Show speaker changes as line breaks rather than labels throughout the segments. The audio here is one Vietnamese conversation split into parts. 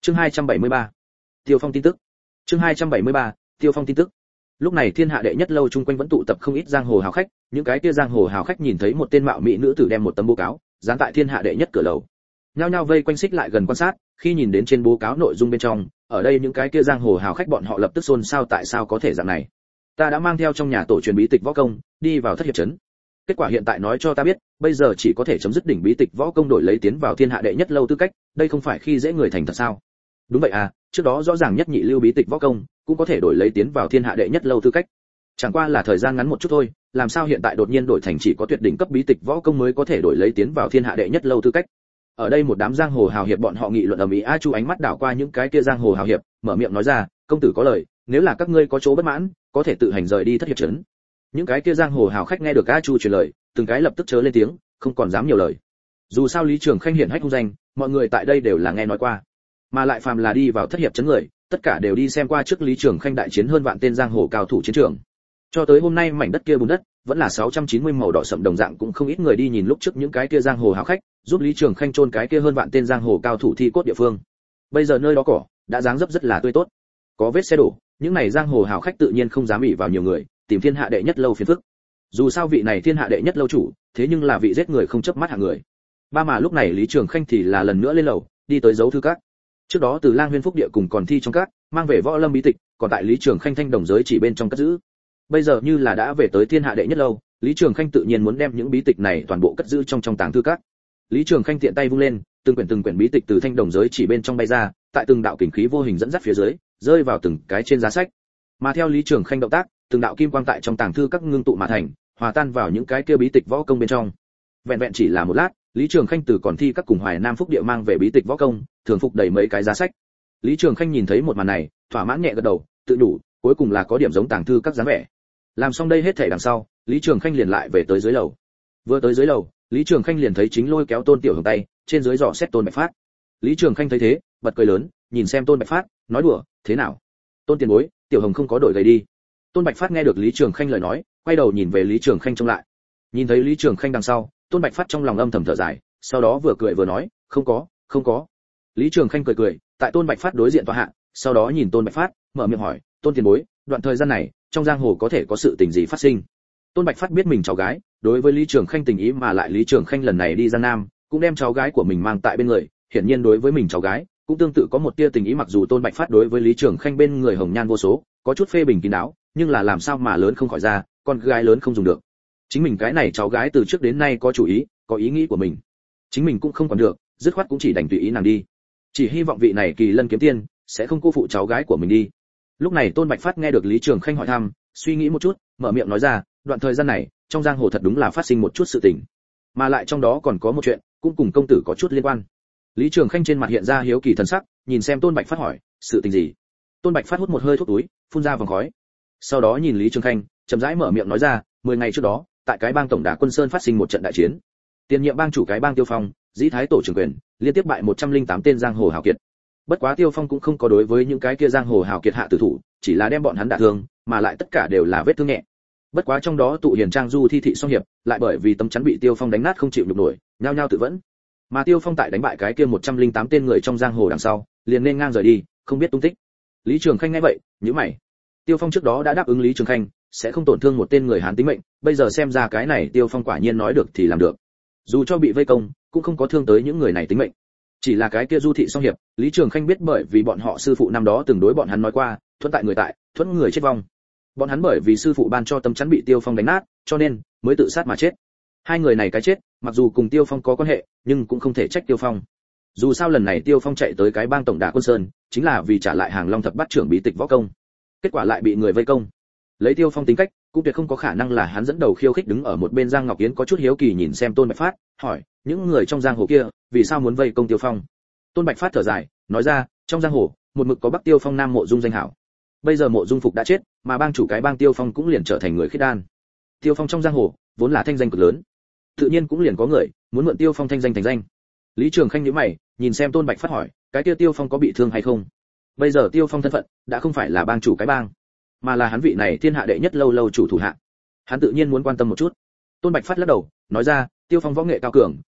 Chương 273. Tiêu Phong tin tức. Chương 273. Tiêu Phong tin tức. Lúc này thiên hạ đệ nhất lâu chung quanh vẫn tụ tập không ít giang hồ hào khách, những cái kia giang hồ hào khách nhìn thấy một tên mạo mỹ nữ tử đem một tấm bố cáo dán tại thiên hạ đệ nhất cửa lầu, nhao nhao vây quanh xích lại gần quan sát. Khi nhìn đến trên bố cáo nội dung bên trong, ở đây những cái kia giang hồ hào khách bọn họ lập tức xôn xao, tại sao có thể dạng này? Ta đã mang theo trong nhà tổ truyền bí tịch võ công đi vào thất hiệp trấn, kết quả hiện tại nói cho ta biết bây giờ chỉ có thể chấm dứt đỉnh bí tịch võ công đổi lấy tiến vào thiên hạ đệ nhất lâu tư cách, đây không phải khi dễ người thành thật sao? Đúng vậy à, trước đó rõ ràng nhất nhị lưu bí tịch võ công cũng có thể đổi lấy tiến vào thiên hạ đệ nhất lâu tư cách, chẳng qua là thời gian ngắn một chút thôi, làm sao hiện tại đột nhiên đổi thành chỉ có tuyệt đỉnh cấp bí tịch võ công mới có thể đổi lấy tiến vào thiên hạ đệ nhất lâu tư cách? Ở đây một đám giang hồ hào hiệp bọn họ nghị luận ầm ĩ. A Chu ánh mắt đảo qua những cái kia giang hồ hào hiệp, mở miệng nói ra, công tử có lời, nếu là các ngươi có chỗ bất mãn, có thể tự hành rời đi thất hiệp trấn. Những cái kia giang hồ hào khách nghe được A Chu truyền lời, từng cái lập tức chớ lên tiếng, không còn dám nhiều lời. Dù sao Lý Trường Khanh hiển hách hung danh, mọi người tại đây đều là nghe nói qua, mà lại phàm là đi vào thất hiệp trấn người, tất cả đều đi xem qua trước Lý Trường Khanh đại chiến hơn vạn tên giang hồ cao thủ chiến trường. Cho tới hôm nay mảnh đất kia bùn đất vẫn là 690 màu đỏ sậm đồng dạng, cũng không ít người đi nhìn lúc trước những cái kia giang hồ hào khách giúp Lý Trường Khanh chôn cái kia hơn vạn tên giang hồ cao thủ thi cốt địa phương. Bây giờ nơi đó cỏ đã dáng dấp rất là tươi tốt, có vết xe đổ, những này giang hồ hào khách tự nhiên không dám ỷ vào nhiều người, tìm thiên hạ đệ nhất lâu phiền phức. Dù sao vị này thiên hạ đệ nhất lâu chủ, thế nhưng là vị giết người không chớp mắt hạng người. Mà lúc này Lý Trường Khanh thì là lần nữa lên lầu, đi tới dấu thư các. Trước đó từ Lang Huyên Phúc địa cùng còn thi trong các, mang về võ lâm bí tịch, còn tại Lý Trường Khanh thanh đồng giới chỉ bên trong cất giữ. Bây giờ như là đã về tới thiên hạ đệ nhất lâu, Lý Trường Khanh tự nhiên muốn đem những bí tịch này toàn bộ cất giữ trong tàng thư các. Lý Trường Khanh tiện tay vung lên, từng quyển bí tịch từ thanh đồng giới chỉ bên trong bay ra, tại từng đạo kình khí vô hình dẫn dắt phía dưới, rơi vào từng cái trên giá sách. Mà theo Lý Trường Khanh động tác, từng đạo kim quang tại trong tàng thư các ngưng tụ mà thành, hòa tan vào những cái kia bí tịch võ công bên trong. Vẹn vẹn chỉ là một lát, Lý Trường Khanh từ còn thi các cùng Hoài Nam Phúc địa mang về bí tịch võ công, thường phục đầy mấy cái giá sách. Lý Trường Khanh nhìn thấy một màn này, thỏa mãn nhẹ gật đầu, tự đủ, cuối cùng là có điểm giống tàng thư các dáng vẻ. Làm xong đây hết thảy đằng sau, Lý Trường Khanh liền lại về tới dưới lầu. Vừa tới dưới lầu, Lý Trường Khanh liền thấy chính lôi kéo Tôn Tiểu Hồng tay, trên dưới dò xét Tôn Bạch Phát. Lý Trường Khanh thấy thế, bật cười lớn, nhìn xem Tôn Bạch Phát, nói đùa, thế nào? Tôn tiền bối, Tiểu Hồng không có đổi gầy đi. Tôn Bạch Phát nghe được Lý Trường Khanh lời nói, quay đầu nhìn về Lý Trường Khanh trông lại. Nhìn thấy Lý Trường Khanh đằng sau, Tôn Bạch Phát trong lòng âm thầm thở dài, sau đó vừa cười vừa nói, không có. Lý Trường Khanh cười, tại Tôn Bạch Phát đối diện tọa hạ, sau đó nhìn Tôn Bạch Phát, mở miệng hỏi, Tôn tiền bối, đoạn thời gian này, trong giang hồ có thể có sự tình gì phát sinh? Tôn Bạch Phát biết mình cháu gái đối với Lý Trường Khanh tình ý, mà lại Lý Trường Khanh lần này đi Giang Nam, cũng đem cháu gái của mình mang tại bên người, hiển nhiên đối với mình cháu gái cũng tương tự có một tia tình ý. Mặc dù Tôn Bạch Phát đối với Lý Trường Khanh bên người hồng nhan vô số, có chút phê bình kín đáo, nhưng là làm sao mà lớn không khỏi ra, con gái lớn không dùng được. Chính mình cái này cháu gái từ trước đến nay có chủ ý, có ý nghĩ của mình, chính mình cũng không còn được, dứt khoát cũng chỉ đành tùy ý nàng đi. Chỉ hy vọng vị này Kỳ Lân kiếm tiên sẽ không cô phụ cháu gái của mình đi. Lúc này Tôn Bạch Phát nghe được Lý Trường Khanh hỏi thăm, suy nghĩ một chút, mở miệng nói ra, đoạn thời gian này trong giang hồ thật đúng là phát sinh một chút sự tình, mà lại trong đó còn có một chuyện cũng cùng công tử có chút liên quan. Lý Trường Khanh trên mặt hiện ra hiếu kỳ thần sắc, nhìn xem Tôn Bạch Phát hỏi, sự tình gì? Tôn Bạch Phát hút một hơi thuốc túi, phun ra vòng khói, sau đó nhìn Lý Trường Khanh, chậm rãi mở miệng nói ra, 10 ngày trước đó, tại cái bang tổng đà Quân Sơn phát sinh một trận đại chiến. Tiền nhiệm bang chủ cái bang Tiêu Phong, dĩ thái tổ trưởng quyền, liên tiếp bại 108 tên giang hồ hào kiệt. Bất quá Tiêu Phong cũng không có đối với những cái kia giang hồ hào kiệt hạ tử thủ, chỉ là đem bọn hắn đả thương, mà lại tất cả đều là vết thương nhẹ. Bất quá trong đó tụ Hiền Trang Du thi thị song hiệp, lại bởi vì tấm chắn bị Tiêu Phong đánh nát không chịu nhục nổi, nhao nhao tự vẫn. Mà Tiêu Phong tại đánh bại cái kia 108 tên người trong giang hồ đằng sau, liền nên ngang rời đi, không biết tung tích. Lý Trường Khanh nghe vậy, nhíu mày. Tiêu Phong trước đó đã đáp ứng Lý Trường Khanh, sẽ không tổn thương một tên người Hán tính mệnh, bây giờ xem ra cái này Tiêu Phong quả nhiên nói được thì làm được. Dù cho bị vây công, cũng không có thương tới những người này tính mệnh. Chỉ là cái kia Du thị song hiệp, Lý Trường Khanh biết bởi vì bọn họ sư phụ năm đó từng đối bọn hắn nói qua, thuận tại người tại, thuận người chết vong. Bọn hắn bởi vì sư phụ ban cho tấm chắn bị Tiêu Phong đánh nát, cho nên mới tự sát mà chết. Hai người này cái chết, mặc dù cùng Tiêu Phong có quan hệ, nhưng cũng không thể trách Tiêu Phong. Dù sao lần này Tiêu Phong chạy tới cái bang tổng đà Quân Sơn, chính là vì trả lại Hàng Long thập bát trưởng bí tịch võ công. Kết quả lại bị người vây công. Lấy Tiêu Phong tính cách, cũng tuyệt không có khả năng là hắn dẫn đầu khiêu khích. Đứng ở một bên Giang Ngọc Yến có chút hiếu kỳ nhìn xem Tôn Bạch Phát, hỏi, những người trong giang hồ kia, vì sao muốn vây công Tiêu Phong? Tôn Bạch Phát thở dài, nói ra, trong giang hồ, một mực có Bắc Tiêu Phong Nam Mộ Dung danh hảo. Bây giờ Mộ Dung Phục đã chết, mà bang chủ cái bang Tiêu Phong cũng liền trở thành người khiết đan. Tiêu Phong trong giang hồ, vốn là thanh danh cực lớn, tự nhiên cũng liền có người muốn mượn Tiêu Phong thanh danh thành danh. Lý Trường Khanh nhíu mày, nhìn xem Tôn Bạch Phát hỏi, cái kia Tiêu Phong có bị thương hay không? Bây giờ Tiêu Phong thân phận đã không phải là bang chủ cái bang, mà là hắn vị này thiên hạ đệ nhất lâu lâu chủ thủ hạ, hắn tự nhiên muốn quan tâm một chút. Tôn Bạch Phát lắc đầu, nói ra, Tiêu Phong võ nghệ cao cường,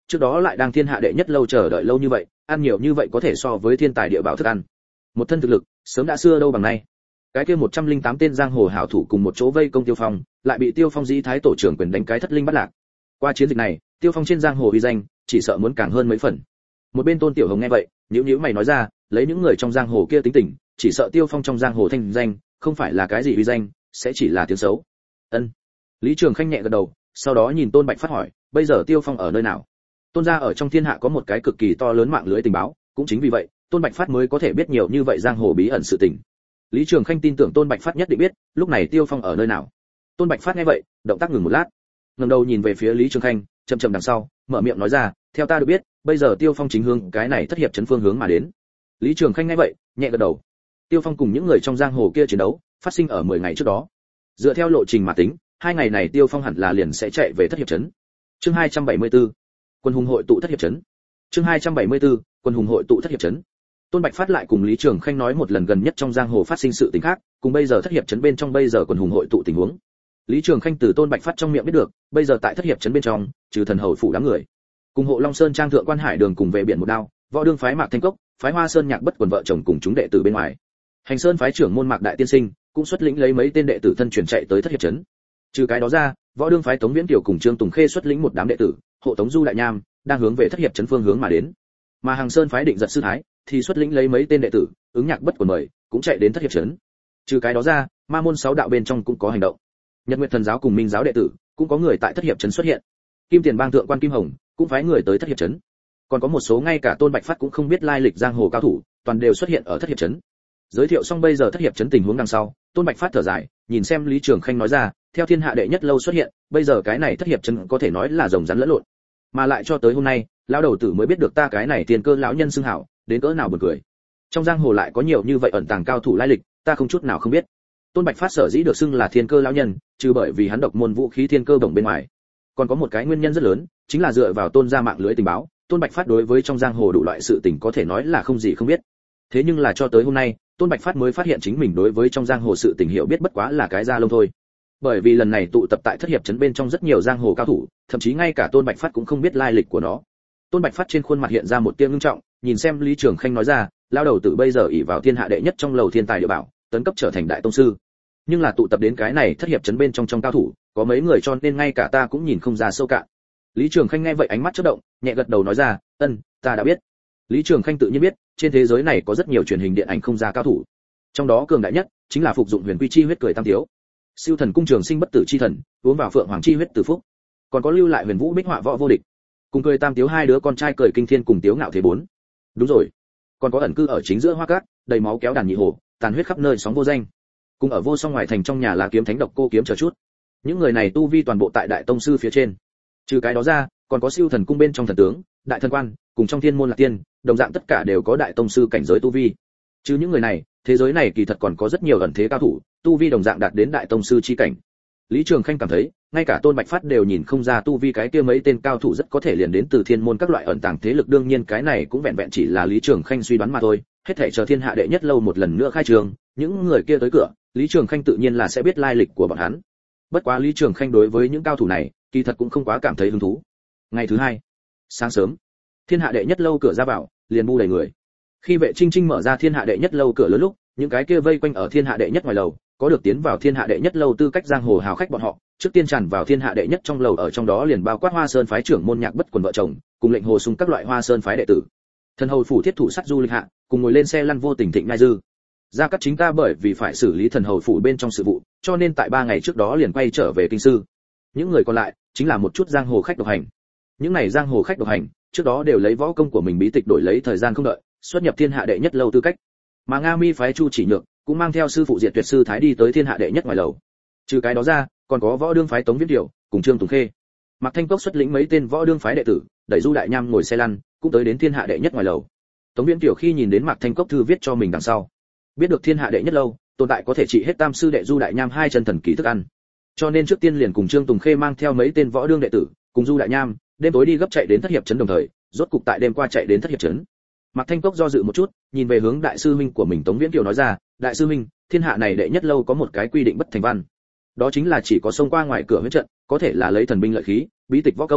trước đó lại đang thiên hạ đệ nhất lâu chờ đợi lâu như vậy, ăn nhiều như vậy có thể so với thiên tài địa bảo thức ăn. Một thân thực lực, sớm đã xưa đâu bằng nay. Cái kia 108 tên giang hồ hảo thủ cùng một chỗ vây công Tiêu Phong, lại bị Tiêu Phong dĩ thái tổ trưởng quyền đánh cái thất linh bắt lạc. Qua chiến dịch này, Tiêu Phong trên giang hồ uy danh, chỉ sợ muốn càng hơn mấy phần. Một bên Tôn Tiểu Hồng nghe vậy, nhíu mày nói ra, lấy những người trong giang hồ kia tính tình, chỉ sợ Tiêu Phong trong giang hồ thanh danh, không phải là cái gì uy danh, sẽ chỉ là tiếng xấu. Ân. Lý Trường Khanh nhẹ gật đầu, sau đó nhìn Tôn Bạch Phát hỏi, bây giờ Tiêu Phong ở nơi nào? Tôn gia ở trong thiên hạ có một cái cực kỳ to lớn mạng lưới tình báo, cũng chính vì vậy, Tôn Bạch Phát mới có thể biết nhiều như vậy giang hồ bí ẩn sự tình. Lý Trường Khanh tin tưởng Tôn Bạch Phát nhất định biết, lúc này Tiêu Phong ở nơi nào. Tôn Bạch Phát nghe vậy, động tác ngừng một lát, ngẩng đầu nhìn về phía Lý Trường Khanh, chậm chậm đằng sau, mở miệng nói ra, theo ta được biết, bây giờ Tiêu Phong chính hướng cái này thất hiệp trấn phương hướng mà đến. Lý Trường Khanh nghe vậy, nhẹ gật đầu. Tiêu Phong cùng những người trong giang hồ kia chiến đấu, phát sinh ở 10 ngày trước đó. Dựa theo lộ trình mà tính, 2 ngày này Tiêu Phong hẳn là liền sẽ chạy về thất hiệp trấn. Chương 274. Quân hùng hội tụ thất hiệp trấn. Chương 274. Quân hùng hội tụ thất hiệp trấn. Tôn Bạch Phát lại cùng Lý Trường Khanh nói một lần gần nhất trong giang hồ phát sinh sự tình khác, cùng bây giờ thất hiệp trấn bên trong bây giờ quân hùng hội tụ tình huống. Lý Trường Khanh từ Tôn Bạch Phát trong miệng biết được, bây giờ tại thất hiệp trấn bên trong, trừ thần hầu phủ đám người, cùng hộ Long Sơn trang thượng quan Hải Đường cùng về biển một đao, võ đương phái Mạc Thanh Cốc, phái Hoa Sơn Nhạc Bất Quần vợ chồng cùng chúng đệ tử bên ngoài. Hành Sơn phái trưởng môn Mạc Đại Tiên Sinh cũng xuất lĩnh lấy mấy tên đệ tử thân truyền chạy tới thất hiệp trấn. Trừ cái đó ra, võ đương phái Tống Viễn Kiều cùng Trương Tùng Khê xuất lĩnh một đám đệ tử, hộ Tống Du Đại Nham, đang hướng về thất hiệp trấn phương hướng mà đến. Mà Hàng Sơn phái Định Giật sư thái thì xuất lĩnh lấy mấy tên đệ tử, ứng Nhạc Bất Quần mời, cũng chạy đến thất hiệp trấn. Trừ cái đó ra, ma môn 6 đạo bên trong cũng có hành động. Nhật Nguyệt Thần giáo cùng Minh giáo đệ tử, cũng có người tại thất hiệp trấn xuất hiện. Kim Tiền Bang thượng quan Kim Hồng cũng phái người tới thất hiệp trấn. Còn có một số ngay cả Tôn Bạch Phát cũng không biết lai lịch giang hồ cao thủ, toàn đều xuất hiện ở thất hiệp trấn. Giới thiệu xong bây giờ thất hiệp trấn tình huống đằng sau, Tôn Bạch Phát thở dài, nhìn xem Lý Trường Khanh nói ra, theo thiên hạ đệ nhất lâu xuất hiện, bây giờ cái này thất hiệp trấn có thể nói là rồng rắn lẫn lộn. Mà lại cho tới hôm nay, lão đầu tử mới biết được ta cái này tiền cơ lão nhân xưng hảo, đến cỡ nào buồn cười. Trong giang hồ lại có nhiều như vậy ẩn tàng cao thủ lai lịch, ta không chút nào không biết. Tôn Bạch Phát sở dĩ được xưng là thiên cơ lão nhân, trừ bởi vì hắn độc môn vũ khí thiên cơ bổng bên ngoài, còn có một cái nguyên nhân rất lớn, chính là dựa vào Tôn gia mạng lưới tình báo, Tôn Bạch Phát đối với trong giang hồ đủ loại sự tình có thể nói là không gì không biết. Thế nhưng là cho tới hôm nay, Tôn Bạch Phát mới phát hiện chính mình đối với trong giang hồ sự tình hiểu biết bất quá là cái da lông thôi. Bởi vì lần này tụ tập tại thất hiệp trấn bên trong rất nhiều giang hồ cao thủ, thậm chí ngay cả Tôn Bạch Phát cũng không biết lai lịch của nó. Tôn Bạch Phát trên khuôn mặt hiện ra một tia ngưng trọng, nhìn xem Lý Trường Khanh nói ra, lao đầu tử bây giờ ỷ vào thiên hạ đệ nhất trong lầu thiên tài địa bảo, tấn cấp trở thành đại tông sư. Nhưng là tụ tập đến cái này thất hiệp trấn bên trong cao thủ, có mấy người cho nên ngay cả ta cũng nhìn không ra sâu cạn. Lý Trường Khanh nghe vậy ánh mắt chớp động, nhẹ gật đầu nói ra, ta đã biết. Lý Trường Khanh tự nhiên biết, trên thế giới này có rất nhiều truyền hình điện ảnh không ra cao thủ. Trong đó cường đại nhất chính là phục dụng huyền quy chi huyết cười tam thiếu. Siêu thần cung trường sinh bất tử chi thần, uống vào phượng hoàng chi huyết từ phúc. Còn có lưu lại huyền vũ bích họa võ vô địch. Cùng cười tam thiếu hai đứa con trai cười kinh thiên cùng tiếu ngạo thế 4. Đúng rồi. Còn có ẩn cư ở chính giữa hoa cát, đầy máu kéo đàn nhị hồ, tàn huyết khắp nơi sóng vô danh. Cùng ở vô song ngoài thành trong nhà là kiếm thánh độc cô kiếm chờ chút. Những người này tu vi toàn bộ tại đại tông sư phía trên. Trừ cái đó ra, còn có siêu thần cung bên trong thần tướng, đại thần quan, cùng trong thiên môn lạc tiên, đồng dạng tất cả đều có đại tông sư cảnh giới tu vi. Chứ những người này, thế giới này kỳ thật còn có rất nhiều ẩn thế cao thủ, tu vi đồng dạng đạt đến đại tông sư chi cảnh. Lý Trường Khanh cảm thấy, ngay cả Tôn Bạch Phát đều nhìn không ra tu vi cái kia mấy tên cao thủ rất có thể liền đến từ thiên môn các loại ẩn tàng thế lực, đương nhiên cái này cũng vẹn vẹn chỉ là Lý Trường Khanh suy đoán mà thôi, hết thảy chờ thiên hạ đệ nhất lâu một lần nữa khai trường, những người kia tới cửa, Lý Trường Khanh tự nhiên là sẽ biết lai lịch của bọn hắn. Bất quá Lý Trường Khanh đối với những cao thủ này, kỳ thật cũng không quá cảm thấy hứng thú. Ngày thứ hai, sáng sớm, thiên hạ đệ nhất lâu cửa ra vào, liền bu đầy người. Khi Vệ Trinh Trinh mở ra thiên hạ đệ nhất lâu cửa lớn lúc, những cái kia vây quanh ở thiên hạ đệ nhất ngoài lầu, có được tiến vào thiên hạ đệ nhất lâu tư cách giang hồ hào khách bọn họ, trước tiên tràn vào thiên hạ đệ nhất trong lầu, ở trong đó liền bao quát Hoa Sơn phái trưởng môn Nhạc Bất Quần vợ chồng, cùng lệnh hồ sung các loại Hoa Sơn phái đệ tử. Thần hầu phủ thiết thủ sắt du lịch hạ, cùng ngồi lên xe lăn vô tình thịnh ngai dư. Gia Cát Chính ta bởi vì phải xử lý thần hầu phủ bên trong sự vụ, cho nên tại 3 ngày trước đó liền quay trở về kinh sư. Những người còn lại chính là một chút giang hồ khách độc hành. Những này giang hồ khách độc hành, trước đó đều lấy võ công của mình bí tịch đổi lấy thời gian không đợi, xuất nhập thiên hạ đệ nhất lâu tư cách. Mà Nga Mi phái Chu Chỉ Nhược cũng mang theo sư phụ Diệt Tuyệt sư thái đi tới thiên hạ đệ nhất ngoài lầu. Trừ cái đó ra, còn có võ đương phái Tống Viễn Kiều cùng Trương Tùng Khê. Mạc Thanh Cốc xuất lĩnh mấy tên võ đương phái đệ tử, đẩy Du Đại Nham ngồi xe lăn, cũng tới đến thiên hạ đệ nhất ngoài lầu. Tống Viễn Kiều khi nhìn đến Mạc Thanh Cốc thư viết cho mình đằng sau, biết được thiên hạ đệ nhất lâu tồn tại có thể trị hết tam sư đệ Du Đại Nham 2 chân thần kỳ thức ăn, cho nên trước tiên liền cùng Trương Tùng Khê mang theo mấy tên võ đương đệ tử, cùng Du Đại Nham, đêm tối đi gấp chạy đến thất hiệp trấn, đồng thời rốt cục tại đêm qua chạy đến thất hiệp trấn. Mạc Thanh Cốc do dự một chút, nhìn về hướng đại sư huynh của mình Tống Viễn Kiều nói ra, đại sư huynh, thiên hạ này đệ nhất lâu có một cái quy định bất thành văn, đó chính là chỉ có xông qua ngoài cửa huyết trận, có thể là lấy thần binh lợi khí, bí tịch võ công,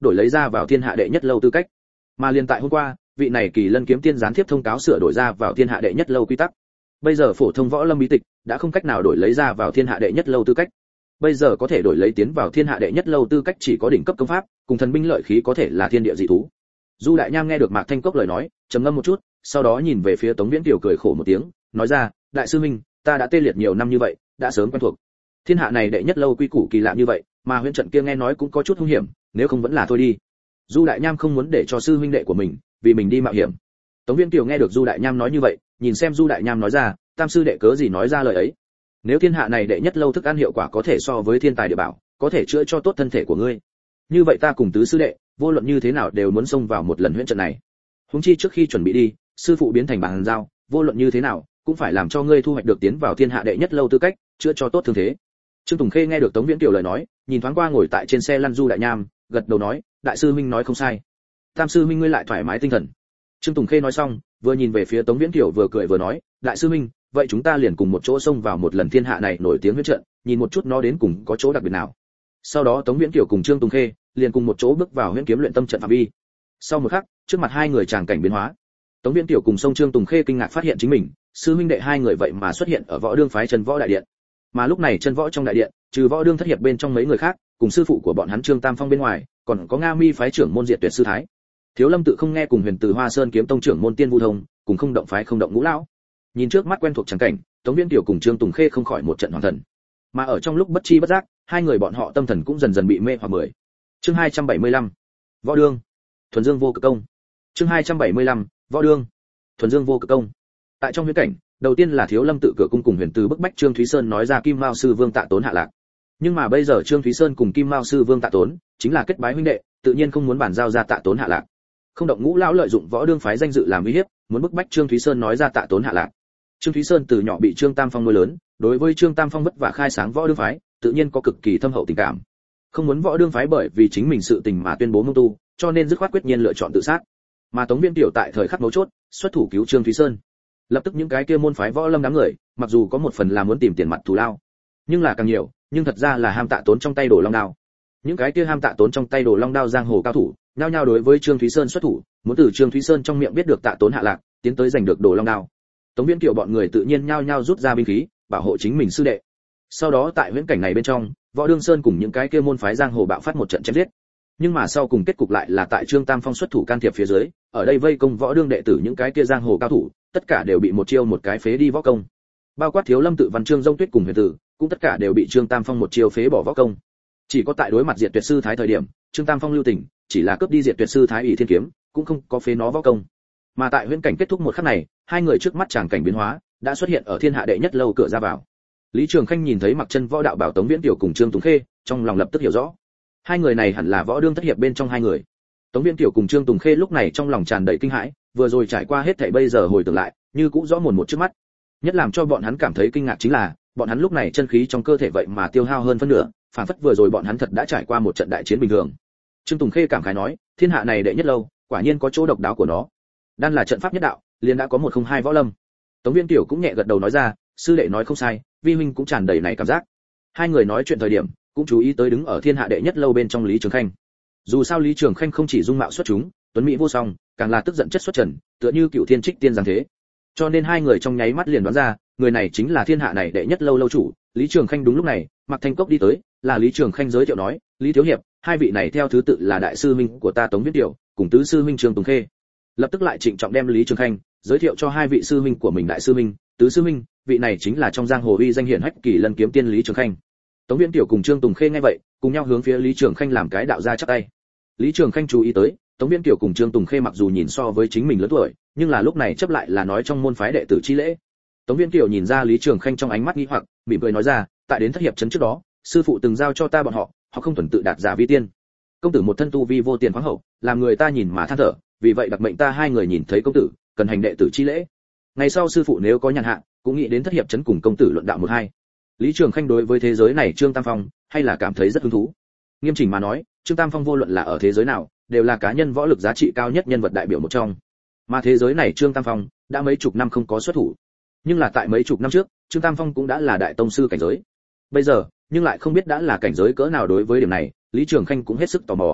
đổi lấy ra vào thiên hạ đệ nhất lâu tư cách. Mà liền tại hôm qua, vị này Kỳ Lân kiếm tiên gián tiếp thông cáo sửa đổi ra vào thiên hạ đệ nhất lâu quy tắc. Bây giờ phổ thông võ lâm bí tịch đã không cách nào đổi lấy ra vào thiên hạ đệ nhất lâu tư cách. Bây giờ có thể đổi lấy tiến vào thiên hạ đệ nhất lâu tư cách chỉ có đỉnh cấp công pháp, cùng thần binh lợi khí có thể là thiên địa dị thú. Du Đại Nham nghe được Mạc Thanh Cốc lời nói, trầm ngâm một chút, sau đó nhìn về phía Tống Viễn Kiều cười khổ một tiếng, nói ra, đại sư huynh, ta đã tê liệt nhiều năm như vậy, đã sớm quen thuộc. Thiên hạ này đệ nhất lâu quy củ kỳ lạ như vậy, mà huyễn trận kia nghe nói cũng có chút hung hiểm, nếu không vẫn là thôi đi. Du Đại Nham không muốn để cho sư huynh đệ của mình vì mình đi mạo hiểm. Tống Viễn Kiều nghe được Du Đại Nham nói như vậy, nhìn xem Du Đại Nham nói ra, tam sư đệ cớ gì nói ra lời ấy? Nếu thiên hạ này đệ nhất lâu thức ăn hiệu quả có thể so với thiên tài địa bảo, có thể chữa cho tốt thân thể của ngươi, như vậy ta cùng tứ sư đệ, vô luận như thế nào đều muốn xông vào một lần huyễn trận này. Huống chi trước khi chuẩn bị đi, sư phụ biến thành bàn giao, vô luận như thế nào cũng phải làm cho ngươi thu hoạch được tiến vào thiên hạ đệ nhất lâu tư cách, chữa cho tốt thương thế. Trương Tùng Khê nghe được Tống Viễn Kiều lời nói, nhìn thoáng qua ngồi tại trên xe lăn Du Đại Nham, gật đầu nói, đại sư huynh nói không sai. Tam sư huynh ngươi lại thoải mái tinh thần. Trương Tùng Khê nói xong, vừa nhìn về phía Tống Viễn Kiều vừa cười vừa nói, đại sư huynh, vậy chúng ta liền cùng một chỗ xông vào một lần thiên hạ này nổi tiếng huyễn trận, nhìn một chút nó đến cùng có chỗ đặc biệt nào. Sau đó Tống Viễn Kiều cùng Trương Tùng Khê liền cùng một chỗ bước vào huyễn kiếm luyện tâm trận phạm vi. Sau một khắc, trước mặt hai người tràng cảnh biến hóa. Tống Viễn Kiều cùng sông Trương Tùng Khê kinh ngạc phát hiện chính mình, sư huynh đệ hai người vậy mà xuất hiện ở võ đương phái chân võ đại điện. Mà lúc này chân võ trong đại điện, trừ võ đương thất hiệp bên trong mấy người khác, cùng sư phụ của bọn hắn Trương Tam Phong bên ngoài, còn có Nga Mi phái trưởng môn Diệt Tuyệt sư thái. Thiếu Lâm tự không nghe cùng Huyền Từ Hoa Sơn kiếm tông trưởng môn Tiên Vu Thông, cùng không động phái không động ngũ lão. Nhìn trước mắt quen thuộc tràng cảnh, Tống Viễn Kiều cùng Trương Tùng Khê không khỏi một trận hoảng thần. Mà ở trong lúc bất chi bất giác, hai người bọn họ tâm thần cũng dần dần bị mê hoặc bởi. Chương 275. Võ đương. Thuần Dương vô cực công. Chương 275. Võ đương. Thuần Dương vô cực công. Tại trong huyễn cảnh, đầu tiên là Thiếu Lâm tự cửa cung cùng Huyền Từ bức bách Trương Thúy Sơn nói ra Kim Mao sư Vương Tạ Tốn hạ lạc. Nhưng mà bây giờ Trương Thúy Sơn cùng Kim Mao sư Vương Tạ Tốn chính là kết bái huynh đệ, tự nhiên không muốn bản giao ra Tạ Tốn hạ lạc. Không động ngũ lão lợi dụng võ đương phái danh dự làm uy hiếp, muốn bức bách Trương Thúy Sơn nói ra Tạ Tốn hạ lạc. Trương Thúy Sơn từ nhỏ bị Trương Tam Phong nuôi lớn, đối với Trương Tam Phong vất vả khai sáng võ đương phái, tự nhiên có cực kỳ thâm hậu tình cảm. Không muốn võ đương phái bởi vì chính mình sự tình mà tuyên bố mông tu, cho nên dứt khoát quyết nhiên lựa chọn tự sát. Mà Tống Viễn Kiều tại thời khắc mấu chốt, xuất thủ cứu Trương Thúy Sơn. Lập tức những cái kia môn phái võ lâm đám người, mặc dù có một phần là muốn tìm tiền mặt thù lao, nhưng là càng nhiều, nhưng thật ra là ham Tạ Tốn trong tay Đồ Long đao. Những cái kia ham Tạ Tốn trong tay Đồ Long đao giang hồ cao thủ, nhao nhao đối với Trương Thúy Sơn xuất thủ, muốn từ Trương Thúy Sơn trong miệng biết được Tạ Tốn hạ lạc, tiến tới giành được Đồ Long đao. Tống Viễn Kiều bọn người tự nhiên nhao nhao rút ra binh khí, bảo hộ chính mình sư đệ. Sau đó tại huyễn cảnh này bên trong, Võ Đương Sơn cùng những cái kia môn phái giang hồ bạo phát một trận chém giết. Nhưng mà sau cùng kết cục lại là tại Trương Tam Phong xuất thủ can thiệp phía dưới, ở đây vây công Võ Đương đệ tử những cái kia giang hồ cao thủ, tất cả đều bị một chiêu một cái phế đi võ công. Bao quát Thiếu Lâm tự Văn Trương Dông Tuyết cùng Huyền Tử, cũng tất cả đều bị Trương Tam Phong một chiêu phế bỏ võ công. Chỉ có tại đối mặt Diệt Tuyệt sư thái thời điểm, Trương Tam Phong lưu tình, chỉ là cướp đi Diệt Tuyệt sư thái ỷ thiên kiếm, cũng không có phế nó võ công. Mà tại huyễn cảnh kết thúc một khắc này, hai người trước mắt tràng cảnh biến hóa, đã xuất hiện ở thiên hạ đệ nhất lâu cửa ra vào. Lý Trường Khanh nhìn thấy mặc chân võ đạo bảo Tống Viễn Kiều cùng Trương Tùng Khê, trong lòng lập tức hiểu rõ, hai người này hẳn là võ đương thất hiệp bên trong hai người. Tống Viễn Kiều cùng Trương Tùng Khê lúc này trong lòng tràn đầy kinh hãi, vừa rồi trải qua hết thảy bây giờ hồi tưởng lại, như cũng rõ mồn một trước mắt. Nhất làm cho bọn hắn cảm thấy kinh ngạc chính là, bọn hắn lúc này chân khí trong cơ thể vậy mà tiêu hao hơn phân nửa, phản phất vừa rồi bọn hắn thật đã trải qua một trận đại chiến bình thường. Trương Tùng Khê cảm khái nói, thiên hạ này đệ nhất lâu, quả nhiên có chỗ độc đáo của nó. Đan là trận pháp nhất đạo, liền đã có 102 võ lâm. Tống Viễn Kiều cũng nhẹ gật đầu nói ra, sư đệ nói không sai, vi huynh cũng tràn đầy này cảm giác. Hai người nói chuyện thời điểm, cũng chú ý tới đứng ở thiên hạ đệ nhất lâu bên trong Lý Trường Khanh. Dù sao Lý Trường Khanh không chỉ dung mạo xuất chúng, tuấn mỹ vô song, càng là tức giận chất xuất trần, tựa như cựu thiên trích tiên giáng thế. Cho nên hai người trong nháy mắt liền đoán ra, người này chính là thiên hạ này đệ nhất lâu lâu chủ, Lý Trường Khanh. Đúng lúc này, Mạc Thanh Cốc đi tới, là Lý Trường Khanh giới thiệu nói, Lý thiếu hiệp, hai vị này theo thứ tự là đại sư huynh của ta Tống Viễn Kiều, cùng tứ sư huynh Trương Tùng Khê. Lập tức lại trịnh trọng đem Lý Trường Khanh giới thiệu cho hai vị sư huynh của mình, đại sư huynh, tứ sư huynh, vị này chính là trong giang hồ uy danh hiển hách Kỳ Lân kiếm tiên Lý Trường Khanh. Tống Viễn Kiều cùng Trương Tùng Khê nghe vậy, cùng nhau hướng phía Lý Trường Khanh làm cái đạo gia chắp tay. Lý Trường Khanh chú ý tới, Tống Viễn Kiều cùng Trương Tùng Khê mặc dù nhìn so với chính mình lớn tuổi, nhưng là lúc này chấp lại là nói trong môn phái đệ tử chi lễ. Tống Viễn Kiều nhìn ra Lý Trường Khanh trong ánh mắt nghi hoặc, mỉm cười nói ra, tại đến thất hiệp trấn trước đó, sư phụ từng giao cho ta bọn họ, họ không thuần tự đạt giả vi tiên. Công tử một thân tu vi vô tiền khoáng hậu, làm người ta nhìn mà than thở, vì vậy đặc mệnh ta hai người nhìn thấy công tử, cần hành đệ tử chi lễ. Ngày sau sư phụ nếu có nhàn hạ, cũng nghĩ đến thất hiệp trấn cùng công tử luận đạo một hai. Lý Trường Khanh đối với thế giới này Trương Tam Phong, hay là cảm thấy rất hứng thú. Nghiêm chỉnh mà nói, Trương Tam Phong vô luận là ở thế giới nào, đều là cá nhân võ lực giá trị cao nhất nhân vật đại biểu một trong. Mà thế giới này Trương Tam Phong đã mấy chục năm không có xuất thủ, nhưng là tại mấy chục năm trước, Trương Tam Phong cũng đã là đại tông sư cảnh giới. Bây giờ, nhưng lại không biết đã là cảnh giới cỡ nào. Đối với điểm này, Lý Trường Khanh cũng hết sức tò mò.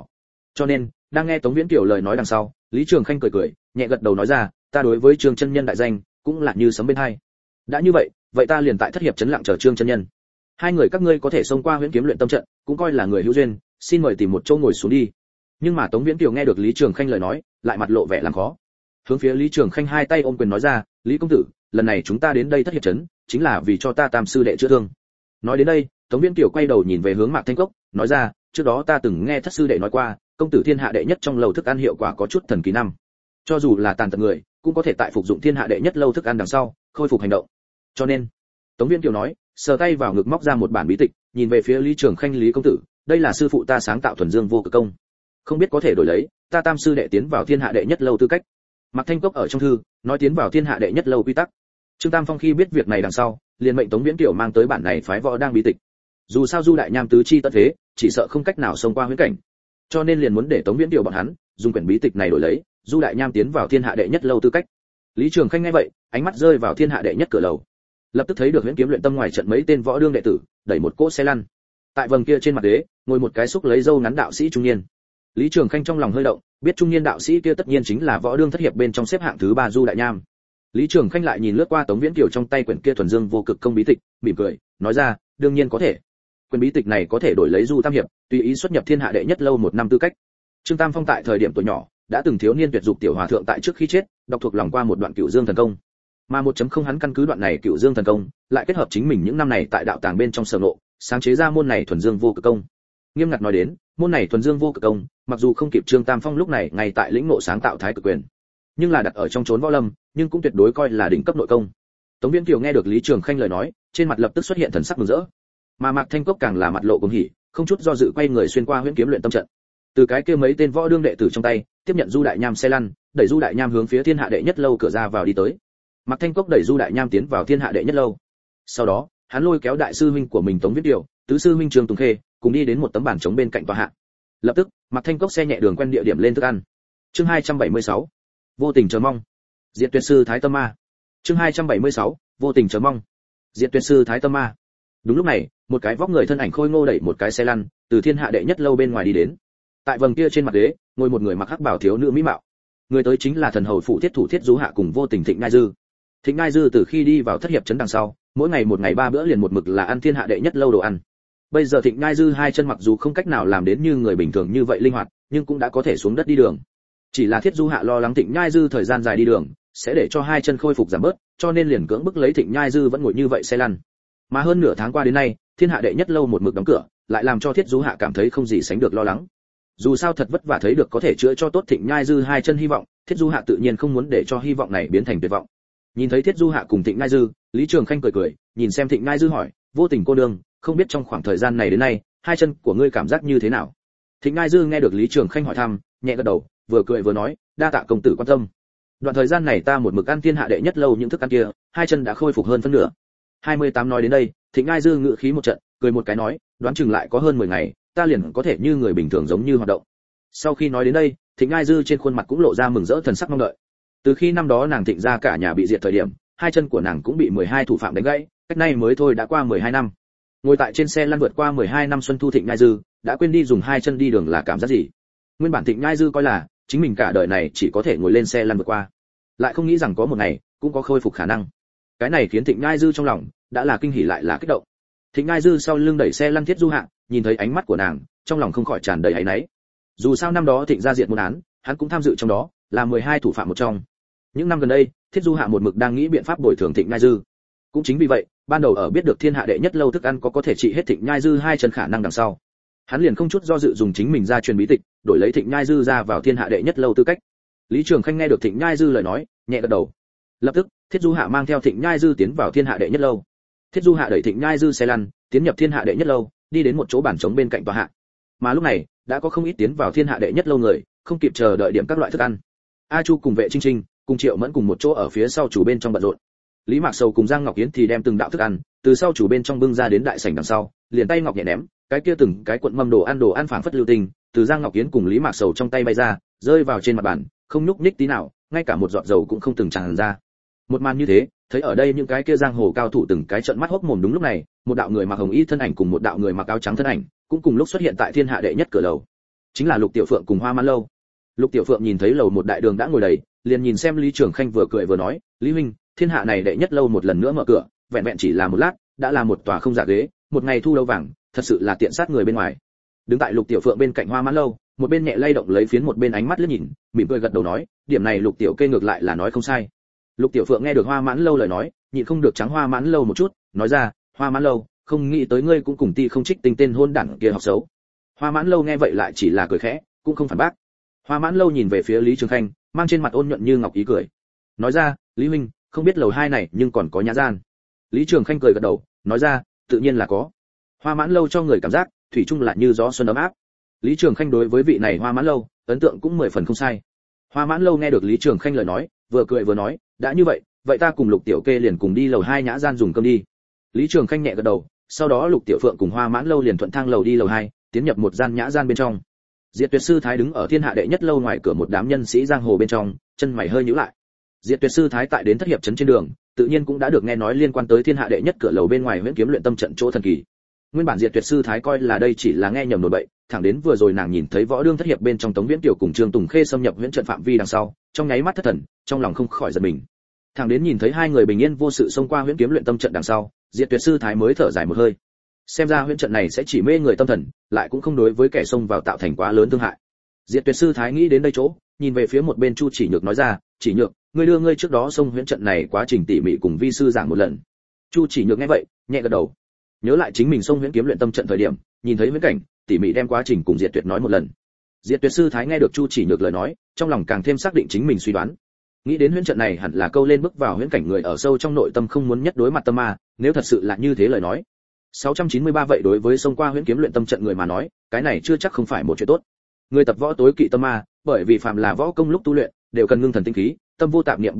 Cho nên, đang nghe Tống Viễn Kiều lời nói đằng sau, Lý Trường Khanh cười cười, nhẹ gật đầu nói ra, ta đối với Trương chân nhân đại danh cũng là như sấm bên tai. Đã như vậy, vậy ta liền tại thất hiệp trấn lặng chờ Trương chân nhân. Hai người các ngươi có thể xông qua huyễn kiếm luyện tâm trận, cũng coi là người hữu duyên, xin mời tìm một chỗ ngồi xuống đi. Nhưng mà Tống Viễn Kiều nghe được Lý Trường Khanh lời nói, lại mặt lộ vẻ làm khó. Hướng phía Lý Trường Khanh hai tay ôm quyền nói ra, Lý công tử, lần này chúng ta đến đây thất hiệp trấn, chính là vì cho ta Tam sư đệ chữa thương. Nói đến đây, Tống Viễn Kiều quay đầu nhìn về hướng Mạc Thanh Cốc, nói ra, trước đó ta từng nghe thất sư đệ nói qua, công tử thiên hạ đệ nhất trong lầu thức ăn hiệu quả có chút thần kỳ năm. Cho dù là tàn tật người, cũng có thể tại phục dụng thiên hạ đệ nhất lâu thức ăn đằng sau, khôi phục hành động. Cho nên, Tống Viễn Kiều nói, sờ tay vào ngực móc ra một bản bí tịch, nhìn về phía Lý Trường Khanh, Lý công tử, đây là sư phụ ta sáng tạo thuần dương vô cực công, không biết có thể đổi lấy ta Tam sư đệ tiến vào thiên hạ đệ nhất lâu tư cách. Mạc Thanh Cốc ở trong thư nói tiến vào thiên hạ đệ nhất lâu quy tắc. Trương Tam Phong khi biết việc này đằng sau, liền mệnh Tống Viễn Kiều mang tới bản này phái võ đang bí tịch. Dù sao Du đại nham tứ chi tất thế, chỉ sợ không cách nào xông qua huyễn cảnh, cho nên liền muốn để Tống Viễn Kiều bọn hắn dùng quyển bí tịch này đổi lấy Du đại nham tiến vào thiên hạ đệ nhất lâu tư cách. Lý Trường Khanh nghe vậy, ánh mắt rơi vào thiên hạ đệ nhất cửa lầu, lập tức thấy được huyễn kiếm luyện tâm ngoài trận mấy tên võ đương đệ tử đẩy một cỗ xe lăn. Tại vầng kia trên mặt đế ngồi một cái xúc lấy râu ngắn đạo sĩ trung niên. Lý Trường Khanh trong lòng hơi động, biết trung niên đạo sĩ kia tất nhiên chính là võ đương thất hiệp bên trong xếp hạng thứ 3 Du đại nham. Lý Trường Khanh lại nhìn lướt qua Tống Viễn Kiều trong tay quyển kia thuần dương vô cực công bí tịch, mỉm cười, nói ra, đương nhiên có thể. Quyển bí tịch này có thể đổi lấy Du tam hiệp, tùy ý xuất nhập thiên hạ đệ nhất lâu một năm tư cách. Trương Tam Phong tại thời điểm tuổi nhỏ, đã từng thiếu niên tuyệt dục tiểu hòa thượng tại trước khi chết, đọc thuộc lòng qua một đoạn Cửu Dương thần công. Mà 1.0 hắn căn cứ đoạn này Cửu Dương thần công, lại kết hợp chính mình những năm này tại đạo tàng bên trong sở ngộ, sáng chế ra môn này thuần dương vô cực công. Nghiêm ngặt nói đến, môn này thuần dương vô cực công, mặc dù không kịp Trương Tam Phong lúc này ngay tại lĩnh ngộ sáng tạo thái cực quyền, nhưng là đặt ở trong chốn võ lâm, nhưng cũng tuyệt đối coi là đỉnh cấp nội công. Tống Viễn Kiều nghe được Lý Trường Khanh lời nói, trên mặt lập tức xuất hiện thần sắc mừng rỡ, mà Mạc Thanh Cốc càng là mặt lộ cuồng hỉ, không chút do dự quay người xuyên qua huyễn kiếm luyện tâm trận, từ cái kia mấy tên võ đương đệ tử trong tay tiếp nhận Du đại nham xe lăn, đẩy Du đại nham hướng phía thiên hạ đệ nhất lâu cửa ra vào đi tới. Mạc Thanh Cốc đẩy Du đại nham tiến vào thiên hạ đệ nhất lâu, sau đó hắn lôi kéo đại sư huynh của mình Tống Viễn Kiều, tứ sư huynh Trương Tùng Khê cùng đi đến một tấm bàn trống bên cạnh tòa hạ. Lập tức, Mạc Thanh Cốc xe nhẹ đường quen địa điểm lên thức ăn. Chương 276, vô tình chờ mong. Diệt tuyệt sư Thái Tâm Ma. Chương 276, vô tình chờ mong. Diệt tuyệt sư Thái Tâm Ma. Đúng lúc này, một cái vóc người thân ảnh khôi ngô đẩy một cái xe lăn, từ thiên hạ đệ nhất lâu bên ngoài đi đến. Tại vầng kia trên mặt ghế, ngồi một người mặc hắc bào thiếu nữ mỹ mạo. Người tới chính là thần hầu phụ thiết thủ thiết Du hạ cùng vô tình Thịnh Ngai Dư. Thịnh Ngai Dư từ khi đi vào thất hiệp trấn đằng sau, mỗi ngày một ngày 3 bữa liền một mực là ăn thiên hạ đệ nhất lâu đồ ăn. Bây giờ Thịnh Ngai Dư hai chân mặc dù không cách nào làm đến như người bình thường như vậy linh hoạt, nhưng cũng đã có thể xuống đất đi đường. Chỉ là Thiết Du Hạ lo lắng Thịnh Ngai Dư thời gian dài đi đường sẽ để cho hai chân khôi phục giảm bớt, cho nên liền cưỡng bức lấy Thịnh Ngai Dư vẫn ngồi như vậy xe lăn. Mà hơn nửa tháng qua đến nay, thiên hạ đệ nhất lâu một mực đóng cửa, lại làm cho Thiết Du Hạ cảm thấy không gì sánh được lo lắng. Dù sao thật vất vả thấy được có thể chữa cho tốt Thịnh Ngai Dư hai chân hy vọng, Thiết Du Hạ tự nhiên không muốn để cho hy vọng này biến thành tuyệt vọng. Nhìn thấy Thiết Du Hạ cùng Thịnh Ngai Dư, Lý Trường Khanh cười cười, nhìn xem Thịnh Ngai Dư hỏi, vô tình cô đương, không biết trong khoảng thời gian này đến nay, hai chân của ngươi cảm giác như thế nào? Thịnh Ngai Dư nghe được Lý Trường Khanh hỏi thăm, nhẹ gật đầu, vừa cười vừa nói, đa tạ công tử quan tâm. Đoạn thời gian này ta một mực ăn thiên hạ đệ nhất lâu những thức ăn kia, hai chân đã khôi phục hơn phân nửa. 28 nói đến đây, Thịnh Ngai Dư ngự khí một trận, cười một cái nói, đoán chừng lại có hơn 10 ngày, ta liền có thể như người bình thường giống như hoạt động. Sau khi nói đến đây, Thịnh Ngai Dư trên khuôn mặt cũng lộ ra mừng rỡ thần sắc mong đợi. Từ khi năm đó nàng Thịnh gia cả nhà bị diệt thời điểm, hai chân của nàng cũng bị 12 thủ phạm đánh gãy, cách nay mới thôi đã qua 12 năm. Ngồi tại trên xe lăn vượt qua 12 năm xuân thu, Thịnh Ngai Dư đã quên đi dùng hai chân đi đường là cảm giác gì. Nguyên bản Thịnh Ngai Dư coi là chính mình cả đời này chỉ có thể ngồi lên xe lăn vượt qua, lại không nghĩ rằng có một ngày cũng có khôi phục khả năng. Cái này khiến Thịnh Ngai Dư trong lòng đã là kinh hỉ lại là kích động. Thịnh Ngai Dư sau lưng đẩy xe lăn Thiết Du Hạ, nhìn thấy ánh mắt của nàng, trong lòng không khỏi tràn đầy áy náy. Dù sao năm đó Thịnh gia diệt môn án, hắn cũng tham dự trong đó, là 12 thủ phạm một trong. Những năm gần đây, Thiết Du Hạ một mực đang nghĩ biện pháp bồi thường Thịnh Ngai Dư. Cũng chính vì vậy, ban đầu ở biết được thiên hạ đệ nhất lâu thức ăn có thể trị hết Thịnh Ngai Dư hai chân khả năng đằng sau, hắn liền không chút do dự dùng chính mình ra truyền bí tịch, đổi lấy Thịnh Ngai Dư ra vào thiên hạ đệ nhất lâu tư cách. Lý Trường Khanh nghe được Thịnh Ngai Dư lời nói, nhẹ gật đầu. Lập tức, Thiết Du Hạ mang theo Thịnh Ngai Dư tiến vào thiên hạ đệ nhất lâu. Thiết Du Hạ đẩy Thịnh Ngai Dư xe lăn, tiến nhập thiên hạ đệ nhất lâu, đi đến một chỗ bàn trống bên cạnh tòa hạ. Mà lúc này, đã có không ít tiến vào thiên hạ đệ nhất lâu người, không kịp chờ đợi điểm các loại thức ăn. A Chu cùng Vệ Trinh Trinh, cùng Triệu Mẫn cùng một chỗ ở phía sau chủ bên trong bận rộn. Lý Mạc Sầu cùng Giang Ngọc Yến thì đem từng đạo thức ăn từ sau chủ bên trong bưng ra đến đại sảnh đằng sau, liền tay ngọc nhẹ ném, cái kia từng cái cuộn mâm đồ ăn phảng phất lưu tình, từ Giang Ngọc Yến cùng Lý Mạc Sầu trong tay bay ra, rơi vào trên mặt bàn, không nhúc nhích tí nào, ngay cả một giọt dầu cũng không từng tràn ra. Một màn như thế, thấy ở đây những cái kia giang hồ cao thủ từng cái trợn mắt hốc mồm. Đúng lúc này, một đạo người mặc hồng y thân ảnh cùng một đạo người mặc áo trắng thân ảnh cũng cùng lúc xuất hiện tại thiên hạ đệ nhất cửa lầu. chính là Lục Tiểu Phượng cùng Hoa Mãn Lâu. Lục Tiểu Phượng nhìn thấy lầu một đại đường đã ngồi đầy, liền nhìn xem Lý Trường Khanh vừa cười vừa nói, Lý huynh, thiên hạ này đệ nhất lâu một lần nữa mở cửa, vẹn vẹn chỉ là một lát, đã là một tòa không giả ghế, một ngày thu lâu vàng, thật sự là tiện sát người bên ngoài. Đứng tại Lục Tiểu Phượng bên cạnh Hoa Mãn Lâu, một bên nhẹ lay động lấy phiến, một bên ánh mắt liếc nhìn, mỉm cười gật đầu nói, điểm này Lục Tiểu kê ngược lại là nói không sai. Lục Tiểu Phượng nghe được Hoa Mãn Lâu lời nói, nhịn không được trắng Hoa Mãn Lâu một chút, nói ra, Hoa Mãn Lâu, không nghĩ tới ngươi cũng cùng Ti không trích tinh tên hôn đản kia học xấu. Hoa Mãn Lâu nghe vậy lại chỉ là cười khẽ, cũng không phản bác. Hoa Mãn Lâu nhìn về phía Lý Trường Khanh, mang trên mặt ôn nhuận như ngọc ý cười, nói ra, Lý huynh, không biết lầu 2 này nhưng còn có nhã gian. Lý Trường Khanh cười gật đầu, nói ra, tự nhiên là có. Hoa Mãn Lâu cho người cảm giác thủy chung là như gió xuân ấm áp. Lý Trường Khanh đối với vị này Hoa Mãn Lâu ấn tượng cũng 10 phần không sai. Hoa Mãn Lâu nghe được Lý Trường Khanh lời nói, vừa cười vừa nói, đã như vậy, vậy ta cùng Lục Tiểu kê liền cùng đi lầu 2 nhã gian dùng cơm đi. Lý Trường Khanh nhẹ gật đầu, sau đó Lục Tiểu Phượng cùng Hoa Mãn Lâu liền thuận thang lầu đi lầu 2, tiến nhập một gian nhã gian bên trong. Diệt Tuyệt sư thái đứng ở thiên hạ đệ nhất lâu ngoài cửa một đám nhân sĩ giang hồ bên trong, chân mày hơi nhíu lại. Diệt Tuyệt sư thái tại đến Thất Hiệp trấn trên đường, tự nhiên cũng đã được nghe nói liên quan tới thiên hạ đệ nhất cửa lầu bên ngoài Huyễn Kiếm luyện tâm trận chỗ thần kỳ. Nguyên bản Diệt Tuyệt sư thái coi là đây chỉ là nghe nhầm nổi bậy, thẳng đến vừa rồi nàng nhìn thấy võ đương Thất Hiệp bên trong Tống Viễn Kiều cùng Trương Tùng Khê xâm nhập huyễn trận phạm vi đằng sau, trong nháy mắt thất thần, trong lòng không khỏi giật mình. Thẳng đến nhìn thấy hai người bình yên vô sự xông qua Huyễn Kiếm luyện tâm trận đằng sau, Diệt Tuyệt sư thái mới thở dài một hơi. Xem ra huyễn trận này sẽ chỉ mê người tâm thần, lại cũng không đối với kẻ xông vào tạo thành quá lớn thương hại. Diệt Tuyệt sư thái nghĩ đến đây chỗ, nhìn về phía một bên Chu Chỉ Nhược nói ra, Chỉ Nhược, ngươi đưa ngươi trước đó xông huyễn trận này quá trình tỉ mỉ cùng vi sư giảng một lần. Chu Chỉ Nhược nghe vậy, nhẹ gật đầu. Nhớ lại chính mình xông huyễn kiếm luyện tâm trận thời điểm, nhìn thấy huyễn cảnh, tỉ mỉ đem quá trình cùng Diệt Tuyệt nói một lần. Diệt Tuyệt sư thái nghe được Chu Chỉ Nhược lời nói, trong lòng càng thêm xác định chính mình suy đoán. Nghĩ đến huyễn trận này hẳn là câu lên bước vào huyễn cảnh người ở sâu trong nội tâm không muốn nhất đối mặt tâm ma, nếu thật sự là như thế lời nói. 693 vậy đối với xông qua huyễn kiếm luyện tâm trận người mà nói, cái này chưa chắc không phải một chuyện tốt. Người tập võ tối kỵ tâm ma, bởi vì phàm là võ công lúc tu luyện, đều cần ngưng thần tinh khí, tâm vô tạp niệm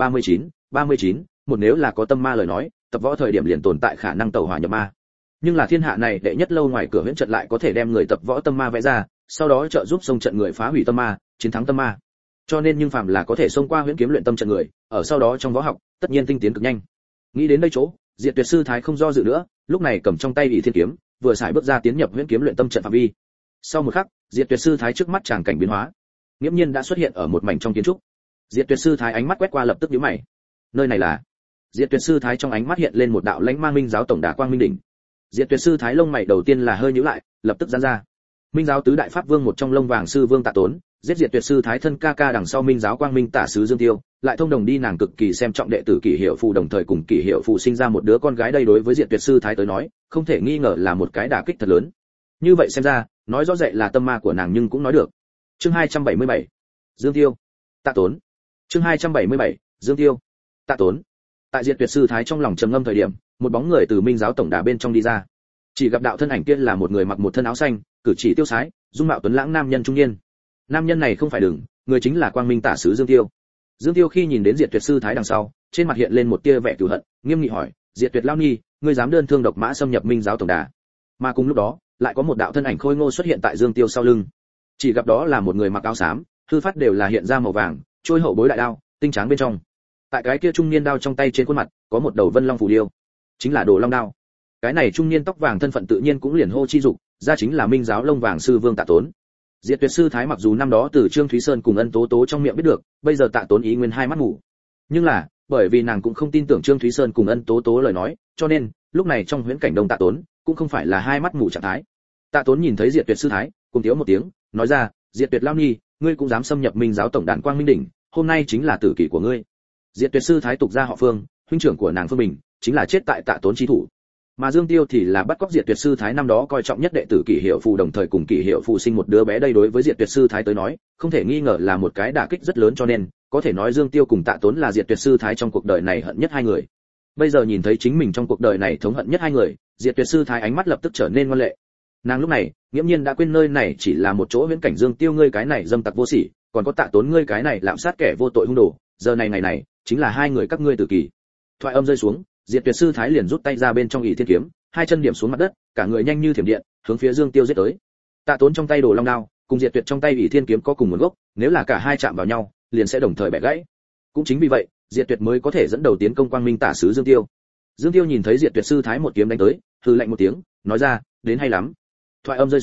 39, một nếu là có tâm ma lời nói, tập võ thời điểm liền tồn tại khả năng tẩu hỏa nhập ma. Nhưng là thiên hạ này đệ nhất lâu ngoài cửa huyễn trận lại có thể đem người tập võ tâm ma vẽ ra, sau đó trợ giúp xông trận người phá hủy tâm ma, chiến thắng tâm ma. Cho nên nhưng phàm là có thể xông qua huyễn kiếm luyện tâm trận người, ở sau đó trong võ học, tất nhiên tinh tiến cực nhanh. Nghĩ đến đây chỗ, Diệt Tuyệt sư thái không do dự nữa, lúc này cầm trong tay Ỷ Thiên kiếm, vừa xài bước ra tiến nhập huyễn kiếm luyện tâm trận phạm vi. Sau một khắc, Diệt Tuyệt sư thái trước mắt tràng cảnh biến hóa, nghiễm nhiên đã xuất hiện ở một mảnh trong kiến trúc. Diệt Tuyệt sư thái ánh mắt quét qua lập tức nhíu mày. Nơi này là? Diệt Tuyệt sư thái trong ánh mắt hiện lên một đạo lãnh mang minh giáo tổng đà quang minh đỉnh. Diệt Tuyệt sư thái lông mày đầu tiên là hơi nhíu lại, lập tức giãn ra. Minh giáo tứ đại pháp vương một trong lông vàng sư vương Tạ Tốn, giết Diệt Tuyệt sư thái thân ca ca đằng sau minh giáo quang minh tả sứ Dương Tiêu, lại thông đồng đi nàng cực kỳ xem trọng đệ tử Kỷ Hiệu Phù, đồng thời cùng Kỷ Hiệu Phù sinh ra một đứa con gái, đây đối với Diệt Tuyệt sư thái tới nói, không thể nghi ngờ là một cái đả kích thật lớn. Như vậy xem ra, nói rõ rệt là tâm ma của nàng nhưng cũng nói được. Chương 277. Dương Tiêu, Tạ Tốn. Chương 277. Dương Tiêu, Tạ Tốn. Tại Diệt Tuyệt sư thái trong lòng trầm ngâm thời điểm, một bóng người từ minh giáo tổng đà bên trong đi ra. Chỉ gặp đạo thân ảnh kia là một người mặc một thân áo xanh, cử chỉ tiêu sái, dung mạo tuấn lãng nam nhân trung niên. Nam nhân này không phải đừng, người chính là quang minh tả sứ Dương Tiêu. Dương Tiêu khi nhìn đến Diệt Tuyệt sư thái đằng sau, trên mặt hiện lên một tia vẻ cừu hận, nghiêm nghị hỏi, Diệt Tuyệt lão nhi, ngươi dám đơn thương độc mã xâm nhập minh giáo tổng đà? Mà cùng lúc đó, lại có một đạo thân ảnh khôi ngô xuất hiện tại Dương Tiêu sau lưng. Chỉ gặp đó là một người mặc áo xám, hư phát đều là hiện ra màu vàng, trôi hậu bối đại đao, tinh tráng bên trong. Tại cái kia trung niên đao trong tay trên khuôn mặt, có một đầu vân long phù điêu, chính là Đồ Long đao. Cái này trung niên tóc vàng thân phận tự nhiên cũng liền hô chi dục, ra chính là minh giáo lông vàng sư vương Tạ Tốn. Diệt Tuyệt sư thái mặc dù năm đó từ Trương Thúy Sơn cùng Ân Tố Tố trong miệng biết được, bây giờ Tạ Tốn ý nguyên hai mắt mù. Nhưng là, bởi vì nàng cũng không tin tưởng Trương Thúy Sơn cùng Ân Tố Tố lời nói, cho nên, lúc này trong huyễn cảnh Đông Tạ Tốn, cũng không phải là hai mắt mù trạng thái. Tạ Tốn nhìn thấy Diệt Tuyệt sư thái, cùng tiếu một tiếng, nói ra, Diệt Tuyệt lão nhi, ngươi cũng dám xâm nhập minh giáo tổng đàn quang minh đỉnh, hôm nay chính là tử kỷ của ngươi. Diệt Tuyệt sư thái tục ra họ Phương, huynh trưởng của nàng Phương Bình, chính là chết tại Tạ Tốn chi thủ. Mà Dương Tiêu thì là bắt cóc Diệt Tuyệt sư thái năm đó coi trọng nhất đệ tử Kỷ Hiệu Phù, đồng thời cùng Kỷ Hiệu Phù sinh một đứa bé, đây đối với Diệt Tuyệt sư thái tới nói, không thể nghi ngờ là một cái đả kích rất lớn, cho nên có thể nói Dương Tiêu cùng Tạ Tốn là Diệt Tuyệt sư thái trong cuộc đời này hận nhất hai người. Bây giờ nhìn thấy chính mình trong cuộc đời này thống hận nhất hai người, Diệt Tuyệt sư thái ánh mắt lập tức trở nên ngoan lệ. Nàng lúc này, nghiễm nhiên đã quên nơi này chỉ là một chỗ huyễn cảnh, Dương Tiêu ngươi cái này dâm tặc vô sỉ, còn có Tạ Tốn ngươi cái này lạm sát kẻ vô tội hung đồ, giờ này ngày này, chính là hai người các ngươi tử kỳ. Thoại âm rơi xuống, Diệt Tuyệt sư thái liền rút tay ra bên trong Ỷ Thiên kiếm, hai chân điểm xuống mặt đất, cả người nhanh như thiểm điện, hướng phía Dương Tiêu giết tới. Tạ Tốn trong tay Đồ Long đao, cùng Diệt Tuyệt trong tay Ỷ Thiên kiếm có cùng nguồn gốc, nếu là cả hai chạm vào nhau, liền sẽ đồng thời bẻ gãy. Cũng chính vì vậy, Diệt Tuyệt mới có thể dẫn đầu tiến công quang minh tả sứ Dương Tiêu. Dương Tiêu nhìn thấy Diệt Tuyệt sư thái một kiếm đánh tới, hừ lạnh một tiếng, nói ra, đến hay lắm. Thoại âm rơi xuống,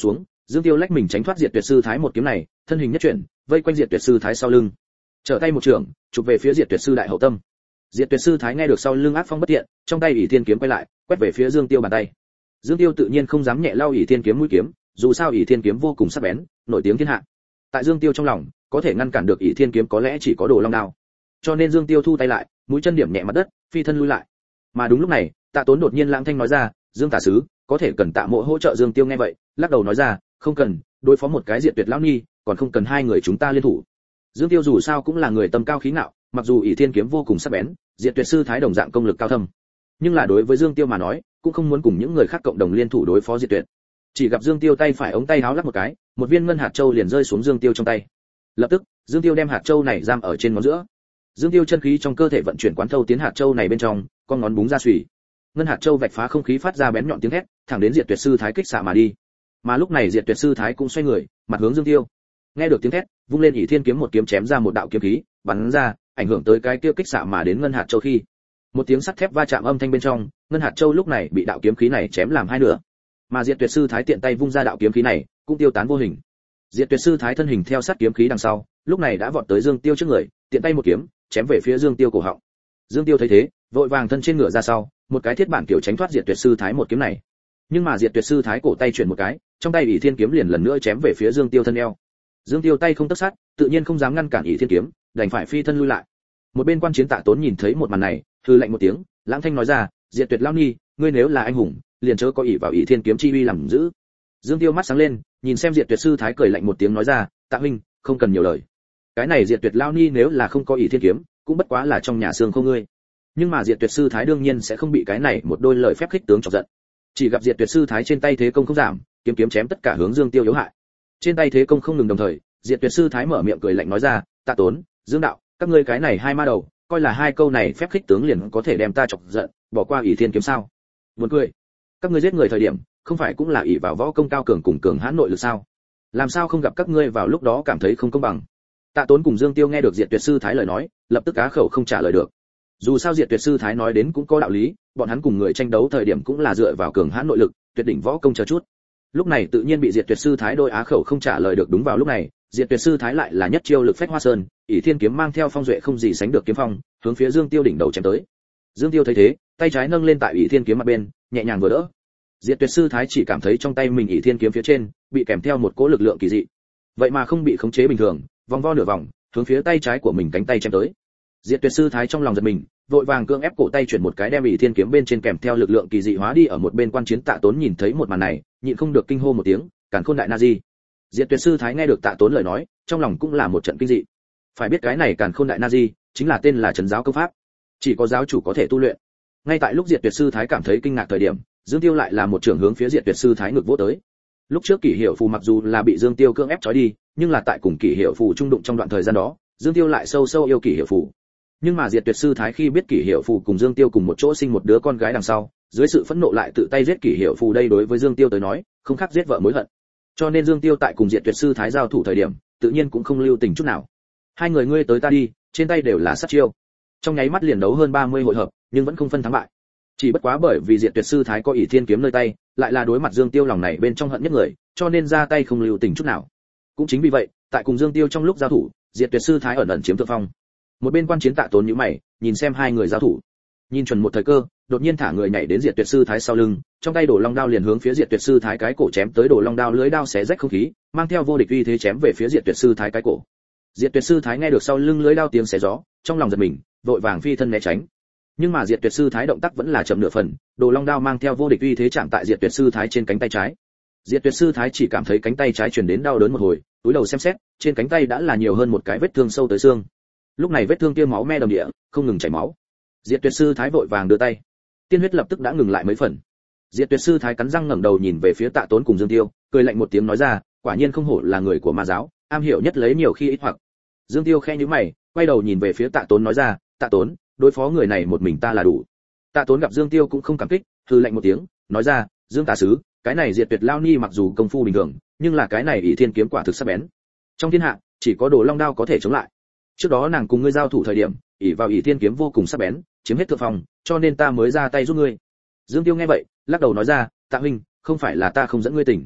Dương Tiêu lách mình tránh thoát Diệt Tuyệt Sư Thái một kiếm này, thân hình nhất chuyển, vây quanh Diệt Tuyệt Sư Thái sau lưng, trở tay một trường, chụp về phía Diệt Tuyệt Sư đại hậu tâm. Diệt Tuyệt Sư Thái nghe được sau lưng ác phong bất thiện, trong tay ỷ thiên kiếm quay lại, quét về phía Dương Tiêu bàn tay. Dương Tiêu tự nhiên không dám nhẹ lao ỷ thiên kiếm mũi kiếm, dù sao ỷ thiên kiếm vô cùng sắc bén, nổi tiếng thiên hạ. Tại Dương Tiêu trong lòng, có thể ngăn cản được ỷ thiên kiếm có lẽ chỉ có Đồ Long đao. Cho nên Dương Tiêu thu tay lại, mũi chân điểm nhẹ mặt đất, phi thân lui lại. Mà đúng lúc này, Tạ Tốn đột nhiên lãng thanh nói ra, "Dương tả sứ, có thể cần Tạ mộ hỗ trợ." Dương Tiêu nghe vậy, lắc đầu nói ra, "Không cần, đối phó một cái Diệt Tuyệt lão ni, còn không cần hai người chúng ta liên thủ." Dương Tiêu dù sao cũng là người tâm cao khí ngạo, mặc dù ỷ thiên kiếm vô cùng sắc bén, Diệt Tuyệt Sư Thái đồng dạng công lực cao thâm, nhưng là đối với Dương Tiêu mà nói, cũng không muốn cùng những người khác cộng đồng liên thủ đối phó Diệt Tuyệt. Chỉ gặp Dương Tiêu tay phải ống tay áo lắc một cái, một viên ngân hạt châu liền rơi xuống Dương Tiêu trong tay. Lập tức, Dương Tiêu đem hạt châu này giam ở trên ngón giữa. Dương Tiêu chân khí trong cơ thể vận chuyển quán thâu tiến hạt châu này bên trong, con ngón búng ra xùy. Ngân hạt châu vạch phá không khí phát ra bén nhọn tiếng hét, thẳng đến Diệt Tuyệt Sư Thái kích xạ mà đi. Mà lúc này Diệt Tuyệt Sư Thái cũng xoay người, mặt hướng Dương Tiêu. Nghe được tiếng hét, vung lên ỷ thiên kiếm một kiếm chém ra một đạo kiếm khí, bắn ra, ảnh hưởng tới cái kia kích xạ mà đến ngân hạt châu khi. Một tiếng sắt thép va chạm âm thanh bên trong, ngân hạt châu lúc này bị đạo kiếm khí này chém làm hai nửa. Mà Diệt Tuyệt Sư Thái tiện tay vung ra đạo kiếm khí này, cũng tiêu tán vô hình. Diệt Tuyệt Sư Thái thân hình theo sát kiếm khí đằng sau, lúc này đã vọt tới Dương Tiêu trước người, tiện tay một kiếm, chém về phía Dương Tiêu cổ họng. Dương Tiêu thấy thế, vội vàng thân trên ngựa ra sau, một cái thiết bản kiểu tránh thoát Diệt Tuyệt Sư Thái một kiếm này. Nhưng mà Diệt Tuyệt Sư Thái cổ tay chuyển một cái, trong tay ỷ thiên kiếm liền lần nữa chém về phía Dương Tiêu thân eo. Dương Tiêu tay không tấc sát, tự nhiên không dám ngăn cản ỷ thiên kiếm, đành phải phi thân lui lại. Một bên quan chiến Tạ Tốn nhìn thấy một màn này, hừ lạnh một tiếng, lãng thanh nói ra, Diệt Tuyệt lão ni, ngươi nếu là anh hùng, liền chớ có ỷ vào ỷ thiên kiếm chi uy làm giữ. Dương Tiêu mắt sáng lên, nhìn xem Diệt Tuyệt Sư Thái cười lạnh một tiếng nói ra, Tạ huynh, không cần nhiều lời. Cái này Diệt Tuyệt lão ni nếu là không có ỷ thiên kiếm, cũng bất quá là trong nhà xương không ngươi. Nhưng mà Diệt Tuyệt Sư Thái đương nhiên sẽ không bị cái này một đôi lời phép khích tướng chọc giận. Chỉ gặp Diệt Tuyệt Sư Thái trên tay thế công không giảm, kiếm kiếm chém tất cả hướng Dương Tiêu yếu hại. Trên tay thế công không ngừng đồng thời, Diệt Tuyệt Sư Thái mở miệng cười lạnh nói ra, Tạ Tốn, Dương đạo, các ngươi cái này hai ma đầu, coi là hai câu này phép khích tướng liền có thể đem ta chọc giận, bỏ qua ỷ thiên kiếm sao? Buồn cười. Các ngươi giết người thời điểm, không phải cũng là ỷ vào võ công cao cường cùng cường hãn nội lực sao? Làm sao không gặp các ngươi vào lúc đó cảm thấy không công bằng? Tạ Tốn cùng Dương Tiêu nghe được Diệt Tuyệt Sư Thái lời nói, lập tức cá khẩu không trả lời được. Dù sao Diệt Tuyệt Sư Thái nói đến cũng có đạo lý, bọn hắn cùng người tranh đấu thời điểm cũng là dựa vào cường hãn nội lực, tuyệt đỉnh võ công chờ chút. Lúc này tự nhiên bị Diệt Tuyệt Sư Thái đôi á khẩu không trả lời được. Đúng vào lúc này, Diệt Tuyệt Sư Thái lại là nhất chiêu lực phách hoa sơn, ỷ thiên kiếm mang theo phong duệ không gì sánh được kiếm phong, hướng phía Dương Tiêu đỉnh đầu chém tới. Dương Tiêu thấy thế, tay trái nâng lên tại ỷ thiên kiếm mặt bên, nhẹ nhàng vừa đỡ. Diệt Tuyệt Sư Thái chỉ cảm thấy trong tay mình ỷ thiên kiếm phía trên bị kèm theo một cỗ lực lượng kỳ dị, vậy mà không bị khống chế bình thường, vòng vo nửa vòng, hướng phía tay trái của mình cánh tay chém tới. Diệt Tuyệt Sư Thái trong lòng giật mình, vội vàng cưỡng ép cổ tay chuyển một cái đem ỷ thiên kiếm bên trên kèm theo lực lượng kỳ dị hóa đi. Ở một bên quan chiến Tạ Tốn nhìn thấy một màn này, nhịn không được kinh hô một tiếng, càn khôn đại na di. Diệt Tuyệt Sư Thái nghe được Tạ Tốn lời nói, trong lòng cũng là một trận kinh dị. Phải biết cái này càn khôn đại na di chính là tên là trấn giáo công pháp, chỉ có giáo chủ có thể tu luyện. Ngay tại lúc Diệt Tuyệt Sư Thái cảm thấy kinh ngạc thời điểm, Dương Tiêu lại là một trường hướng phía Diệt Tuyệt Sư Thái ngực vỗ tới. Lúc trước Kỷ Hiểu Phù mặc dù là bị Dương Tiêu cưỡng ép trói đi, nhưng là tại cùng Kỷ Hiểu Phù trung đụng trong đoạn thời gian đó, Dương Tiêu lại sâu sâu yêu Kỷ Hiểu Phù. Nhưng mà Diệt Tuyệt Sư Thái khi biết Kỷ Hiểu Phù cùng Dương Tiêu cùng một chỗ sinh một đứa con gái đằng sau, dưới sự phẫn nộ lại tự tay giết Kỷ Hiểu Phù. Đây đối với Dương Tiêu tới nói, không khác giết vợ mối hận. Cho nên Dương Tiêu tại cùng Diệt Tuyệt Sư Thái giao thủ thời điểm, tự nhiên cũng không lưu tình chút nào. Hai người ngươi tới ta đi, trên tay đều là sát chiêu. Trong nháy mắt liền đấu hơn 30 hội hợp, nhưng vẫn không phân thắng bại. Chỉ bất quá bởi vì Diệt Tuyệt Sư Thái có ỷ thiên kiếm nơi tay, lại là đối mặt Dương Tiêu lòng này bên trong hận nhất người, cho nên ra tay không lưu tình chút nào. Cũng chính vì vậy, tại cùng Dương Tiêu trong lúc giao thủ, Diệt Tuyệt Sư Thái ẩn ẩn chiếm thượng phong. Một bên quan chiến Tạ Tốn nhíu mày, nhìn xem hai người giao thủ. Nhìn chuẩn một thời cơ, đột nhiên thả người nhảy đến Diệt Tuyệt Sư Thái sau lưng, trong tay Đồ Long đao liền hướng phía Diệt Tuyệt Sư Thái cái cổ chém tới. Đồ Long đao lưới đao xé rách không khí, mang theo vô địch uy thế chém về phía Diệt Tuyệt Sư Thái cái cổ. Diệt Tuyệt Sư Thái nghe được sau lưng lưới đao tiếng xé gió, trong lòng giật mình, vội vàng phi thân né tránh. Nhưng mà Diệt Tuyệt Sư Thái động tác vẫn là chậm nửa phần, Đồ Long đao mang theo vô địch uy thế chạm tại Diệt Tuyệt Sư Thái trên cánh tay trái. Diệt Tuyệt Sư Thái chỉ cảm thấy cánh tay trái truyền đến đau đớn một hồi, túi đầu xem xét, trên cánh tay đã là nhiều hơn một cái vết thương sâu tới xương. Lúc này vết thương kia máu me đầm địa, không ngừng chảy máu. Diệt Tuyệt Sư Thái vội vàng đưa tay, tiên huyết lập tức đã ngừng lại mấy phần. Diệt Tuyệt Sư Thái cắn răng ngẩng đầu nhìn về phía Tạ Tốn cùng Dương Tiêu, cười lạnh một tiếng nói ra, quả nhiên không hổ là người của ma giáo, am hiểu nhất lấy nhiều khi ít hoặc. Dương Tiêu khẽ nhíu mày, quay đầu nhìn về phía Tạ Tốn nói ra, Tạ Tốn, đối phó người này một mình ta là đủ. Tạ Tốn gặp Dương Tiêu cũng không cảm kích, hừ lạnh một tiếng, nói ra, Dương Tả sứ, cái này Diệt Tuyệt Lao Ni mặc dù công phu bình thường, nhưng là cái này ỷ thiên kiếm quả thực sắc bén. Trong thiên hạ, chỉ có Đồ Long đao có thể chống lại. Trước đó nàng cùng ngươi giao thủ thời điểm, ỷ vào ỷ thiên kiếm vô cùng sắc bén, chiếm hết thượng phòng, cho nên ta mới ra tay giúp ngươi. Dương Tiêu nghe vậy, lắc đầu nói ra, Tạ huynh, không phải là ta không dẫn ngươi tỉnh,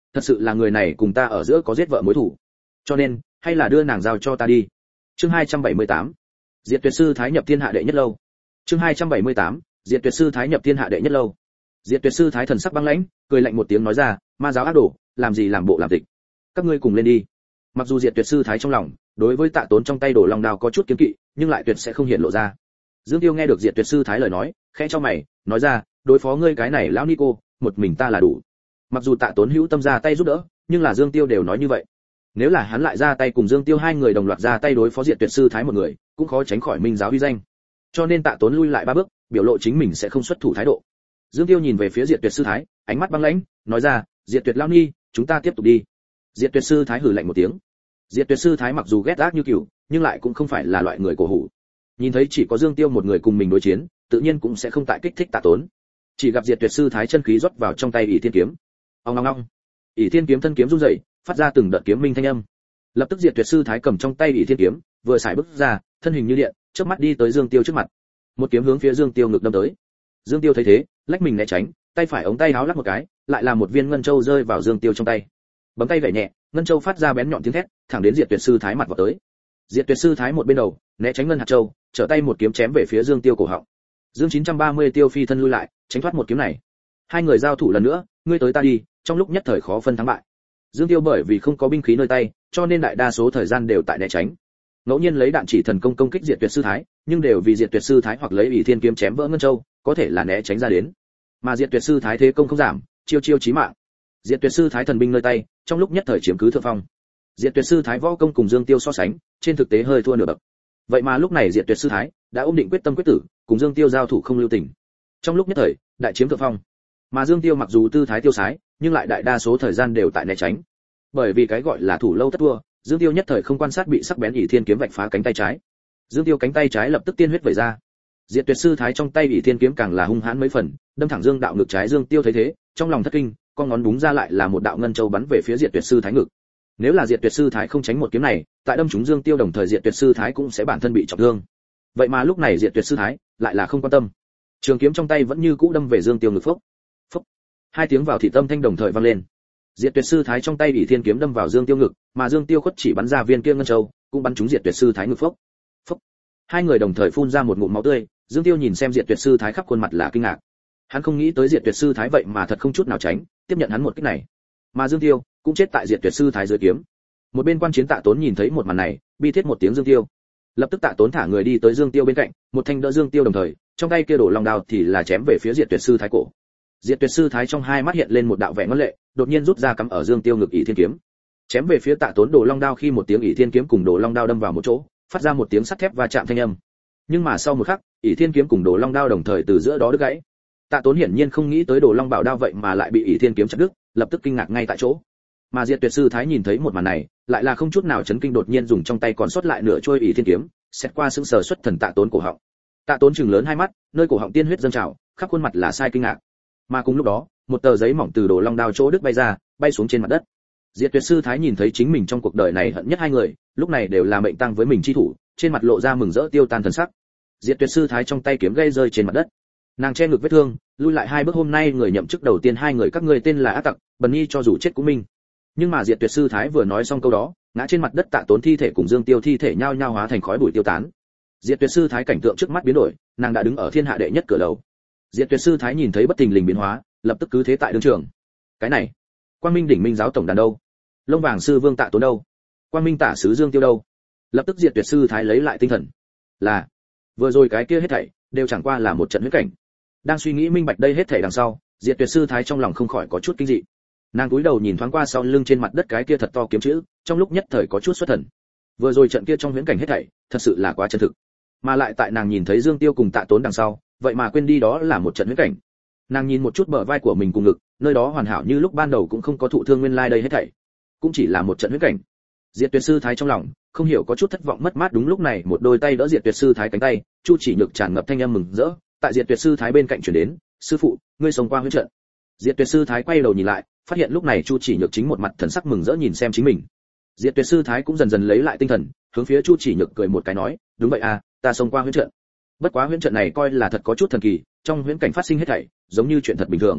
thật sự là người này cùng ta ở giữa có giết vợ mối thù, cho nên hay là đưa nàng giao cho ta đi. Chương 278. Diệt Tuyệt sư thái nhập thiên hạ đệ nhất lâu. Chương 278. Diệt Tuyệt sư thái nhập thiên hạ đệ nhất lâu. Diệt Tuyệt sư thái thần sắc băng lãnh, cười lạnh một tiếng nói ra, ma giáo ác đồ, làm gì làm bộ làm tịch. Các ngươi cùng lên đi. Mặc dù Diệt Tuyệt sư thái trong lòng đối với Tạ Tốn trong tay đổ long đao có chút kiêng kỵ, nhưng lại tuyệt sẽ không hiện lộ ra. Dương Tiêu nghe được Diệt Tuyệt sư thái lời nói, khẽ cho mày, nói ra, đối phó ngươi cái này lão Nico, một mình ta là đủ. Mặc dù Tạ Tốn hữu tâm ra tay giúp đỡ, nhưng là Dương Tiêu đều nói như vậy. Nếu là hắn lại ra tay cùng Dương Tiêu hai người đồng loạt ra tay đối phó Diệt Tuyệt sư thái một người, cũng khó tránh khỏi minh giáo uy danh. Cho nên Tạ Tốn lui lại 3 bước, biểu lộ chính mình sẽ không xuất thủ thái độ. Dương Tiêu nhìn về phía Diệt Tuyệt sư thái, ánh mắt băng lãnh, nói ra, Diệt Tuyệt lão ni, chúng ta tiếp tục đi. Diệt Tuyệt sư thái hừ lạnh một tiếng. Diệt Tuyệt sư thái mặc dù ghét ác như cừu, nhưng lại cũng không phải là loại người cổ hủ. Nhìn thấy chỉ có Dương Tiêu một người cùng mình đối chiến, tự nhiên cũng sẽ không tại kích thích Tạ Tốn. Chỉ gặp Diệt Tuyệt sư thái chân khí rót vào trong tay ỷ thiên kiếm. Ong ong ong. ỷ thiên kiếm thân kiếm rung rẩy, phát ra từng đợt kiếm minh thanh âm. Lập tức Diệt Tuyệt sư thái cầm trong tay ỷ thiên kiếm, vừa xài bước ra, thân hình như điện, chớp mắt đi tới Dương Tiêu trước mặt. Một kiếm hướng phía Dương Tiêu ngực đâm tới. Dương Tiêu thấy thế, lách mình né tránh, tay phải ống tay áo lắc một cái, lại là một viên ngân châu rơi vào Dương Tiêu trong tay. Bấm tay gảy nhẹ, ngân châu phát ra bén nhọn tiếng thét, thẳng đến Diệt Tuyệt sư thái mặt vào tới. Diệt Tuyệt sư thái một bên đầu, né tránh ngân hạt châu, trở tay một kiếm chém về phía Dương Tiêu cổ họng. Dương 930 Tiêu phi thân lui lại, tránh thoát một kiếm này. Hai người giao thủ lần nữa, ngươi tới ta đi, trong lúc nhất thời khó phân thắng bại. Dương Tiêu bởi vì không có binh khí nơi tay, cho nên đại đa số thời gian đều tại né tránh. Ngẫu nhiên lấy đạn chỉ thần công công kích Diệt Tuyệt sư thái, nhưng đều vì Diệt Tuyệt sư thái hoặc lấy ỷ thiên kiếm chém vỡ ngân châu, có thể là né tránh ra đến. Mà Diệt Tuyệt sư thái thế công không giảm, chiêu chiêu chí mạng. Diệt Tuyệt sư thái thần binh nơi tay, trong lúc nhất thời chiếm cứ thượng phong. Diệt Tuyệt sư thái võ công cùng Dương Tiêu so sánh, trên thực tế hơi thua nửa bậc. Vậy mà lúc này Diệt Tuyệt sư thái đã ôm định quyết tâm quyết tử, cùng Dương Tiêu giao thủ không lưu tình. Trong lúc nhất thời, đại chiếm thượng phong. Mà Dương Tiêu mặc dù tư thái tiêu sái, nhưng lại đại đa số thời gian đều tại né tránh. Bởi vì cái gọi là thủ lâu tất thua, Dương Tiêu nhất thời không quan sát bị sắc bén ỷ thiên kiếm vạch phá cánh tay trái. Dương Tiêu cánh tay trái lập tức tiên huyết vẩy ra. Diệt Tuyệt sư thái trong tay ỷ thiên kiếm càng là hung hãn mấy phần, đâm thẳng Dương đạo ngực trái. Dương Tiêu thấy thế, trong lòng thất kinh, con ngón búng ra lại là một đạo ngân châu bắn về phía Diệt Tuyệt sư thái ngực. Nếu là Diệt Tuyệt sư thái không tránh một kiếm này, tại đâm trúng Dương Tiêu đồng thời Diệt Tuyệt sư thái cũng sẽ bản thân bị trọng thương. Vậy mà lúc này Diệt Tuyệt sư thái lại là không quan tâm. Trường kiếm trong tay vẫn như cũ đâm về Dương Tiêu ngực phốc. Phốc. Hai tiếng vào thị tâm thanh đồng thời vang lên. Diệt Tuyệt sư thái trong tay ỷ thiên kiếm đâm vào Dương Tiêu ngực, mà Dương Tiêu khuất chỉ bắn ra viên kia ngân châu, cũng bắn trúng Diệt Tuyệt sư thái ngực phốc. Phốc. Hai người đồng thời phun ra một ngụm máu tươi, Dương Tiêu nhìn xem Diệt Tuyệt sư thái khắp khuôn mặt là kinh ngạc. Hắn không nghĩ tới Diệt Tuyệt sư thái vậy mà thật không chút nào tránh, tiếp nhận hắn một kích này. Mà Dương Tiêu cũng chết tại Diệt Tuyệt sư thái dưới kiếm. Một bên quan chiến Tạ Tốn nhìn thấy một màn này, bi thiết một tiếng Dương Tiêu. Lập tức Tạ Tốn thả người đi tới Dương Tiêu bên cạnh, một thanh đỡ Dương Tiêu đồng thời, trong tay kia đổ long đao thì là chém về phía Diệt Tuyệt sư thái cổ. Diệt Tuyệt sư thái trong hai mắt hiện lên một đạo vẻ ngoan lệ, đột nhiên rút ra cắm ở Dương Tiêu ngực ỷ thiên kiếm, chém về phía Tạ Tốn đổ long đao. Khi một tiếng ỷ thiên kiếm cùng đổ long đao đâm vào một chỗ, phát ra một tiếng sắt thép va chạm thanh âm. Nhưng mà sau một khắc, ỷ thiên kiếm cùng đổ long đao đồng thời từ giữa đó đứt gãy. Tạ Tốn hiển nhiên không nghĩ tới đổ long bảo đao vậy mà lại bị ỷ thiên kiếm chặt đứt, lập tức kinh ngạc ngay tại chỗ. Mà Diệt Tuyệt sư thái nhìn thấy một màn này, lại là không chút nào chấn kinh, đột nhiên dùng trong tay còn sót lại nửa trôi ỷ thiên kiếm, xét qua sững sờ xuất thần Tạ Tốn cổ họng. Tạ Tốn trừng lớn hai mắt, nơi cổ họng tiên huyết dâng trào, khắp khuôn mặt là sai kinh ngạc. Mà cùng lúc đó, một tờ giấy mỏng từ đồ long đao chỗ đứt bay ra, bay xuống trên mặt đất. Diệt Tuyệt sư thái nhìn thấy chính mình trong cuộc đời này hận nhất hai người, lúc này đều là mệnh tang với mình chi thủ, trên mặt lộ ra mừng rỡ tiêu tan thần sắc. Diệt Tuyệt sư thái trong tay kiếm gây rơi trên mặt đất. Nàng che ngực vết thương, lui lại 2 bước. Hôm nay người nhậm chức đầu tiên hai người các ngươi tên là ác tặc, bần nhi cho dù chết cũng minh. Nhưng mà Diệt Tuyệt sư thái vừa nói xong câu đó, ngã trên mặt đất Tạ Tốn thi thể cùng Dương Tiêu thi thể nhao nhao hóa thành khói bụi tiêu tán. Diệt Tuyệt sư thái cảnh tượng trước mắt biến đổi, nàng đã đứng ở thiên hạ đệ nhất cửa lầu. Diệt Tuyệt sư thái nhìn thấy bất thình lình biến hóa, lập tức cứ thế tại đương trường. Cái này, Quang Minh đỉnh minh giáo tổng đàn đâu? Lông vàng sư vương Tạ Tốn đâu? Quang Minh tả sứ Dương Tiêu đâu? Lập tức Diệt Tuyệt sư thái lấy lại tinh thần. Là, vừa rồi cái kia hết thảy đều chẳng qua là một trận huyễn cảnh. Đang suy nghĩ minh bạch đây hết thảy đằng sau, Diệt Tuyệt sư thái trong lòng không khỏi có chút kinh dị. Nàng cúi đầu nhìn thoáng qua sau lưng trên mặt đất cái kia thật to kiếm chữ, trong lúc nhất thời có chút xuất thần. Vừa rồi trận kia trong huyễn cảnh hết thảy, thật sự là quá chân thực. Mà lại tại nàng nhìn thấy Dương Tiêu cùng Tạ Tốn đằng sau, vậy mà quên đi đó là một trận huyễn cảnh. Nàng nhìn một chút bờ vai của mình cùng ngực, nơi đó hoàn hảo như lúc ban đầu cũng không có thụ thương, nguyên lai đây hết thảy cũng chỉ là một trận huyễn cảnh. Diệt Tuyệt sư thái trong lòng không hiểu có chút thất vọng mất mát. Đúng lúc này một đôi tay đỡ Diệt Tuyệt sư thái cánh tay, Chu Chỉ Nhược tràn ngập thanh âm mừng rỡ, tại Diệt Tuyệt sư thái bên cạnh truyền đến, sư phụ, ngươi sống qua huyễn trận. Diệt Tuyệt sư thái quay đầu nhìn lại, phát hiện lúc này Chu Chỉ Nhược chính một mặt thần sắc mừng rỡ nhìn xem chính mình. Diệt Tuyệt sư thái cũng dần dần lấy lại tinh thần, hướng phía Chu Chỉ Nhược cười một cái nói, đúng vậy à, ta sống qua huyễn trận. Bất quá huyễn trận này coi là thật có chút thần kỳ, trong huyễn cảnh phát sinh hết thảy giống như chuyện thật bình thường.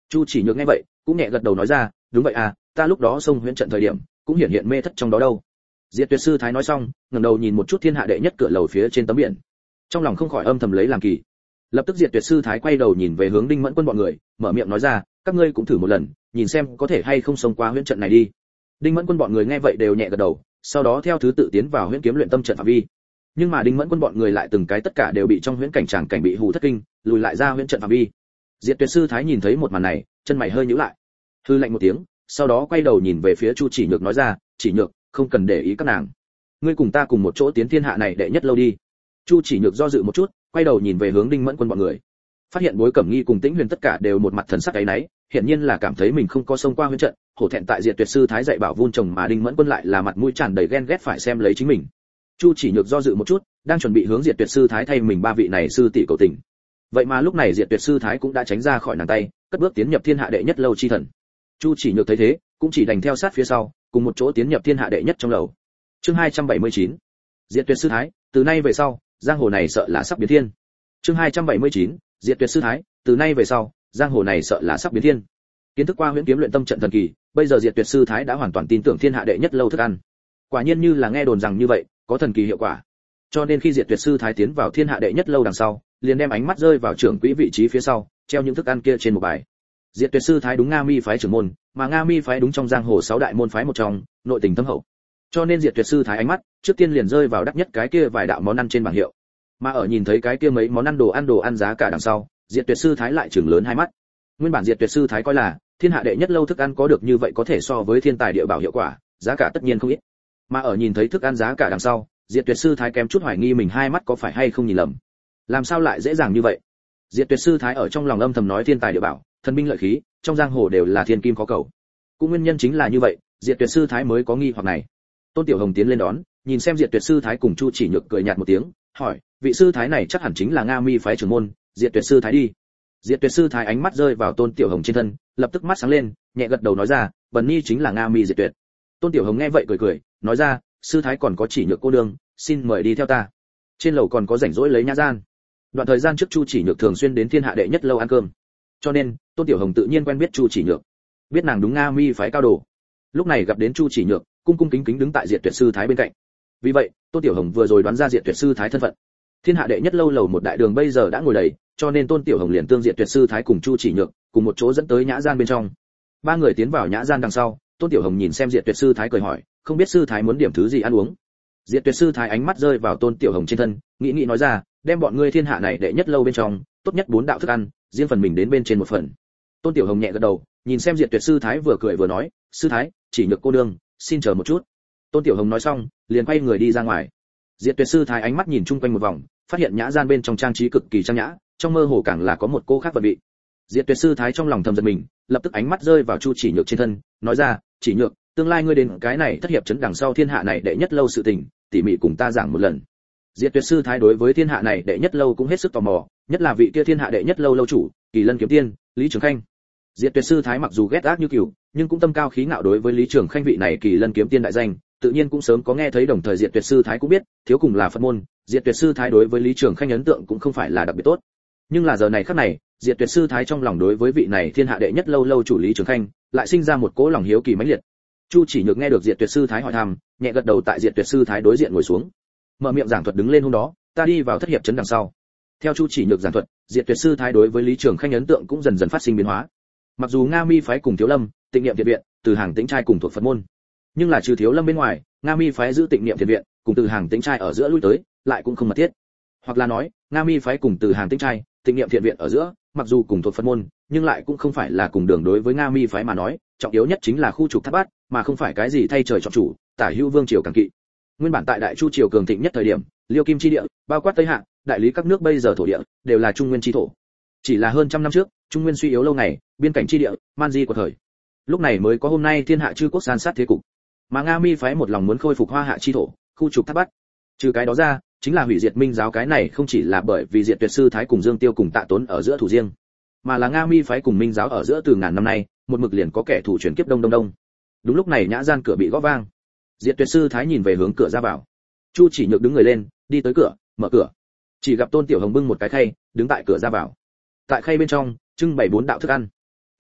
Chu Chỉ Nhược nghe vậy cũng nhẹ gật đầu nói ra, đúng vậy à, ta lúc đó xông huyễn trận thời điểm cũng hiện mê thất trong đó đâu. Diệt Tuyệt sư thái nói xong, ngẩng đầu nhìn một chút thiên hạ đệ nhất cửa lầu phía trên tấm biển, trong lòng không khỏi âm thầm lấy làm kỳ. Lập tức Diệt Tuyệt sư thái quay đầu nhìn về hướng Đinh Mẫn Quân bọn người, mở miệng nói ra, các ngươi cũng thử một lần, nhìn xem có thể hay không xông qua huyễn trận này đi. Đinh Mẫn Quân bọn người nghe vậy đều nhẹ gật đầu, sau đó theo thứ tự tiến vào huyễn kiếm luyện tâm trận phạm vi. Nhưng mà Đinh Mẫn Quân bọn người lại từng cái tất cả đều bị trong huyễn cảnh tràng cảnh bị hù thất kinh, lùi lại ra huyễn trận phạm vi. Diệt Tuyệt sư thái nhìn thấy một màn này, chân mày hơi nhíu lại, hư lạnh một tiếng, sau đó quay đầu nhìn về phía Chu Chỉ Nhược nói ra, Chỉ Nhược, không cần để ý các nàng, ngươi cùng ta cùng một chỗ tiến thiên hạ này đệ nhất lâu đi. Chu Chỉ Nhược do dự một chút, quay đầu nhìn về hướng Đinh Mẫn Quân bọn người, phát hiện Bối Cẩm Nghi cùng Tĩnh Huyền tất cả đều một mặt thần sắc áy náy, hiển nhiên là cảm thấy mình không có xông qua huyễn trận, hổ thẹn tại Diệt Tuyệt sư thái dạy bảo vun trồng, mà Đinh Mẫn Quân lại là mặt mũi tràn đầy ghen ghét phải xem lấy chính mình. Chu Chỉ Nhược do dự một chút, đang chuẩn bị hướng Diệt Tuyệt sư thái thay mình ba vị này sư tỷ cầu tình. Vậy mà lúc này Diệt Tuyệt sư thái cũng đã tránh ra khỏi nàng tay, cất bước tiến nhập thiên hạ đệ nhất lâu chi thần. Chu Chỉ Nhược thấy thế, cũng chỉ đành theo sát phía sau, cùng một chỗ tiến nhập thiên hạ đệ nhất trong lầu. Chương 279. Diệt Tuyệt sư thái, từ nay về sau, giang hồ này sợ là sắp biến thiên. Chương 279. Diệt Tuyệt sư thái, từ nay về sau, giang hồ này sợ là sắp biến thiên. Kiến thức qua huyễn kiếm luyện tâm trận thần kỳ, bây giờ Diệt Tuyệt sư thái đã hoàn toàn tin tưởng thiên hạ đệ nhất lâu thức ăn. Quả nhiên như là nghe đồn rằng như vậy, có thần kỳ hiệu quả. Cho nên khi Diệt Tuyệt sư thái tiến vào thiên hạ đệ nhất lâu đằng sau, liền đem ánh mắt rơi vào trưởng quỹ vị trí phía sau, treo những thức ăn kia trên một bài. Diệt Tuyệt sư thái đúng Nga Mi phái trưởng môn, mà Nga Mi phái đúng trong giang hồ 6 đại môn phái một trong, nội tình thâm hậu. Cho nên Diệt Tuyệt sư thái ánh mắt trước tiên liền rơi vào đắt nhất cái kia vài đạo món ăn trên bảng hiệu. Mà ở nhìn thấy cái kia mấy món ăn đồ ăn giá cả đằng sau, Diệt Tuyệt sư thái lại trừng lớn hai mắt. Nguyên bản Diệt Tuyệt sư thái coi là thiên hạ đệ nhất lâu thức ăn có được như vậy có thể so với thiên tài địa bảo hiệu quả, giá cả tất nhiên không ít. Mà ở nhìn thấy thức ăn giá cả đằng sau, Diệt Tuyệt sư thái kém chút hoài nghi mình hai mắt có phải hay không nhìn lầm. Làm sao lại dễ dàng như vậy? Diệt Tuyệt sư thái ở trong lòng âm thầm nói thiên tài địa bảo, thần binh lợi khí, trong giang hồ đều là thiên kim khó cầu. Cũng nguyên nhân chính là như vậy, Diệt Tuyệt sư thái mới có nghi hoặc này. Tôn Tiểu Hồng tiến lên đón, nhìn xem Diệt Tuyệt sư thái cùng Chu Chỉ Nhược cười nhạt một tiếng, hỏi, vị sư thái này chắc hẳn chính là Nga Mi phái trưởng môn, Diệt Tuyệt sư thái đi. Diệt Tuyệt sư thái ánh mắt rơi vào Tôn Tiểu Hồng trên thân, lập tức mắt sáng lên, nhẹ gật đầu nói ra, Bần Nhi chính là Nga Mi Diệt Tuyệt. Tôn Tiểu Hồng nghe vậy cười, nói ra, sư thái còn có Chỉ Nhược cô đương, xin mời đi theo ta. Trên lầu còn có rảnh rỗi lấy nhã gian. Đoạn thời gian trước Chu Chỉ Nhược thường xuyên đến thiên hạ đệ nhất lâu ăn cơm, cho nên Tôn Tiểu Hồng tự nhiên quen biết Chu Chỉ Nhược, biết nàng đúng Nga Mi phái cao đồ. Lúc này gặp đến Chu Chỉ Nhược, cung cung kính kính đứng tại Diệt Tuyệt sư thái bên cạnh. Vì vậy, Tôn Tiểu Hồng vừa rồi đoán ra Diệt Tuyệt sư thái thân phận. Thiên hạ đệ nhất lâu lầu một đại đường bây giờ đã ngồi đầy, cho nên Tôn Tiểu Hồng liền tương Diệt Tuyệt sư thái cùng Chu Chỉ Nhược cùng một chỗ dẫn tới nhã gian bên trong. Ba người tiến vào nhã gian đằng sau, Tôn Tiểu Hồng nhìn xem Diệt Tuyệt sư thái cười hỏi, không biết sư thái muốn điểm thứ gì ăn uống. Diệt Tuyệt sư thái ánh mắt rơi vào Tôn Tiểu Hồng trên thân, nghĩ nói ra, đem bọn ngươi thiên hạ này đệ nhất lâu bên trong, tốt nhất 4 đạo thức ăn, riêng phần mình đến bên trên một phần. Tôn Tiểu Hồng nhẹ gật đầu, nhìn xem Diệt Tuyệt sư thái vừa cười vừa nói, sư thái, Chỉ Nhược cô đương, xin chờ một chút. Tôn Tiểu Hồng nói xong, liền quay người đi ra ngoài. Diệt Tuyệt sư thái ánh mắt nhìn chung quanh một vòng, phát hiện nhã gian bên trong trang trí cực kỳ trang nhã, trong mơ hồ càng là có một cô khác vận vị. Diệt Tuyệt sư thái trong lòng thầm giật mình, lập tức ánh mắt rơi vào Chu Chỉ Nhược trên thân, nói ra, Chỉ Nhược, tương lai ngươi đến cái này thất hiệp trấn đằng sau thiên hạ này đệ nhất lâu sự tình, tỉ mỉ cùng ta giảng một lần. Diệt Tuyệt sư thái đối với thiên hạ này đệ nhất lâu cũng hết sức tò mò, nhất là vị kia thiên hạ đệ nhất lâu lâu chủ, Kỳ Lân kiếm tiên, Lý Trường Khanh. Diệt Tuyệt sư thái mặc dù ghét ác như cừu, nhưng cũng tâm cao khí ngạo đối với Lý Trường Khanh vị này Kỳ Lân kiếm tiên đại danh, tự nhiên cũng sớm có nghe thấy, đồng thời Diệt Tuyệt sư thái cũng biết, thiếu cùng là Phật môn, Diệt Tuyệt sư thái đối với Lý Trường Khanh ấn tượng cũng không phải là đặc biệt tốt. Nhưng là giờ này khắc này, Diệt Tuyệt sư thái trong lòng đối với vị này thiên hạ đệ nhất lâu lâu chủ Lý Trường Khanh, lại sinh ra một cỗ lòng hiếu kỳ mãnh liệt. Chu Chỉ Nhược nghe được Diệt Tuyệt sư thái hỏi thăm, nhẹ gật đầu tại Diệt Tuyệt sư thái đối diện ngồi xuống, mở miệng giảng thuật đứng lên hôm đó, ta đi vào thất hiệp trấn đằng sau. Theo Chu Chỉ Nhược giảng thuật, Diệt Tuyệt sư thái đối với Lý Trường Khanh ấn tượng cũng dần dần phát sinh biến hóa. Mặc dù Nga Mi phái cùng Thiếu Lâm, Tịnh Niệm Thiền viện, Từ Hàng Tĩnh trai cùng thuộc Phật môn, nhưng là trừ Thiếu Lâm bên ngoài, Nga Mi phái giữ Tịnh Niệm Thiền viện cùng Từ Hàng Tĩnh trai ở giữa lui tới, lại cũng không mật thiết. Hoặc là nói, Nga Mi phái cùng Từ Hàng Tĩnh trai, Tịnh Niệm Thiền viện ở giữa, mặc dù cùng thuộc Phật môn, nhưng lại cũng không phải là cùng đường. Đối với Nga Mi phái mà nói, trọng yếu nhất chính là khu trục tháp bát, mà không phải cái gì thay trời chọn chủ, tả hữu vương triều càng kỵ. Nguyên bản tại Đại Chu triều cường thịnh nhất thời điểm, Liêu Kim chi địa, bao quát Tây Hạ, đại lý các nước bây giờ thổ địa đều là Trung Nguyên chi thổ. Chỉ là hơn trăm năm trước, Trung Nguyên suy yếu lâu ngày, biên cảnh chi địa, man di của thời. Lúc này mới có hôm nay thiên hạ chư quốc san sát thế cục. Mà Nga Mi phái một lòng muốn khôi phục Hoa Hạ chi thổ, khu trục tháp bát. Trừ cái đó ra, chính là hủy diệt Minh giáo, cái này không chỉ là bởi vì Diệt Tuyệt sư thái cùng Dương Tiêu cùng Tạ Tốn ở giữa thủ riêng, mà là Nga Mi phái cùng Minh giáo ở giữa từ ngàn năm nay, một mực liền có kẻ thù chuyển kiếp đông. Đúng lúc này nhã gian cửa bị gõ vang. Diệt Tuyệt sư thái nhìn về hướng cửa ra vào. Chu Chỉ Nhược đứng người lên, đi tới cửa, mở cửa. Chỉ gặp Tôn Tiểu Hồng bưng một cái khay, đứng tại cửa ra vào. Tại khay bên trong, trưng bày 4 đạo thức ăn.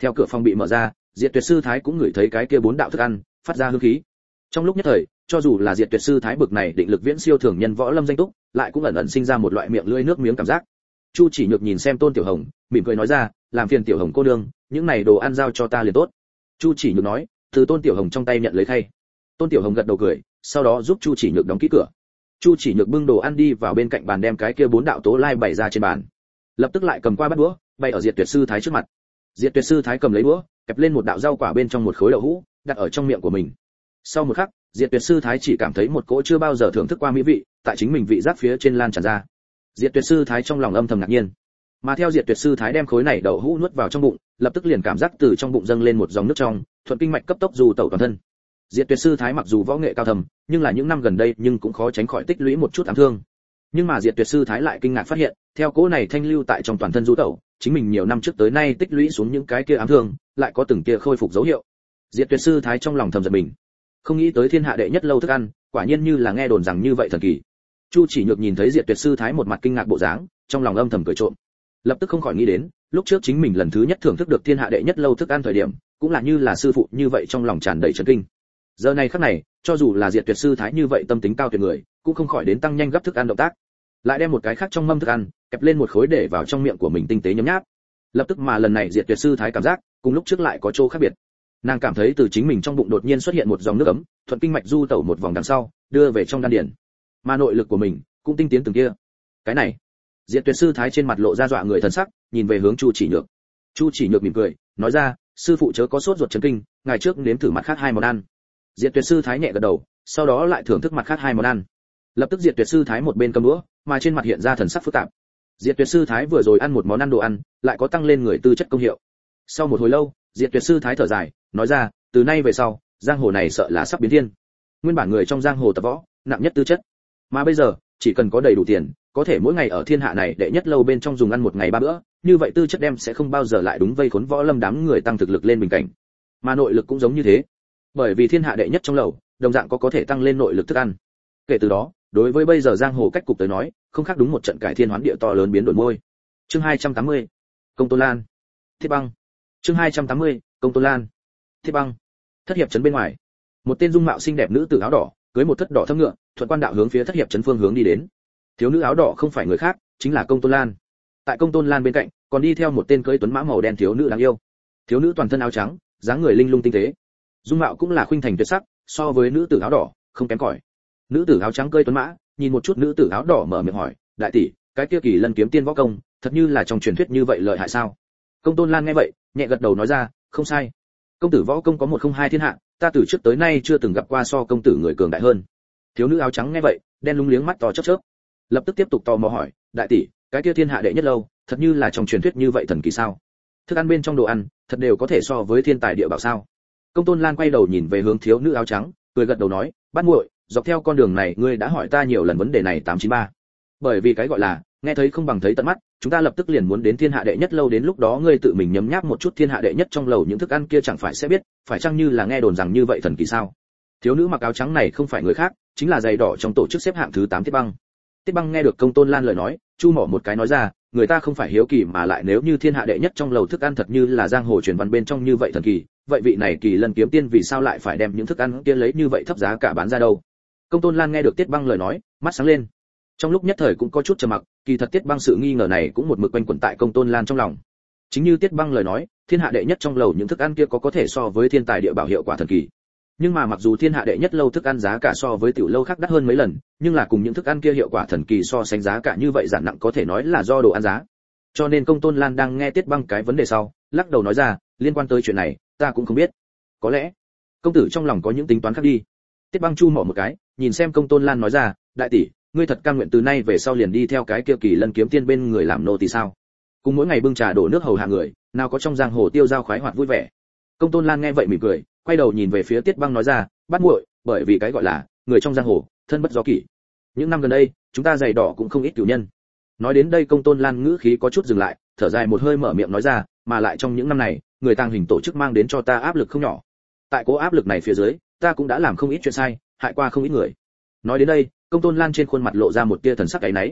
Theo cửa phòng bị mở ra, Diệt Tuyệt sư thái cũng ngửi thấy cái kia 4 đạo thức ăn, phát ra hương khí. Trong lúc nhất thời, cho dù là Diệt Tuyệt sư thái bực này định lực viễn siêu thường nhân võ lâm danh túc, lại cũng ẩn ẩn sinh ra một loại miệng lưỡi nước miếng cảm giác. Chu Chỉ Nhược nhìn xem Tôn Tiểu Hồng, mỉm cười nói ra, làm phiền Tiểu Hồng cô nương, những này đồ ăn giao cho ta liền tốt. Chu Chỉ Nhược nói, từ Tôn Tiểu Hồng trong tay nhận lấy khay. Tôn Tiểu Hồng gật đầu cười, sau đó giúp Chu Chỉ Nhược đóng kỹ cửa. Chu Chỉ Nhược bưng đồ ăn đi vào bên cạnh bàn đem cái kia 4 đạo tố lai bày ra trên bàn. Lập tức lại cầm qua bát đũa, bày ở Diệt Tuyệt sư thái trước mặt. Diệt Tuyệt sư thái cầm lấy đũa, kẹp lên một đạo rau quả bên trong một khối đậu hũ, đặt ở trong miệng của mình. Sau một khắc, Diệt Tuyệt sư thái chỉ cảm thấy một cỗ chưa bao giờ thưởng thức qua mỹ vị, tại chính mình vị giác phía trên lan tràn ra. Diệt Tuyệt sư thái trong lòng âm thầm ngạc nhiên. Mà theo Diệt Tuyệt sư thái đem khối này đậu hũ nuốt vào trong bụng, lập tức liền cảm giác từ trong bụng dâng lên một dòng nước trong, thuận kinh mạch cấp tốc du tẩu toàn thân. Diệt Tuyệt sư thái mặc dù võ nghệ cao thầm, nhưng là những năm gần đây nhưng cũng khó tránh khỏi tích lũy một chút ám thương. Nhưng mà Diệt Tuyệt sư thái lại kinh ngạc phát hiện, theo cỗ này thanh lưu tại trong toàn thân du tẩu, chính mình nhiều năm trước tới nay tích lũy xuống những cái kia ám thương, lại có từng kia khôi phục dấu hiệu. Diệt Tuyệt sư thái trong lòng thầm giật mình, không nghĩ tới thiên hạ đệ nhất lâu thức ăn, quả nhiên như là nghe đồn rằng như vậy thần kỳ. Chu Chỉ Nhược nhìn thấy Diệt Tuyệt sư thái một mặt kinh ngạc bộ dáng, trong lòng âm thầm cười trộm. Lập tức không khỏi nghĩ đến, lúc trước chính mình lần thứ nhất thưởng thức được thiên hạ đệ nhất lâu thức ăn thời điểm, cũng là như là sư phụ như vậy trong lòng tràn đầy chấn kinh. Giờ này khắc này, cho dù là Diệt Tuyệt sư thái như vậy tâm tính cao tuyệt người, cũng không khỏi đến tăng nhanh gấp thức ăn động tác, lại đem một cái khác trong mâm thức ăn kẹp lên một khối để vào trong miệng của mình tinh tế nhấm nháp. Lập tức mà lần này Diệt Tuyệt sư thái cảm giác cùng lúc trước lại có chỗ khác biệt. Nàng cảm thấy từ chính mình trong bụng đột nhiên xuất hiện một dòng nước ấm, thuận kinh mạch du tẩu một vòng đằng sau, đưa về trong đan điền. Mà nội lực của mình cũng tinh tiến từng kia. Cái này, Diệt Tuyệt sư thái trên mặt lộ ra dọa người thần sắc, nhìn về hướng Chu Chỉ Nhược. Chu Chỉ Nhược mỉm cười, nói ra, sư phụ chớ có sốt ruột chấn kinh, ngày trước nếm thử mặt khác 2 món ăn. Diệt Tuyệt sư thái nhẹ gật đầu, sau đó lại thưởng thức mặt khác 2 món ăn. Lập tức Diệt Tuyệt sư thái một bên cầm đũa, mà trên mặt hiện ra thần sắc phức tạp. Diệt Tuyệt sư thái vừa rồi ăn một món ăn đồ ăn, lại có tăng lên người tư chất công hiệu. Sau một hồi lâu, Diệt Tuyệt sư thái thở dài, nói ra, từ nay về sau, giang hồ này sợ là sắp biến thiên. Nguyên bản người trong giang hồ tập võ, nặng nhất tư chất, mà bây giờ, chỉ cần có đầy đủ tiền, có thể mỗi ngày ở thiên hạ này đệ nhất lâu bên trong dùng ăn một ngày 3 bữa, như vậy tư chất đem sẽ không bao giờ lại đúng vây khốn võ lâm đám người tăng thực lực lên bình cảnh. Mà nội lực cũng giống như thế, bởi vì thiên hạ đệ nhất trong lầu, đồng dạng có thể tăng lên nội lực thức ăn. Kể từ đó, đối với bây giờ giang hồ cách cục tới nói, không khác đúng một trận cải thiên hoán địa to lớn biến đổi môi. Chương 280, Công Tôn Lan, Thiết Băng. Chương 280, Công Tôn Lan, Thiết Băng. Thất hiệp trấn bên ngoài, một tên dung mạo xinh đẹp nữ tử áo đỏ, cưỡi một thất đỏ thâm ngựa, thuận quan đạo hướng phía thất hiệp trấn phương hướng đi đến. Thiếu nữ áo đỏ không phải người khác, chính là Công Tôn Lan. Tại Công Tôn Lan bên cạnh, còn đi theo một tên cưỡi tuấn mã màu đen thiếu nữ đáng yêu. Thiếu nữ toàn thân áo trắng, dáng người linh lung tinh tế, dung mạo cũng là khuynh thành tuyệt sắc, so với nữ tử áo đỏ không kém cỏi. Nữ tử áo trắng cưỡi tuấn mã, nhìn một chút nữ tử áo đỏ mở miệng hỏi, đại tỷ, cái kia Kỳ Lân kiếm tiên võ công, thật như là trong truyền thuyết như vậy lợi hại sao? Công Tôn Lan nghe vậy, nhẹ gật đầu nói ra, không sai. Công tử võ công có 102 thiên hạ, ta từ trước tới nay chưa từng gặp qua so công tử người cường đại hơn. Thiếu nữ áo trắng nghe vậy, đen lúng liếng mắt to chớp chớp. Lập tức tiếp tục tò mò hỏi, đại tỷ, cái kia thiên hạ đệ nhất lâu, thật như là trong truyền thuyết như vậy thần kỳ sao? Thức ăn bên trong đồ ăn, thật đều có thể so với thiên tài địa bảo sao? Công Tôn Lan quay đầu nhìn về hướng thiếu nữ áo trắng, cười gật đầu nói, bắt muội, dọc theo con đường này ngươi đã hỏi ta nhiều lần vấn đề này 893. Bởi vì cái gọi là nghe thấy không bằng thấy tận mắt, chúng ta lập tức liền muốn đến thiên hạ đệ nhất lâu, đến lúc đó ngươi tự mình nhấm nháp một chút thiên hạ đệ nhất trong lầu những thức ăn kia chẳng phải sẽ biết, phải chăng như là nghe đồn rằng như vậy thần kỳ sao? Thiếu nữ mặc áo trắng này không phải người khác, chính là giày đỏ trong tổ chức xếp hạng thứ 8 Tiết Băng. Tiết Băng nghe được Công Tôn Lan lời nói, chu mỏ một cái nói ra, người ta không phải hiếu kỳ mà lại nếu như thiên hạ đệ nhất trong lầu thức ăn thật như là giang hồ truyền văn bên trong như vậy thần kỳ, vậy vị này Kỳ Lân kiếm tiên vì sao lại phải đem những thức ăn kia lấy như vậy thấp giá cả bán ra đâu? Công Tôn Lan nghe được Tiết Băng lời nói, mắt sáng lên. Trong lúc nhất thời cũng có chút trầm mặc, kỳ thật Tiết Băng sự nghi ngờ này cũng một mực quanh quẩn tại Công Tôn Lan trong lòng. Chính như Tiết Băng lời nói, thiên hạ đệ nhất trong lầu những thức ăn kia có thể so với thiên tài địa bảo hiệu quả thần kỳ. Nhưng mà mặc dù thiên hạ đệ nhất lâu thức ăn giá cả so với tiểu lâu khác đắt hơn mấy lần, nhưng là cùng những thức ăn kia hiệu quả thần kỳ so sánh giá cả như vậy giảm nặng có thể nói là do đồ ăn giá. Cho nên Công Tôn Lan đang nghe Tiết Băng cái vấn đề sau, lắc đầu nói ra, liên quan tới chuyện này, ta cũng không biết. Có lẽ công tử trong lòng có những tính toán khác đi. Tiết Băng chu mỏ một cái, nhìn xem Công Tôn Lan nói ra, đại tỷ, ngươi thật cam nguyện từ nay về sau liền đi theo cái kia Kỳ Lân kiếm tiên bên người làm nô tỳ sao? Cùng mỗi ngày bưng trà đổ nước hầu hạ người, nào có trong giang hồ tiêu dao khoái hoạt vui vẻ. Công Tôn Lan nghe vậy mỉm cười, quay đầu nhìn về phía Tiết Băng nói ra, bắt muội, bởi vì cái gọi là người trong giang hồ, thân bất do kỷ. Những năm gần đây, chúng ta giày đỏ cũng không ít cửu nhân. Nói đến đây Công Tôn Lan ngữ khí có chút dừng lại, thở dài một hơi mở miệng nói ra, mà lại trong những năm này, người tàng hình tổ chức mang đến cho ta áp lực không nhỏ. Tại cố áp lực này phía dưới, ta cũng đã làm không ít chuyện sai, hại qua không ít người. Nói đến đây, Công Tôn Lan trên khuôn mặt lộ ra một tia thần sắc áy náy.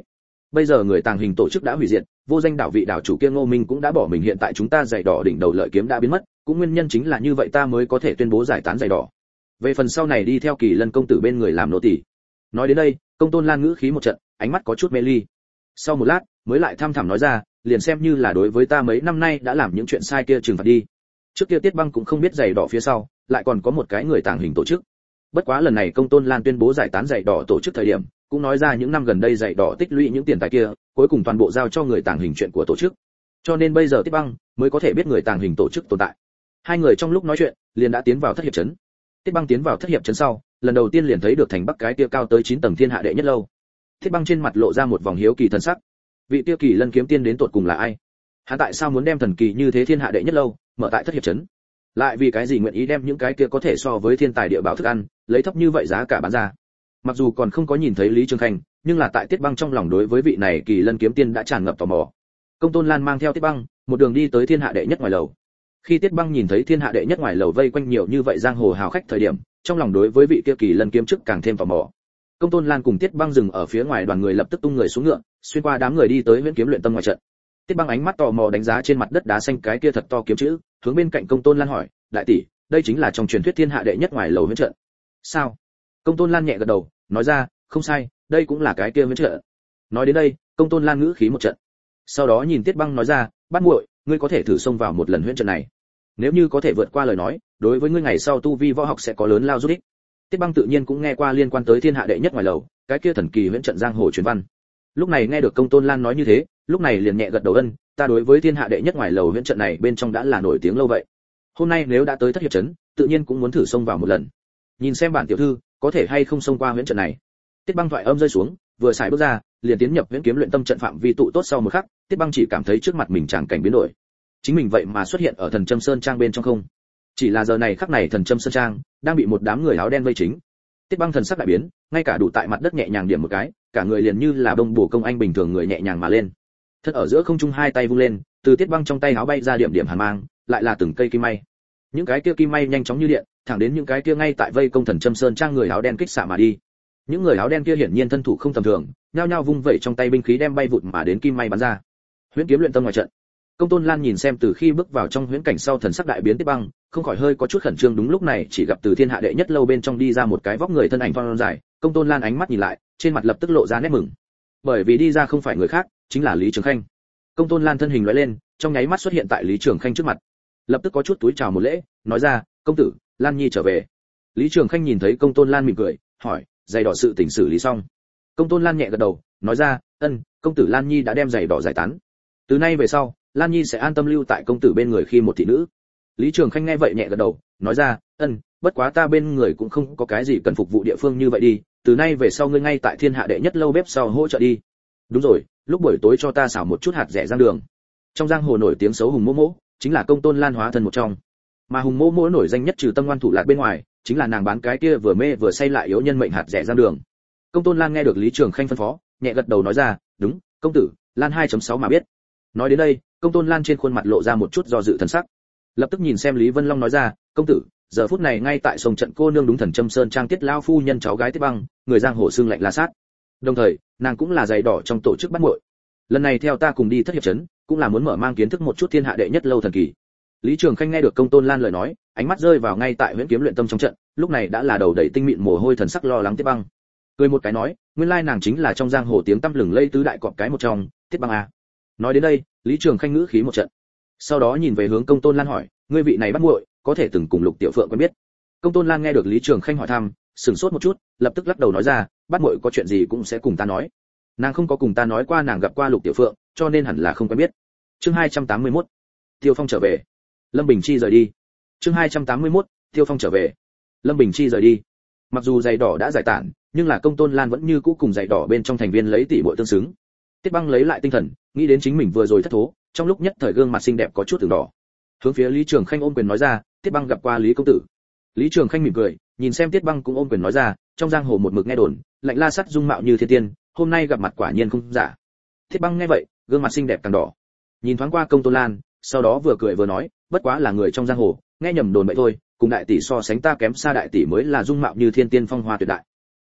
bây giờ người tàng hình tổ chức đã hủy diệt, vô danh đảo vị đảo chủ kia Ngô Minh cũng đã bỏ mình, hiện tại chúng ta giày đỏ đỉnh đầu lợi kiếm đã biến mất, cũng nguyên nhân chính là như vậy ta mới có thể tuyên bố giải tán giày đỏ. Về phần sau này đi theo Kỳ Lân công tử bên người làm nô tỳ. Nói đến đây, Công Tôn Lan ngữ khí một trận, ánh mắt có chút mê ly. Sau một lát, mới lại thăm thẳm nói ra, liền xem như là đối với ta mấy năm nay đã làm những chuyện sai kia trừng phạt đi. Trước kia Tiết Băng cũng không biết giày đỏ phía sau lại còn có một cái người tàng hình tổ chức. Bất quá lần này Công Tôn Lan tuyên bố giải tán giày đỏ tổ chức thời điểm, cũng nói ra những năm gần đây giày đỏ tích lũy những tiền tài kia, cuối cùng toàn bộ giao cho người tàng hình chuyện của tổ chức. Cho nên bây giờ Tiết Băng mới có thể biết người tàng hình tổ chức tồn tại. Hai người trong lúc nói chuyện, liền đã tiến vào Thất Hiệp trấn. Tiết Băng tiến vào Thất Hiệp trấn sau, lần đầu tiên liền thấy được thành Bắc cái kia cao tới 9 tầng thiên hạ đệ nhất lâu. Tiết Băng trên mặt lộ ra một vòng hiếu kỳ thần sắc. Vị kia Kỳ Lân kiếm tiên đến tột cùng là ai? Hắn tại sao muốn đem thần kỳ như thế thiên hạ đệ nhất lâu mở tại Thất Hiệp trấn? Lại vì cái gì nguyện ý đem những cái kia có thể so với thiên tài địa bảo thức ăn, lấy thấp như vậy giá cả bán ra? Mặc dù còn không có nhìn thấy Lý Trường Khanh, nhưng là tại Tiết Băng trong lòng đối với vị này Kỳ Lân kiếm tiên đã tràn ngập tò mò. Công Tôn Lan mang theo Tiết Băng, một đường đi tới thiên hạ đệ nhất ngoài lầu. Khi Tiết Băng nhìn thấy thiên hạ đệ nhất ngoài lầu vây quanh nhiều như vậy giang hồ hào khách thời điểm, trong lòng đối với vị kia Kỳ Lân kiếm chức càng thêm tò mò. Công Tôn Lan cùng Tiết Băng dừng ở phía ngoài, đoàn người lập tức tung người xuống ngựa, xuyên qua đám người đi tới Huyễn Kiếm Luyện Tâm ngoài trận. Tiết Băng ánh mắt tò mò đánh giá trên mặt đất đá xanh cái kia thật to kiếm chữ, hướng bên cạnh Công Tôn Lan hỏi, đại tỷ, đây chính là trong truyền thuyết thiên hạ đệ nhất ngoài lầu huyễn trận. Sao? Công Tôn Lan nhẹ gật đầu, nói ra, không sai, đây cũng là cái kia huyễn trận. Nói đến đây, Công Tôn Lan ngữ khí một trận. Sau đó nhìn Tiết Băng nói ra, Bát muội, ngươi có thể thử xông vào một lần huyễn trận này. Nếu như có thể vượt qua lời nói, đối với ngươi ngày sau tu vi võ học sẽ có lớn lao giúp ích. Tiết Băng tự nhiên cũng nghe qua liên quan tới thiên hạ đệ nhất ngoài lầu, cái kia thần kỳ huyễn trận giang hồ truyền văn. Lúc này nghe được Công Tôn Lan nói như thế, lúc này liền nhẹ gật đầu ân, ta đối với thiên hạ đệ nhất ngoài lầu huyễn trận này bên trong đã là nổi tiếng lâu vậy. Hôm nay nếu đã tới Thất Hiệp trấn, tự nhiên cũng muốn thử xông vào một lần. Nhìn xem bản tiểu thư có thể hay không xông qua huyễn trận này. Tiết Băng thoại âm rơi xuống, vừa xài bước ra, liền tiến nhập Huyễn Kiếm Luyện Tâm trận phạm vi tụ tốt sau một khắc, Tiết Băng chỉ cảm thấy trước mặt mình tràng cảnh biến đổi. Chính mình vậy mà xuất hiện ở Thần Châm Sơn trang bên trong không. Chỉ là giờ này khắc này Thần Châm Sơn trang đang bị một đám người áo đen vây chính. Tiết Băng thần sắc đại biến, ngay cả đủ tại mặt đất nhẹ nhàng điểm một cái, cả người liền như là bông bổ công anh bình thường người nhẹ nhàng mà lên. Thân ở giữa không trung hai tay vung lên, từ Tiết Băng trong tay áo bay ra điểm điểm hàn mang, lại là từng cây kim may. Những cái kia kim may nhanh chóng như điện, thẳng đến những cái kia ngay tại vây công Thần Châm Sơn trang người áo đen kích xạ mà đi. Những người áo đen kia hiển nhiên thân thủ không tầm thường, nhao nhao vung vẩy trong tay binh khí đem bay vụt mà đến kim may bắn ra. Huyễn Kiếm Luyện Tâm ngoài trận. Công Tôn Lan nhìn xem từ khi bước vào trong huyễn cảnh sau thần sắc đại biến Tiết Băng, không khỏi hơi có chút khẩn trương. Đúng lúc này chỉ gặp từ thiên hạ đệ nhất lâu bên trong đi ra một cái vóc người thân ảnh thon dài, Công Tôn Lan ánh mắt nhìn lại, trên mặt lập tức lộ ra nét mừng. Bởi vì đi ra không phải người khác, chính là Lý Trường Khanh. Công Tôn Lan thân hình lóe lên, trong nháy mắt xuất hiện tại Lý Trường Khanh trước mặt. Lập tức có chút túi chào một lễ, nói ra, "Công tử, Lan Nhi trở về." Lý Trường Khanh nhìn thấy Công Tôn Lan mỉm cười, hỏi, "Giày đỏ sự tình xử lý xong?" Công Tôn Lan nhẹ gật đầu, nói ra, "Ân, công tử Lan Nhi đã đem giày đỏ giải tán. Từ nay về sau, Lan Nhi sẽ an tâm lưu tại công tử bên người khi một thị nữ." Lý Trường Khanh nghe vậy nhẹ gật đầu, nói ra, "Ân, bất quá ta bên người cũng không có cái gì cần phục vụ địa phương như vậy đi, từ nay về sau ngươi ngay tại thiên hạ đệ nhất lâu bếp sau hỗ trợ đi. Đúng rồi, lúc buổi tối cho ta xào một chút hạt rẻ rang đường." Trong giang hồ nổi tiếng xấu Hùng Mỗ Mỗ, chính là Công Tôn Lan hóa thân một trong. Mà Hùng Mỗ Mỗ nổi danh nhất trừ tâm ngoan thủ lạt bên ngoài, chính là nàng bán cái kia vừa mê vừa say lại yếu nhân mệnh hạt rẻ rang đường. Công Tôn Lan nghe được Lý Trường Khanh phân phó, nhẹ gật đầu nói ra, "Đúng, công tử, Lan 2.6 mà biết." Nói đến đây, Công Tôn Lan trên khuôn mặt lộ ra một chút do dự thần sắc. Lập tức nhìn xem Lý Vân Long nói ra, "Công tử, giờ phút này ngay tại sông trận cô nương đúng Thần Châm Sơn trang Tiết lão phu nhân cháu gái Tiết Băng, người giang hồ xương lạnh la sát. Đồng thời, nàng cũng là giày đỏ trong tổ chức bắt muội. Lần này theo ta cùng đi Thất Hiệp trấn, cũng là muốn mở mang kiến thức một chút thiên hạ đệ nhất lâu thần kỳ." Lý Trường Khanh nghe được Công Tôn Lan lời nói, ánh mắt rơi vào ngay tại Huyễn Kiếm Luyện Tâm trong trận, lúc này đã là đầu đầy tinh mịn mồ hôi, thần sắc lo lắng Tiết Băng. Cười một cái nói, nguyên lai nàng chính là trong giang hồ tiếng tăm lừng lây tứ đại cọp cái một trong, Tiết Băng a. Nói đến đây, Lý Trường Khanh ngữ khí một trận. Sau đó nhìn về hướng Công Tôn Lan hỏi, ngươi vị này bắt muội, có thể từng cùng Lục Tiểu Phượng quen biết? Công Tôn Lan nghe được Lý Trường Khanh hỏi thăm, sửng sốt một chút, lập tức lắc đầu nói ra, bắt muội có chuyện gì cũng sẽ cùng ta nói. Nàng không có cùng ta nói qua nàng gặp qua Lục Tiểu Phượng, cho nên hẳn là không quen biết. Chương 281. Tiêu Phong trở về. Lâm Bình Chi rời đi. Chương 281. Tiêu Phong trở về. Lâm Bình Chi rời đi. Mặc dù giày đỏ đã giải tản, nhưng là Công Tôn Lan vẫn như cũ cùng giày đỏ bên trong thành viên lấy tỷ muội tương xứng. Tiết Băng lấy lại tinh thần, nghĩ đến chính mình vừa rồi thất thố, trong lúc nhất thời gương mặt xinh đẹp có chút ửng đỏ. Hướng phía Lý Trường Khanh ôm quyền nói ra, "Tiết Băng gặp qua Lý công tử." Lý Trường Khanh mỉm cười, nhìn xem Tiết Băng cũng ôm quyền nói ra, "Trong giang hồ một mực nghe đồn, lạnh la sắt dung mạo như thiên tiên, hôm nay gặp mặt quả nhiên không giả." Tiết Băng nghe vậy, gương mặt xinh đẹp càng đỏ. Nhìn thoáng qua Công Tôn Lan, sau đó vừa cười vừa nói, "Bất quá là người trong giang hồ, nghe nhầm đồn vậy thôi, cùng đại tỷ so sánh ta kém xa, đại tỷ mới là dung mạo như thiên tiên phong hoa tuyệt đại."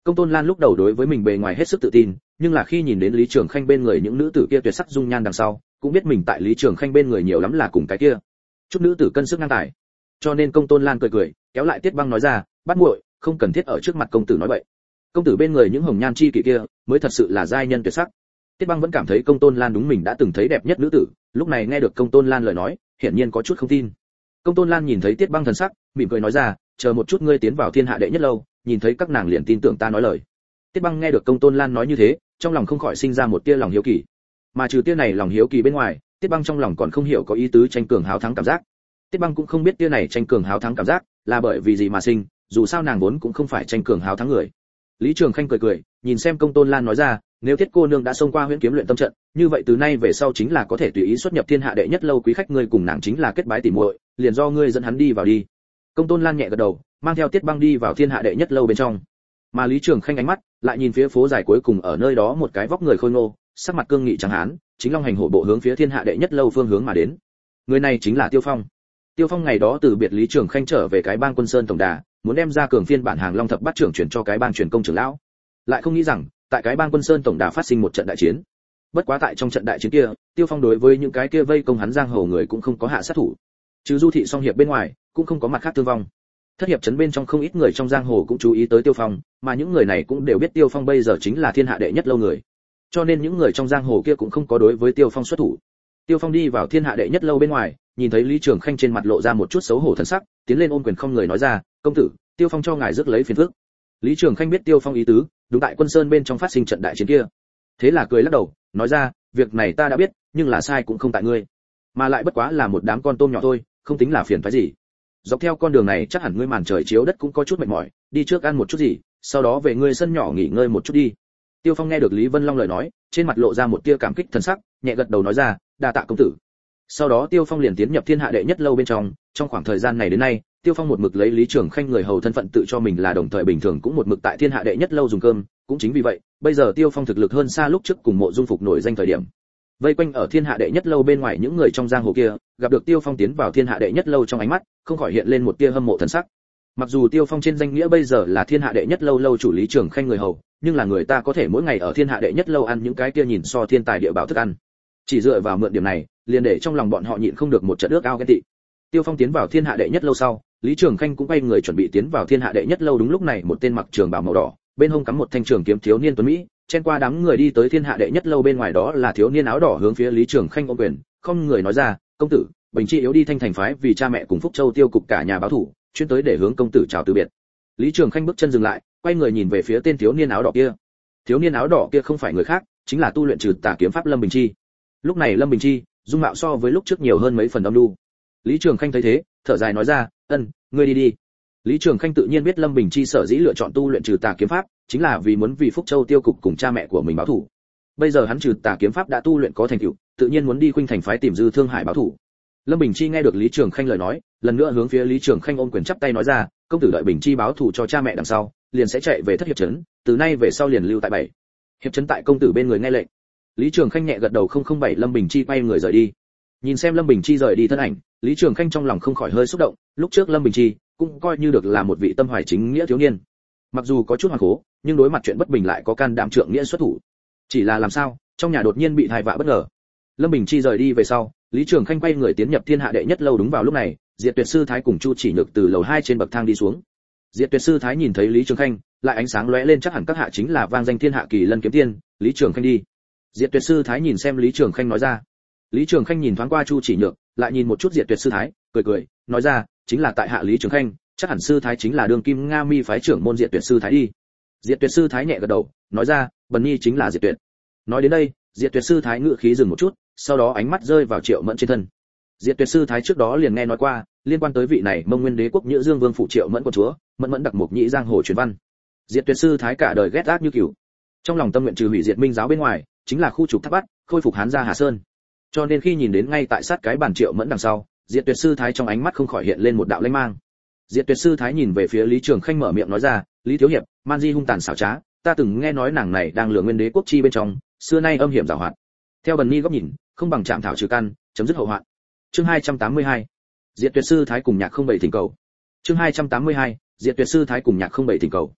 Công Tôn Lan lúc đầu đối với mình bề ngoài hết sức tự tin, nhưng là khi nhìn đến Lý Trường Khanh bên người những nữ tử kia tuyệt sắc dung nhan đằng sau, cũng biết mình tại Lý Trường Khanh bên người nhiều lắm là cùng cái kia chút nữ tử cân sức ngang tài. Cho nên Công Tôn Lan cười cười, kéo lại Tiết Băng nói ra, "Bắt muội, không cần thiết ở trước mặt công tử nói bậy. Công tử bên người những hồng nhan chi kỷ kia, mới thật sự là giai nhân tuyệt sắc." Tiết Băng vẫn cảm thấy Công Tôn Lan đúng mình đã từng thấy đẹp nhất nữ tử, lúc này nghe được Công Tôn Lan lời nói, hiển nhiên có chút không tin. Công Tôn Lan nhìn thấy Tiết Băng thần sắc, mỉm cười nói ra, "Chờ một chút ngươi tiến vào thiên hạ đệ nhất lâu, nhìn thấy các nàng liền tin tưởng ta nói lời." Tiết Băng nghe được Công Tôn Lan nói như thế, trong lòng không khỏi sinh ra một tia lòng hiếu kỳ. Mà trừ tia này lòng hiếu kỳ bên ngoài, Tiết Băng trong lòng còn không hiểu có ý tứ tranh cường háo thắng cảm giác. Tiết Băng cũng không biết tia này tranh cường háo thắng cảm giác là bởi vì gì mà sinh, dù sao nàng vốn cũng không phải tranh cường háo thắng người. Lý Trường Khanh cười cười, nhìn xem Công Tôn Lan nói ra, "Nếu Tiết cô nương đã xông qua huyễn kiếm luyện tâm trận, như vậy từ nay về sau chính là có thể tùy ý xuất nhập thiên hạ đệ nhất lâu, quý khách ngươi cùng nàng chính là kết bái tỉ muội, liền do ngươi dẫn hắn đi vào đi." Công Tôn Lan nhẹ gật đầu, mang theo Tiết Băng đi vào thiên hạ đệ nhất lâu bên trong. Mà Lý Trường Khanh ánh mắt lại nhìn phía phố dài cuối cùng, ở nơi đó một cái vóc người khôi ngô, sắc mặt cương nghị trắng hán, chính long hành hổ bộ hướng phía thiên hạ đệ nhất lâu phương hướng mà đến. Người này chính là Tiêu Phong. Tiêu Phong ngày đó từ biệt Lý Trường Khanh trở về cái bang Quân Sơn tổng đà, muốn đem ra cường phiên bản Hàng Long thập bát trưởng chuyển cho cái bang truyền công trưởng lão. Lại không nghĩ rằng, tại cái bang Quân Sơn tổng đà phát sinh một trận đại chiến. Bất quá tại trong trận đại chiến kia, Tiêu Phong đối với những cái kia vây công hắn giang hồ người cũng không có hạ sát thủ. Trừ Du thị song hiệp bên ngoài, cũng không có mặt khác thương vong. Thất hiệp trấn bên trong không ít người trong giang hồ cũng chú ý tới Tiêu Phong, mà những người này cũng đều biết Tiêu Phong bây giờ chính là thiên hạ đệ nhất lâu người. Cho nên những người trong giang hồ kia cũng không có đối với Tiêu Phong xuất thủ. Tiêu Phong đi vào thiên hạ đệ nhất lâu bên ngoài, nhìn thấy Lý Trường Khanh trên mặt lộ ra một chút xấu hổ thần sắc, tiến lên ôm quyền không người nói ra, "Công tử, Tiêu Phong cho ngài rước lấy phiền phức." Lý Trường Khanh biết Tiêu Phong ý tứ, đúng tại Quân Sơn bên trong phát sinh trận đại chiến kia. Thế là cười lắc đầu, nói ra, "Việc này ta đã biết, nhưng là sai cũng không tại ngươi, mà lại bất quá là một đám con tôm nhỏ thôi, không tính là phiền phức gì. Dọc theo con đường này chắc hẳn ngươi màn trời chiếu đất cũng có chút mệt mỏi, đi trước ăn một chút gì, sau đó về ngươi sân nhỏ nghỉ ngơi một chút đi." Tiêu Phong nghe được Lý Vân Long lời nói, trên mặt lộ ra một tia cảm kích thần sắc, nhẹ gật đầu nói ra, "Đa tạ công tử." Sau đó Tiêu Phong liền tiến nhập thiên hạ đệ nhất lâu bên trong khoảng thời gian này đến nay, Tiêu Phong một mực lấy Lý Trường Khanh người hầu thân phận tự cho mình là đồng thời bình thường cũng một mực tại thiên hạ đệ nhất lâu dùng cơm, cũng chính vì vậy, bây giờ Tiêu Phong thực lực hơn xa lúc trước cùng Mộ Dung Phục nổi danh thời điểm. Vây quanh ở thiên hạ đệ nhất lâu bên ngoài những người trong giang hồ kia, gặp được Tiêu Phong tiến vào thiên hạ đệ nhất lâu trong ánh mắt, không khỏi hiện lên một tia hâm mộ thần sắc. Mặc dù Tiêu Phong trên danh nghĩa bây giờ là thiên hạ đệ nhất lâu lâu chủ Lý Trường Khanh người hầu, nhưng là người ta có thể mỗi ngày ở thiên hạ đệ nhất lâu ăn những cái kia nhìn so thiên tài địa bảo thức ăn. Chỉ dựa vào mượn điểm này, liền để trong lòng bọn họ nhịn không được một trận ước ao ghen tị. Tiêu Phong tiến vào thiên hạ đệ nhất lâu sau, Lý Trường Khanh cũng quay người chuẩn bị tiến vào thiên hạ đệ nhất lâu, đúng lúc này một tên mặc trường bào màu đỏ, bên hông cắm một thanh trường kiếm thiếu niên tuấn mỹ, chen qua đám người đi tới thiên hạ đệ nhất lâu bên ngoài, đó là thiếu niên áo đỏ hướng phía Lý Trường Khanh ôm quyền, không người nói ra, "Công tử, Bình Chi yếu đi Thanh Thành phái vì cha mẹ cùng Phúc Châu tiêu cục cả nhà báo thù, chuyên tới để hướng công tử chào từ biệt." Lý Trường Khanh bước chân dừng lại, quay người nhìn về phía tên thiếu niên áo đỏ kia. Thiếu niên áo đỏ kia không phải người khác, chính là tu luyện trừ tà kiếm pháp Lâm Bình Chi. Lúc này Lâm Bình Chi, dung mạo so với lúc trước nhiều hơn mấy phần âm nhu. Lý Trường Khanh thấy thế, thở dài nói ra, "Ngươi đi đi." Lý Trường Khanh tự nhiên biết Lâm Bình Chi sở dĩ lựa chọn tu luyện trừ tà kiếm pháp, chính là vì muốn vì Phúc Châu tiêu cục cùng cha mẹ của mình báo thù. Bây giờ hắn trừ tà kiếm pháp đã tu luyện có thành tựu, tự nhiên muốn đi Khuynh Thành phái tìm Dư Thương Hải báo thù. Lâm Bình Chi nghe được Lý Trường Khanh lời nói, lần nữa hướng phía Lý Trường Khanh ôm quyền chắp tay nói ra, "Công tử đợi Bình Chi báo thù cho cha mẹ đằng sau, liền sẽ chạy về Thất hiệp trấn, từ nay về sau liền lưu tại 7 hiệp trấn tại công tử bên người nghe lệnh." Lý Trường Khanh nhẹ gật đầu, 007 Lâm Bình Chi quay người rời đi. Nhìn xem Lâm Bình Chi rời đi thân ảnh, Lý Trường Khanh trong lòng không khỏi hơi xúc động, lúc trước Lâm Bình Chi cũng coi như được là một vị tâm hoài chính nghĩa thiếu niên. Mặc dù có chút hoàn cố, nhưng đối mặt chuyện bất bình lại có can đảm trượng nghĩa xuất thủ. Chỉ là làm sao, trong nhà đột nhiên bị tai vạ bất ngờ. Lâm Bình Chi rời đi về sau, Lý Trường Khanh quay người tiến nhập thiên hạ đệ nhất lâu, đúng vào lúc này, Diệt Tuyệt sư thái cùng Chu Chỉ Nhược từ lầu 2 trên bậc thang đi xuống. Diệt Tuyệt sư thái nhìn thấy Lý Trường Khanh, lại ánh sáng lóe lên, chắc hẳn các hạ chính là vang danh thiên hạ kỳ lân kiếm tiên, Lý Trường Khanh đi. Diệt Tuyệt sư thái nhìn xem Lý Trường Khanh nói ra. Lý Trường Khanh nhìn thoáng qua Chu Chỉ Nhược, lại nhìn một chút Diệt Tuyệt sư thái, cười cười, nói ra, chính là tại hạ Lý Trường Khanh, chắc hẳn sư thái chính là Đường Kim Nga Mi phái trưởng môn Diệt Tuyệt sư thái đi. Diệt Tuyệt sư thái nhẹ gật đầu, nói ra, Bần nhi chính là Diệt Tuyệt. Nói đến đây, Diệt Tuyệt sư thái ngự khí dừng một chút, sau đó ánh mắt rơi vào Triệu Mẫn trên thân. Diệt Tuyệt sư thái trước đó liền nghe nói qua, liên quan tới vị này Mông Nguyên Đế quốc Nhữ Dương Vương phụ Triệu Mẫn quận chúa, Mẫn đặc mục nhĩ giang hồ truyền văn. Diệt Tuyệt sư thái cả đời ghét ác như cừu. Trong lòng tâm nguyện trừ hủy diệt Minh giáo bên ngoài, chính là khu trục Tháp Bát, khôi phục Hán gia Hà Sơn. Cho nên khi nhìn đến ngay tại sát cái bàn Triệu Mẫn đằng sau, Diệt Tuyệt sư thái trong ánh mắt không khỏi hiện lên một đạo lanh mang. Diệt Tuyệt sư thái nhìn về phía Lý Trường Khanh mở miệng nói ra, Lý thiếu hiệp, man di hung tàn xảo trá, ta từng nghe nói nàng này đang lừa Nguyên Đế quốc chi bên trong, xưa nay âm hiểm giảo hoạt. Theo Bần nhi góc nhìn, không bằng chạm thảo trừ căn, chấm dứt hậu hoạn. Chương 282. Diệt Tuyệt sư thái cùng Nhạc 07 thỉnh cầu. Chương 282. Diệt Tuyệt sư thái cùng Nhạc 07 thỉnh cầu.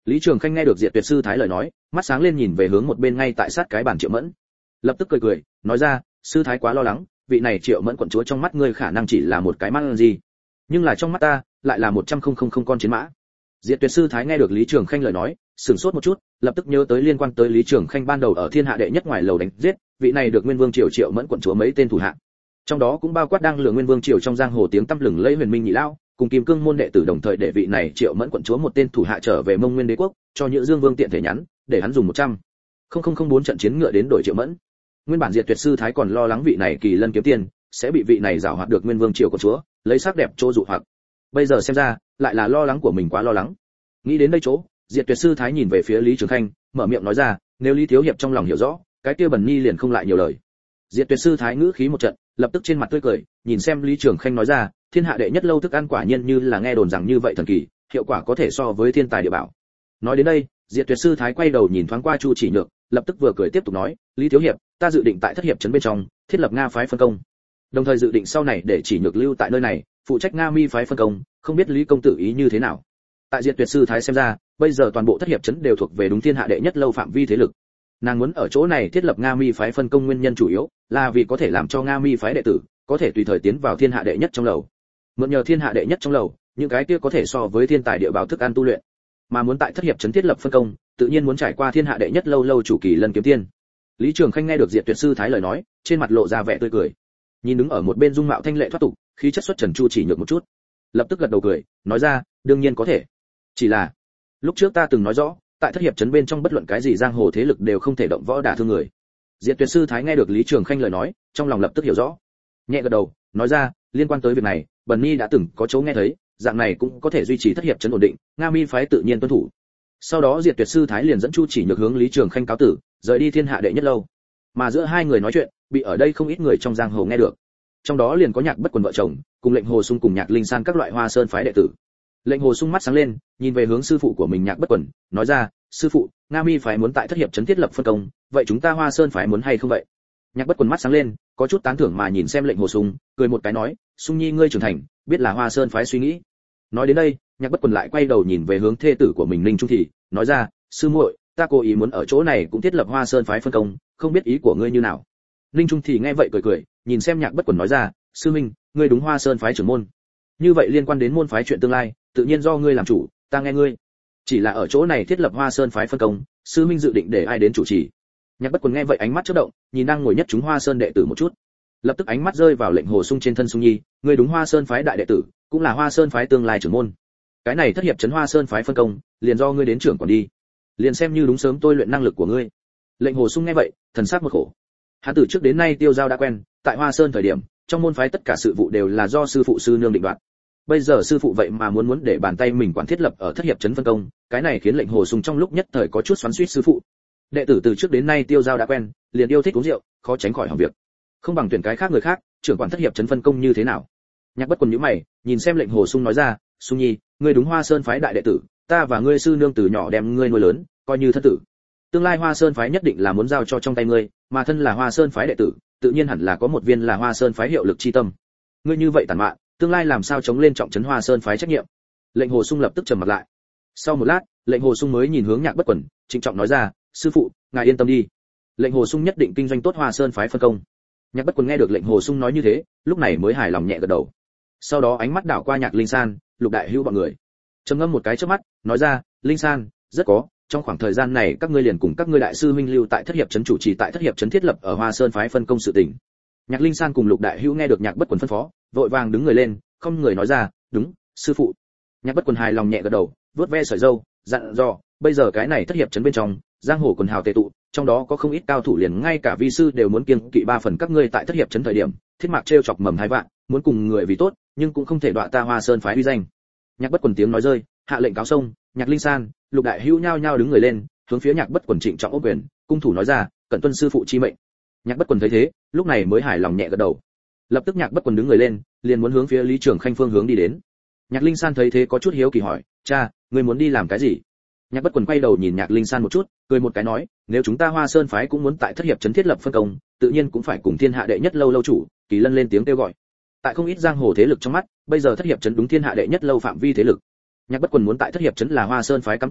Lý Trường Khanh nghe được Diệt Tuyệt sư thái lời nói, mắt sáng lên nhìn về hướng một bên ngay tại sát cái bàn Triệu Mẫn. Lập tức cười, nói ra, sư thái quá lo lắng, vị này Triệu Mẫn quận chúa trong mắt ngươi khả năng chỉ là một cái mang gì, nhưng là trong mắt ta, lại là 100,000 con chiến mã. Diệt Tuyệt sư thái nghe được Lý Trường Khanh lời nói, sửng sốt một chút, lập tức nhớ tới liên quan tới Lý Trường Khanh ban đầu ở thiên hạ đệ nhất ngoài lầu đánh giết, vị này được Nguyên Vương triều Triệu Mẫn quận chúa mấy tên thủ hạ. Trong đó cũng bao quát đang lừa Nguyên Vương triều trong giang hồ tiếng tăm lừng lẫy Huyền Minh Nhị Lao, cùng Kim Cương môn đệ tử đồng thời để vị này Triệu Mẫn quận chúa một tên thủ hạ trở về Mông Nguyên Đế quốc, cho Nhữ Dương Vương tiện thể nhắn, để hắn dùng 100,004 trận chiến ngựa đến đổi Triệu Mẫn. Nguyên bản Diệt Tuyệt sư thái còn lo lắng vị này Kỳ Lân kiếm tiền sẽ bị vị này giảo hoạt được Nguyên Vương triều quận chúa, lấy sắc đẹp trô dụ hoặc. Bây giờ xem ra, lại là lo lắng của mình quá lo lắng. Nghĩ đến đây chỗ, Diệt Tuyệt sư thái nhìn về phía Lý Trường Khanh, mở miệng nói ra, nếu Lý thiếu hiệp trong lòng hiểu rõ, cái kia Bần Nhi liền không lại nhiều lời. Diệt Tuyệt sư thái ngữ khí một trận, lập tức trên mặt tươi cười, nhìn xem Lý Trường Khanh nói ra, thiên hạ đệ nhất lâu thức ăn quả nhiên như là nghe đồn rằng như vậy thần kỳ, hiệu quả có thể so với thiên tài địa bảo. Nói đến đây, Diệt Tuyệt sư thái quay đầu nhìn thoáng qua Chu Chỉ Nhược, lập tức vừa cười tiếp tục nói, Lý thiếu hiệp, ta dự định tại Thất Hiệp trấn bên trong thiết lập Nga phái phân công, đồng thời dự định sau này để Chỉ Nhược lưu tại nơi này, phụ trách Nga Mi phái phân công, không biết Lý công tử ý như thế nào. Tại Diệt Tuyệt sư thái xem ra, bây giờ toàn bộ Thất Hiệp trấn đều thuộc về đúng thiên hạ đệ nhất lâu phạm vi thế lực. Nàng muốn ở chỗ này thiết lập Nga Mi phái phân công nguyên nhân chủ yếu là vì có thể làm cho Nga Mi phái đệ tử có thể tùy thời tiến vào thiên hạ đệ nhất trong lầu. Mượn nhờ thiên hạ đệ nhất trong lầu, những cái kia có thể so với thiên tài địa bảo thức ăn tu luyện. Mà muốn tại Thất Hiệp trấn thiết lập phân công, tự nhiên muốn trải qua thiên hạ đệ nhất lâu lâu chủ Kỳ Lân kiếm tiên. Lý Trường Khanh nghe được Diệt Tuyệt sư thái lời nói, trên mặt lộ ra vẻ tươi cười. Nhìn đứng ở một bên dung mạo thanh lệ thoát tục, khí chất xuất trần Chu Chỉ Nhược một chút, lập tức gật đầu cười, nói ra, đương nhiên có thể. Chỉ là, lúc trước ta từng nói rõ, tại Thất Hiệp trấn bên trong bất luận cái gì giang hồ thế lực đều không thể động võ đả thương người. Diệt Tuyệt sư thái nghe được Lý Trường Khanh lời nói, trong lòng lập tức hiểu rõ, nhẹ gật đầu, nói ra, liên quan tới việc này, Bần Nhi đã từng có chỗ nghe thấy, dạng này cũng có thể duy trì Thất Hiệp trấn ổn định, Nga Mi phái tự nhiên tuân thủ. Sau đó Diệt Tuyệt sư thái liền dẫn Chu Chỉ Nhược hướng Lý Trường Khanh cáo tử, rời đi thiên hạ đệ nhất lâu. Mà giữa hai người nói chuyện, bị ở đây không ít người trong giang hồ nghe được. Trong đó liền có Nhạc Bất Quần vợ chồng, cùng Lệnh Hồ Sung cùng Nhạc Linh San các loại Hoa Sơn phái đệ tử. Lệnh Hồ Sung mắt sáng lên, nhìn về hướng sư phụ của mình Nhạc Bất Quần, nói ra, sư phụ, Nga Mi phái muốn tại Thất Hiệp trấn thiết lập phân công, vậy chúng ta Hoa Sơn phái muốn hay không vậy? Nhạc Bất Quần mắt sáng lên, có chút tán thưởng mà nhìn xem Lệnh Hồ Sung, cười một cái nói, Sung Nhi ngươi trưởng thành, biết là Hoa Sơn phái suy nghĩ. Nói đến đây, Nhạc Bất Quần lại quay đầu nhìn về hướng thê tử của mình Ninh Trung Thị, nói ra, sư muội, ta cố ý muốn ở chỗ này cũng thiết lập Hoa Sơn phái phân công, không biết ý của ngươi như nào. Ninh Trung Thị nghe vậy cười, nhìn xem Nhạc Bất Quần nói ra, sư minh, ngươi đúng Hoa Sơn phái trưởng môn. Như vậy liên quan đến môn phái chuyện tương lai, tự nhiên do ngươi làm chủ, ta nghe ngươi. Chỉ là ở chỗ này thiết lập Hoa Sơn phái phân công, sư minh dự định để ai đến chủ trì? Nhạc Bất Quần nghe vậy ánh mắt chớp động, nhìn đang ngồi nhất chúng Hoa Sơn đệ tử một chút. Lập tức ánh mắt rơi vào Lệnh Hồ Sung trên thân Sung Nhi, ngươi đúng Hoa Sơn phái đại đệ tử, cũng là Hoa Sơn phái tương lai trưởng môn. Cái này Thất Hiệp trấn Hoa Sơn phái phân công, liền do ngươi đến trưởng quản đi. Liền xem như đúng sớm tôi luyện năng lực của ngươi. Lệnh Hồ Sung nghe vậy, thần sắc một khổ. Hắn từ trước đến nay tiêu giao đã quen, tại Hoa Sơn thời điểm, trong môn phái tất cả sự vụ đều là do sư phụ sư nương định đoạt. Bây giờ sư phụ vậy mà muốn để bàn tay mình quản thiết lập ở Thất Hiệp trấn phân công, cái này khiến Lệnh Hồ Sung trong lúc nhất thời có chút xoắn xuýt sư phụ. Đệ tử từ trước đến nay tiêu giao đã quen, liền yêu thích uống rượu, khó tránh khỏi hỏng việc. Không bằng tuyển cái khác người khác, trưởng quản Thất Hiệp trấn phân công như thế nào? Nhạc Bất Quần nhíu mày, nhìn xem Lệnh Hồ Sung nói ra, Sung Nhi, ngươi đúng Hoa Sơn phái đại đệ tử, ta và ngươi sư nương từ nhỏ đem ngươi nuôi lớn, coi như thân tử. Tương lai Hoa Sơn phái nhất định là muốn giao cho trong tay ngươi, mà thân là Hoa Sơn phái đệ tử, tự nhiên hẳn là có một viên là Hoa Sơn phái hiệu lực chi tâm. Ngươi như vậy tàn mạn, tương lai làm sao chống lên trọng trấn Hoa Sơn phái trách nhiệm? Lệnh Hồ Sung lập tức trầm mặt lại. Sau một lát, Lệnh Hồ Sung mới nhìn hướng Nhạc Bất Quần, trịnh trọng nói ra, sư phụ, ngài yên tâm đi. Lệnh Hồ Sung nhất định kinh doanh tốt Hoa Sơn phái phân công. Nhạc Bất Quần nghe được Lệnh Hồ Sung nói như thế, lúc này mới hài lòng nhẹ gật đầu. Sau đó ánh mắt đảo qua Nhạc Linh San, Lục Đại Hữu bọn người, trầm ngâm một cái chớp mắt, nói ra, Linh San, rất có, trong khoảng thời gian này các ngươi liền cùng các ngươi đại sư huynh lưu tại Thất Hiệp trấn chủ trì tại Thất Hiệp trấn thiết lập ở Hoa Sơn phái phân công sự tình. Nhạc Linh San cùng Lục Đại Hữu nghe được Nhạc Bất Quần phân phó, vội vàng đứng người lên, không người nói ra, đúng, sư phụ. Nhạc Bất Quần hài lòng nhẹ gật đầu, vuốt ve sợi râu, dặn dò, bây giờ cái này Thất Hiệp trấn bên trong, giang hồ quần hào tề tụ, trong đó có không ít cao thủ liền ngay cả vi sư đều muốn kiêng kỵ 3 phần các ngươi tại Thất Hiệp trấn thời điểm, thiết mạc trêu chọc mầm hai vạn, muốn cùng người vì tốt, nhưng cũng không thể đọa ta Hoa Sơn phái uy danh. Nhạc Bất Quần tiếng nói rơi, hạ lệnh cáo sông, Nhạc Linh San, Lục Đại Hữu nhao nhao đứng người lên, hướng phía Nhạc Bất Quần trịnh trọng ôm quyền, cung thủ nói ra, cẩn tuân sư phụ chi mệnh. Nhạc Bất Quần thấy thế, lúc này mới hài lòng nhẹ gật đầu. Lập tức Nhạc Bất Quần đứng người lên, liền muốn hướng phía Lý Trường Khanh phương hướng đi đến. Nhạc Linh San thấy thế có chút hiếu kỳ hỏi, cha, ngươi muốn đi làm cái gì? Nhạc Bất Quần quay đầu nhìn Nhạc Linh San một chút, cười một cái nói, nếu chúng ta Hoa Sơn phái cũng muốn tại Thất Hiệp trấn thiết lập phân công, tự nhiên cũng phải cùng thiên hạ đệ nhất lâu lâu chủ Kỳ Lân lên tiếng kêu gọi. Tại không ít giang hồ thế lực trong mắt, bây giờ Thất Hiệp trấn đúng thiên hạ đệ nhất lâu phạm vi thế lực. Nhạc Bất Quần muốn tại Thất Hiệp trấn là Hoa Sơn phái cắm cờ,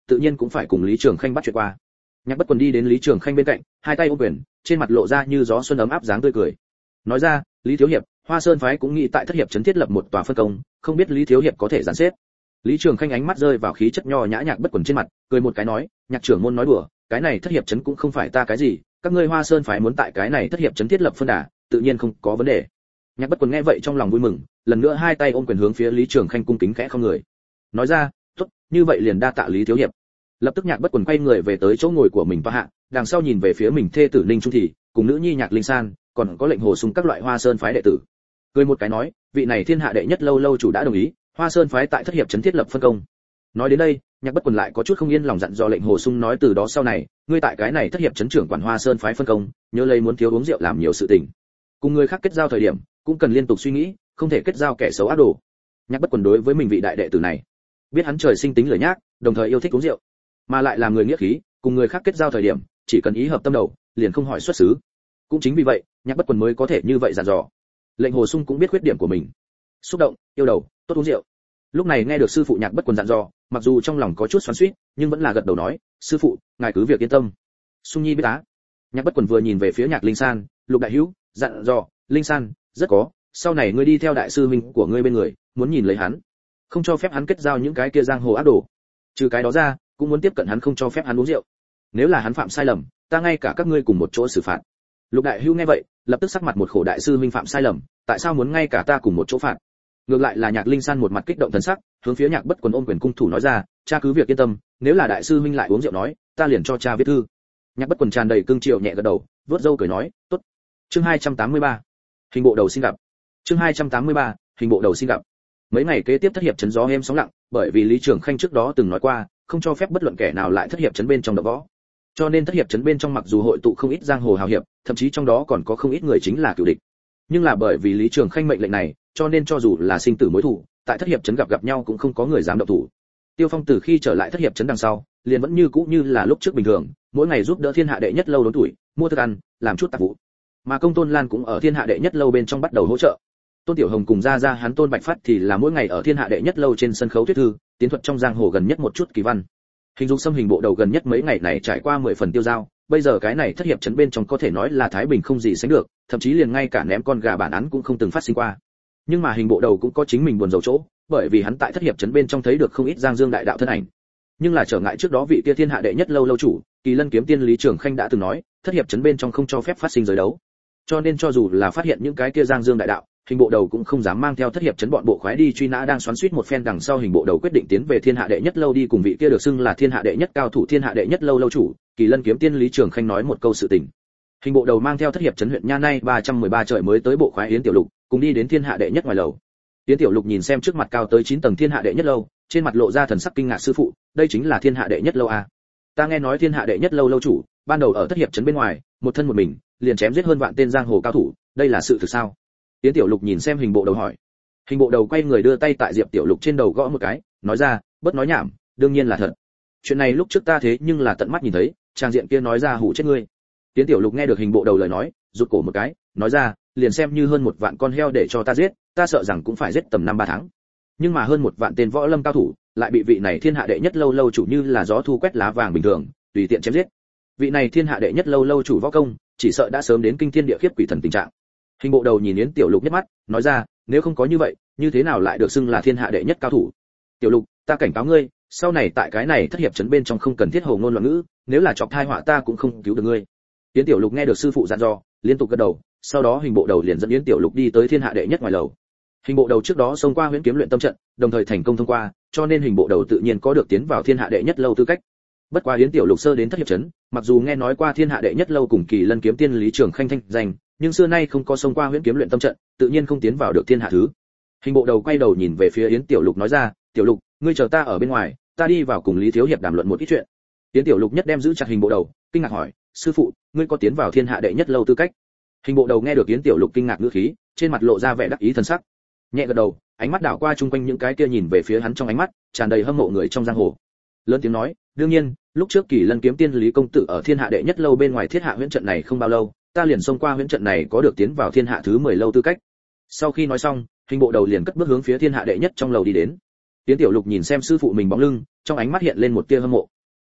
tự nhiên cũng phải cùng Lý Trường Khanh bắt chuyện qua. Nhạc Bất Quần đi đến Lý Trường Khanh bên cạnh, hai tay ôm quyền, trên mặt lộ ra như gió xuân ấm áp dáng tươi cười. Nói ra, Lý thiếu hiệp, Hoa Sơn phái cũng nghĩ tại Thất Hiệp trấn thiết lập một tòa phân công, không biết Lý thiếu hiệp có thể dàn xếp. Lý Trường Khanh ánh mắt rơi vào khí chất nho nhã Nhạc Bất Quần trên mặt, cười một cái nói, Nhạc trưởng môn nói đùa, cái này Thất Hiệp trấn cũng không phải ta cái gì, các ngươi Hoa Sơn phái muốn tại cái này Thất Hiệp trấn thiết lập phân đà, tự nhiên không có vấn đề. Nhạc Bất Quần nghe vậy trong lòng vui mừng, lần nữa hai tay ôm quyền hướng phía Lý Trường Khanh cung kính khẽ không người. Nói ra, tốt, như vậy liền đa tạ Lý thiếu hiệp. Lập tức Nhạc Bất Quần quay người về tới chỗ ngồi của mình và hạ, đằng sau nhìn về phía mình thê tử Ninh Trung Thị, cùng nữ nhi Nhạc Linh San, còn có lệnh hồ sung các loại Hoa Sơn phái đệ tử. Cười một cái nói, vị này thiên hạ đệ nhất lâu lâu chủ đã đồng ý, Hoa Sơn phái tại Thất Hiệp trấn thiết lập phân công. Nói đến đây, Nhạc Bất Quần lại có chút không yên lòng dặn dò lệnh hồ sung nói từ đó sau này, ngươi tại cái này Thất Hiệp trấn trưởng quản Hoa Sơn phái phân công, nhớ lấy muốn thiếu uống rượu làm nhiều sự tình. Cùng người khác kết giao thời điểm, cũng cần liên tục suy nghĩ, không thể kết giao kẻ xấu ác đồ. Nhạc Bất Quần đối với mình vị đại đệ tử này, biết hắn trời sinh tính lười nhác, đồng thời yêu thích uống rượu, mà lại làm người nghĩa khí, cùng người khác kết giao thời điểm, chỉ cần ý hợp tâm đầu, liền không hỏi xuất xứ. Cũng chính vì vậy, Nhạc Bất Quần mới có thể như vậy dặn dò. Lệnh hồ sung cũng biết khuyết điểm của mình, xúc động, yêu đầu, tốt uống rượu. Lúc này nghe được sư phụ Nhạc Bất Quần dặn dò, mặc dù trong lòng có chút xoắn xuýt, nhưng vẫn là gật đầu nói, sư phụ, ngài cứ việc yên tâm. Sung nhi biết á. Nhạc Bất Quần vừa nhìn về phía Nhạc Linh San, Lục đại hữu, dặn dò, Linh San, rất có, sau này ngươi đi theo đại sư huynh của ngươi bên người, muốn nhìn lấy hắn, không cho phép hắn kết giao những cái kia giang hồ ác đồ. Trừ cái đó ra, cũng muốn tiếp cận hắn, không cho phép hắn uống rượu. Nếu là hắn phạm sai lầm, ta ngay cả các ngươi cùng một chỗ xử phạt. Lục đại hữu nghe vậy, lập tức sắc mặt một khổ, đại sư huynh phạm sai lầm, tại sao muốn ngay cả ta cùng một chỗ phạt? Ngược lại là Nhạc Linh San một mặt kích động thần sắc, hướng phía Nhạc Bất Quần ôm quyền cung thủ nói ra, cha cứ việc yên tâm, nếu là đại sư huynh lại uống rượu nói, ta liền cho cha viết thư. Nhạc Bất Quần tràn đầy cương triều nhẹ gật đầu, vớt râu cười nói, tốt. Chương 283. Hình bộ đầu xin gặp. Chương 283. Hình bộ đầu xin gặp. Mấy ngày kế tiếp Thất Hiệp trấn gió êm sóng lặng, bởi vì Lý Trường Khanh trước đó từng nói qua, không cho phép bất luận kẻ nào lại Thất Hiệp trấn bên trong đập võ. Cho nên Thất Hiệp trấn bên trong mặc dù hội tụ không ít giang hồ hào hiệp, thậm chí trong đó còn có không ít người chính là cựu địch. Nhưng là bởi vì Lý Trường Khanh mệnh lệnh này, cho nên cho dù là sinh tử mối thù, tại Thất Hiệp trấn gặp nhau cũng không có người dám động thủ. Tiêu Phong từ khi trở lại Thất Hiệp trấn đằng sau, liền vẫn như cũ như là lúc trước bình thường, mỗi ngày giúp đỡ thiên hạ đệ nhất lâu đốn tuổi, mua thức ăn, làm chút tạp vụ. Mà Công Tôn Lan cũng ở thiên hạ đệ nhất lâu bên trong bắt đầu hỗ trợ. Tôn Tiểu Hồng cùng ra hắn Tôn Bạch Phát thì là mỗi ngày ở thiên hạ đệ nhất lâu trên sân khấu thuyết thư, tiến thuật trong giang hồ gần nhất một chút kỳ văn. Hình dung xâm hình bộ đầu gần nhất mấy ngày này trải qua 10 phần tiêu dao, bây giờ cái này Thất Hiệp trấn bên trong có thể nói là thái bình không gì sánh được, thậm chí liền ngay cả ném con gà bản án cũng không từng phát sinh qua. Nhưng mà hình bộ đầu cũng có chính mình buồn rầu chỗ, bởi vì hắn tại Thất Hiệp trấn bên trong thấy được không ít giang dương đại đạo thân ảnh. Nhưng là trở ngại trước đó vị kia thiên hạ đệ nhất lâu lâu chủ, Kỳ Lân kiếm tiên Lý Trường Khanh đã từng nói, Thất Hiệp trấn bên trong không cho phép phát sinh giới đấu. Cho nên cho dù là phát hiện những cái kia giang dương đại đạo, hình bộ đầu cũng không dám mang theo Thất Hiệp trấn bọn bộ khoái đi truy nã. Đang xoắn xuýt một phen đằng sau, hình bộ đầu quyết định tiến về thiên hạ đệ nhất lâu đi cùng vị kia được xưng là thiên hạ đệ nhất cao thủ thiên hạ đệ nhất lâu lâu chủ, Kỳ Lân kiếm tiên Lý Trường Khanh nói một câu sự tình. Hình bộ đầu mang theo Thất Hiệp trấn huyện Nha Nay 313 trời mới tới bộ khoái Yến Tiểu Lục, cùng đi đến thiên hạ đệ nhất ngoài lầu. Yến Tiểu Lục nhìn xem trước mặt cao tới 9 tầng thiên hạ đệ nhất lâu, trên mặt lộ ra thần sắc kinh ngạc, sư phụ, đây chính là thiên hạ đệ nhất lâu à? Ta nghe nói thiên hạ đệ nhất lâu lâu chủ, ban đầu ở Thất Hiệp trấn bên ngoài, một thân một mình, liền chém giết hơn vạn tên giang hồ cao thủ, đây là sự thực sao? Yến Tiểu Lục nhìn xem hình bộ đầu hỏi. Hình bộ đầu quay người đưa tay tại Diệp Tiểu Lục trên đầu gõ một cái, nói ra, bớt nói nhảm, đương nhiên là thật. Chuyện này lúc trước ta thế nhưng là tận mắt nhìn thấy, trang diện kia nói ra hủ chết ngươi. Yến Tiểu Lục nghe được hình bộ đầu lời nói, rụt cổ một cái, nói ra, liền xem như hơn 1 vạn con heo để cho ta giết, ta sợ rằng cũng phải giết tầm 5-3 tháng. Nhưng mà hơn 1 vạn tên võ lâm cao thủ, lại bị vị này thiên hạ đệ nhất lâu lâu chủ như là gió thu quét lá vàng bình thường, tùy tiện chém giết. Vị này thiên hạ đệ nhất lâu lâu chủ võ công, chỉ sợ đã sớm đến kinh thiên địa khiếp quỷ thần tình trạng. Hình bộ đầu nhìn Yến Tiểu Lục nhất mắt, nói ra, nếu không có như vậy, như thế nào lại được xưng là thiên hạ đệ nhất cao thủ? Tiểu Lục, ta cảnh cáo ngươi, sau này tại cái này Thất Hiệp trấn bên trong không cần thiết hồ ngôn loạn ngữ, nếu là chọc tai họa ta cũng không cứu được ngươi. Yến Tiểu Lục nghe được sư phụ dặn dò, liên tục gật đầu, sau đó hình bộ đầu liền dẫn Yến Tiểu Lục đi tới thiên hạ đệ nhất ngoài lầu. Hình bộ đầu trước đó xông qua huyễn kiếm luyện tâm trận, đồng thời thành công thông qua, cho nên hình bộ đầu tự nhiên có được tiến vào thiên hạ đệ nhất lâu tư cách. Bất quá Yến Tiểu Lục sơ đến Thất Hiệp trấn, mặc dù nghe nói qua thiên hạ đệ nhất lâu cùng Kỳ Lân kiếm tiên Lý Trường Khanh thanh danh, nhưng xưa nay không có xông qua huyễn kiếm luyện tâm trận, tự nhiên không tiến vào được thiên hạ thứ. Hình bộ đầu quay đầu nhìn về phía Yến Tiểu Lục nói ra, Tiểu Lục, ngươi chờ ta ở bên ngoài, ta đi vào cùng Lý thiếu hiệp đàm luận một ít chuyện. Yến Tiểu Lục nhất đem giữ chặt hình bộ đầu, kinh ngạc hỏi, sư phụ, ngươi có tiến vào thiên hạ đệ nhất lâu tư cách? Hình bộ đầu nghe được Yến Tiểu Lục kinh ngạc ngữ khí, trên mặt lộ ra vẻ đắc ý thần sắc, nhẹ gật đầu, ánh mắt đảo qua chung quanh những cái kia nhìn về phía hắn trong ánh mắt tràn đầy hâm mộ người trong giang hồ, lớn tiếng nói, đương nhiên, lúc trước Kỳ Lân kiếm tiên Lý công tử ở thiên hạ đệ nhất lâu bên ngoài thiết hạ huyễn trận này không bao lâu, ta liền xông qua huyễn trận này có được tiến vào thiên hạ thứ 10 lâu tư cách. Sau khi nói xong, hình bộ đầu liền cất bước hướng phía thiên hạ đệ nhất trong lầu đi đến. Yến Tiểu Lục nhìn xem sư phụ mình bóng lưng, trong ánh mắt hiện lên một tia hâm mộ,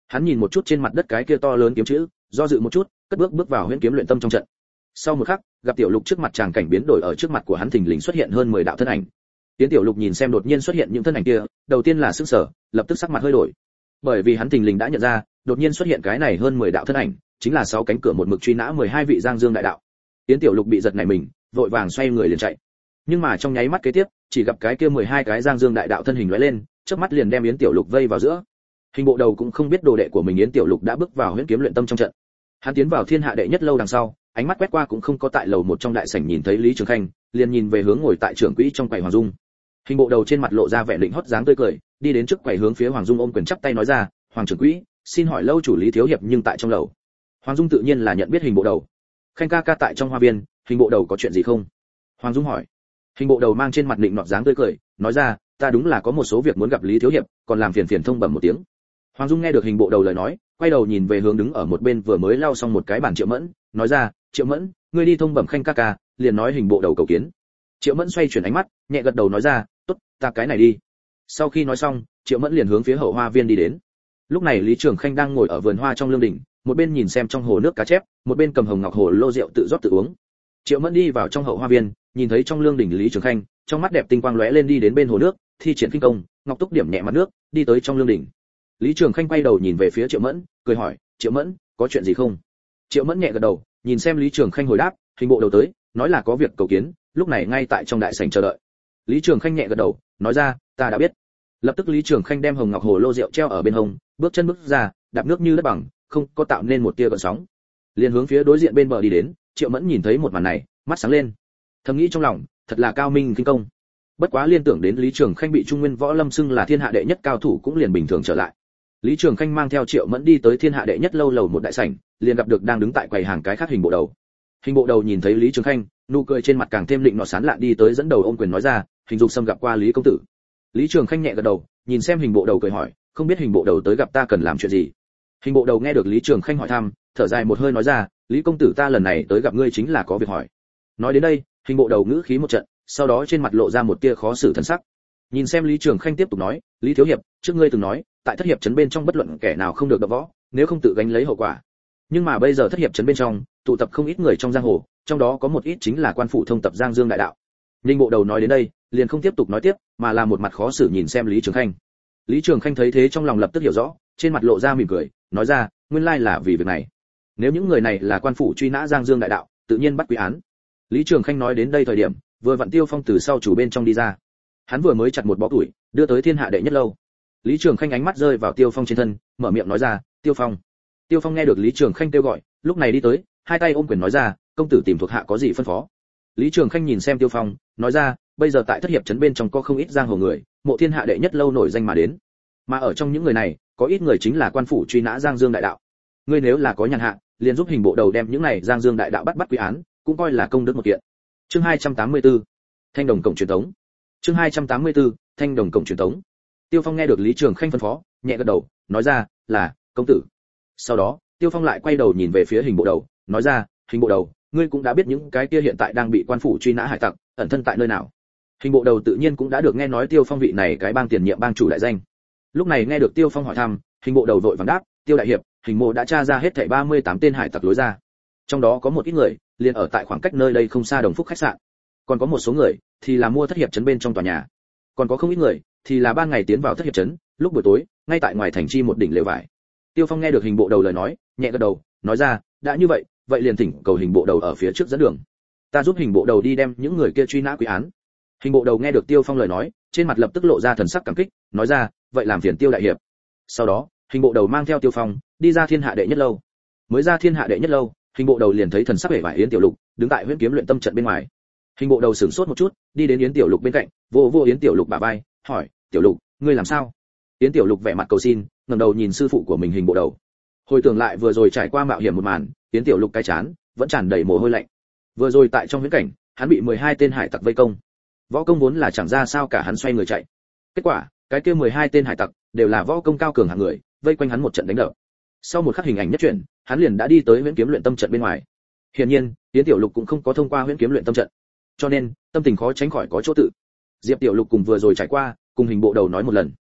Hắn nhìn một chút trên mặt đất cái kia to lớn kiếm chữ, do dự một chút, cất bước vào huyễn kiếm luyện tâm trong trận. Sau một khắc, gặp Tiểu Lục trước mặt chàng cảnh biến đổi, ở trước mặt của hắn thình lình xuất hiện hơn 10 đạo thân ảnh. Tiến Tiểu Lục nhìn xem đột nhiên xuất hiện những thân ảnh kia, đầu tiên là sửng sở, lập tức sắc mặt hơi đổi. Bởi vì hắn thình lình đã nhận ra, đột nhiên xuất hiện cái này hơn 10 đạo thân ảnh, chính là 6 cánh cửa một mực truy nã 12 vị Giang Dương đại đạo. Tiến Tiểu Lục bị giật nảy mình, vội vàng xoay người liền chạy. Nhưng mà trong nháy mắt kế tiếp, chỉ gặp cái kia 12 cái Giang Dương đại đạo thân hình lóe lên, chớp mắt liền đem Yến Tiểu Lục vây vào giữa. Hình bộ đầu cũng không biết đồ đệ của mình Yến Tiểu Lục đã bước vào huyễn kiếm luyện tâm trong trận. Hắn tiến vào thiên hạ đệ nhất lâu đằng sau, ánh mắt quét qua cũng không có tại lầu một trong đại sảnh nhìn thấy Lý Trường Khanh, liền nhìn về hướng ngồi tại trưởng quỹ trong quầy Hoàng Dung. Hình bộ đầu trên mặt lộ ra vẻ lĩnh hót dáng tươi cười, đi đến trước quầy hướng phía Hoàng Dung ôm quyền chắp tay nói ra, "Hoàng trưởng quỹ, xin hỏi lâu chủ Lý thiếu hiệp nhưng tại trong lầu." Hoàng Dung tự nhiên là nhận biết hình bộ đầu. "Khanh ca ca tại trong hoa viên, hình bộ đầu có chuyện gì không?" Hoàng Dung hỏi. Hình bộ đầu mang trên mặt định nọt dáng tươi cười, nói ra, "Ta đúng là có một số việc muốn gặp Lý thiếu hiệp, còn làm phiền thông bẩm một tiếng." Hoàng Dung nghe được hình bộ đầu lời nói, quay đầu nhìn về hướng đứng ở một bên vừa mới lau xong một cái bàn Triệu Mẫn, nói ra, "Triệu Mẫn, ngươi đi thông bẩm Khanh ca ca, liền nói hình bộ đầu cầu kiến." Triệu Mẫn xoay chuyển ánh mắt, nhẹ gật đầu nói ra, "Tốt, ta cái này đi." Sau khi nói xong, Triệu Mẫn liền hướng phía hậu hoa viên đi đến. Lúc này Lý Trường Khanh đang ngồi ở vườn hoa trong lương đình, một bên nhìn xem trong hồ nước cá chép, một bên cầm hồng ngọc hồ lô rượu tự rót tự uống. Triệu Mẫn đi vào trong hậu hoa viên, nhìn thấy trong lương đình Lý Trường Khanh, trong mắt đẹp tinh quang lóe lên, đi đến bên hồ nước, thi triển kinh công, ngọc túc điểm nhẹ mặt nước, đi tới trong lương đình. Lý Trường Khanh quay đầu nhìn về phía Triệu Mẫn, cười hỏi, "Triệu Mẫn, có chuyện gì không?" Triệu Mẫn nhẹ gật đầu, nhìn xem Lý Trường Khanh hồi đáp, "Hình bộ đầu tới, nói là có việc cầu kiến, lúc này ngay tại trong đại sảnh chờ đợi." Lý Trường Khanh nhẹ gật đầu, nói ra, "Ta đã biết." Lập tức Lý Trường Khanh đem hồng ngọc hồ lô rượu treo ở bên hông, bước chân bước ra, đạp nước như đất bằng, không có tạo nên một tia gợn sóng. Liền hướng phía đối diện bên bờ đi đến. Triệu Mẫn nhìn thấy một màn này, mắt sáng lên, thầm nghĩ trong lòng, thật là cao minh kinh công. Bất quá liên tưởng đến Lý Trường Khanh bị Trung Nguyên Võ Lâm xưng là thiên hạ đệ nhất cao thủ cũng liền bình thường trở lại. Lý Trường Khanh mang theo Triệu Mẫn đi tới thiên hạ đệ nhất lâu lầu một đại sảnh, liền gặp được đang đứng tại quầy hàng cái khác hình bộ đầu. Hình bộ đầu nhìn thấy Lý Trường Khanh, nụ cười trên mặt càng thêm định nọ sán lạ, đi tới dẫn đầu ôm quyền nói ra, "Hình Dục Sâm gặp qua Lý công tử." Lý Trường Khanh nhẹ gật đầu, nhìn xem hình bộ đầu cười hỏi, "Không biết hình bộ đầu tới gặp ta cần làm chuyện gì?" Hình bộ đầu nghe được Lý Trường Khanh hỏi thăm, thở dài một hơi nói ra, "Lý công tử, ta lần này tới gặp ngươi chính là có việc hỏi." Nói đến đây, hình bộ đầu ngữ khí một trận, sau đó trên mặt lộ ra một tia khó xử thần sắc. Nhìn xem Lý Trường Khanh tiếp tục nói, "Lý thiếu hiệp, trước ngươi từng nói, tại thất hiệp trấn bên trong bất luận kẻ nào không được đập võ, nếu không tự gánh lấy hậu quả. Nhưng mà bây giờ thất hiệp trấn bên trong tụ tập không ít người trong giang hồ, trong đó có một ít chính là quan phủ thông tập Giang Dương đại đạo." Ninh bộ đầu nói đến đây, liền không tiếp tục nói tiếp, mà là một mặt khó xử nhìn xem Lý Trường Khanh. Lý Trường Khanh thấy thế trong lòng lập tức hiểu rõ, trên mặt lộ ra mỉm cười, nói ra, "Nguyên lai là vì việc này. Nếu những người này là quan phủ truy nã Giang Dương đại đạo, tự nhiên bắt quy án." Lý Trường Khanh nói đến đây thời điểm, vừa vặn Tiêu Phong từ sau chủ bên trong đi ra. Hắn vừa mới chặt một bó tuổi, đưa tới thiên hạ đệ nhất lâu. Lý Trường Khanh ánh mắt rơi vào Tiêu Phong trên thân, mở miệng nói ra, "Tiêu Phong." Tiêu Phong nghe được Lý Trường Khanh kêu gọi, lúc này đi tới, hai tay ôm quyền nói ra, "Công tử tìm thuộc hạ có gì phân phó?" Lý Trường Khanh nhìn xem Tiêu Phong, nói ra, "Bây giờ tại thất hiệp trấn bên trong có không ít giang hồ người, mộ thiên hạ đệ nhất lâu nổi danh mà đến. Mà ở trong những người này, có ít người chính là quan phủ truy nã Giang Dương đại đạo. Ngươi nếu là có nhàn hạ, liền giúp hình bộ đầu đem những này Giang Dương đại đạo bắt quy án, cũng coi là công đức một kiện." Chương 284. Thanh đồng cổng truyền tống. Chương 284. Thanh đồng cổng truyền tống. Tiêu Phong nghe được Lý Trường Khanh phân phó, nhẹ gật đầu, nói ra, "Là, công tử." Sau đó, Tiêu Phong lại quay đầu nhìn về phía hình bộ đầu, nói ra, "Hình bộ đầu, ngươi cũng đã biết những cái kia hiện tại đang bị quan phủ truy nã hải tặc, ẩn thân tại nơi nào?" Hình bộ đầu tự nhiên cũng đã được nghe nói Tiêu Phong vị này cái bang tiền nhiệm bang chủ đại danh. Lúc này nghe được Tiêu Phong hỏi thăm, hình bộ đầu vội vàng đáp, "Tiêu đại hiệp, hình mộ đã tra ra hết thảy 38 tên hải tặc lối ra. Trong đó có một ít người liền ở tại khoảng cách nơi đây không xa Đồng Phúc khách sạn. Còn có một số người thì là mua thất hiệp trấn bên trong tòa nhà. Còn có không ít người thì là ban ngày tiến vào thất hiệp trấn, lúc buổi tối, ngay tại ngoài thành chi một đỉnh lều vải." Tiêu Phong nghe được hình bộ đầu lời nói, nhẹ gật đầu, nói ra, "Đã như vậy, vậy liền thỉnh cầu hình bộ đầu ở phía trước dẫn đường. Ta giúp hình bộ đầu đi đem những người kia truy nã quy án." Hình bộ đầu nghe được Tiêu Phong lời nói, trên mặt lập tức lộ ra thần sắc cảm kích, nói ra, "Vậy làm phiền Tiêu đại hiệp." Sau đó, hình bộ đầu mang theo Tiêu Phong đi ra thiên hạ đệ nhất lâu. Mới ra thiên hạ đệ nhất lâu, hình bộ đầu liền thấy thần sắc vẻ vải Yến Tiểu Lục đứng tại huyễn kiếm luyện tâm trận bên ngoài. Hình bộ đầu sửng sốt một chút, đi đến Yến Tiểu Lục bên cạnh, vô Yến Tiểu Lục bả vai, hỏi, "Tiểu Lục, ngươi làm sao?" Yến Tiểu Lục vẻ mặt cầu xin, ngẩng đầu nhìn sư phụ của mình hình bộ đầu. Hồi tưởng lại vừa rồi trải qua mạo hiểm một màn, Yến Tiểu Lục cái chán vẫn tràn đầy mồ hôi lạnh. Vừa rồi tại trong huyễn cảnh, hắn bị 12 tên hải tặc vây công. Võ công vốn là chẳng ra sao cả, hắn xoay người chạy. Kết quả, cái kia 12 tên hải tặc đều là võ công cao cường hạng người, vây quanh hắn một trận đánh đập. Sau một khắc hình ảnh nhất chuyển, hắn liền đã đi tới huyễn kiếm luyện tâm trận bên ngoài. Hiển nhiên, Yến Tiểu Lục cũng không có thông qua huyễn kiếm luyện tâm trận, cho nên tâm tình khó tránh khỏi có chỗ tự. Diệp Tiểu Lục cùng vừa rồi trải qua, cùng hình bộ đầu nói một lần.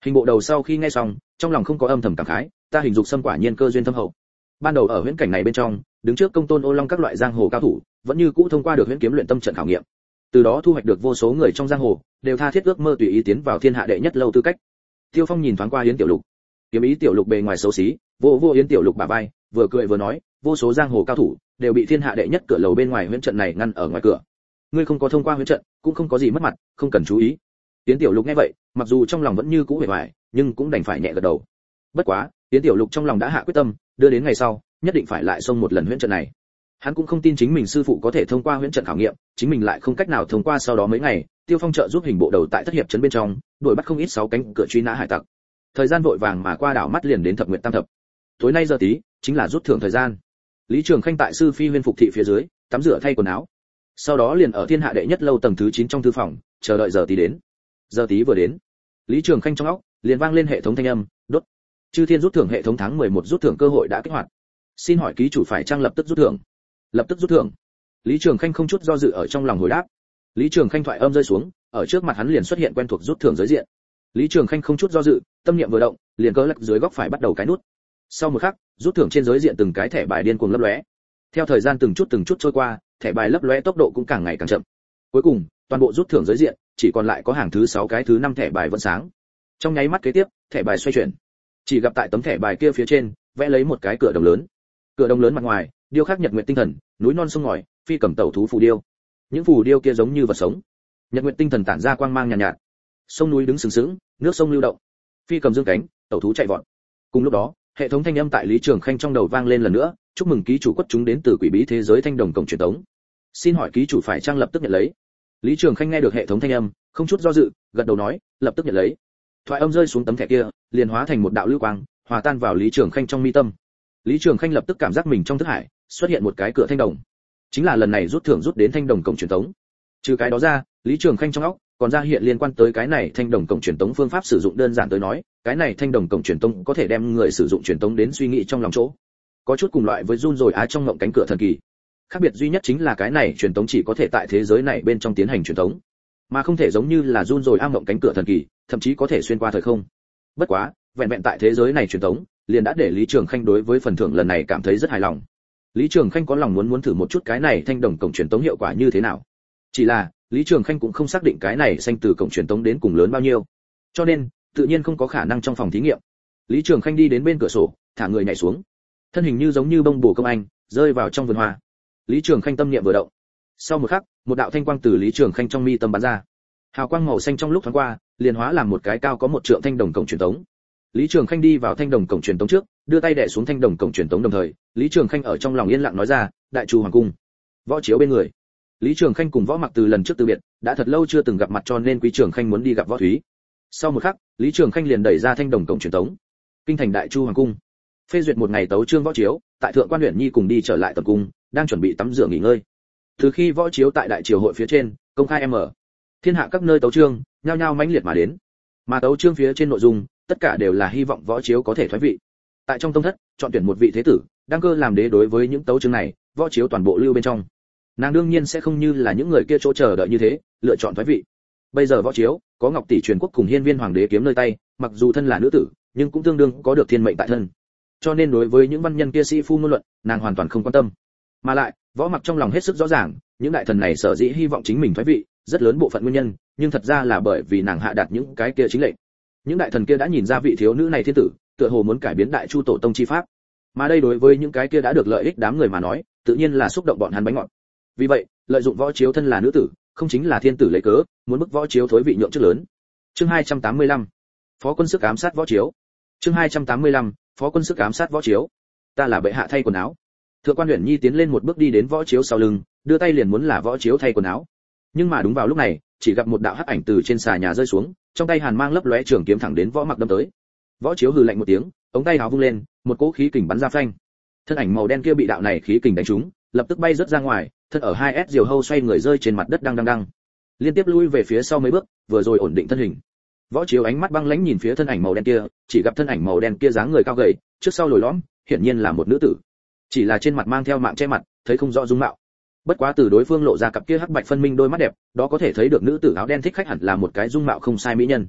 Hình bộ đầu sau khi nghe xong, trong lòng không có âm thầm cảm khái, ta hình dục xâm quả nhiên cơ duyên thâm hậu. Ban đầu ở huyễn cảnh này bên trong, đứng trước công tôn ô long các loại giang hồ cao thủ, vẫn như cũ thông qua được huyễn kiếm luyện tâm trận khảo nghiệm. Từ đó thu hoạch được vô số người trong giang hồ, đều tha thiết ước mơ tùy ý tiến vào thiên hạ đệ nhất lâu tư cách. Tiêu Phong nhìn thoáng qua Yến Tiểu Lục, kiếm ý Tiểu Lục bề ngoài xấu xí, vô Yến Tiểu Lục bả vai, vừa cười vừa nói, vô số giang hồ cao thủ đều bị thiên hạ đệ nhất cửa lầu bên ngoài huyễn trận này ngăn ở ngoài cửa. Ngươi không có thông qua huyễn trận, cũng không có gì mất mặt, không cần chú ý. Yến Tiểu Lục nghe vậy, mặc dù trong lòng vẫn như cũ hề hoài, nhưng cũng đành phải nhẹ gật đầu. Bất quá, Yến Tiểu Lục trong lòng đã hạ quyết tâm, đưa đến ngày sau, nhất định phải lại xông một lần huyễn trận này. Hắn cũng không tin chính mình sư phụ có thể thông qua huyễn trận khảo nghiệm, chính mình lại không cách nào thông qua. Sau đó mấy ngày, Tiêu Phong trợ giúp hình bộ đầu tại Thất Hiệp trấn bên trong, đuổi bắt không ít 6 cánh cửa truy nã hải tặc. Thời gian vội vàng mà qua, đảo mắt liền đến thập nguyệt tam thập. Tối nay giờ tí, chính là rút thưởng thời gian. Lý Trường Khanh tại sư phi huyên phục thị phía dưới, tắm rửa thay quần áo. Sau đó liền ở thiên hạ đệ nhất lâu tầng thứ 9 trong thư phòng, chờ đợi giờ tí đến. Giờ tí vừa đến, Lý Trường Khanh trong óc liền vang lên hệ thống thanh âm, đốt. Chư Thiên rút thưởng hệ thống tháng 11 rút thưởng cơ hội đã kích hoạt. Xin hỏi ký chủ phải chăng lập tức rút thưởng? Lập tức rút thưởng. Lý Trường Khanh không chút do dự ở trong lòng hồi đáp. Lý Trường Khanh thoại âm rơi xuống, ở trước mặt hắn liền xuất hiện quen thuộc rút thưởng giới diện. Lý Trường Khanh không chút do dự, tâm niệm vừa động, liền cớ lắc dưới góc phải bắt đầu cái nút. Sau một khắc, rút thưởng trên giới diện từng cái thẻ bài điên cuồng lấp lóe. Theo thời gian từng chút trôi qua, thẻ bài lấp lóe tốc độ cũng càng ngày càng chậm. Cuối cùng, toàn bộ rút thưởng giới diện chỉ còn lại có hàng thứ 6 cái thứ 5 thẻ bài vẫn sáng. Trong nháy mắt kế tiếp, thẻ bài xoay chuyển. Chỉ gặp tại tấm thẻ bài kia phía trên, vẽ lấy một cái cửa đồng lớn. Cửa đồng lớn mặt ngoài, điêu khắc nhật nguyệt tinh thần, núi non sông ngòi, phi cầm tẩu thú phù điêu. Những phù điêu kia giống như vật sống. Nhật nguyệt tinh thần tản ra quang mang nhàn nhạt, sông núi đứng sừng sững, nước sông lưu động. Phi cầm dương cánh, tẩu thú chạy vọt. Cùng lúc đó, hệ thống thanh âm tại Lý Trường Khanh trong đầu vang lên lần nữa, chúc mừng ký chủ quất chúng đến từ quỷ bí thế giới thanh đồng cổng truyền tống. Xin hỏi ký chủ phải trang lập tức nhận lấy. Lý Trường Khanh nghe được hệ thống thanh âm, không chút do dự, gật đầu nói, lập tức nhận lấy. Thoại âm rơi xuống tấm thẻ kia, liền hóa thành một đạo lưu quang, hòa tan vào Lý Trường Khanh trong mi tâm. Lý Trường Khanh lập tức cảm giác mình trong thức hải xuất hiện một cái cửa thanh đồng, chính là lần này rút thưởng rút đến thanh đồng cổng truyền tống. Trừ cái đó ra, Lý Trường Khanh trong óc còn ra hiện liên quan tới cái này thanh đồng cổng truyền tống phương pháp sử dụng. Đơn giản tới nói, cái này thanh đồng cổng truyền tống có thể đem người sử dụng truyền tống đến suy nghĩ trong lòng chỗ, có chút cùng loại với run rồi trong ngộng cánh cửa thần kỳ. Khác biệt duy nhất chính là cái này truyền tống chỉ có thể tại thế giới này bên trong tiến hành truyền tống, mà không thể giống như là run rồi ngộng cánh cửa thần kỳ, thậm chí có thể xuyên qua thời không. Bất quá, vẹn vẹn tại thế giới này truyền tống, liền đã để Lý Trường Khanh đối với phần thưởng lần này cảm thấy rất hài lòng. Lý Trường Khanh có lòng muốn thử một chút cái này thanh đồng cổng truyền tống hiệu quả như thế nào. Chỉ là, Lý Trường Khanh cũng không xác định cái này xanh từ cổng truyền tống đến cùng lớn bao nhiêu, cho nên tự nhiên không có khả năng trong phòng thí nghiệm. Lý Trường Khanh đi đến bên cửa sổ, thả người nhảy xuống, thân hình như giống như bông bồ công anh, rơi vào trong vườn hoa. Lý Trường Khanh tâm niệm vừa động, sau một khắc, một đạo thanh quang từ Lý Trường Khanh trong mi tâm bắn ra, hào quang màu xanh trong lúc thoáng qua, liền hóa làm một cái cao có 1 trượng thanh đồng cổng truyền tống. Lý Trường Khanh đi vào thanh đồng cổng truyền tống trước, đưa tay đè xuống thanh đồng cổng truyền tống, đồng thời, Lý Trường Khanh ở trong lòng yên lặng nói ra, đại chu hoàng cung. Võ Chiếu bên người. Lý Trường Khanh cùng Võ Mặc từ lần trước từ biệt, đã thật lâu chưa từng gặp mặt, cho nên Quý Trường Khanh muốn đi gặp Võ Thúy. Sau một khắc, Lý Trường Khanh liền đẩy ra thanh đồng cổng truyền tống. Kinh thành đại chu hoàng cung. Phê duyệt một ngày tấu chương Võ Chiếu, tại thượng quan huyện nhi cùng đi trở lại tầm cung, đang chuẩn bị tắm rửa nghỉ ngơi. Từ khi Võ Chiếu tại đại triều hội phía trên công khai mở thiên hạ các nơi tấu chương, nhao nhao mãnh liệt mà đến. Mà tấu chương phía trên nội dung, tất cả đều là hy vọng Võ Chiếu có thể thoái vị. Tại trong tông thất, chọn tuyển một vị thế tử, đăng cơ làm đế. Đối với những tấu chương này, Võ Chiếu toàn bộ lưu bên trong. Nàng đương nhiên sẽ không như là những người kia chỗ chờ đợi như thế, lựa chọn thoái vị. Bây giờ Võ Chiếu có Ngọc tỷ truyền quốc cùng Hiên Viên hoàng đế kiếm nơi tay, mặc dù thân là nữ tử, nhưng cũng tương đương có được thiên mệnh tại thân. Cho nên đối với những văn nhân kia sĩ phu ngôn luận, nàng hoàn toàn không quan tâm. Mà lại, Võ Mặc trong lòng hết sức rõ ràng, những đại thần này sở dĩ hy vọng chính mình thoái vị, rất lớn bộ phận nguyên nhân, nhưng thật ra là bởi vì nàng hạ đạt những cái kia chính lệnh. Những đại thần kia đã nhìn ra vị thiếu nữ này thiên tử, tựa hồ muốn cải biến đại chu tổ tông chi pháp. Mà đây đối với những cái kia đã được lợi ích đám người mà nói, tự nhiên là xúc động bọn hắn bánh ngọt. Vì vậy, lợi dụng Võ Chiếu thân là nữ tử, không chính là thiên tử lấy cớ, muốn bức Võ Chiếu thối vị nhượng chức lớn. Chương 285. Phó quân sức ám sát Võ Chiếu. Chương 285. Phó quân sức ám sát Võ Chiếu. Ta là bệ hạ thay quần áo. Thượng quan Uyển Nhi tiến lên một bước đi đến Võ Chiếu sau lưng, đưa tay liền muốn là Võ Chiếu thay quần áo. Nhưng mà đúng vào lúc này, chỉ gặp một đạo hắc ảnh từ trên xà nhà rơi xuống, trong tay hàn mang lấp lóe trường kiếm thẳng đến Võ Mặc đâm tới. Võ Chiếu hừ lạnh một tiếng, ống tay áo vung lên, một cỗ khí kình bắn ra phanh. Thân ảnh màu đen kia bị đạo này khí kình đánh trúng, lập tức bay rớt ra ngoài, thân ở 2S diều hâu xoay người rơi trên mặt đất đang. Liên tiếp lui về phía sau mấy bước, vừa rồi ổn định thân hình. Võ Chiếu ánh mắt băng lãnh nhìn phía thân ảnh màu đen kia, chỉ gặp thân ảnh màu đen kia dáng người cao gầy, trước sau lồi lõm, hiển nhiên là một nữ tử. Chỉ là trên mặt mang theo mạng che mặt, thấy không rõ dung mạo. Bất quá từ đối phương lộ ra cặp kia hắc bạch phân minh đôi mắt đẹp, đó có thể thấy được nữ tử áo đen thích khách hẳn là một cái dung mạo không sai mỹ nhân.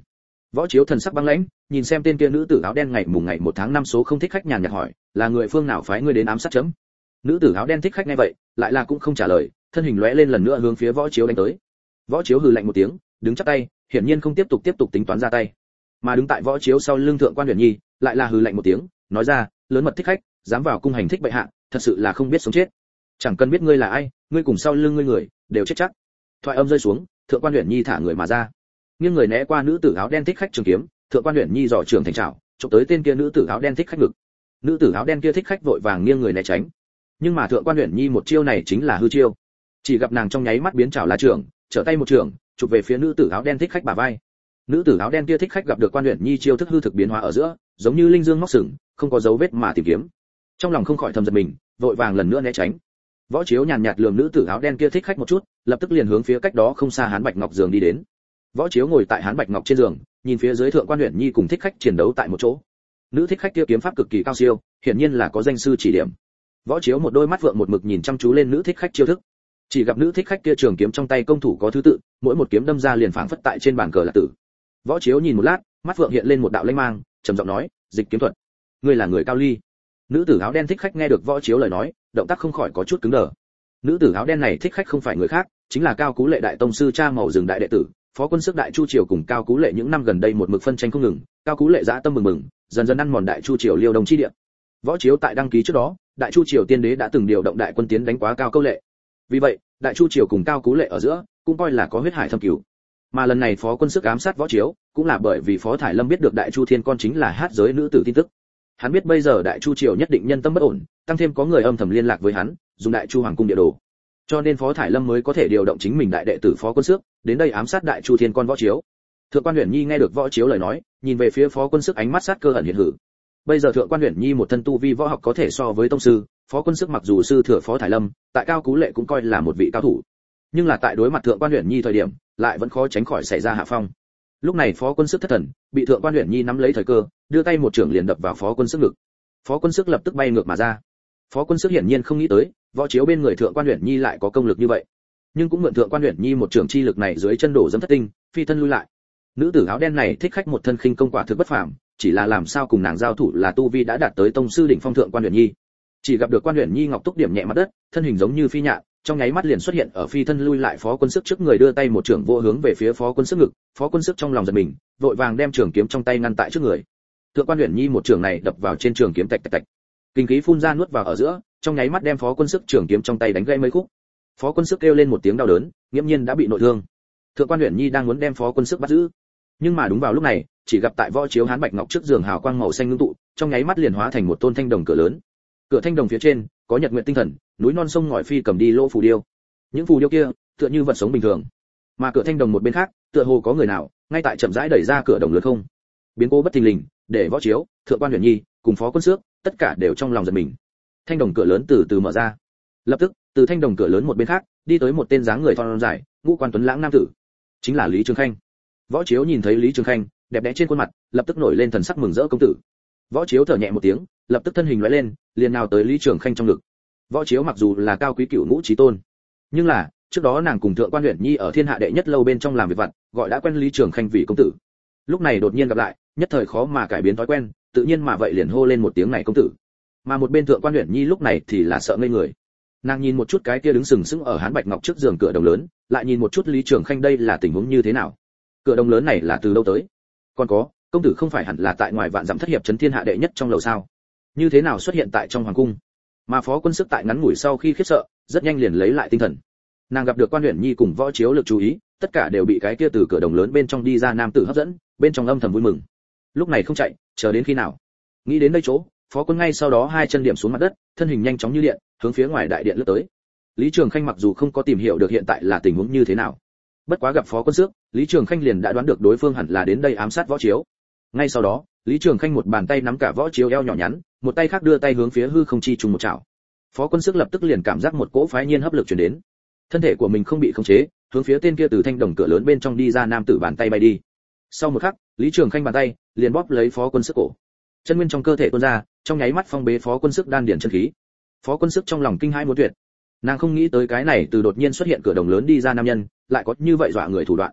Võ Chiếu thần sắc băng lãnh, nhìn xem tên kia nữ tử áo đen ngày mùng ngày 1 tháng 5 số không thích khách nhàn nhạt hỏi, là người phương nào phái ngươi đến ám sát chấm? Nữ tử áo đen thích khách nghe vậy, lại là cũng không trả lời, thân hình lóe lên lần nữa hướng phía Võ Chiếu đánh tới. Võ Chiếu hừ lạnh một tiếng, đứng chắp tay, hiển nhiên không tiếp tục tính toán ra tay. Mà đứng tại Võ Chiếu sau lưng thượng quan Uyển Nhi, lại là hừ lạnh một tiếng, nói ra, lớn mật thích khách, dám vào cung hành thích bệ hạ, thật sự là không biết sống chết. Chẳng cần biết ngươi là ai, ngươi cùng sau lưng ngươi người, đều chết chắc. Thoại âm rơi xuống, thượng quan Uyển Nhi thả người mà ra. Nghiêng người né qua nữ tử áo đen thích khách trường kiếm, thượng quan Uyển Nhi giỏ trường thành trảo, chụp tới tên kia nữ tử áo đen thích khách ngực. Nữ tử áo đen kia thích khách vội vàng nghiêng người né tránh. Nhưng mà thượng quan Uyển Nhi một chiêu này chính là hư chiêu. Chỉ gặp nàng trong nháy mắt biến trảo lá trường, trở tay một trường, chụp về phía nữ tử áo đen thích khách bả vai. Nữ tử áo đen kia thích khách gặp được quan Uyển Nhi chiêu thức hư thực biến hóa ở giữa, giống như linh dương móc sừng, không có dấu vết mà tìm kiếm. Trong lòng không khỏi thầm giật mình, vội vàng lần nữa né tránh. Võ Chiếu nhàn nhạt lườm nữ tử áo đen kia thích khách một chút, lập tức liền hướng phía cách đó không xa Hán Bạch Ngọc giường đi đến. Võ Chiếu ngồi tại Hán Bạch Ngọc trên giường, nhìn phía dưới thượng quan Uyển Nhi cùng thích khách chiến đấu tại một chỗ. Nữ thích khách kia kiếm pháp cực kỳ cao siêu, hiển nhiên là có danh sư chỉ điểm. Võ Chiếu một đôi mắt vượng một mực nhìn chăm chú lên nữ thích khách chiêu thức. Chỉ gặp nữ thích khách kia trường kiếm trong tay công thủ có thứ tự, mỗi một kiếm đâm ra liền phảng phất tại trên bàn cờ là tử. Võ Chiếu nhìn một lát, mắt vượng hiện lên một đạo lanh mang, trầm giọng nói, dịch kiếm thuật, ngươi là người cao ly. Nữ tử áo đen thích khách nghe được Võ Chiếu lời nói, động tác không khỏi có chút cứng đờ. Nữ tử áo đen này thích khách không phải người khác, chính là Cao Cú Lệ đại tông sư cha màu rừng đại đệ tử, phó quân sức đại chu triều cùng Cao Cú Lệ những năm gần đây một mực phân tranh không ngừng, Cao Cú Lệ dã tâm mừng mừng, dần dần ăn mòn đại chu triều liêu đồng chi địa. Võ Chiếu tại đăng ký trước đó, đại chu triều tiên đế đã từng điều động đại quân tiến đánh quá Cao Câu Lệ. Vì vậy, đại chu triều cùng Cao Cú Lệ ở giữa cũng coi là có huyết hải thâm cửu. Mà lần này phó quân sức ám sát Võ Chiếu, cũng là bởi vì Phó Thải Lâm biết được đại chu thiên con chính là hát giới nữ tử tin tức. Hắn biết bây giờ đại chu triều nhất định nhân tâm bất ổn, tăng thêm có người âm thầm liên lạc với hắn, dùng đại chu hoàng cung địa đồ. Cho nên Phó Thải Lâm mới có thể điều động chính mình đại đệ tử Phó Quân Sức đến đây ám sát đại chu thiên con Võ Chiếu. Thượng quan Uyển Nhi nghe được Võ Chiếu lời nói, nhìn về phía Phó Quân Sức ánh mắt sát cơ ẩn hiện hử. Bây giờ thượng quan Uyển Nhi một thân tu vi võ học có thể so với tông sư, Phó Quân Sức mặc dù sư thừa Phó Thải Lâm, tại Cao Cú Lệ cũng coi là một vị cao thủ. Nhưng là tại đối mặt thượng quan Uyển Nhi thời điểm, lại vẫn khó tránh khỏi xảy ra hạ phong. Lúc này Phó Quân Sức thất thần, bị thượng quan Uyển Nhi nắm lấy thời cơ, đưa tay một chưởng liền đập vào Phó Quân Sức ngực. Phó Quân Sức lập tức bay ngược mà ra. Phó Quân Sức hiển nhiên không nghĩ tới, Võ Chiếu bên người thượng quan Uyển Nhi lại có công lực như vậy. Nhưng cũng mượn thượng quan Uyển Nhi một trường chi lực này dưới chân đổ dẫm thất tinh, phi thân lui lại. Nữ tử áo đen này thích khách một thân khinh công quả thực bất phàm, chỉ là làm sao cùng nàng giao thủ là tu vi đã đạt tới tông sư đỉnh phong thượng quan Uyển Nhi. Chỉ gặp được quan Uyển Nhi ngọc túc điểm nhẹ mặt đất, thân hình giống như phi nhạn, trong nháy mắt liền xuất hiện ở phi thân lui lại Phó Quân Sức trước người đưa tay một trường vô hướng về phía Phó Quân Sức ngực, Phó Quân Sức trong lòng giật mình, vội vàng đem trường kiếm trong tay ngăn tại trước người. Thượng quan Uyển Nhi một trường này đập vào trên trường kiếm tạch tạch tạch. Kinh khí phun ra nuốt vào ở giữa, trong nháy mắt đem Phó Quân Sức trường kiếm trong tay đánh gãy mấy khúc. Phó Quân Sức kêu lên một tiếng đau đớn, nghiễm nhiên đã bị nội thương. Thượng quan Uyển Nhi đang muốn đem Phó Quân Sức bắt giữ, nhưng mà đúng vào lúc này, chỉ gặp tại Võ Chiếu Hán Bạch Ngọc trước giường hào quang màu xanh ngưng tụ, trong nháy mắt liền hóa thành một tôn thanh đồng cửa lớn. Cửa thanh đồng phía trên có nhật nguyện tinh thần, núi non sông ngòi phi cầm đi lỗ phù điêu. Những phù điêu kia tựa như vật sống bình thường. Mà cửa thanh đồng một bên khác, tựa hồ có người nào ngay tại chậm rãi đẩy ra cửa đồng lớn không. Biến cố bất thình lình, để Võ Chiếu, thượng quan Uyển Nhi cùng Phó Quân Sức tất cả đều trong lòng giật mình. Thanh đồng cửa lớn từ từ mở ra. Lập tức, từ thanh đồng cửa lớn một bên khác, đi tới một tên dáng người thon dài, ngũ quan tuấn lãng nam tử, chính là Lý Trường Khanh. Võ Chiếu nhìn thấy Lý Trường Khanh, đẹp đẽ trên khuôn mặt, lập tức nổi lên thần sắc mừng rỡ công tử. Võ Chiếu thở nhẹ một tiếng, lập tức thân hình lóe lên, liền nào tới Lý Trường Khanh trong ngực. Võ Chiếu mặc dù là cao quý cửu ngũ chí tôn, nhưng là trước đó nàng cùng thượng quan Uyển Nhi ở thiên hạ đệ nhất lâu bên trong làm việc vặt, gọi đã quen Lý Trường Khanh vì công tử. Lúc này đột nhiên gặp lại, nhất thời khó mà cải biến thói quen, tự nhiên mà vậy liền hô lên một tiếng này công tử. Mà một bên thượng quan Uyển Nhi lúc này thì là sợ ngây người. Nàng nhìn một chút cái kia đứng sừng sững ở Hán Bạch Ngọc trước giường cửa đồng lớn, lại nhìn một chút Lý Trường Khanh đây là tình huống như thế nào? Cửa đồng lớn này là từ đâu tới? Còn có, công tử không phải hẳn là tại ngoài vạn dặm thất hiệp trấn thiên hạ đệ nhất trong lầu sao? Như thế nào xuất hiện tại trong hoàng cung? Mà Phó Quân Sức tại ngắn ngủi sau khi khiếp sợ, rất nhanh liền lấy lại tinh thần. Nàng gặp được quan Uyển Nhi cùng Võ Chiếu lực chú ý, tất cả đều bị cái kia từ cửa đồng lớn bên trong đi ra nam tử hấp dẫn, bên trong âm thầm vui mừng. Lúc này không chạy, chờ đến khi nào? Nghĩ đến đây chỗ, Phó Quân ngay sau đó hai chân điểm xuống mặt đất, thân hình nhanh chóng như điện, hướng phía ngoài đại điện lướt tới. Lý Trường Khanh mặc dù không có tìm hiểu được hiện tại là tình huống như thế nào, bất quá gặp Phó Quân Sức, Lý Trường Khanh liền đã đoán được đối phương hẳn là đến đây ám sát Võ Chiếu. Ngay sau đó, Lý Trường Khanh một bàn tay nắm cả Võ Chiếu eo nhỏ nhắn, một tay khác đưa tay hướng phía hư không chi trùng một chảo. Phó Quân Sức lập tức liền cảm giác một cỗ phái nhiên hấp lực truyền đến, thân thể của mình không bị khống chế, hướng phía tên kia từ thanh đồng cửa lớn bên trong đi ra nam tử bàn tay bay đi. Sau một khắc, Lý Trường Khanh bàn tay liền bóp lấy Phó Quân Sức cổ, chân nguyên trong cơ thể tuôn ra, trong nháy mắt phong bế Phó Quân Sức đan điển chân khí. Phó Quân Sức trong lòng kinh hãi muốn tuyệt, nàng không nghĩ tới cái này từ đột nhiên xuất hiện cửa đồng lớn đi ra nam nhân lại có như vậy dọa người thủ đoạn.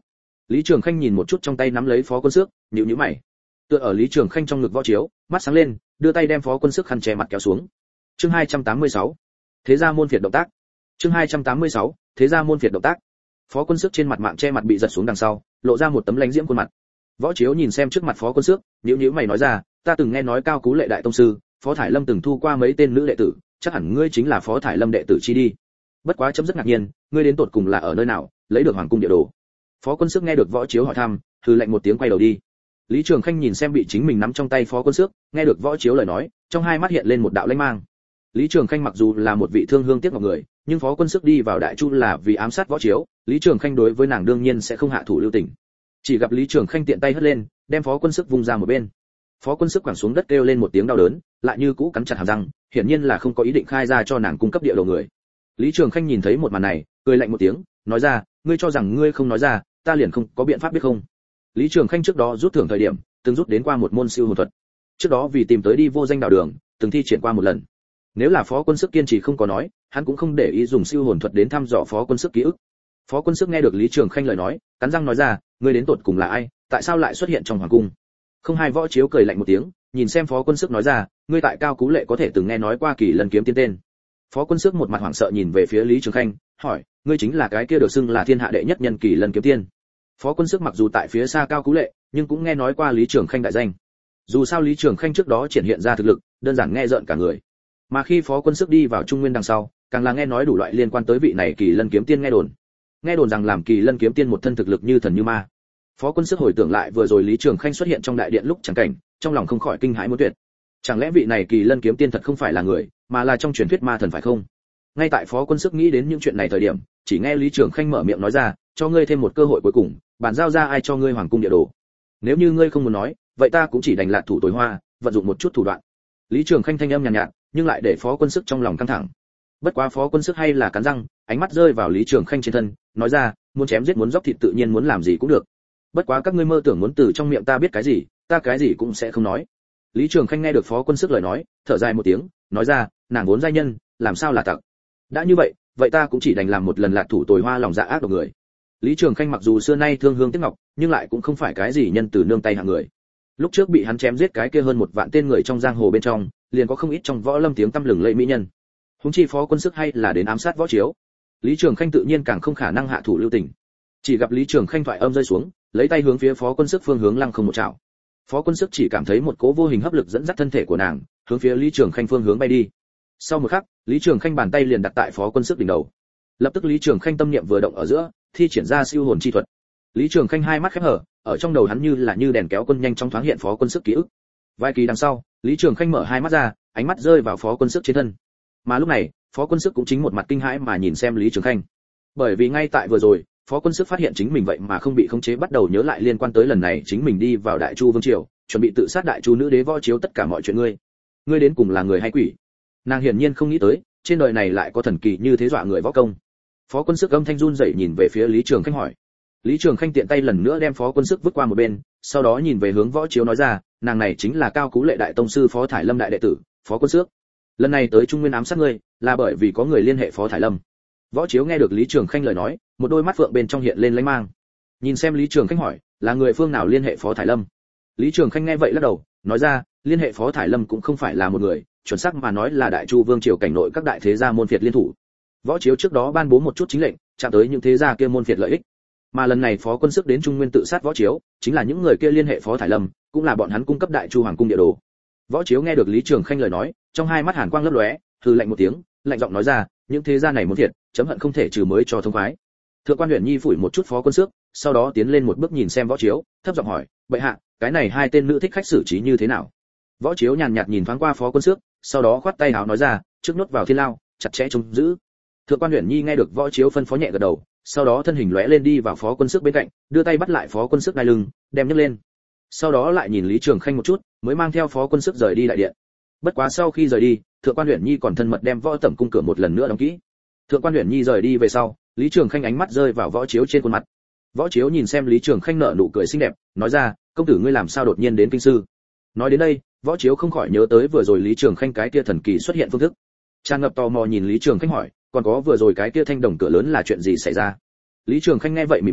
Lý Trường Khanh nhìn một chút trong tay nắm lấy Phó Quân Xước, nhíu nhíu mày. Tựa ở Lý Trường Khanh trong ngực Võ Chiếu, mắt sáng lên, đưa tay đem Phó Quân Xước khăn che mặt kéo xuống. Chương 286. Thế gia môn phiệt động tác. Chương 286. Thế gia môn phiệt động tác. Phó Quân Xước trên mặt mạng che mặt bị giật xuống đằng sau, lộ ra một tấm lãnh diễm khuôn mặt. Võ Chiếu nhìn xem trước mặt Phó Quân Xước, nhíu nhíu mày nói ra, ta từng nghe nói Cao Cú Lệ đại tông sư, Phó Thải Lâm từng thu qua mấy tên nữ đệ tử, chắc hẳn ngươi chính là Phó Thải Lâm đệ tử chi đi. Bất quá chấm rất ngạc nhiên, ngươi đến tột cùng là ở nơi nào, lấy được hoàng cung địa đồ. Phó Quân Xước nghe được Võ Chiếu hỏi thăm, hừ lạnh một tiếng quay đầu đi. Lý Trường Khanh nhìn xem bị chính mình nắm trong tay Phó Quân Xước, nghe được Võ Chiếu lời nói, trong hai mắt hiện lên một đạo lãnh mang. Lý Trường Khanh mặc dù là một vị thương hương tiếc ngọc người, nhưng Phó Quân Xước đi vào Đại Chu là vì ám sát Võ Chiếu, Lý Trường Khanh đối với nàng đương nhiên sẽ không hạ thủ lưu tình. Chỉ gặp Lý Trường Khanh tiện tay hất lên, đem Phó Quân Xước vung ra một bên. Phó Quân Xước quẳng xuống đất kêu lên một tiếng đau đớn, lại như cũ cắn chặt hàm răng, hiển nhiên là không có ý định khai ra cho nàng cung cấp địa đồ người. Lý Trường Khanh nhìn thấy một màn này, cười lạnh một tiếng, nói ra, ngươi cho rằng ngươi không nói ra, ta liền không có biện pháp biết không? Lý Trường Khanh trước đó rút thưởng thời điểm, từng rút đến qua một môn siêu hồn thuật. Trước đó vì tìm tới đi vô danh đạo đường, từng thi triển qua một lần. Nếu là Phó Quân Xước kiên trì không có nói, hắn cũng không để ý dùng siêu hồn thuật đến thăm dò Phó Quân Xước ký ức. Phó Quân Xước nghe được Lý Trường Khanh lời nói, cắn răng nói ra, ngươi đến tột cùng là ai, tại sao lại xuất hiện trong hoàng cung? Không hai Võ Chiếu cười lạnh một tiếng, nhìn xem Phó Quân Xước nói ra, ngươi tại Cao Cú Lệ có thể từng nghe nói qua Kỳ Lân kiếm tiên tên. Phó Quân Xước một mặt hoảng sợ nhìn về phía Lý Trường Khanh, hỏi, ngươi chính là cái kia được xưng là thiên hạ đệ nhất nhân Kỳ Lân kiếm tiên? Phó Quân Xước mặc dù tại phía xa Cao Cú Lệ, nhưng cũng nghe nói qua Lý Trường Khanh đại danh. Dù sao Lý Trường Khanh trước đó triển hiện ra thực lực, đơn giản nghe rợn cả người. Mà khi Phó Quân Xước đi vào Trung Nguyên đằng sau, càng là nghe nói đủ loại liên quan tới vị này Kỳ Lân kiếm tiên nghe đồn rằng làm Kỳ Lân kiếm tiên một thân thực lực như thần như ma. Phó Quân Xước hồi tưởng lại vừa rồi Lý Trường Khanh xuất hiện trong đại điện lúc chẳng cảnh, trong lòng không khỏi kinh hãi muốn tuyệt. Chẳng lẽ vị này Kỳ Lân kiếm tiên thật không phải là người, mà là trong truyền thuyết ma thần phải không? Ngay tại Phó Quân Xước nghĩ đến những chuyện này thời điểm, chỉ nghe Lý Trường Khanh mở miệng nói ra, cho ngươi thêm một cơ hội cuối cùng, bản giao ra ai cho ngươi hoàng cung địa đồ. Nếu như ngươi không muốn nói, vậy ta cũng chỉ đành lạc thủ tối hoa, vận dụng một chút thủ đoạn. Lý Trường Khanh thanh âm nhàn nhạt, nhưng lại để Phó Quân Xước trong lòng căng thẳng. Bất quá Phó Quân Xước hay là cắn răng, ánh mắt rơi vào Lý Trường Khanh trên thân, nói ra, muốn chém giết muốn dốc thịt tự nhiên muốn làm gì cũng được. Bất quá các ngươi mơ tưởng muốn từ trong miệng ta biết cái gì, ta cái gì cũng sẽ không nói. Lý Trường Khanh nghe được Phó Quân Xước lời nói, thở dài một tiếng, nói ra, nàng vốn giai nhân, làm sao là tặc. Đã như vậy, vậy ta cũng chỉ đành làm một lần lạc thủ tồi hoa lòng dạ ác độc người. Lý Trường Khanh mặc dù xưa nay thương hương tiếc ngọc, nhưng lại cũng không phải cái gì nhân từ nương tay hạng người. Lúc trước bị hắn chém giết cái kia hơn 1 vạn tên người trong giang hồ bên trong, liền có không ít trong võ lâm tiếng tăm lừng lẫy mỹ nhân. Huống chi Phó Quân Xước hay là đến ám sát Võ Chiếu. Lý Trường Khanh tự nhiên càng không khả năng hạ thủ lưu tình. Chỉ gặp Lý Trường Khanh thoại âm rơi xuống, lấy tay hướng phía Phó Quân Xước phương hướng lăng không một chảo. Phó Quân Xước chỉ cảm thấy một cỗ vô hình hấp lực dẫn dắt thân thể của nàng, hướng phía Lý Trường Khanh phương hướng bay đi. Sau một khắc, Lý Trường Khanh bàn tay liền đặt tại Phó Quân Xước đỉnh đầu. Lập tức Lý Trường Khanh tâm niệm vừa động ở giữa, thi triển ra siêu hồn chi thuật. Lý Trường Khanh hai mắt khép hở, ở trong đầu hắn như là như đèn kéo quân nhanh chóng thoáng hiện Phó Quân Xước ký ức. Vài kỳ đằng sau, Lý Trường Khanh mở hai mắt ra, ánh mắt rơi vào Phó Quân Xước trên thân. Mà lúc này, Phó Quân Xước cũng chính một mặt kinh hãi mà nhìn xem Lý Trường Khanh. Bởi vì ngay tại vừa rồi, Phó Quân Xước phát hiện chính mình vậy mà không bị khống chế, bắt đầu nhớ lại liên quan tới lần này chính mình đi vào Đại Chu vương triều, chuẩn bị tự sát Đại Chu nữ đế Võ Chiếu tất cả mọi chuyện ngươi đến cùng là người hay quỷ? Nàng hiển nhiên không nghĩ tới, trên đời này lại có thần kỳ như thế dọa người võ công. Phó Quân Xước âm thanh run rẩy nhìn về phía Lý Trường Khanh hỏi. Lý Trường Khanh tiện tay lần nữa đem Phó Quân Xước vứt qua một bên, sau đó nhìn về hướng Võ Chiếu nói ra, nàng này chính là Cao Cú Lệ đại tông sư Phó Thải Lâm đại đệ tử, Phó Quân Xước. Lần này tới Trung Nguyên ám sát ngươi, là bởi vì có người liên hệ Phó Thải Lâm. Võ Chiếu nghe được Lý Trường Khanh lời nói, một đôi mắt phượng bên trong hiện lên lanh mang. Nhìn xem Lý Trường Khanh hỏi, là người phương nào liên hệ Phó Thải Lâm? Lý Trường Khanh nghe vậy lắc đầu, nói ra, liên hệ Phó Thải Lâm cũng không phải là một người, chuẩn xác mà nói là Đại Chu vương triều cảnh nội các đại thế gia môn phiệt liên thủ. Võ Chiếu trước đó ban bố một chút chính lệnh, chạm tới những thế gia kia môn phiệt lợi ích. Mà lần này Phó Quân Xước đến Trung Nguyên tự sát Võ Chiếu, chính là những người kia liên hệ Phó Thải Lâm, cũng là bọn hắn cung cấp Đại Chu hoàng cung địa đồ. Võ Chiếu nghe được Lý Trường Khanh lời nói, trong hai mắt hàn quang lấp lóe, hừ lạnh một tiếng, lạnh giọng nói ra, những thế gia này muốn thiệt, chấm hận không thể trừ mới cho thông khoái. Thượng quan Huyền Nhi phủi một chút Phó Quân Xước, sau đó tiến lên một bước nhìn xem Võ Chiếu, thấp giọng hỏi, bệ hạ, cái này hai tên nữ thích khách xử trí như thế nào? Võ Chiếu nhàn nhạt nhìn thoáng qua Phó Quân Xước, sau đó khoát tay áo nói ra, trước nhốt vào thiên lao, chặt chẽ trông giữ. Thượng quan Huyền Nhi nghe được Võ Chiếu phân phó nhẹ gật đầu, sau đó thân hình lóe lên đi vào Phó Quân Xước bên cạnh, đưa tay bắt lại Phó Quân Xước đai lưng, đem nhấc lên. Sau đó lại nhìn Lý Trường Khanh một chút, mới mang theo Phó Quân Xước rời đi đại điện. Bất quá sau khi rời đi, Thượng quan Huyền Nhi còn thân mật đem Võ Tẩm cung cửa một lần nữa đóng kỹ. Thượng quan Huyền Nhi rời đi về sau, Lý Trường Khanh ánh mắt rơi vào Võ Chiếu trên khuôn mặt. Võ Chiếu nhìn xem Lý Trường Khanh nở nụ cười xinh đẹp, nói ra, công tử ngươi làm sao đột nhiên đến kinh sư? Nói đến đây, Võ Chiếu không khỏi nhớ tới vừa rồi Lý Trường Khanh cái kia thần kỳ xuất hiện phương thức. Tràn ngập tò mò nhìn Lý Trường Khanh hỏi, còn có vừa rồi cái kia thanh đồng cửa lớn là chuyện gì xảy ra? Lý Trường Khanh nghe vậy mỉm cười,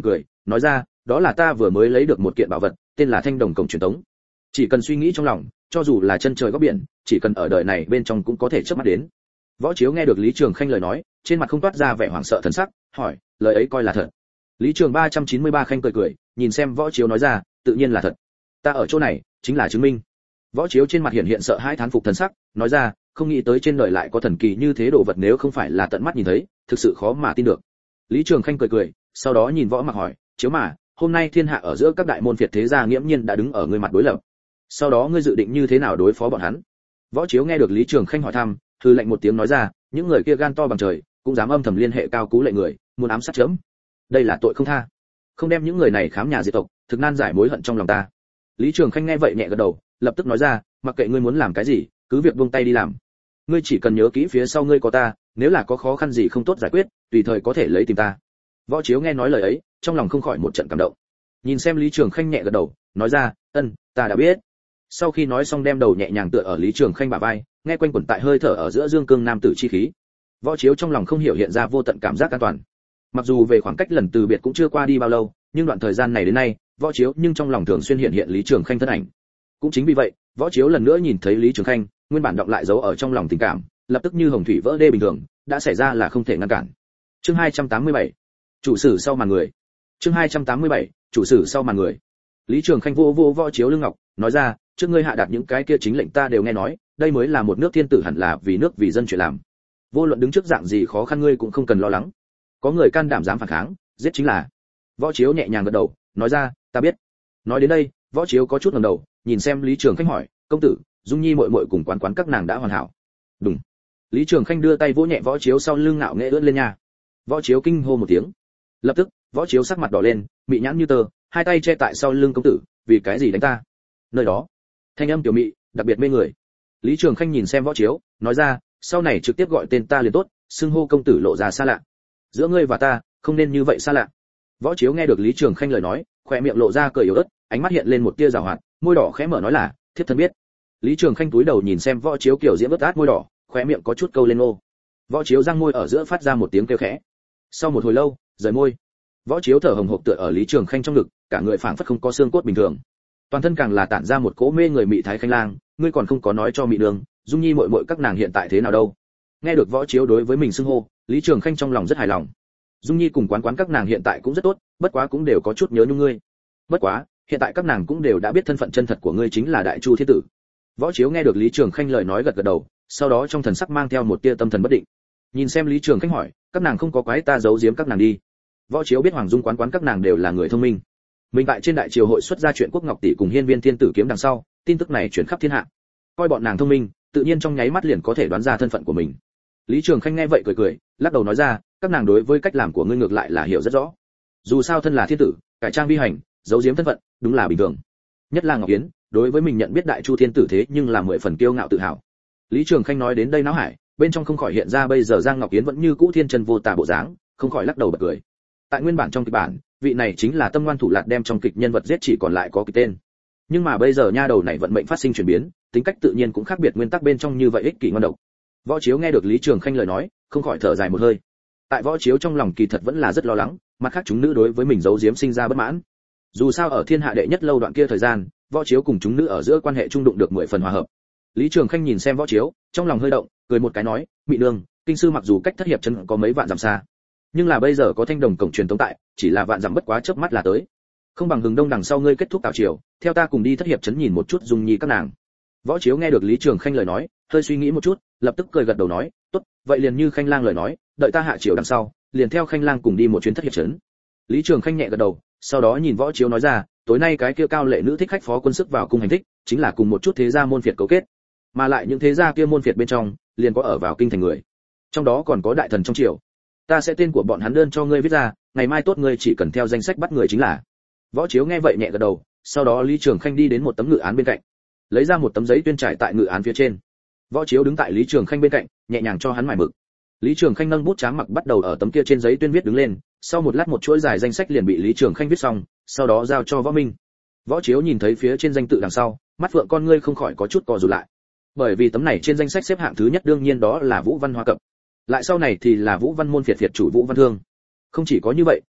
nói ra, đó là ta vừa mới lấy được một kiện bảo vật, tên là Thanh Đồng Cổng Truyền Tống. Chỉ cần suy nghĩ trong lòng, cho dù là chân trời góc biển, chỉ cần ở đời này bên trong cũng có thể chớp mắt đến. Võ Chiếu nghe được Lý Trường Khanh lời nói, trên mặt không toát ra vẻ hoảng sợ thần sắc, hỏi, lời ấy coi là thật? Lý Trường 393 Khanh cười cười, nhìn xem Võ Chiếu nói ra, tự nhiên là thật. Ta ở chỗ này, chính là chứng minh. Võ Chiếu trên mặt hiện sợ hãi thán phục thần sắc, nói ra, không nghĩ tới trên đời lại có thần kỳ như thế đồ vật, nếu không phải là tận mắt nhìn thấy, thực sự khó mà tin được. Lý Trường Khanh cười cười, sau đó nhìn Võ Mặc hỏi, Chiếu mà, hôm nay thiên hạ ở giữa các đại môn phiệt thế gia nghiễm nhiên đã đứng ở ngươi mặt đối lập. Sau đó ngươi dự định như thế nào đối phó bọn hắn? Võ Chiếu nghe được Lý Trường Khanh hỏi thăm, hừ lạnh một tiếng nói ra, những người kia gan to bằng trời, cũng dám âm thầm liên hệ Cao Cú lệ người, muốn ám sát chấm. Đây là tội không tha. Không đem những người này khám nhà diệt tộc, thực nan giải mối hận trong lòng ta. Lý Trường Khanh nghe vậy nhẹ gật đầu, lập tức nói ra, mặc kệ ngươi muốn làm cái gì, cứ việc buông tay đi làm. Ngươi chỉ cần nhớ kỹ phía sau ngươi có ta, nếu là có khó khăn gì không tốt giải quyết, tùy thời có thể lấy tìm ta. Võ Chiếu nghe nói lời ấy, trong lòng không khỏi một trận cảm động. Nhìn xem Lý Trường Khanh nhẹ gật đầu, nói ra, ta đã biết. Sau khi nói xong đem đầu nhẹ nhàng tựa ở Lý Trường Khanh bả vai, nghe quanh quẩn tại hơi thở ở giữa dương cương nam tử chi khí. Võ Chiếu trong lòng không hiểu hiện ra vô tận cảm giác an toàn. Mặc dù về khoảng cách lần từ biệt cũng chưa qua đi bao lâu, nhưng đoạn thời gian này đến nay, Võ Chiếu nhưng trong lòng thường xuyên hiện Lý Trường Khanh thân ảnh. Cũng chính vì vậy, Võ Chiếu lần nữa nhìn thấy Lý Trường Khanh, nguyên bản đọng lại dấu ở trong lòng tình cảm, lập tức như hồng thủy vỡ đê bình thường, đã xảy ra là không thể ngăn cản. Chương 287, chủ sử sau màn người. Chương 287, chủ sử sau màn người. Lý Trường Khanh vô Võ Chiếu lưng ngọc, nói ra, trước ngươi hạ đạt những cái kia chính lệnh ta đều nghe nói, đây mới là một nước thiên tử hẳn là vì nước vì dân chuyện làm. Vô luận đứng trước dạng gì khó khăn ngươi cũng không cần lo lắng. Có người can đảm dám phản kháng, giết chính là. Võ Chiếu nhẹ nhàng gật đầu, nói ra, ta biết. Nói đến đây, Võ Chiếu có chút ngẩng đầu, nhìn xem Lý Trường Khanh hỏi, công tử, Dung Nhi muội muội cùng quán các nàng đã hoàn hảo. Đúng. Lý Trường Khanh đưa tay vỗ nhẹ Võ Chiếu sau lưng ngạo nghễ ưỡn lên nha. Võ Chiếu kinh hô một tiếng. Lập tức, Võ Chiếu sắc mặt đỏ lên, mị nhãn như tơ, hai tay che tại sau lưng công tử, vì cái gì đánh ta? Nơi đó, thanh âm tiểu mị, đặc biệt mê người. Lý Trường Khanh nhìn xem Võ Chiếu, nói ra, sau này trực tiếp gọi tên ta liền tốt, xưng hô công tử lộ ra xa lạ. Giữa ngươi và ta, không nên như vậy xa lạ. Võ Chiếu nghe được Lý Trường Khanh lời nói, khóe miệng lộ ra cười yếu ớt, ánh mắt hiện lên một tia giảo hoạt, môi đỏ khẽ mở nói là, thiếp thân biết. Lý Trường Khanh túi đầu nhìn xem Võ Chiếu kiểu diễm ướt át môi đỏ, khóe miệng có chút câu lên ô. Võ Chiếu răng môi ở giữa phát ra một tiếng kêu khẽ. Sau một hồi lâu, rời môi. Võ Chiếu thở hổn hộc tựa ở Lý Trường Khanh trong ngực, cả người phảng phất không có xương cốt bình thường. Toàn thân càng là tản ra một cỗ mê người mị thái khanh lang, ngươi còn không có nói cho mị đường, Dung Nhi muội muội các nàng hiện tại thế nào đâu? Nghe được Võ Chiếu đối với mình xưng hô, Lý Trường Khanh trong lòng rất hài lòng. Dung Nhi cùng quán các nàng hiện tại cũng rất tốt, bất quá cũng đều có chút nhớ nhung ngươi. Bất quá, hiện tại các nàng cũng đều đã biết thân phận chân thật của ngươi chính là Đại Chu Thiên tử. Võ Chiếu nghe được Lý Trường Khanh lời nói gật gật đầu, sau đó trong thần sắc mang theo một tia tâm thần bất định. Nhìn xem Lý Trường Khanh hỏi, các nàng không có quái ta giấu giếm các nàng đi? Võ Chiếu biết Hoàng Dung quán các nàng đều là người thông minh. Mình tại trên đại triều hội xuất ra chuyện Quốc Ngọc tỷ cùng Hiên Viên Thiên tử kiếm đằng sau, tin tức này truyền khắp thiên hạ. Coi bọn nàng thông minh, tự nhiên trong nháy mắt liền có thể đoán ra thân phận của mình. Lý Trường Khanh nghe vậy cười cười, lắc đầu nói ra, các nàng đối với cách làm của ngươi ngược lại là hiểu rất rõ. Dù sao thân là thiên tử, cải trang vi hành, giấu giếm thân phận, đúng là bình thường. Nhất là Ngọc Yến, đối với mình nhận biết Đại Chu Thiên tử thế nhưng là 10 phần kiêu ngạo tự hào. Lý Trường Khanh nói đến đây náo hải, bên trong không khỏi hiện ra bây giờ Giang Ngọc Yến vẫn như cũ thiên chân vô tà bộ dáng, không khỏi lắc đầu bật cười. Tại nguyên bản trong kịch bản, vị này chính là tâm ngoan thủ lạt đem trong kịch nhân vật giết chỉ còn lại có cái tên. Nhưng mà bây giờ nha đầu này vận mệnh phát sinh chuyển biến, tính cách tự nhiên cũng khác biệt nguyên tắc bên trong như vậy ích kỷ ngoan độc. Võ Chiếu nghe được Lý Trường Khanh lời nói, không khỏi thở dài một hơi. Tại Võ Chiếu trong lòng kỳ thật vẫn là rất lo lắng, mặt khác chúng nữ đối với mình giấu giếm sinh ra bất mãn. Dù sao ở thiên hạ đệ nhất lâu đoạn kia thời gian, Võ Chiếu cùng chúng nữ ở giữa quan hệ trung đụng được 10 phần hòa hợp. Lý Trường Khanh nhìn xem Võ Chiếu, trong lòng hơi động, cười một cái nói, mị nương, kinh sư mặc dù cách thất hiệp chân có mấy vạn dặm xa, nhưng là bây giờ có Thanh Đồng Cổng Truyền Tống tại, chỉ là vạn dặm bất quá chớp mắt là tới. Không bằng Hừng Đông đằng sau ngươi kết thúc tào triều, theo ta cùng đi thất hiệp trấn nhìn một chút Dung Nhi các nàng. Võ Chiếu nghe được Lý Trường Khanh lời nói, hơi suy nghĩ một chút, lập tức cười gật đầu nói, tốt, vậy liền như Khanh lang lời nói, đợi ta hạ triều đằng sau, liền theo Khanh lang cùng đi một chuyến thất hiệp trấn. Lý Trường Khanh nhẹ gật đầu, sau đó nhìn Võ Chiếu nói ra, tối nay cái kia cao lệ nữ thích khách phó quân sức vào cung hành thích, chính là cùng một chút thế gia môn phiệt cấu kết, mà lại những thế gia kia môn phiệt bên trong, liền có ở vào kinh thành người, trong đó còn có đại thần trong triều. Ta sẽ tên của bọn hắn đơn cho ngươi viết ra, ngày mai tốt ngươi chỉ cần theo danh sách bắt người chính là. Võ Chiếu nghe vậy nhẹ gật đầu, sau đó Lý Trường Khanh đi đến một tấm ngự án bên cạnh, lấy ra một tấm giấy tuyên trải tại ngự án phía trên. Võ Chiếu đứng tại Lý Trường Khanh bên cạnh, nhẹ nhàng cho hắn mài mực. Lý Trường Khanh nâng bút trắng mặc bắt đầu ở tấm kia trên giấy tuyên viết đứng lên, sau một lát một chuỗi dài danh sách liền bị Lý Trường Khanh viết xong, sau đó giao cho Võ Minh. Võ Chiếu nhìn thấy phía trên danh tự đằng sau, mắt phượng con ngươi không khỏi có chút co rụt lại. Bởi vì tấm này trên danh sách xếp hạng thứ nhất đương nhiên đó là Vũ Văn Hoa Cập. Lại sau này thì là Vũ Văn môn phiệt chủ Vũ Văn Thương. Không chỉ có như vậy,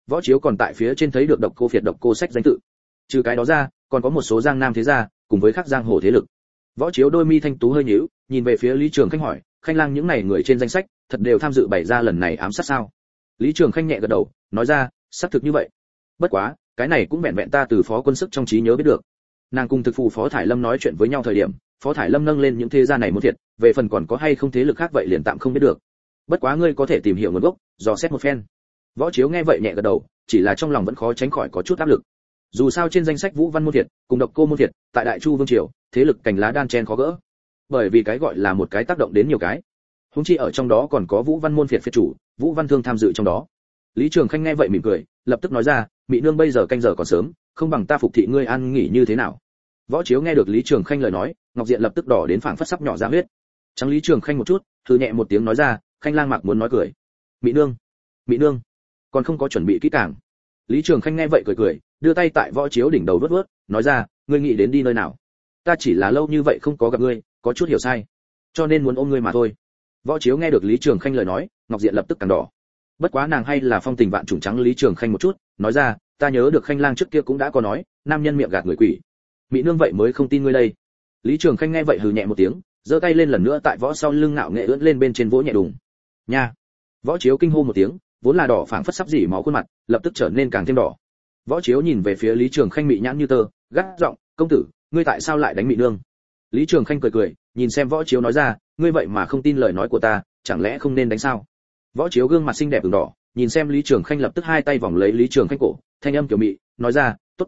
Võ Chiếu còn tại phía trên thấy được độc cô sách danh tự. Trừ cái đó ra, còn có một số giang nam thế gia, cùng với các giang hồ thế lực. Võ Chiếu đôi mi thanh tú hơi nhíu, nhìn về phía Lý Trường Khanh hỏi, Khanh lang những này người trên danh sách, thật đều tham dự bày ra lần này ám sát sao? Lý Trường Khanh nhẹ gật đầu, nói ra, xác thực như vậy. Bất quá, cái này cũng vẹn vẹn ta từ phó quân sức trong trí nhớ biết được. Nàng cùng thực phụ Phó Thải Lâm nói chuyện với nhau thời điểm, Phó Thải Lâm nâng lên những thế gia này một thiệt, về phần còn có hay không thế lực khác vậy liền tạm không biết được. Bất quá ngươi có thể tìm hiểu nguồn gốc, dò xét một phen. Võ Chiếu nghe vậy nhẹ gật đầu, chỉ là trong lòng vẫn khó tránh khỏi có chút áp lực. Dù sao trên danh sách Vũ Văn môn thiệt, cùng Độc Cô môn thiệt, tại Đại Chu vương triều, thế lực cành lá đan chen khó gỡ. Bởi vì cái gọi là một cái tác động đến nhiều cái. Huống chi ở trong đó còn có Vũ Văn môn phiệt chủ, Vũ Văn Thương tham dự trong đó. Lý Trường Khanh nghe vậy mỉm cười, lập tức nói ra, Mị nương bây giờ canh giờ còn sớm, không bằng ta phục thị ngươi ăn nghỉ như thế nào. Võ Chiếu nghe được Lý Trường Khanh lời nói, ngọc diện lập tức đỏ đến phảng phất sắp nhỏ ra huyết. Trắng Lý Trường Khanh một chút, thư nhẹ một tiếng nói ra, Khanh lang mặc muốn nói cười. Mị nương, còn không có chuẩn bị kỹ càng. Lý Trường Khanh nghe vậy cười cười, đưa tay tại Võ Chiếu đỉnh đầu vuốt vuốt, nói ra, ngươi nghĩ đến đi nơi nào? Ta chỉ là lâu như vậy không có gặp ngươi, có chút hiểu sai, cho nên muốn ôm ngươi mà thôi. Võ Chiếu nghe được Lý Trường Khanh lời nói, ngọc diện lập tức càng đỏ. Bất quá nàng hay là phong tình vạn trùng trắng Lý Trường Khanh một chút, nói ra, ta nhớ được Khanh lang trước kia cũng đã có nói, nam nhân miệng gạt người quỷ. Mị nương vậy mới không tin ngươi đây. Lý Trường Khanh nghe vậy hừ nhẹ một tiếng, giơ tay lên lần nữa tại võ sau lưng ngạo nghệ ưỡn lên bên trên vỗ nhẹ đùng. Nha. Võ Chiếu kinh hô một tiếng, vốn là đỏ phảng phất sắp dỉ máu khuôn mặt, lập tức trở nên càng thêm đỏ. Võ Chiếu nhìn về phía Lý Trường Khanh mị nhãn như tơ, gắt giọng, công tử, ngươi tại sao lại đánh mị nương? Lý Trường Khanh cười cười, nhìn xem Võ Chiếu nói ra, ngươi vậy mà không tin lời nói của ta, chẳng lẽ không nên đánh sao? Võ Chiếu gương mặt xinh đẹp ửng đỏ, nhìn xem Lý Trường Khanh lập tức hai tay vòng lấy Lý Trường Khanh cổ, thanh âm kiểu mị, nói ra, tốt,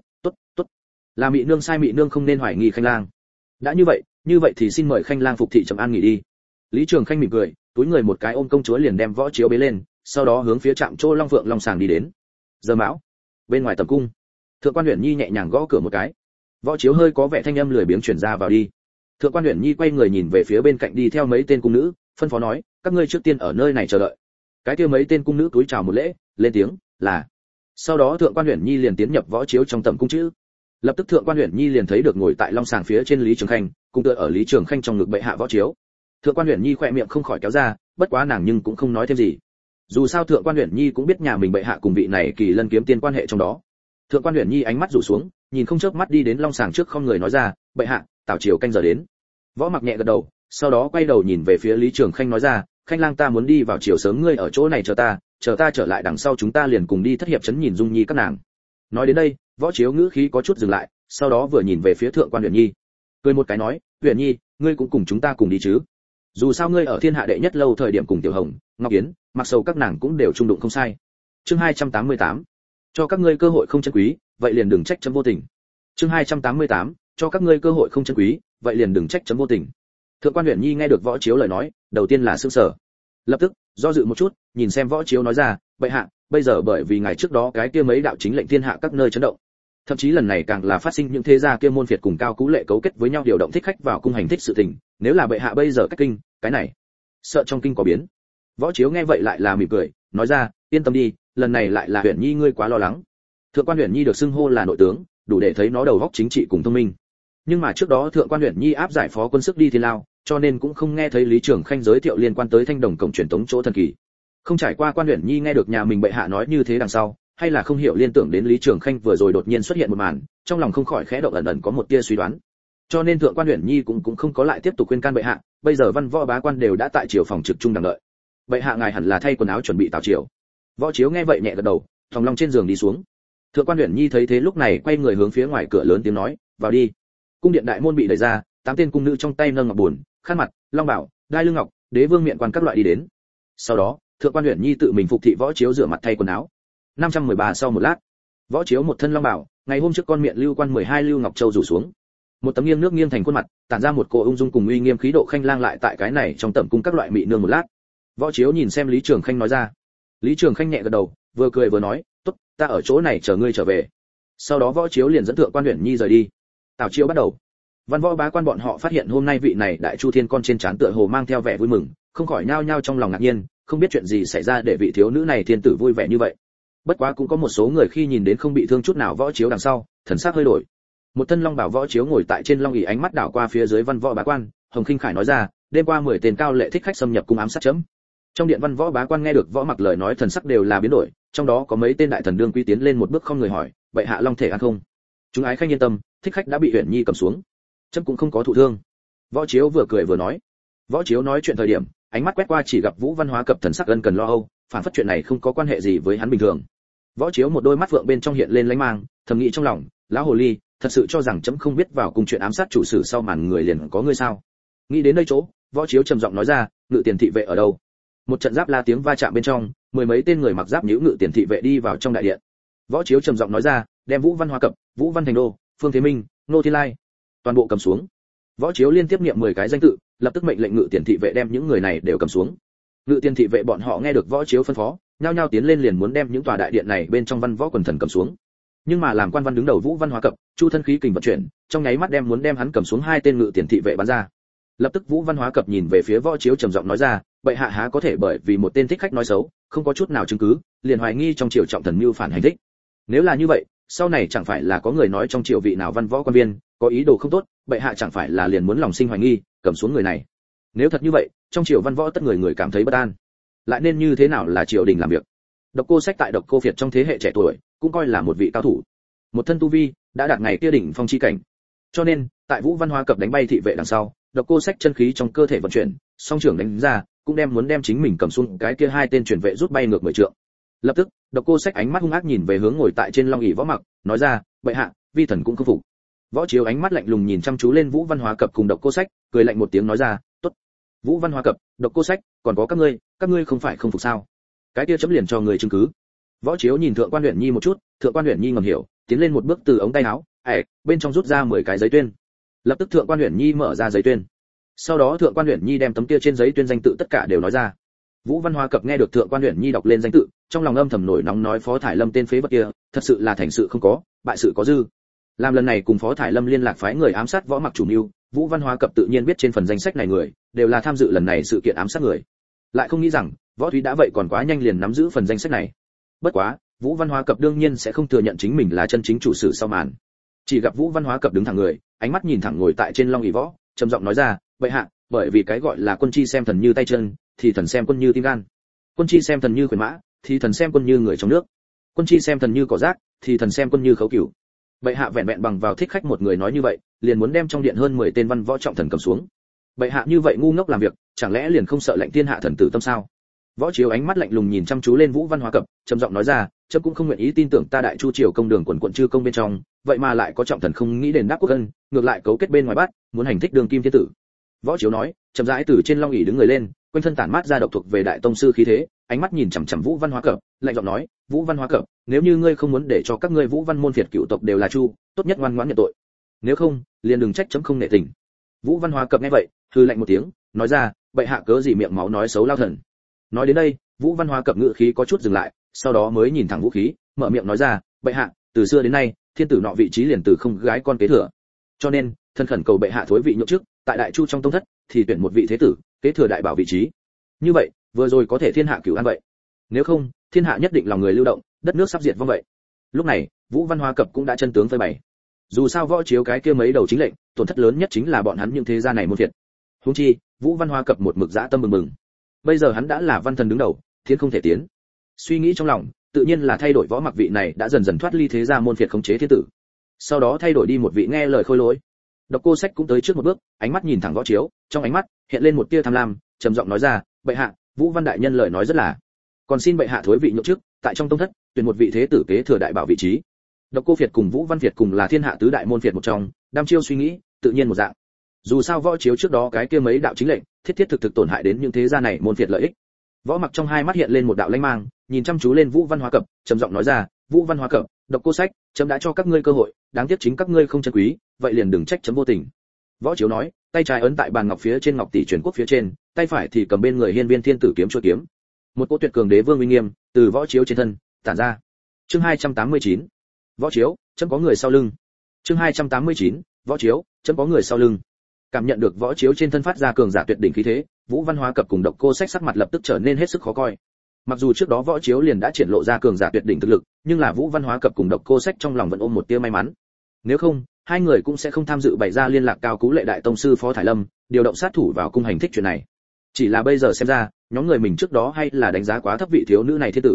là mị nương sai, mị nương không nên hoài nghi Khanh lang. Đã như vậy thì xin mời Khanh lang phục thị trầm an nghỉ đi. Lý Trường Khanh mỉm cười, túi người một cái ôm công chúa liền đem Võ Chiếu bế lên, sau đó hướng phía trạm chỗ Long Phượng Long Sàng đi đến. Giờ mão, bên ngoài tầm cung, Thượng quan Uyển Nhi nhẹ nhàng gõ cửa một cái. Võ Chiếu hơi có vẻ thanh âm lười biếng truyền ra vào đi. Thượng quan Uyển Nhi quay người nhìn về phía bên cạnh đi theo mấy tên cung nữ, phân phó nói, các ngươi trước tiên ở nơi này chờ đợi. Cái kia mấy tên cung nữ cúi chào một lễ, lên tiếng, là. Sau đó Thượng quan Uyển Nhi liền tiến nhập Võ Chiếu trong tầm cung chữ. Lập tức Thượng quan Uyển Nhi liền thấy được ngồi tại Long Sàng phía trên Lý Trường Khanh, cùng tựa ở Lý Trường Khanh trong ngực bệ hạ Võ Chiếu. Thượng quan Uyển Nhi khỏe miệng không khỏi kéo ra, bất quá nàng nhưng cũng không nói thêm gì. Dù sao Thượng quan Uyển Nhi cũng biết nhà mình bệ hạ cùng vị này Kỳ Lân kiếm tiên quan hệ trong đó. Thượng quan Uyển Nhi ánh mắt rủ xuống, nhìn không chớp mắt đi đến Long Sàng trước không người nói ra, bệ hạ, tảo triều canh giờ đến. Võ Mặc nhẹ gật đầu, sau đó quay đầu nhìn về phía Lý Trường Khanh nói ra, Khanh lang ta muốn đi vào triều sớm, ngươi ở chỗ này chờ ta trở lại đằng sau chúng ta liền cùng đi thất hiệp trấn nhìn Dung Nhi các nàng. Nói đến đây, Võ Chiếu ngữ khí có chút dừng lại, sau đó vừa nhìn về phía Thượng quan Uyển Nhi, cười một cái nói, Uyển Nhi, ngươi cũng cùng chúng ta cùng đi chứ? Dù sao ngươi ở thiên hạ đệ nhất lâu thời điểm cùng Tiểu Hồng, Ngọc Yến, mặc sầu các nàng cũng đều trung đụng không sai. Chương 288, cho các ngươi cơ hội không chân quý, vậy liền đừng trách chấm vô tình. Chương 288, cho các ngươi cơ hội không chân quý, vậy liền đừng trách chấm vô tình. Thượng quan Uyển Nhi nghe được Võ Chiếu lời nói, đầu tiên là sửng sở, lập tức do dự một chút, nhìn xem Võ Chiếu nói ra, bệ hạ, bây giờ bởi vì ngày trước đó cái kia mấy đạo chính lệnh thiên hạ các nơi chấn động, thậm chí lần này càng là phát sinh những thế gia kia môn phiệt cùng Cao Cú Lệ cấu kết với nhau điều động thích khách vào cung hành thích sự tình, nếu là bệ hạ bây giờ cách kinh, cái này sợ trong kinh có biến. Võ Chiếu nghe vậy lại là mỉm cười, nói ra, yên tâm đi, lần này lại là Uyển Nhi ngươi quá lo lắng. Thượng quan Uyển Nhi được xưng hô là nội tướng, đủ để thấy nó đầu óc chính trị cùng thông minh. Nhưng mà trước đó Thượng quan Uyển Nhi áp giải phó quân sức đi Thiên Lao, cho nên cũng không nghe thấy Lý Trường Khanh giới thiệu liên quan tới Thanh Đồng cổng truyền tống chỗ thần kỳ. Không trải qua quan Uyển Nhi nghe được nhà mình bệ hạ nói như thế đằng sau, hay là không hiểu liên tưởng đến Lý Trường Khanh vừa rồi đột nhiên xuất hiện một màn, trong lòng không khỏi khẽ động ẩn ẩn có một tia suy đoán. Cho nên Thượng quan Uyển Nhi cũng không có lại tiếp tục khuyên can bệ hạ, bây giờ văn võ bá quan đều đã tại triều phòng trực trung đằng đợi. Bệ hạ ngài hẳn là thay quần áo chuẩn bị tảo triều. Võ Chiếu nghe vậy nhẹ gật đầu, thòng long trên giường đi xuống. Thượng quan Uyển Nhi thấy thế lúc này quay người hướng phía ngoài cửa lớn tiếng nói, vào đi. Cung điện đại môn bị đẩy ra, 8 tên cung nữ trong tay nâng ngọc buồn, khăn mặt, long bảo, đai lưng ngọc, đế vương miện quan các loại đi đến. Sau đó, Thượng quan Uyển Nhi tự mình phục thị Võ Chiếu rửa mặt thay quần áo. 513 sau một lát, Võ Chiếu một thân long bảo, ngày hôm trước con miệng lưu quan 12 lưu ngọc châu rủ xuống. Một tấm nghiêng nước nghiêng thành khuôn mặt, tản ra một cỗ ung dung cùng uy nghiêm khí độ Khanh lang lại tại cái này trong tẩm cung các loại mị nương một lát. Võ Chiếu nhìn xem Lý Trường Khanh nói ra. Lý Trường Khanh nhẹ gật đầu, vừa cười vừa nói, tốt, ta ở chỗ này chờ ngươi trở về. Sau đó Võ Chiếu liền dẫn Thượng quan Uyển Nhi rời đi. Tảo chiếu bắt đầu. Văn võ bá quan bọn họ phát hiện hôm nay vị này đại chu thiên con trên trán tựa hồ mang theo vẻ vui mừng, không khỏi nhao nhao trong lòng ngạc nhiên, không biết chuyện gì xảy ra để vị thiếu nữ này thiên tử vui vẻ như vậy. Bất quá cũng có một số người khi nhìn đến không bị thương chút nào Võ Chiếu đằng sau, thần sắc hơi đổi. Một thân long bảo Võ Chiếu ngồi tại trên long ỷ, ánh mắt đảo qua phía dưới văn võ bá quan, Hồng Khinh Khải nói ra, đêm qua 10 tên cao lệ thích khách xâm nhập cung ám sát chấm. Trong điện văn võ bá quan nghe được Võ Mặc lời nói thần sắc đều là biến đổi, trong đó có mấy tên đại thần đương quý tiến lên một bước không người hỏi, bệ hạ long thể ăn không? Chúng ái khanh yên tâm, thích khách đã bị Uyển Nhi cầm xuống, chấm cũng không có thụ thương. Võ Chiếu vừa cười vừa nói. Võ Chiếu nói chuyện thời điểm, ánh mắt quét qua chỉ gặp Vũ Văn Hóa Cập thần sắc ân cần lo âu, phản phất chuyện này không có quan hệ gì với hắn bình thường. Võ Chiếu một đôi mắt vượng bên trong hiện lên lánh mang, thầm nghĩ trong lòng, lão hồ ly, thật sự cho rằng chấm không biết vào cùng chuyện ám sát chủ sử sau màn người liền có ngươi sao? Nghĩ đến đây chỗ, Võ Chiếu trầm giọng nói ra, ngự tiền thị vệ ở đâu? Một trận giáp la tiếng va chạm bên trong, mười mấy tên người mặc giáp nhũ ngự tiền thị vệ đi vào trong đại điện. Võ Chiếu trầm giọng nói ra, đem Vũ Văn Hóa Cập, Vũ Văn Thành Đô, Phương Thế Minh, Nô Thiên Lai, toàn bộ cầm xuống. Võ Chiếu liên tiếp niệm 10 cái danh tự, lập tức mệnh lệnh ngự tiền thị vệ đem những người này đều cầm xuống. Ngự tiền thị vệ bọn họ nghe được Võ Chiếu phân phó, nhao nhao tiến lên liền muốn đem những tòa đại điện này bên trong văn võ quần thần cầm xuống. Nhưng mà làm quan văn đứng đầu Vũ Văn Hóa Cập, Chu thân khí kình vận chuyển, trong nháy mắt muốn đem hắn cầm xuống hai tên ngự tiền thị vệ bắn ra. Lập tức Vũ Văn Hóa Cập nhìn về phía Võ Chiếu trầm giọng nói ra, bệ hạ há có thể bởi vì một tên thích khách nói xấu, không có chút nào chứng cứ, liền hoài nghi trong triều trọng thần mưu phản hành thích. Nếu là như vậy, sau này chẳng phải là có người nói trong triều vị nào văn võ quan viên có ý đồ không tốt, bệ hạ chẳng phải là liền muốn lòng sinh hoài nghi, cầm xuống người này. Nếu thật như vậy, trong triều văn võ tất người cảm thấy bất an. Lại nên như thế nào là triều đình làm việc? Độc Cô Sách tại Độc Cô Việt trong thế hệ trẻ tuổi, cũng coi là một vị cao thủ. Một thân tu vi đã đạt ngày kia đỉnh phong chi cảnh. Cho nên, tại Vũ Văn Hóa Cập đánh bay thị vệ đằng sau, Độc Cô Sách chân khí trong cơ thể vận chuyển, song trưởng đánh ra, cũng muốn đem chính mình cầm xuống cái kia hai tên truyền vệ rút bay ngược 10 trượng. Lập tức, Độc Cô Sách ánh mắt hung ác nhìn về hướng ngồi tại trên long ỷ Võ Mặc, nói ra, bệ hạ, vi thần cũng không phục. Võ Chiếu ánh mắt lạnh lùng nhìn chăm chú lên Vũ Văn Hóa Cập cùng Độc Cô Sách, cười lạnh một tiếng nói ra, tốt. Vũ Văn Hóa Cập, Độc Cô Sách, còn có các ngươi không phải không phục sao? Cái kia chấm liền cho người chứng cứ. Võ Chiếu nhìn Thượng Quan Uyển Nhi một chút, Thượng Quan Uyển Nhi ngầm hiểu, tiến lên một bước từ ống tay áo, bên trong rút ra 10 cái giấy tuyên. Lập tức Thượng Quan Uyển Nhi mở ra giấy tuyên. Sau đó Thượng Quan Uyển Nhi đem tấm kia trên giấy tuyên danh tự tất cả đều nói ra. Vũ Văn Hóa Cập nghe được Thượng Quan Uyển Nhi đọc lên danh tự, trong lòng âm thầm nổi nóng nói Phó Thải Lâm tên phế vật kia, thật sự là thành sự không có, bại sự có dư. Làm lần này cùng Phó Thải Lâm liên lạc phái người ám sát Võ Mặc chủ mưu, Vũ Văn Hóa Cập tự nhiên biết trên phần danh sách này người đều là tham dự lần này sự kiện ám sát người. Lại không nghĩ rằng, Võ Thúy đã vậy còn quá nhanh liền nắm giữ phần danh sách này. Bất quá, Vũ Văn Hóa Cập đương nhiên sẽ không thừa nhận chính mình là chân chính chủ sử sau màn. Chỉ gặp Vũ Văn Hóa Cập đứng thẳng người, ánh mắt nhìn thẳng ngồi tại trên long ỷ võ, trầm giọng nói ra, bệ hạ, bởi vì cái gọi là quân chi xem thần như tay chân, thì thần xem quân như tim gan. Quân chi xem thần như khuyển mã, thì thần xem quân như người trong nước. Quân chi xem thần như cỏ rác, thì thần xem quân như khấu cửu. Bệ hạ vẹn vẹn bằng vào thích khách một người nói như vậy, liền muốn đem trong điện hơn 10 tên văn võ trọng thần cầm xuống. Bệ hạ như vậy ngu ngốc làm việc, chẳng lẽ liền không sợ lệnh thiên hạ thần tử tâm sao? Võ Chiếu ánh mắt lạnh lùng nhìn chăm chú lên Vũ Văn Hóa Cập, trầm giọng nói ra, chấm cũng không nguyện ý tin tưởng ta Đại Chu triều công đường quần quận chư công bên trong, vậy mà lại có trọng thần không nghĩ đền đáp quốc ân, ngược lại cấu kết bên ngoài bắt, muốn hành thích đường kim thiên tử. Võ Chiếu nói, chậm rãi từ trên long ỷ đứng người lên, quanh thân tản mát ra độc thuộc về đại tông sư khí thế, ánh mắt nhìn chằm chằm Vũ Văn Hóa Cập, lạnh giọng nói, Vũ Văn Hóa Cập, nếu như ngươi không muốn để cho các ngươi Vũ Văn môn phiệt cựu tộc đều là Chu, tốt nhất ngoan ngoãn nhận tội. Nếu không, liền đừng trách chấm không nể tình. Vũ Văn Hóa Cập nghe vậy, hừ lạnh một tiếng, nói ra, bệ hạ cớ gì miệng máu nói xấu lao thần. Nói đến đây, Vũ Văn Hóa Cập ngự khí có chút dừng lại, sau đó mới nhìn thẳng vũ khí, mở miệng nói ra, bệ hạ, từ xưa đến nay, thiên tử nọ vị trí liền từ không gái con kế thừa. Cho nên, thân khẩn cầu bệ hạ thối vị nhượng chức, tại Đại Chu trong tông thất, thì tuyển một vị thế tử, kế thừa đại bảo vị trí. Như vậy, vừa rồi có thể thiên hạ cửu an vậy. Nếu không, thiên hạ nhất định lòng người lưu động, đất nước sắp diệt vong vậy. Lúc này, Vũ Văn Hóa Cập cũng đã chân tướng phơi bày. Dù sao Võ Chiếu cái kia mấy đầu chính lệnh, tổn thất lớn nhất chính là bọn hắn những thế gia này môn phiệt. Huống chi, Vũ Văn Hóa Cập một mực dã tâm bừng bừng. Bây giờ hắn đã là văn thần đứng đầu, thiên không thể tiến. Suy nghĩ trong lòng, tự nhiên là thay đổi Võ Mặc vị này đã dần dần thoát ly thế gia môn phiệt khống chế thiên tử. Sau đó thay đổi đi một vị nghe lời khôi lỗi. Độc Cô Sách cũng tới trước một bước, ánh mắt nhìn thẳng Võ Chiếu, trong ánh mắt hiện lên một tia tham lam, trầm giọng nói ra, bệ hạ, Vũ Văn đại nhân lời nói rất là, còn xin bệ hạ thối vị nhượng chức, tại trong tông thất tuyển một vị thế tử kế thừa đại bảo vị trí. Độc Cô Việt cùng Vũ Văn Việt cùng là thiên hạ tứ đại môn phiệt một trong, đam chiêu suy nghĩ, tự nhiên một dạng. Dù sao Võ Chiếu trước đó cái kia mấy đạo chính lệnh, thiết thiết thực tổn hại đến những thế gia này môn phiệt lợi ích. Võ Mặc trong hai mắt hiện lên một đạo lanh mang, nhìn chăm chú lên Vũ Văn Hóa Cập, trầm giọng nói ra, Vũ Văn Hóa Cập, Độc Cô Sách, chấm đã cho các ngươi cơ hội, đáng tiếc chính các ngươi không trân quý, vậy liền đừng trách chấm vô tình. Võ Chiếu nói, tay trái ấn tại bàn ngọc phía trên ngọc tỷ truyền quốc phía trên, tay phải thì cầm bên người hiên viên thiên tử kiếm chuôi kiếm. Một cỗ tuyệt cường đế vương uy nghiêm từ Võ Chiếu trên thân tản ra. Chương 289. Võ Chiếu, chấm có người sau lưng. Chương 289. Võ Chiếu, chấm có người sau lưng. Cảm nhận được Võ Chiếu trên thân phát ra cường giả tuyệt đỉnh khí thế, Vũ Văn Hóa Cập cùng Độc Cô Sách sắc mặt lập tức trở nên hết sức khó coi. Mặc dù trước đó Võ Chiếu liền đã triển lộ ra cường giả tuyệt đỉnh thực lực, nhưng là Vũ Văn Hóa Cập cùng Độc Cô Sách trong lòng vẫn ôm một tia may mắn. Nếu không, hai người cũng sẽ không tham dự bày ra liên lạc cao cú lệ đại tông sư Phó Thải Lâm, điều động sát thủ vào cung hành thích chuyện này. Chỉ là bây giờ xem ra, nhóm người mình trước đó hay là đánh giá quá thấp vị thiếu nữ này thiên tử.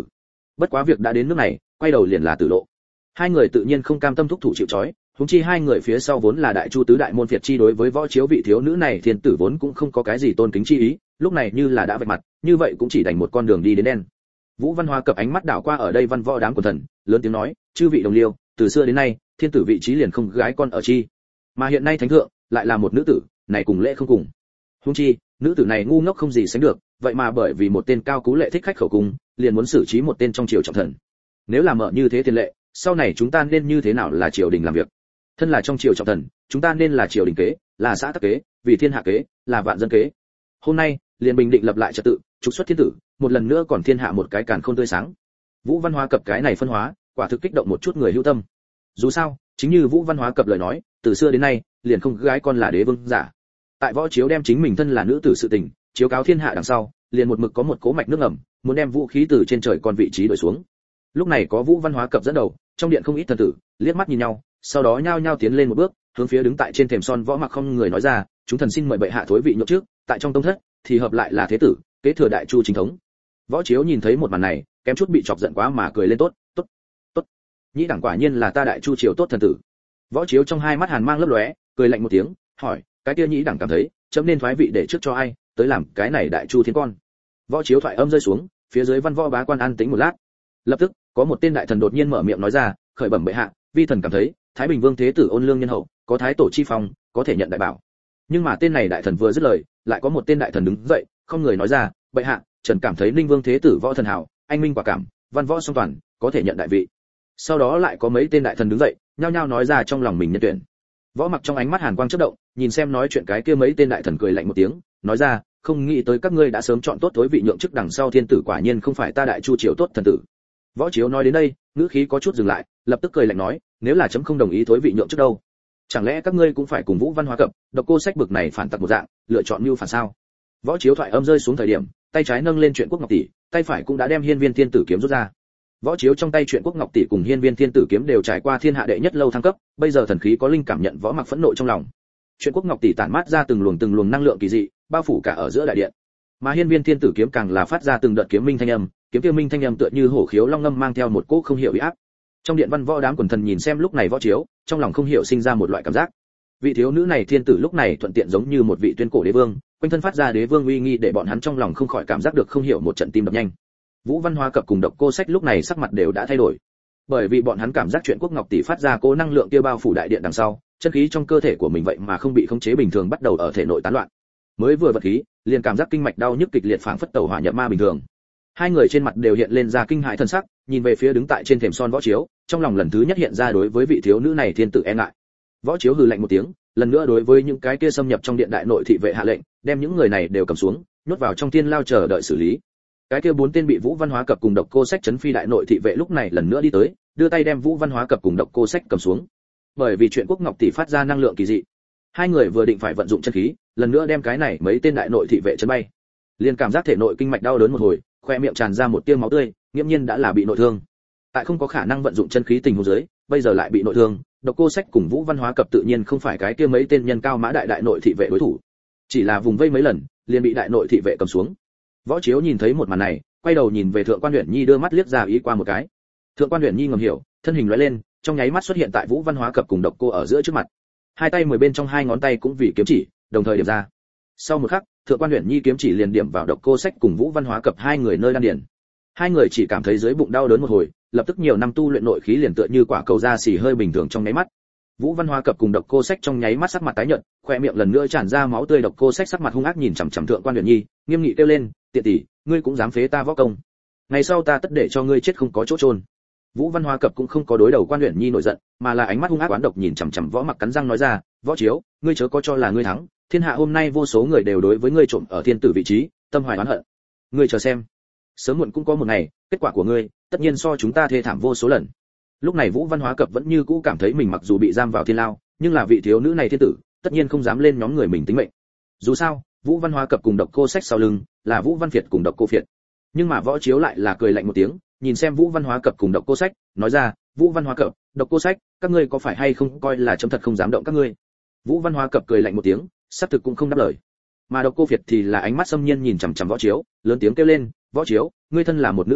bất quá việc đã đến nước này, quay đầu liền là tử lộ. Hai người tự nhiên không cam tâm thúc thủ chịu trói, huống chi hai người phía sau vốn là đại chu tứ đại môn phiệt chi, đối với Võ Chiếu vị thiếu nữ này thiên tử vốn cũng không có cái gì tôn kính chi ý, lúc này như là đã vạch mặt, như vậy cũng chỉ đành một con đường đi đến đen. Vũ Văn Hoa cập ánh mắt đảo qua ở đây văn võ đám quần thần, lớn tiếng nói, chư vị đồng liêu, từ xưa đến nay, thiên tử vị trí liền không gái con ở chi, mà hiện nay thánh thượng lại là một nữ tử, này cùng lễ không cùng. Huống chi, nữ tử này ngu ngốc không gì sánh được, vậy mà bởi vì một tên cao cú lệ thích khách khẩu cung, liền muốn xử trí một tên trong triều trọng thần. Nếu là mở như thế tiền lệ, sau này chúng ta nên như thế nào là triều đình làm việc? Thân là trong triều trọng thần, chúng ta nên là triều đình kế, là xã tắc kế, vì thiên hạ kế, là vạn dân kế. Hôm nay, liền bình định lập lại trật tự, trục xuất thiên tử, một lần nữa còn thiên hạ một cái càn khôn tươi sáng. Vũ Văn Hóa cập cái này phân hóa, quả thực kích động một chút người hữu tâm. Dù sao, chính như Vũ Văn Hóa cập lời nói, từ xưa đến nay, liền không gái con là đế vương giả. Tại Võ Chiếu đem chính mình thân là nữ tử sự tình, chiếu cáo thiên hạ đằng sau, liền một mực có một cố mạch nước ngầm, muốn đem vũ khí từ trên trời còn vị trí đổi xuống. Lúc này có Vũ Văn Hóa cập dẫn đầu, trong điện không ít thần tử liếc mắt nhìn nhau, sau đó nhao nhao tiến lên một bước, hướng phía đứng tại trên thềm son Võ Mặc không người nói ra, chúng thần xin mời bệ hạ thối vị nhượng trước, tại trong tông thất thì hợp lại là thế tử, kế thừa đại chu chính thống. Võ Chiếu nhìn thấy một màn này, kém chút bị chọc giận quá mà cười lên, tốt, tốt, tốt. Nhĩ đẳng quả nhiên là ta đại chu triều tốt thần tử. Võ Chiếu trong hai mắt hàn mang lấp lóe, cười lạnh một tiếng, hỏi, cái kia Nhĩ đẳng cảm thấy, chấm nên thoái vị để trước cho ai, tới làm cái này đại chu thiên con. Võ Chiếu thoại âm rơi xuống, phía dưới văn võ bá quan an tĩnh một lát. Lập tức, có một tên đại thần đột nhiên mở miệng nói ra, khởi bẩm bệ hạ, vi thần cảm thấy, Thái Bình Vương thế tử ôn lương nhân hậu, có thái tổ chi phong, có thể nhận đại bảo. Nhưng mà tên này đại thần vừa dứt lời, lại có một tên đại thần đứng dậy, không người nói ra, bệ hạ, trần cảm thấy Ninh Vương thế tử võ thần hảo, anh minh quả cảm, văn võ song toàn, có thể nhận đại vị. Sau đó lại có mấy tên đại thần đứng dậy, nhao nhao nói ra trong lòng mình nhân tuyển. Võ Mặc trong ánh mắt hàn quang chớp động, nhìn xem nói chuyện cái kia mấy tên đại thần cười lạnh một tiếng, nói ra, không nghĩ tới các ngươi đã sớm chọn tốt thối vị nhượng chức đằng sau thiên tử quả nhiên không phải ta đại chu triều tốt thần tử. Võ Chiếu nói đến đây, ngữ khí có chút dừng lại, lập tức cười lạnh nói, nếu là chấm không đồng ý thối vị nhượng chức đâu, chẳng lẽ các ngươi cũng phải cùng Vũ Văn Hóa cập, độc cô sách bực này phản tặc một dạng, lựa chọn mưu phản sao? Võ Chiếu thoại âm rơi xuống thời điểm, tay trái nâng lên Truyện Quốc Ngọc tỷ, tay phải cũng đã đem Hiên Viên Thiên Tử kiếm rút ra. Võ Chiếu trong tay Truyện Quốc Ngọc tỷ cùng Hiên Viên Thiên Tử kiếm đều trải qua thiên hạ đệ nhất lâu thăng cấp, bây giờ thần khí có linh cảm nhận Võ Mặc phẫn nộ trong lòng. Truyện Quốc Ngọc tỷ tản mát ra từng luồng năng lượng kỳ dị, bao phủ cả ở giữa đại điện. Mà Hiên Viên Thiên Tử kiếm càng là phát ra từng đợt kiếm minh thanh âm, kiếm kia minh thanh âm tựa như hổ khiếu long ngâm mang theo một cỗ không hiểu uy áp. Trong điện văn võ đám quần thần nhìn xem lúc này Võ Chiếu, trong lòng không hiểu sinh ra một loại cảm giác. Vị thiếu nữ này thiên tử lúc này thuận tiện giống như một vị tuyên cổ đế vương, quanh thân phát ra đế vương uy nghi để bọn hắn trong lòng không khỏi cảm giác được không hiểu một trận tim đập nhanh. Vũ Văn Hóa cập cùng độc cô sách lúc này sắc mặt đều đã thay đổi, bởi vì bọn hắn cảm giác Truyện Quốc Ngọc tỷ phát ra cố năng lượng kia bao phủ đại điện đằng sau, chân khí trong cơ thể của mình vậy mà không bị khống chế bình thường bắt đầu ở thể nội tán loạn. Mới vừa vật khí, liền cảm giác kinh mạch đau nhức kịch liệt phảng phất tẩu hỏa nhập ma bình thường. Hai người trên mặt đều hiện lên ra kinh hãi thần sắc, nhìn về phía đứng tại trên thềm son Võ Chiếu, trong lòng lần thứ nhất hiện ra đối với vị thiếu nữ này thiên tử e ngại. Võ Chiếu hừ lạnh một tiếng, lần nữa đối với những cái kia xâm nhập trong điện đại nội thị vệ hạ lệnh, đem những người này đều cầm xuống, nhốt vào trong thiên lao chờ đợi xử lý. Cái kia bốn tên bị Vũ Văn Hóa cập cùng độc cô sách chấn phi đại nội thị vệ lúc này lần nữa đi tới, đưa tay đem Vũ Văn Hóa cập cùng độc cô sách cầm xuống. Bởi vì Truyện Quốc Ngọc tỷ phát ra năng lượng kỳ dị, hai người vừa định phải vận dụng chân khí, lần nữa đem cái này mấy tên đại nội thị vệ chấn bay, liền cảm giác thể nội kinh mạch đau đớn một hồi, khoe miệng tràn ra một tia máu tươi, nghiễm nhiên đã là bị nội thương. Tại không có khả năng vận dụng chân khí tình huống dưới, bây giờ lại bị nội thương, độc cô sách cùng Vũ Văn Hóa cập tự nhiên không phải cái kia mấy tên nhân cao mã đại đại nội thị vệ đối thủ, chỉ là vùng vây mấy lần, liền bị đại nội thị vệ cầm xuống. Võ Chiếu nhìn thấy một màn này, quay đầu nhìn về Thượng Quan Uyển Nhi đưa mắt liếc ra ý qua một cái. Thượng Quan Uyển Nhi ngầm hiểu, thân hình lóe lên, trong nháy mắt xuất hiện tại Vũ Văn Hóa cập cùng độc cô ở giữa trước mặt. Hai tay 10 bên trong hai ngón tay cũng vì kiếm chỉ, đồng thời điểm ra. Sau một khắc, Thượng Quan Uyển Nhi kiếm chỉ liền điểm vào độc cô sách cùng Vũ Văn Hóa cập hai người nơi đan điền. Hai người chỉ cảm thấy dưới bụng đau đớn một hồi, lập tức nhiều năm tu luyện nội khí liền tựa như quả cầu da xì hơi bình thường trong nháy mắt. Vũ Văn Hóa cập cùng độc cô sách trong nháy mắt sắc mặt tái nhợt, khoe miệng lần nữa tràn ra máu tươi. Độc cô sách sắc mặt hung ác nhìn chằm chằm Thượng Quan Uyển Nhi, nghiêm nghị kêu lên, tiện tỷ, ngươi cũng dám phế ta võ công, ngày sau ta tất để cho ngươi chết không có chỗ chôn. Vũ Văn Hóa cập cũng không có đối đầu Quan Uyển Nhi nổi giận, mà là ánh mắt hung ác oán độc nhìn chằm chằm Võ Mặc cắn răng nói ra, Võ Chiếu, ngươi chớ có cho là ngươi thắng, thiên hạ hôm nay vô số người đều đối với ngươi trộm ở thiên tử vị trí, tâm hoài oán hận. Ngươi chờ xem, sớm muộn cũng có một ngày, kết quả của ngươi tất nhiên so chúng ta thê thảm vô số lần. Lúc này Vũ Văn Hóa cập vẫn như cũ cảm thấy mình mặc dù bị giam vào thiên lao, nhưng là vị thiếu nữ này thiên tử, tất nhiên không dám lên nhóm người mình tính mệnh. Dù sao, Vũ Văn Hóa cập cùng độc cô sách sau lưng là Vũ Văn Việt cùng độc cô Việt. Nhưng mà Võ Chiếu lại là cười lạnh một tiếng, nhìn xem Vũ Văn Hóa cập cùng độc cô sách, nói ra, Vũ Văn Hóa cập, độc cô sách, các ngươi có phải hay không coi là chấm thật không dám động các ngươi? Vũ Văn Hóa cập cười lạnh một tiếng, xác thực cũng không đáp lời. Mà độc cô Việt thì là ánh mắt xâm nhiên nhìn chằm chằm Võ Chiếu, lớn tiếng kêu lên, Võ Chiếu, ngươi thân là một nữ tử,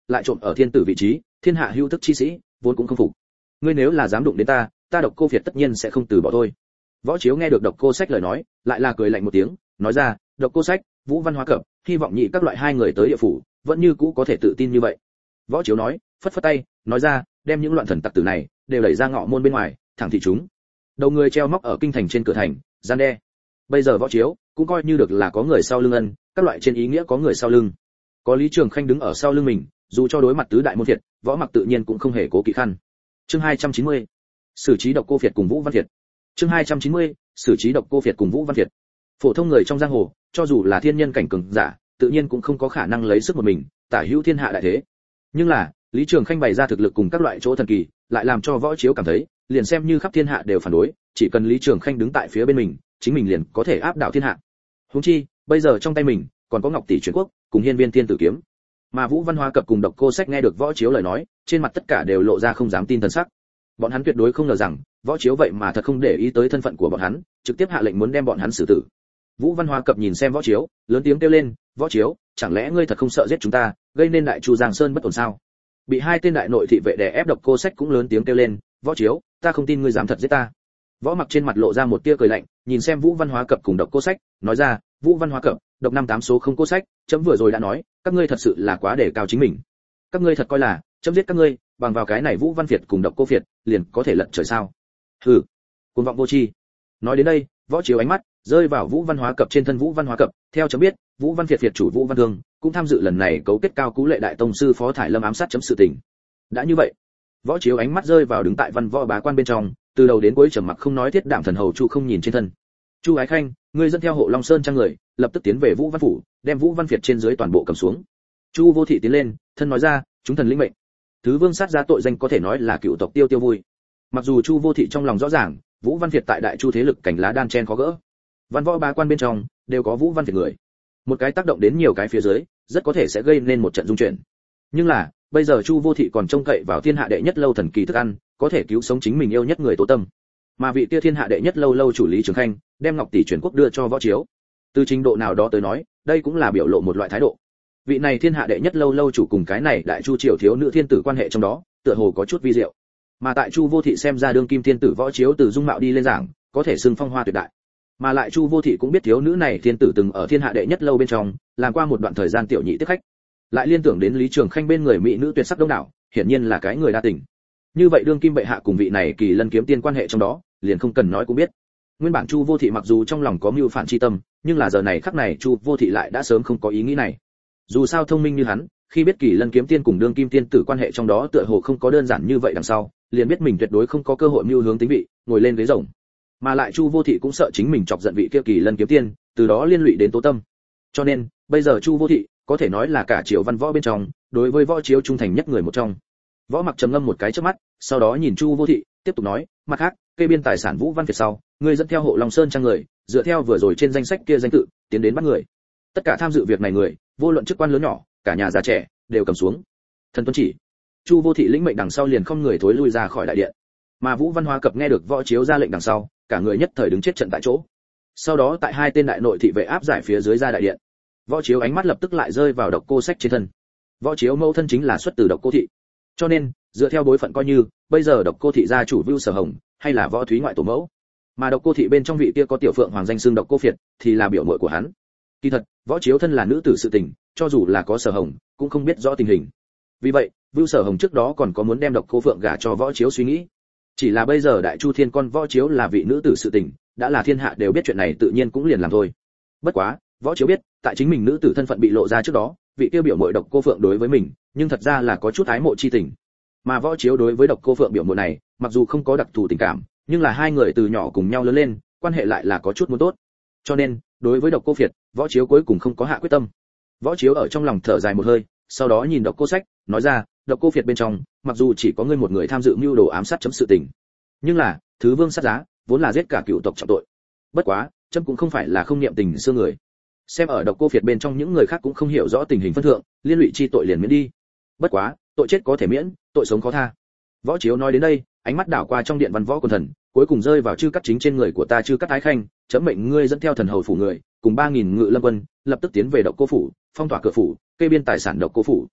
lại trộm ở thiên tử vị trí, thiên hạ hữu thức chi sĩ vốn cũng không phục. Ngươi nếu là dám đụng đến ta Độc Cô Việt tất nhiên sẽ không từ bỏ thôi. Võ Chiếu nghe được Độc Cô Sách lời nói, lại là cười lạnh một tiếng, nói ra, Độc Cô Sách, Vũ Văn Hóa Cập, hy vọng nhị các loại hai người tới địa phủ, vẫn như cũ có thể tự tin như vậy. Võ Chiếu nói, phất phất tay, nói ra, đem những loạn thần tặc tử này đều đẩy ra ngõ môn bên ngoài, thẳng thị chúng. Đầu người treo móc ở kinh thành trên cửa thành, gian đe. Bây giờ Võ Chiếu cũng coi như được là có người sau lưng ân, các loại trên ý nghĩa có người sau lưng. Có Lý Trường Khanh đứng ở sau lưng mình, dù cho đối mặt tứ đại môn Việt, Võ Mặc tự nhiên cũng không hề cố kỵ khăn. Chương 290. Xử trí Độc Cô Việt cùng Vũ Văn Việt. Chương 290. Xử trí Độc Cô Việt cùng Vũ Văn Việt. Phổ thông người trong giang hồ, cho dù là thiên nhân cảnh cường giả, tự nhiên cũng không có khả năng lấy sức một mình tả hữu thiên hạ đại thế. Nhưng là, Lý Trường Khanh bày ra thực lực cùng các loại chỗ thần kỳ, lại làm cho Võ Chiếu cảm thấy, liền xem như khắp thiên hạ đều phản đối, chỉ cần Lý Trường Khanh đứng tại phía bên mình, chính mình liền có thể áp đảo thiên hạ. Huống chi, bây giờ trong tay mình còn có Ngọc Tỷ Truyền Quốc, cùng Hiên Viên Thiên Tử kiếm. Mà Vũ Văn Hóa Cập cùng Độc Cô Sách nghe được Võ Chiếu lời nói, trên mặt tất cả đều lộ ra không dám tin thần sắc. Bọn hắn tuyệt đối không ngờ rằng, Võ Chiếu vậy mà thật không để ý tới thân phận của bọn hắn, trực tiếp hạ lệnh muốn đem bọn hắn xử tử. Vũ Văn Hóa Cập nhìn xem Võ Chiếu, lớn tiếng kêu lên, "Võ Chiếu, chẳng lẽ ngươi thật không sợ giết chúng ta, gây nên Đại Chu Giang Sơn bất ổn sao?" Bị hai tên đại nội thị vệ đè ép Độc Cô Sách cũng lớn tiếng kêu lên, "Võ Chiếu, ta không tin ngươi dám thật giết ta." Võ Mặc trên mặt lộ ra một tia cười lạnh, nhìn xem Vũ Văn Hóa Cập cùng Độc Cô Sách, nói ra, "Vũ Văn Hóa Cập, Độc 58 số không Cô Sách, chấm vừa rồi đã nói, các ngươi thật sự là quá đề cao chính mình. Các ngươi thật coi là, chấm giết các ngươi, bằng vào cái này Vũ Văn Việt cùng Độc Cô Việt, liền có thể lật trời sao?" Hừ, cuồng vọng vô tri. Nói đến đây, Võ Chiếu ánh mắt rơi vào Vũ Văn Hóa Cập trên thân. Vũ Văn Hóa Cập, theo chấm biết, Vũ Văn Việt chủ Vũ Văn Thương cũng tham dự lần này cấu kết Cao Cú Lệ đại tông sư Phó Thải Lâm ám sát chấm sự tình. Đã như vậy, Võ Chiếu ánh mắt rơi vào đứng tại Văn Võ bá quan bên trong, từ đầu đến cuối trầm mặc không nói Thiết Đảm thần hầu Chu không nhìn trên thân. "Chu Ái Khanh, ngươi dẫn theo Hộ Long Sơn trang người, lập tức tiến về Vũ Văn phủ, đem Vũ Văn Việt trên dưới toàn bộ cầm xuống." Chu Vô Thị tiến lên, thân nói ra, "Chúng thần lĩnh mệnh." Thứ Vương sát ra tội danh có thể nói là cựu tộc Tiêu Tiêu vui. Mặc dù Chu Vô Thị trong lòng rõ ràng, Vũ Văn Việt tại Đại Chu thế lực cảnh lá đan chen khó gỡ. Văn Võ bá quan bên trong đều có Vũ Văn Việt người. Một cái tác động đến nhiều cái phía dưới, rất có thể sẽ gây nên một trận dung chuyển. Nhưng là, bây giờ Chu Vô Thị còn trông cậy vào thiên hạ đệ nhất lâu thần kỳ thức ăn, có thể cứu sống chính mình yêu nhất người Tố Tâm. Mà vị kia thiên hạ đệ nhất lâu chủ Lý Trường Khanh, đem Ngọc Tỷ Truyền Quốc đưa cho Võ Chiếu. Từ trình độ nào đó tới nói, đây cũng là biểu lộ một loại thái độ. Vị này thiên hạ đệ nhất lâu chủ cùng cái này Đại Chu triều thiếu nữ thiên tử quan hệ trong đó, tựa hồ có chút vi diệu. Mà tại Chu Vô Thị xem ra đương kim thiên tử Võ Chiếu từ dung mạo đi lên giảng, có thể xưng phong hoa tuyệt đại. Mà lại Chu Vô Thị cũng biết thiếu nữ này thiên tử từng ở thiên hạ đệ nhất lâu bên trong, làm qua một đoạn thời gian tiểu nhị tiếp khách. Lại liên tưởng đến Lý Trường Khanh bên người mỹ nữ tuyệt sắc đông đảo, hiển nhiên là cái người đa tình. Như vậy đương kim bệ hạ cùng vị này Kỳ Lân kiếm tiên quan hệ trong đó, liền không cần nói cũng biết. Nguyên bản Chu Vô Thị mặc dù trong lòng có mưu phản chi tâm, nhưng là giờ này khắc này Chu Vô Thị lại đã sớm không có ý nghĩ này. Dù sao thông minh như hắn, khi biết Kỳ Lân kiếm tiên cùng đương kim tiên tử quan hệ trong đó tựa hồ không có đơn giản như vậy đằng sau, liền biết mình tuyệt đối không có cơ hội mưu hướng tính vị, ngồi lên ghế rồng. Mà lại Chu Vô Thị cũng sợ chính mình chọc giận vị kia Kỳ Lân kiếm tiên, từ đó liên lụy đến Tố Tâm. Cho nên, bây giờ Chu Vô Thị có thể nói là cả Triệu Văn Võ bên trong, đối với Võ Chiếu trung thành nhất người một trong. Võ Mặc trầm ngâm một cái trước mắt, sau đó nhìn Chu Vô Thị, tiếp tục nói, "Mặt khác, kê biên tài sản Vũ Văn Việt sau, ngươi dẫn theo Hộ Long Sơn trang người, dựa theo vừa rồi trên danh sách kia danh tự, tiến đến bắt người. Tất cả tham dự việc này người, vô luận chức quan lớn nhỏ, cả nhà già trẻ, đều cầm xuống." Thần tuân chỉ. Chu Vô Thị lĩnh mệnh đằng sau liền không người thối lui ra khỏi đại điện. Mà Vũ Văn Hóa Cập nghe được Võ Chiếu ra lệnh đằng sau, cả người nhất thời đứng chết trận tại chỗ. Sau đó tại hai tên đại nội thị vệ áp giải phía dưới ra đại điện. Võ Chiếu ánh mắt lập tức lại rơi vào Độc Cô Sách trên thân. Võ Chiếu mẫu thân chính là xuất từ Độc Cô thị. Cho nên, dựa theo bối phận coi như, bây giờ Độc Cô thị gia chủ Vưu Sở Hồng, hay là Võ Thúy ngoại tổ mẫu. Mà Độc Cô thị bên trong vị kia có tiểu phượng hoàng danh xưng Độc Cô Việt, thì là biểu muội của hắn. Kỳ thật, Võ Chiếu thân là nữ tử sự tình, cho dù là có Sở Hồng, cũng không biết rõ tình hình. Vì vậy, Vưu Sở Hồng trước đó còn có muốn đem Độc Cô Phượng gả cho Võ Chiếu suy nghĩ. Chỉ là bây giờ Đại Chu Thiên con Võ Chiếu là vị nữ tử sự tình, đã là thiên hạ đều biết chuyện này tự nhiên cũng liền làm thôi. Bất quá, Võ Chiếu biết, tại chính mình nữ tử thân phận bị lộ ra trước đó, vị tiêu biểu muội Độc Cô Phượng đối với mình, nhưng thật ra là có chút ái mộ chi tình. Mà Võ Chiếu đối với Độc Cô Phượng biểu muội này, mặc dù không có đặc thù tình cảm, nhưng là hai người từ nhỏ cùng nhau lớn lên, quan hệ lại là có chút muốn tốt. Cho nên, đối với Độc Cô Việt, Võ Chiếu cuối cùng không có hạ quyết tâm. Võ Chiếu ở trong lòng thở dài một hơi, sau đó nhìn Độc Cô Sách, nói ra, Độc Cô Việt bên trong, mặc dù chỉ có ngươi một người tham dự mưu đồ ám sát chấm sự tình, nhưng là thứ vương sát giá, vốn là giết cả cựu tộc trọng tội. Bất quá, chấm cũng không phải là không niệm tình xưa người. Xem ở Độc Cô Việt bên trong những người khác cũng không hiểu rõ tình hình phân thượng, liên lụy chi tội liền miễn đi. Bất quá, tội chết có thể miễn, tội sống khó tha. Võ Chiếu nói đến đây, ánh mắt đảo qua trong điện văn võ quần thần, cuối cùng rơi vào Chư Cắt Chính trên người của ta. Chư Cắt Ái Khanh, chấm mệnh ngươi dẫn theo thần hầu phủ người, cùng 3000 ngự lâm quân, lập tức tiến về Độc Cô phủ, phong tỏa cửa phủ, kê biên tài sản Độc Cô phủ.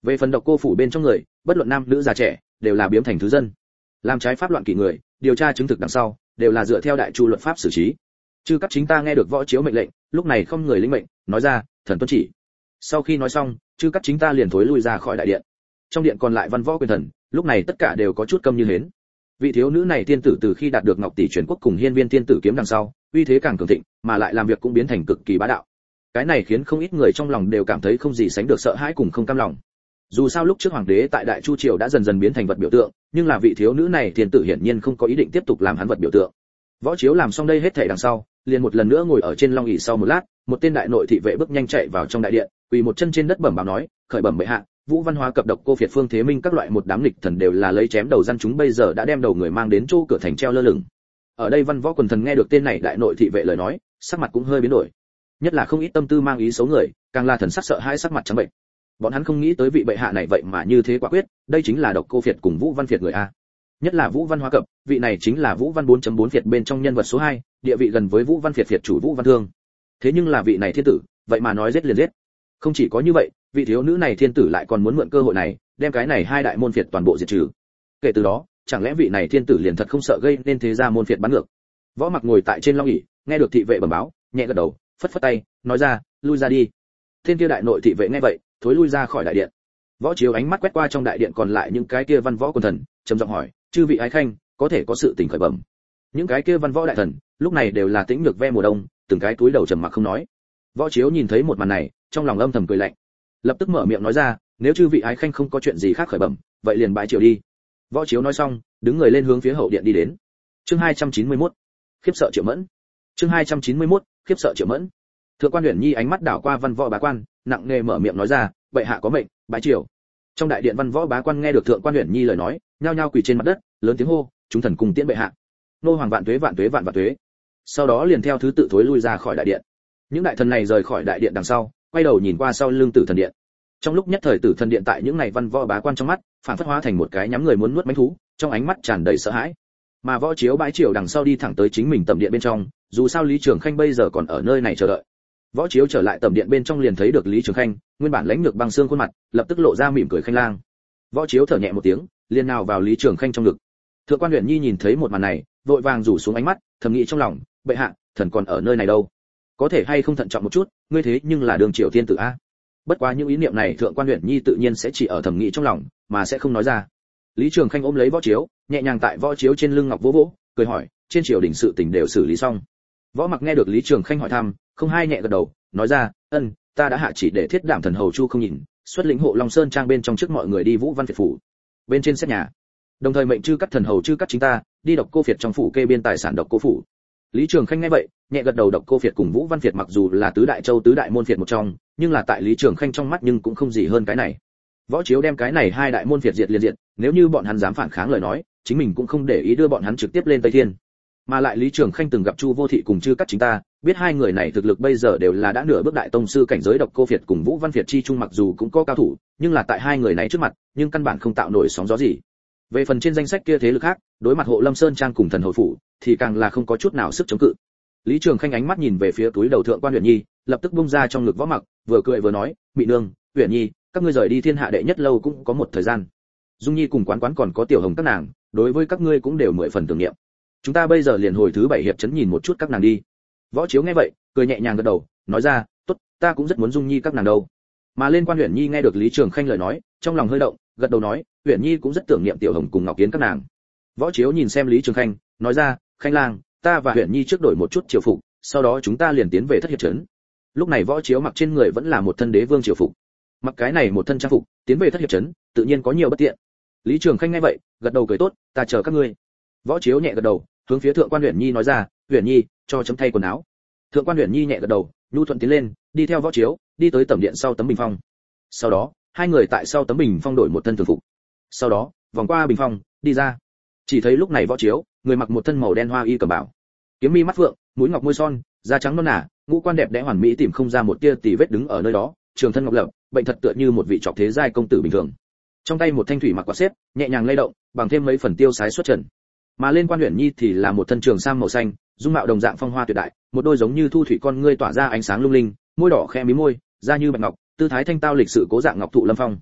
Về phần độc cô phủ bên trong người, bất luận nam nữ già trẻ, đều là biếm thành thứ dân. Làm trái pháp loạn kỷ người, điều tra chứng thực đằng sau, đều là dựa theo đại chu luật pháp xử trí. Chư cấp chính ta nghe được Võ Chiếu mệnh lệnh, lúc này không người lĩnh mệnh, nói ra, thần tuân chỉ. Sau khi nói xong, chư cấp chính ta liền thối lui ra khỏi đại điện. Trong điện còn lại văn võ quyền thần, lúc này tất cả đều có chút câm như hến. Vị thiếu nữ này tiên tử từ khi đạt được Ngọc tỷ truyền quốc cùng Hiên Viên tiên tử kiếm đằng sau, uy thế càng cường thịnh, mà lại làm việc cũng biến thành cực kỳ bá đạo. Cái này khiến không ít người trong lòng đều cảm thấy không gì sánh được sợ hãi cùng không cam lòng. Dù sao lúc trước hoàng đế tại Đại Chu triều đã dần dần biến thành vật biểu tượng, nhưng là vị thiếu nữ này tiên tử hiển nhiên không có ý định tiếp tục làm hắn vật biểu tượng. Võ Chiếu làm xong đây hết thảy đằng sau, liền một lần nữa ngồi ở trên long ỷ sau một lát, một tên đại nội thị vệ bước nhanh chạy vào trong đại điện, quỳ một chân trên đất bẩm báo nói, khởi bẩm bệ hạ, Vũ Văn Hóa cập độc cô phiệt Phương Thế Minh các loại một đám nghịch thần đều là lấy chém đầu dân chúng bây giờ đã đem đầu người mang đến chỗ cửa thành treo lơ lửng. Ở đây văn võ quần thần nghe được tên này đại nội thị vệ lời nói, sắc mặt cũng hơi biến đổi. Nhất là không ít tâm tư mang ý xấu người, càng là thần sắc sợ hãi sắc mặt trắng bệnh. Bọn hắn không nghĩ tới vị bệ hạ này vậy mà như thế quả quyết, đây chính là độc cô phiệt cùng Vũ Văn phiệt người a. Nhất là Vũ Văn Hóa cập, vị này chính là Vũ Văn 4.4 phiệt bên trong nhân vật số 2, địa vị gần với Vũ Văn phiệt phiệt chủ Vũ Văn Thương. Thế nhưng là vị này thiên tử, vậy mà nói giết liền giết. Không chỉ có như vậy, vị thiếu nữ này thiên tử lại còn muốn mượn cơ hội này, đem cái này hai đại môn phiệt toàn bộ diệt trừ. Kể từ đó, chẳng lẽ vị này thiên tử liền thật không sợ gây nên thế gia môn phiệt bắn ngược. Võ Mặc ngồi tại trên long ỷ, nghe được thị vệ bẩm báo, nhẹ gật đầu, phất phất tay, nói ra, lui ra đi. Thiên kia đại nội thị vệ nghe vậy, thối lui ra khỏi đại điện. Võ Chiếu ánh mắt quét qua trong đại điện còn lại những cái kia văn võ quần thần, trầm giọng hỏi, chư vị ái khanh, có thể có sự tình khởi bẩm. Những cái kia văn võ đại thần, lúc này đều là tĩnh nhược ve mùa đông, từng cái túi đầu trầm mặc không nói. Võ Chiếu nhìn thấy một màn này, trong lòng âm thầm cười lạnh, lập tức mở miệng nói ra, nếu chư vị ái khanh không có chuyện gì khác khởi bẩm, vậy liền bãi triều đi. Võ Chiếu nói xong, đứng người lên hướng phía hậu điện đi đến. Chương 291, khiếp sợ Triệu Mẫn. Chương 291, khiếp sợ Triệu Mẫn. Thượng quan Uyển Nhi ánh mắt đảo qua văn võ bá quan, nặng nề mở miệng nói ra, bệ hạ có mệnh, bãi triều. Trong đại điện văn võ bá quan nghe được thượng quan Uyển Nhi lời nói, nhao nhao quỳ trên mặt đất, lớn tiếng hô, chúng thần cùng tiễn bệ hạ. Nô hoàng vạn tuế vạn tuế vạn vạn tuế. Sau đó liền theo thứ tự thối lui ra khỏi đại điện. Những đại thần này rời khỏi đại điện đằng sau, quay đầu nhìn qua sau lưng Tử Thần điện. Trong lúc nhất thời Tử Thần điện tại những này văn võ bá quan trong mắt, phản phất hóa thành một cái nhắm người muốn nuốt mãnh thú, trong ánh mắt tràn đầy sợ hãi. Mà Võ Chiếu bãi triều đằng sau đi thẳng tới chính mình tầm điện bên trong, dù sao Lý Trường Khanh bây giờ còn ở nơi này chờ đợi. Võ Chiếu trở lại tầm điện bên trong liền thấy được Lý Trường Khanh, nguyên bản lãnh lược băng xương khuôn mặt, lập tức lộ ra mỉm cười khanh lang. Võ Chiếu thở nhẹ một tiếng, liền nào vào Lý Trường Khanh trong ngực. Thượng quan Uyển Nhi nhìn thấy một màn này, vội vàng rủ xuống ánh mắt, thầm nghĩ trong lòng, bệ hạ, thần còn ở nơi này đâu, có thể hay không thận trọng một chút, ngươi thế nhưng là đường triều thiên tử a. Bất quá những ý niệm này thượng quan Uyển Nhi tự nhiên sẽ chỉ ở thầm nghĩ trong lòng, mà sẽ không nói ra. Lý Trường Khanh ôm lấy Võ Chiếu, nhẹ nhàng tại Võ Chiếu trên lưng ngọc vỗ vỗ, cười hỏi, trên triều đình sự tình đều xử lý xong. Võ Mặc nghe được Lý Trường Khanh hỏi thăm, không hai nhẹ gật đầu, nói ra, ta đã hạ chỉ để Thiết Đảm thần hầu Chu không nhìn, xuất lĩnh hộ Long Sơn trang bên trong trước mọi người đi Vũ Văn phiệt phủ, bên trên xét nhà, đồng thời mệnh chư các thần hầu chư các chính ta đi độc cô phiệt trong phủ kê biên tài sản độc cô phủ. Lý Trường Khanh nghe vậy, nhẹ gật đầu. Độc cô phiệt cùng Vũ Văn phiệt mặc dù là tứ đại châu tứ đại môn phiệt một trong, nhưng là tại Lý Trường Khanh trong mắt nhưng cũng không gì hơn cái này. Võ Chiếu đem cái này hai đại môn phiệt diệt liền diệt, nếu như bọn hắn dám phản kháng lời nói, chính mình cũng không để ý đưa bọn hắn trực tiếp lên Tây Thiên. Mà lại Lý Trường Khanh từng gặp Chu Vô Thị cùng chư các chính ta, biết hai người này thực lực bây giờ đều là đã nửa bước đại tông sư cảnh giới. Độc cô phiệt cùng Vũ Văn phiệt chi chung mặc dù cũng có cao thủ, nhưng là tại hai người này trước mặt, nhưng căn bản không tạo nổi sóng gió gì. Về phần trên danh sách kia thế lực khác, đối mặt hộ Lâm Sơn trang cùng thần hồi phủ, thì càng là không có chút nào sức chống cự. Lý Trường Khanh ánh mắt nhìn về phía túi đầu thượng quan Uyển Nhi, lập tức bung ra trong ngực Võ Mặc, vừa cười vừa nói, mị nương, Uyển Nhi, các ngươi rời đi thiên hạ đệ nhất lâu cũng có một thời gian. Dung Nhi cùng Quán Quán còn có Tiểu Hồng các nàng, đối với các ngươi cũng đều 10 phần tưởng niệm. Chúng ta bây giờ liền hồi thứ 7 hiệp trấn nhìn một chút các nàng đi. Võ Chiếu nghe vậy, cười nhẹ nhàng gật đầu, nói ra, tốt, ta cũng rất muốn Dung Nhi các nàng đâu. Mà lên quan Uyển Nhi nghe được Lý Trường Khanh lời nói, trong lòng hơi động, gật đầu nói, Uyển Nhi cũng rất tưởng niệm Tiểu Hồng cùng Ngọc Kiến các nàng. Võ Chiếu nhìn xem Lý Trường Khanh, nói ra, Khanh lang, ta và Uyển Nhi trước đổi một chút triều phục, sau đó chúng ta liền tiến về thất hiệp trấn. Lúc này Võ Chiếu mặc trên người vẫn là một thân đế vương triều phục, mặc cái này một thân trang phục, tiến về thất hiệp trấn, tự nhiên có nhiều bất tiện. Lý Trường Khanh nghe vậy, gật đầu cười tốt, ta chờ các ngươi. Võ Chiếu nhẹ gật đầu, hướng phía thượng quan Uyển Nhi nói ra, Uyển Nhi, cho chấm thay quần áo. Thượng quan Uyển Nhi nhẹ gật đầu, nhu thuận tiến lên, đi theo Võ Chiếu, đi tới tẩm điện sau tấm bình phong. Sau đó, hai người tại sau tấm bình phong đổi một thân thường phục. Sau đó, vòng qua bình phong, đi ra. Chỉ thấy lúc này Võ Chiếu, người mặc một thân màu đen hoa y cẩm bào, kiếm mi mắt phượng, mũi ngọc môi son, da trắng non nả, ngũ quan đẹp đẽ hoàn mỹ tìm không ra một tia tì vết đứng ở nơi đó, trường thân ngọc lập, bệnh thật tựa như một vị trọc thế giai công tử bình thường. Trong tay một thanh thủy mặc quạt xếp, nhẹ nhàng lay động, bằng thêm mấy phần tiêu sái xuất trần. Mà lên quan Uyển Nhi thì là một thân trường sam màu xanh, dung mạo đồng dạng phong hoa tuyệt đại, một đôi giống như thu thủy con ngươi tỏa ra ánh sáng lung linh, môi đỏ khẽ mí môi, da như bạch ngọc, tư thái thanh tao lịch sự cố dạng ngọc thụ lâm phong.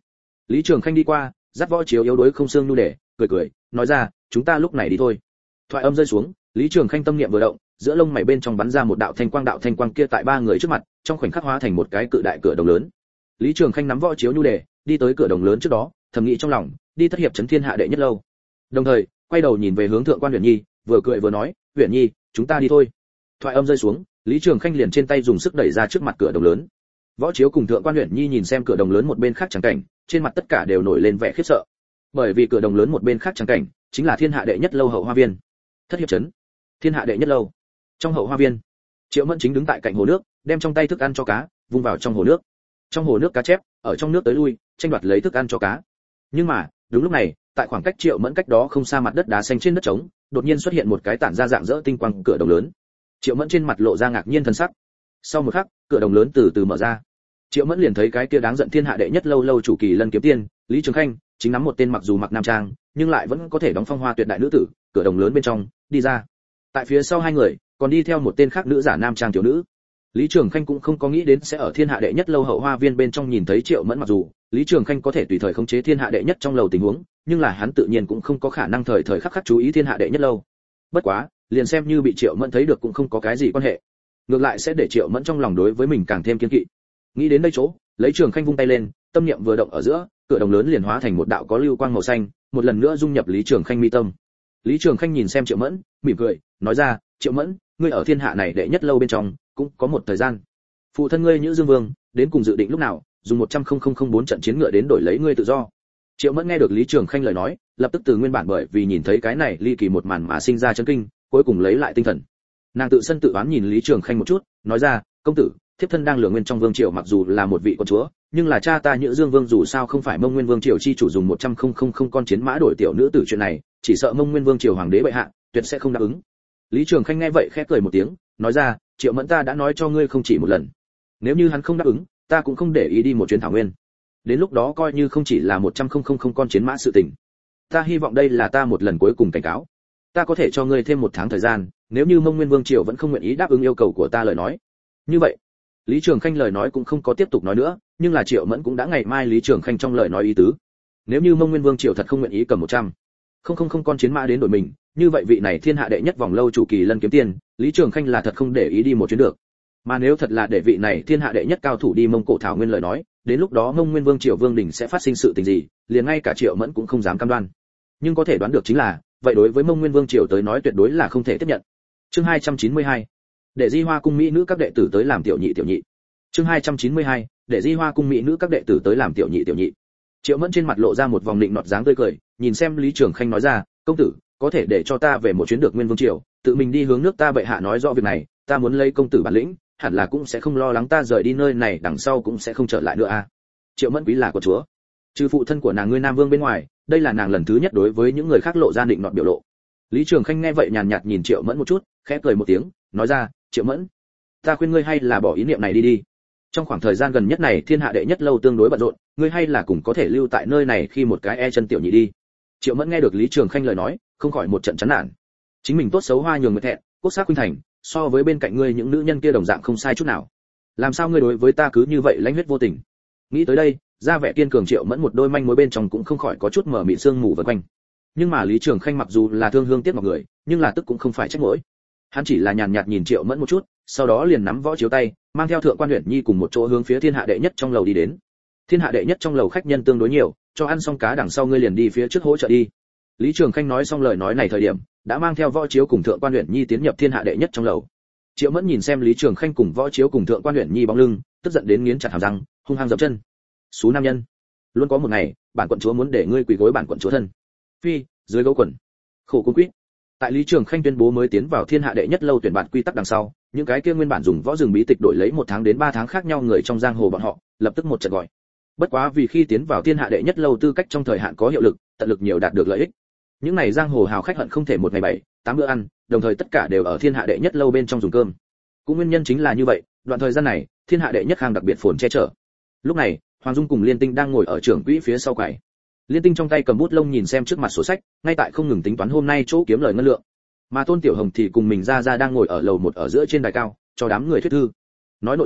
Lý Trường Khanh đi qua, dắt Võ Chiếu yếu đuối không xương nhu để, cười, nói ra, chúng ta lúc này đi thôi. Thoại âm rơi xuống, Lý Trường Khanh tâm niệm vừa động, giữa lông mày bên trong bắn ra một đạo thanh quang kia tại ba người trước mặt, trong khoảnh khắc hóa thành một cái cự đại cửa đồng lớn. Lý Trường Khanh nắm Võ Chiếu nhu để, đi tới cửa đồng lớn trước đó, thầm nghĩ trong lòng, đi thất hiệp trấn thiên hạ đệ nhất lâu. Đồng thời, quay đầu nhìn về hướng Thượng quan Huyền Nhi, vừa cười vừa nói, "Huyền Nhi, chúng ta đi thôi." Thoại âm rơi xuống, Lý Trường Khanh liền trên tay dùng sức đẩy ra trước mặt cửa đồng lớn. Võ Chiếu cùng Thượng quan Huyền Nhi nhìn xem cửa đồng lớn một bên khác chẳng cảnh, trên mặt tất cả đều nổi lên vẻ khiếp sợ. Bởi vì cửa đồng lớn một bên khác chẳng cảnh, chính là thiên hạ đệ nhất lâu hậu hoa viên. Thất hiệp trấn, thiên hạ đệ nhất lâu. Trong hậu hoa viên, Triệu Mẫn chính đứng tại cạnh hồ nước, đem trong tay thức ăn cho cá vung vào trong hồ nước. Trong hồ nước cá chép ở trong nước tới lui, tranh đoạt lấy thức ăn cho cá. Nhưng mà, đúng lúc này, tại khoảng cách Triệu Mẫn cách đó không xa mặt đất đá xanh trên đất trống, đột nhiên xuất hiện một cái tản ra dạng dỡ tinh quang cửa đồng lớn. Triệu Mẫn trên mặt lộ ra ngạc nhiên thần sắc. Sau một khắc, cửa đồng lớn từ từ mở ra. Triệu Mẫn liền thấy cái kia đáng giận thiên hạ đệ nhất lâu lâu chủ Kỳ Lân kiếm tiên, Lý Trường Khanh, chính nắm một tên mặc dù mặc nam trang, nhưng lại vẫn có thể đóng phong hoa tuyệt đại nữ tử, cửa đồng lớn bên trong, đi ra. Tại phía sau hai người, còn đi theo một tên khác nữ giả nam trang tiểu nữ. Lý Trường Khanh cũng không có nghĩ đến sẽ ở thiên hạ đệ nhất lâu hậu hoa viên bên trong nhìn thấy Triệu Mẫn, mặc dù Lý Trường Khanh có thể tùy thời khống chế thiên hạ đệ nhất trong lầu tình huống, nhưng là hắn tự nhiên cũng không có khả năng thời thời khắc khắc chú ý thiên hạ đệ nhất lâu. Bất quá, liền xem như bị Triệu Mẫn thấy được cũng không có cái gì quan hệ. Ngược lại sẽ để Triệu Mẫn trong lòng đối với mình càng thêm kiêng kỵ. Nghĩ đến đây chỗ, Lý Trường Khanh vung tay lên, tâm niệm vừa động ở giữa, cửa đồng lớn liền hóa thành một đạo có lưu quang màu xanh, một lần nữa dung nhập Lý Trường Khanh mi tâm. Lý Trường Khanh nhìn xem Triệu Mẫn, mỉm cười, nói ra, "Triệu Mẫn, ngươi ở thiên hạ này đệ nhất lâu bên trong, cũng có một thời gian. Phụ thân ngươi Nhữ Dương Vương, đến cùng dự định lúc nào, dùng 100.004 trận chiến ngựa đến đổi lấy ngươi tự do." Triệu Mẫn nghe được Lý Trường Khanh lời nói, lập tức từ nguyên bản bởi vì nhìn thấy cái này ly kỳ một màn mà sinh ra chấn kinh, cuối cùng lấy lại tinh thần. Nàng tự sân tự oán nhìn Lý Trường Khanh một chút, nói ra, "Công tử, thiếp thân đang lừa nguyên trong vương triều mặc dù là một vị con chúa, nhưng là cha ta Nhữ Dương Vương dù sao không phải Mông Nguyên Vương triều chi chủ dùng 100.000 con chiến mã đổi tiểu nữ tử chuyện này, chỉ sợ Mông Nguyên Vương triều hoàng đế bệ hạ, tuyệt sẽ không đáp ứng." Lý Trường Khanh nghe vậy khẽ cười một tiếng, nói ra, "Triệu Mẫn ta đã nói cho ngươi không chỉ một lần. Nếu như hắn không đáp ứng, ta cũng không để ý đi một chuyến thảo nguyên. Đến lúc đó coi như không chỉ là 100.000 con chiến mã sự tình. Ta hy vọng đây là ta một lần cuối cùng cảnh cáo. Ta có thể cho ngươi thêm một tháng thời gian, nếu như Mông Nguyên Vương triều vẫn không nguyện ý đáp ứng yêu cầu của ta lời nói." Như vậy, Lý Trường Khanh lời nói cũng không có tiếp tục nói nữa, nhưng là Triệu Mẫn cũng đã ngày mai Lý Trường Khanh trong lời nói ý tứ. Nếu như Mông Nguyên Vương triều thật không nguyện ý cầm 100.000 con chiến mã đến đổi mình, như vậy vị này thiên hạ đệ nhất vòng lâu chủ Kỳ Lân kiếm tiền, Lý Trường Khanh là thật không để ý đi một chuyến được. Mà nếu thật là để vị này thiên hạ đệ nhất cao thủ đi Mông Cổ thảo nguyên lời nói, đến lúc đó Mông Nguyên Vương triều vương đình sẽ phát sinh sự tình gì, liền ngay cả Triệu Mẫn cũng không dám cam đoan. Nhưng có thể đoán được chính là, vậy đối với Mông Nguyên Vương triều tới nói tuyệt đối là không thể tiếp nhận. Chương 292. Để Di Hoa cung mỹ nữ các đệ tử tới làm tiểu nhị. Chương 292. Để Di Hoa cung mỹ nữ các đệ tử tới làm tiểu nhị. Triệu Mẫn trên mặt lộ ra một vòng định nọt dáng tươi cười, nhìn xem Lý Trường Khanh nói ra, "Công tử, có thể để cho ta về một chuyến được Nguyên Vương triều, tự mình đi hướng nước ta bệ hạ nói rõ việc này, ta muốn lấy công tử bản lĩnh, hẳn là cũng sẽ không lo lắng ta rời đi nơi này đằng sau cũng sẽ không trở lại nữa a." Triệu Mẫn quý là của chúa, trừ phụ thân của nàng ngươi Nam Vương bên ngoài, đây là nàng lần thứ nhất đối với những người khác lộ ra định nọt biểu lộ. Lý Trường Khanh nghe vậy nhàn nhạt nhìn Triệu Mẫn một chút, khẽ cười một tiếng, nói ra, "Triệu Mẫn, ta khuyên ngươi hay là bỏ ý niệm này đi. Trong khoảng thời gian gần nhất này thiên hạ đệ nhất lâu tương đối bận rộn, ngươi hay là cũng có thể lưu tại nơi này khi một cái e chân tiểu nhị đi." Triệu Mẫn nghe được Lý Trường Khanh lời nói, không khỏi một trận chán nản. Chính mình tốt xấu hoa nhường người thẹn, quốc sắc khuynh thành, so với bên cạnh ngươi những nữ nhân kia đồng dạng không sai chút nào. Làm sao ngươi đối với ta cứ như vậy lãnh huyết vô tình? Nghĩ tới đây, ra vẻ kiên cường Triệu Mẫn một đôi manh mối bên trong cũng không khỏi có chút mở mịn sương mù vần quanh. Nhưng mà Lý Trường Khanh mặc dù là thương hương tiếc ngọc người, nhưng là tức cũng không phải trách lỗi. Hắn chỉ là nhàn nhạt nhìn Triệu Mẫn một chút, sau đó liền nắm Võ Chiếu tay, mang theo Thượng quan Huyền Nhi cùng một chỗ hướng phía thiên hạ đệ nhất trong lầu đi đến. Thiên hạ đệ nhất trong lầu khách nhân tương đối nhiều, cho ăn xong cá đằng sau ngươi liền đi phía trước hỗ trợ đi. Lý Trường Khanh nói xong lời nói này thời điểm, đã mang theo Võ Chiếu cùng Thượng quan Huyền Nhi tiến nhập thiên hạ đệ nhất trong lầu. Triệu Mẫn nhìn xem Lý Trường Khanh cùng Võ Chiếu cùng Thượng quan Huyền Nhi bóng lưng, tức giận đến nghiến chặt hàm răng, hung hăng dậm chân. "Xú nam nhân, luôn có một ngày, bản quận chúa muốn để ngươi quỳ gối bản quận chúa thân." Phi, dưới gấu quần. Khổ cung quýt. Tại Lý Trường Khanh tuyên bố mới tiến vào thiên hạ đệ nhất lâu tuyển bạt quy tắc đằng sau, những cái kia nguyên bản dùng võ rừng bí tịch đổi lấy 1 tháng đến 3 tháng khác nhau người trong giang hồ bọn họ, lập tức một trận gọi. Bất quá vì khi tiến vào thiên hạ đệ nhất lâu tư cách trong thời hạn có hiệu lực, tận lực nhiều đạt được lợi ích. Những này giang hồ hào khách hận không thể một ngày 7-8 bữa ăn, đồng thời tất cả đều ở thiên hạ đệ nhất lâu bên trong dùng cơm. Cũng nguyên nhân chính là như vậy, đoạn thời gian này, thiên hạ đệ nhất khang đặc biệt phồn che chở. Lúc này, Hoàng Dung cùng Liên Tinh đang ngồi ở trưởng quỹ phía sau quầy. Liên Tinh trong tay cầm bút lông nhìn xem trước mặt sổ sách, ngay tại không ngừng tính toán hôm nay chỗ kiếm lời ngân lượng. Mà Tôn Tiểu Hồng thì cùng mình ra đang ngồi ở lầu 1 ở giữa trên đài cao, cho đám người thuyết thư. Nói nội dung,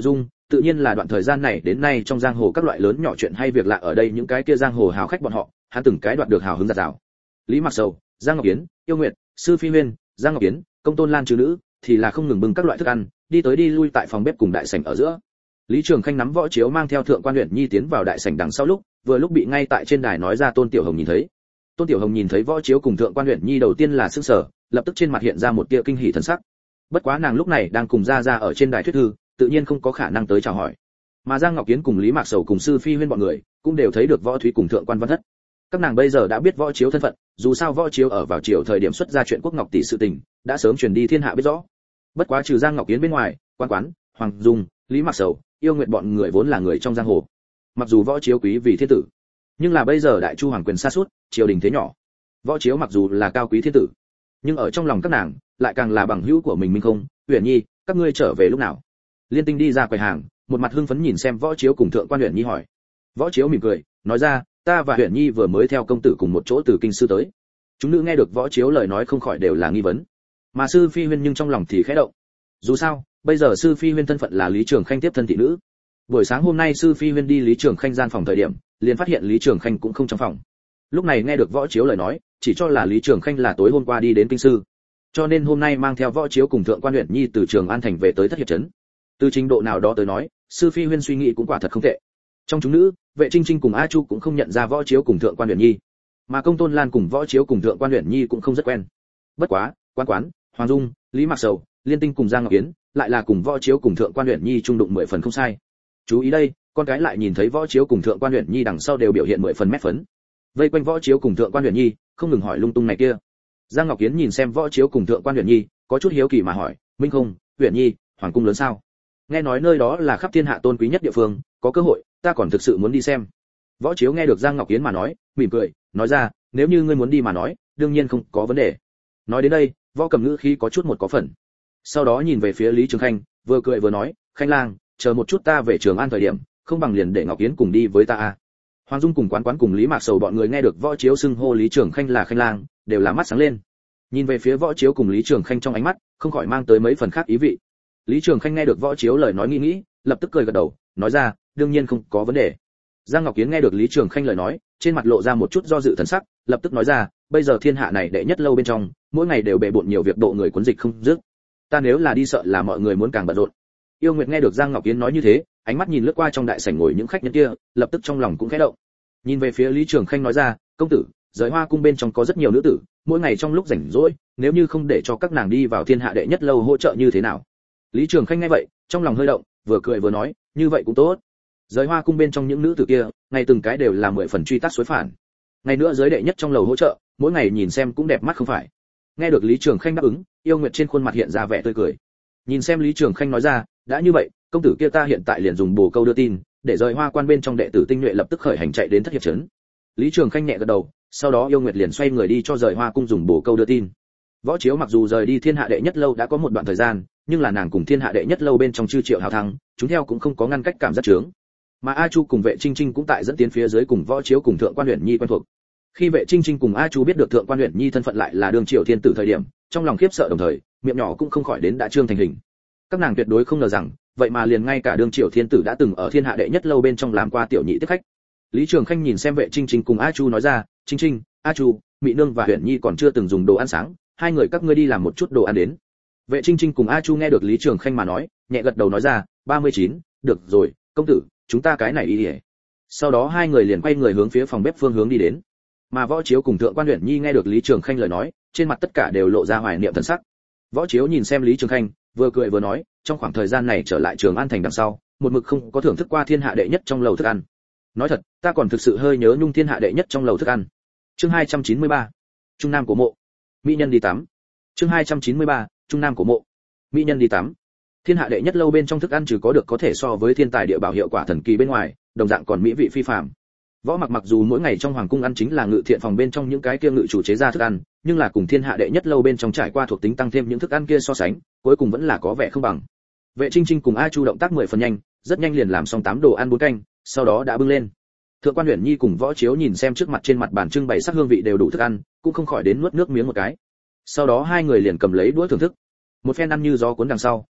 tự nhiên là đoạn thời gian này đến nay trong giang hồ các loại lớn nhỏ chuyện hay việc lạ ở đây những cái kia giang hồ hào khách bọn họ, hắn từng cái đoạt được hào hứng giạt rào. Lý Mặc Sầu, Giang Ngọc Yến, Yêu Nguyệt, Sư Phi Huyên, Giang Ngọc Yến, Công Tôn Lan trừ nữ, thì là không ngừng bưng các loại thức ăn, đi tới đi lui tại phòng bếp cùng đại sảnh ở giữa. Lý Trường Khanh nắm Võ Chiếu mang theo Thượng Quan Uyển Nhi tiến vào đại sảnh đằng sau vừa lúc bị ngay tại trên đài nói ra Tôn Tiểu Hồng nhìn thấy. Tôn Tiểu Hồng nhìn thấy Võ Chiếu cùng Thượng Quan Uyển Nhi đầu tiên là sửng sở, lập tức trên mặt hiện ra một tia kinh hỉ thần sắc. Bất quá nàng lúc này đang cùng ra ở trên đài thuyết thư, tự nhiên không có khả năng tới chào hỏi. Mà Giang Ngọc Yến cùng Lý Mạc Sầu cùng Sư Phi Huyên bọn người cũng đều thấy được Võ Thúy cùng Thượng Quan Văn Thất. Các nàng bây giờ đã biết Võ Chiếu thân phận, dù sao Võ Chiếu ở vào triều thời điểm xuất ra chuyện Quốc Ngọc tỷ sự tình, đã sớm truyền đi thiên hạ biết rõ. Bất quá trừ Giang Ngọc Yến bên ngoài, Quan Quán, Hoàng Dung, Lý Mạc Sầu, Yêu Nguyệt bọn người vốn là người trong giang hồ. Mặc dù Võ Chiếu quý vì thiên tử, nhưng là bây giờ đại chu hoàng quyền sa sút, triều đình thế nhỏ. Võ Chiếu mặc dù là cao quý thiên tử, nhưng ở trong lòng các nàng lại càng là bằng hữu của mình. Minh Không, Uyển Nhi, các ngươi trở về lúc nào? Liên Tinh đi ra quầy hàng, một mặt hưng phấn nhìn xem Võ Chiếu cùng Thượng Quan Uyển Nhi hỏi. Võ Chiếu mỉm cười, nói ra, ta và Uyển Nhi vừa mới theo công tử cùng một chỗ từ kinh sư tới. Chúng nữ nghe được Võ Chiếu lời nói không khỏi đều là nghi vấn, mà Sư Phi Huyên nhưng trong lòng thì khẽ động. Dù sao, bây giờ Sư Phi Huyên thân phận là Lý Trường Khanh tiếp thân thị nữ. Buổi sáng hôm nay Sư Phi Huyên đi Lý Trường Khanh gian phòng thời điểm, liền phát hiện Lý Trường Khanh cũng không trong phòng. Lúc này nghe được Võ Chiếu lời nói, chỉ cho là Lý Trường Khanh là tối hôm qua đi đến kinh sư, cho nên hôm nay mang theo Võ Chiếu cùng Thượng Quan Uyển Nhi từ Trường An thành về tới Thất Hiệp trấn. Từ trình độ nào đó tới nói, Sư Phi Huyên suy nghĩ cũng quả thật không tệ. Trong chúng nữ, Vệ Trinh Trinh cùng A Chu cũng không nhận ra Võ Chiếu cùng Thượng Quan Uyển Nhi, mà Công Tôn Lan cùng Võ Chiếu cùng Thượng Quan Uyển Nhi cũng không rất quen. Bất quá, Quan Quán, Hoàng Dung, Lý Mạc Sầu, Liên Tinh cùng Giang Ngọc Yến, lại là cùng Võ Chiếu cùng Thượng Quan Uyển Nhi trung đụng 10 phần không sai. Chú ý đây, con cái lại nhìn thấy Võ Chiếu cùng Thượng Quan Uyển Nhi đằng sau đều biểu hiện 10 phần mét phấn. Vây quanh Võ Chiếu cùng Thượng Quan Uyển Nhi, không ngừng hỏi lung tung này kia. Giang Ngọc Yến nhìn xem Võ Chiếu cùng Thượng Quan Uyển Nhi, có chút hiếu kỳ mà hỏi, Minh Không, Uyển Nhi, hoàng cung lớn sao? Nghe nói nơi đó là khắp thiên hạ tôn quý nhất địa phương, có cơ hội, ta còn thực sự muốn đi xem. Võ Chiếu nghe được Giang Ngọc Yến mà nói, mỉm cười, nói ra, nếu như ngươi muốn đi mà nói, đương nhiên không có vấn đề. Nói đến đây, Võ Cầm ngữ khí có chút một có phần. Sau đó nhìn về phía Lý Trường Khanh, vừa cười vừa nói, Khanh lang, chờ một chút ta về Trường An thời điểm, không bằng liền để Ngọc Yến cùng đi với ta a. Hoàng Dung cùng Quán Quán cùng Lý Mạc Sầu bọn người nghe được Võ Chiếu xưng hô Lý Trường Khanh là Khanh lang, đều là mắt sáng lên. Nhìn về phía Võ Chiếu cùng Lý Trường Khanh trong ánh mắt, không khỏi mang tới mấy phần khác ý vị. Lý Trường Khanh nghe được Võ Chiếu lời nói nghĩ, lập tức cười gật đầu, nói ra, đương nhiên không có vấn đề. Giang Ngọc Yến nghe được Lý Trường Khanh lời nói, trên mặt lộ ra một chút do dự thần sắc, lập tức nói ra, bây giờ thiên hạ này đệ nhất lâu bên trong, mỗi ngày đều bề bộn nhiều việc độ người cuốn dịch không dứt. Ta nếu là đi sợ là mọi người muốn càng bận rộn. Yêu Nguyệt nghe được Giang Ngọc Yến nói như thế, ánh mắt nhìn lướt qua trong đại sảnh ngồi những khách nhân kia, lập tức trong lòng cũng khẽ động. Nhìn về phía Lý Trường Khanh nói ra, công tử, Giới Hoa cung bên trong có rất nhiều nữ tử, mỗi ngày trong lúc rảnh rỗi, nếu như không để cho các nàng đi vào thiên hạ đệ nhất lâu hỗ trợ như thế nào? Lý Trường Khanh nghe vậy, trong lòng hơi động, vừa cười vừa nói, như vậy cũng tốt. Giới Hoa cung bên trong những nữ tử kia, ngày từng cái đều là 10 phần truy tắc xối phản. Ngày nữa giới đệ nhất trong lầu hỗ trợ, mỗi ngày nhìn xem cũng đẹp mắt không phải? Nghe được Lý Trường Khanh đáp ứng, Yêu Nguyệt trên khuôn mặt hiện ra vẻ tươi cười. Nhìn xem Lý Trường Khanh nói ra, đã như vậy, công tử kia ta hiện tại liền dùng bồ câu đưa tin, để Giới Hoa quan bên trong đệ tử tinh nhuệ lập tức khởi hành chạy đến Thất Hiệp trấn. Lý Trường Khanh nhẹ gật đầu, sau đó Yêu Nguyệt liền xoay người đi cho Giới Hoa cung dùng bồ câu đưa tin. Võ Chiếu mặc dù rời đi thiên hạ đệ nhất lâu đã có một đoạn thời gian, nhưng là nàng cùng thiên hạ đệ nhất lâu bên trong chư triệu hào thắng, chúng theo cũng không có ngăn cách cảm giác chướng. Mà A Chu cùng Vệ Trinh Trinh cũng tại dẫn tiến phía dưới cùng Võ Chiếu cùng Thượng Quan Uyển Nhi quen thuộc. Khi Vệ Trinh Trinh cùng A Chu biết được Thượng Quan Uyển Nhi thân phận lại là đương triều thiên tử thời điểm, trong lòng khiếp sợ đồng thời, miệng nhỏ cũng không khỏi đến đã trương thành hình. Các nàng tuyệt đối không ngờ rằng, vậy mà liền ngay cả đương triều thiên tử đã từng ở thiên hạ đệ nhất lâu bên trong làm qua tiểu nhị tiếp khách. Lý Trường Khanh nhìn xem Vệ Trinh Trinh cùng A Chu nói ra, Trinh Trinh, A Chu, Mị Nương và Uyển Nhi còn chưa từng dùng đồ ăn sáng, hai người các ngươi đi làm một chút đồ ăn đến. Vệ Trinh Trinh cùng A Chu nghe được Lý Trường Khanh mà nói, nhẹ gật đầu nói ra, 39, được rồi, công tử, chúng ta cái này đi. Sau đó hai người liền quay người hướng phía phòng bếp phương hướng đi đến. Mà Võ Chiếu cùng Thượng Quan Uyển Nhi nghe được Lý Trường Khanh lời nói, trên mặt tất cả đều lộ ra hoài niệm thần sắc. Võ Chiếu nhìn xem Lý Trường Khanh, vừa cười vừa nói, trong khoảng thời gian này trở lại Trường An thành đằng sau, một mực không có thưởng thức qua thiên hạ đệ nhất trong lầu thức ăn. Nói thật, ta còn thực sự hơi nhớ nhung thiên hạ đệ nhất trong lầu thức ăn. Chương 293. Trung Nam của mộ. Mỹ nhân đi tắm. Chương 293. Trung Nam của mộ. Mỹ nhân đi tắm. Thiên hạ đệ nhất lâu bên trong thức ăn trừ có được có thể so với thiên tài địa bảo hiệu quả thần kỳ bên ngoài, đồng dạng còn mỹ vị phi phàm. Võ Mặc mặc dù mỗi ngày trong hoàng cung ăn chính là ngự thiện phòng bên trong những cái kia ngự chủ chế ra thức ăn, nhưng là cùng thiên hạ đệ nhất lâu bên trong trải qua thuộc tính tăng thêm những thức ăn kia so sánh, cuối cùng vẫn là có vẻ không bằng. Vệ Trinh Trinh cùng A Chu động tác 10 phần nhanh, rất nhanh liền làm xong 8 đồ ăn 4 canh, sau đó đã bưng lên. Thượng Quan Uyển Nhi cùng Võ Chiếu nhìn xem trước mặt trên mặt bàn trưng bày sắc hương vị đều đủ thức ăn, cũng không khỏi đến nuốt nước miếng một cái. Sau đó hai người liền cầm lấy đũa thưởng thức. Một phen ăn như gió cuốn đằng sau,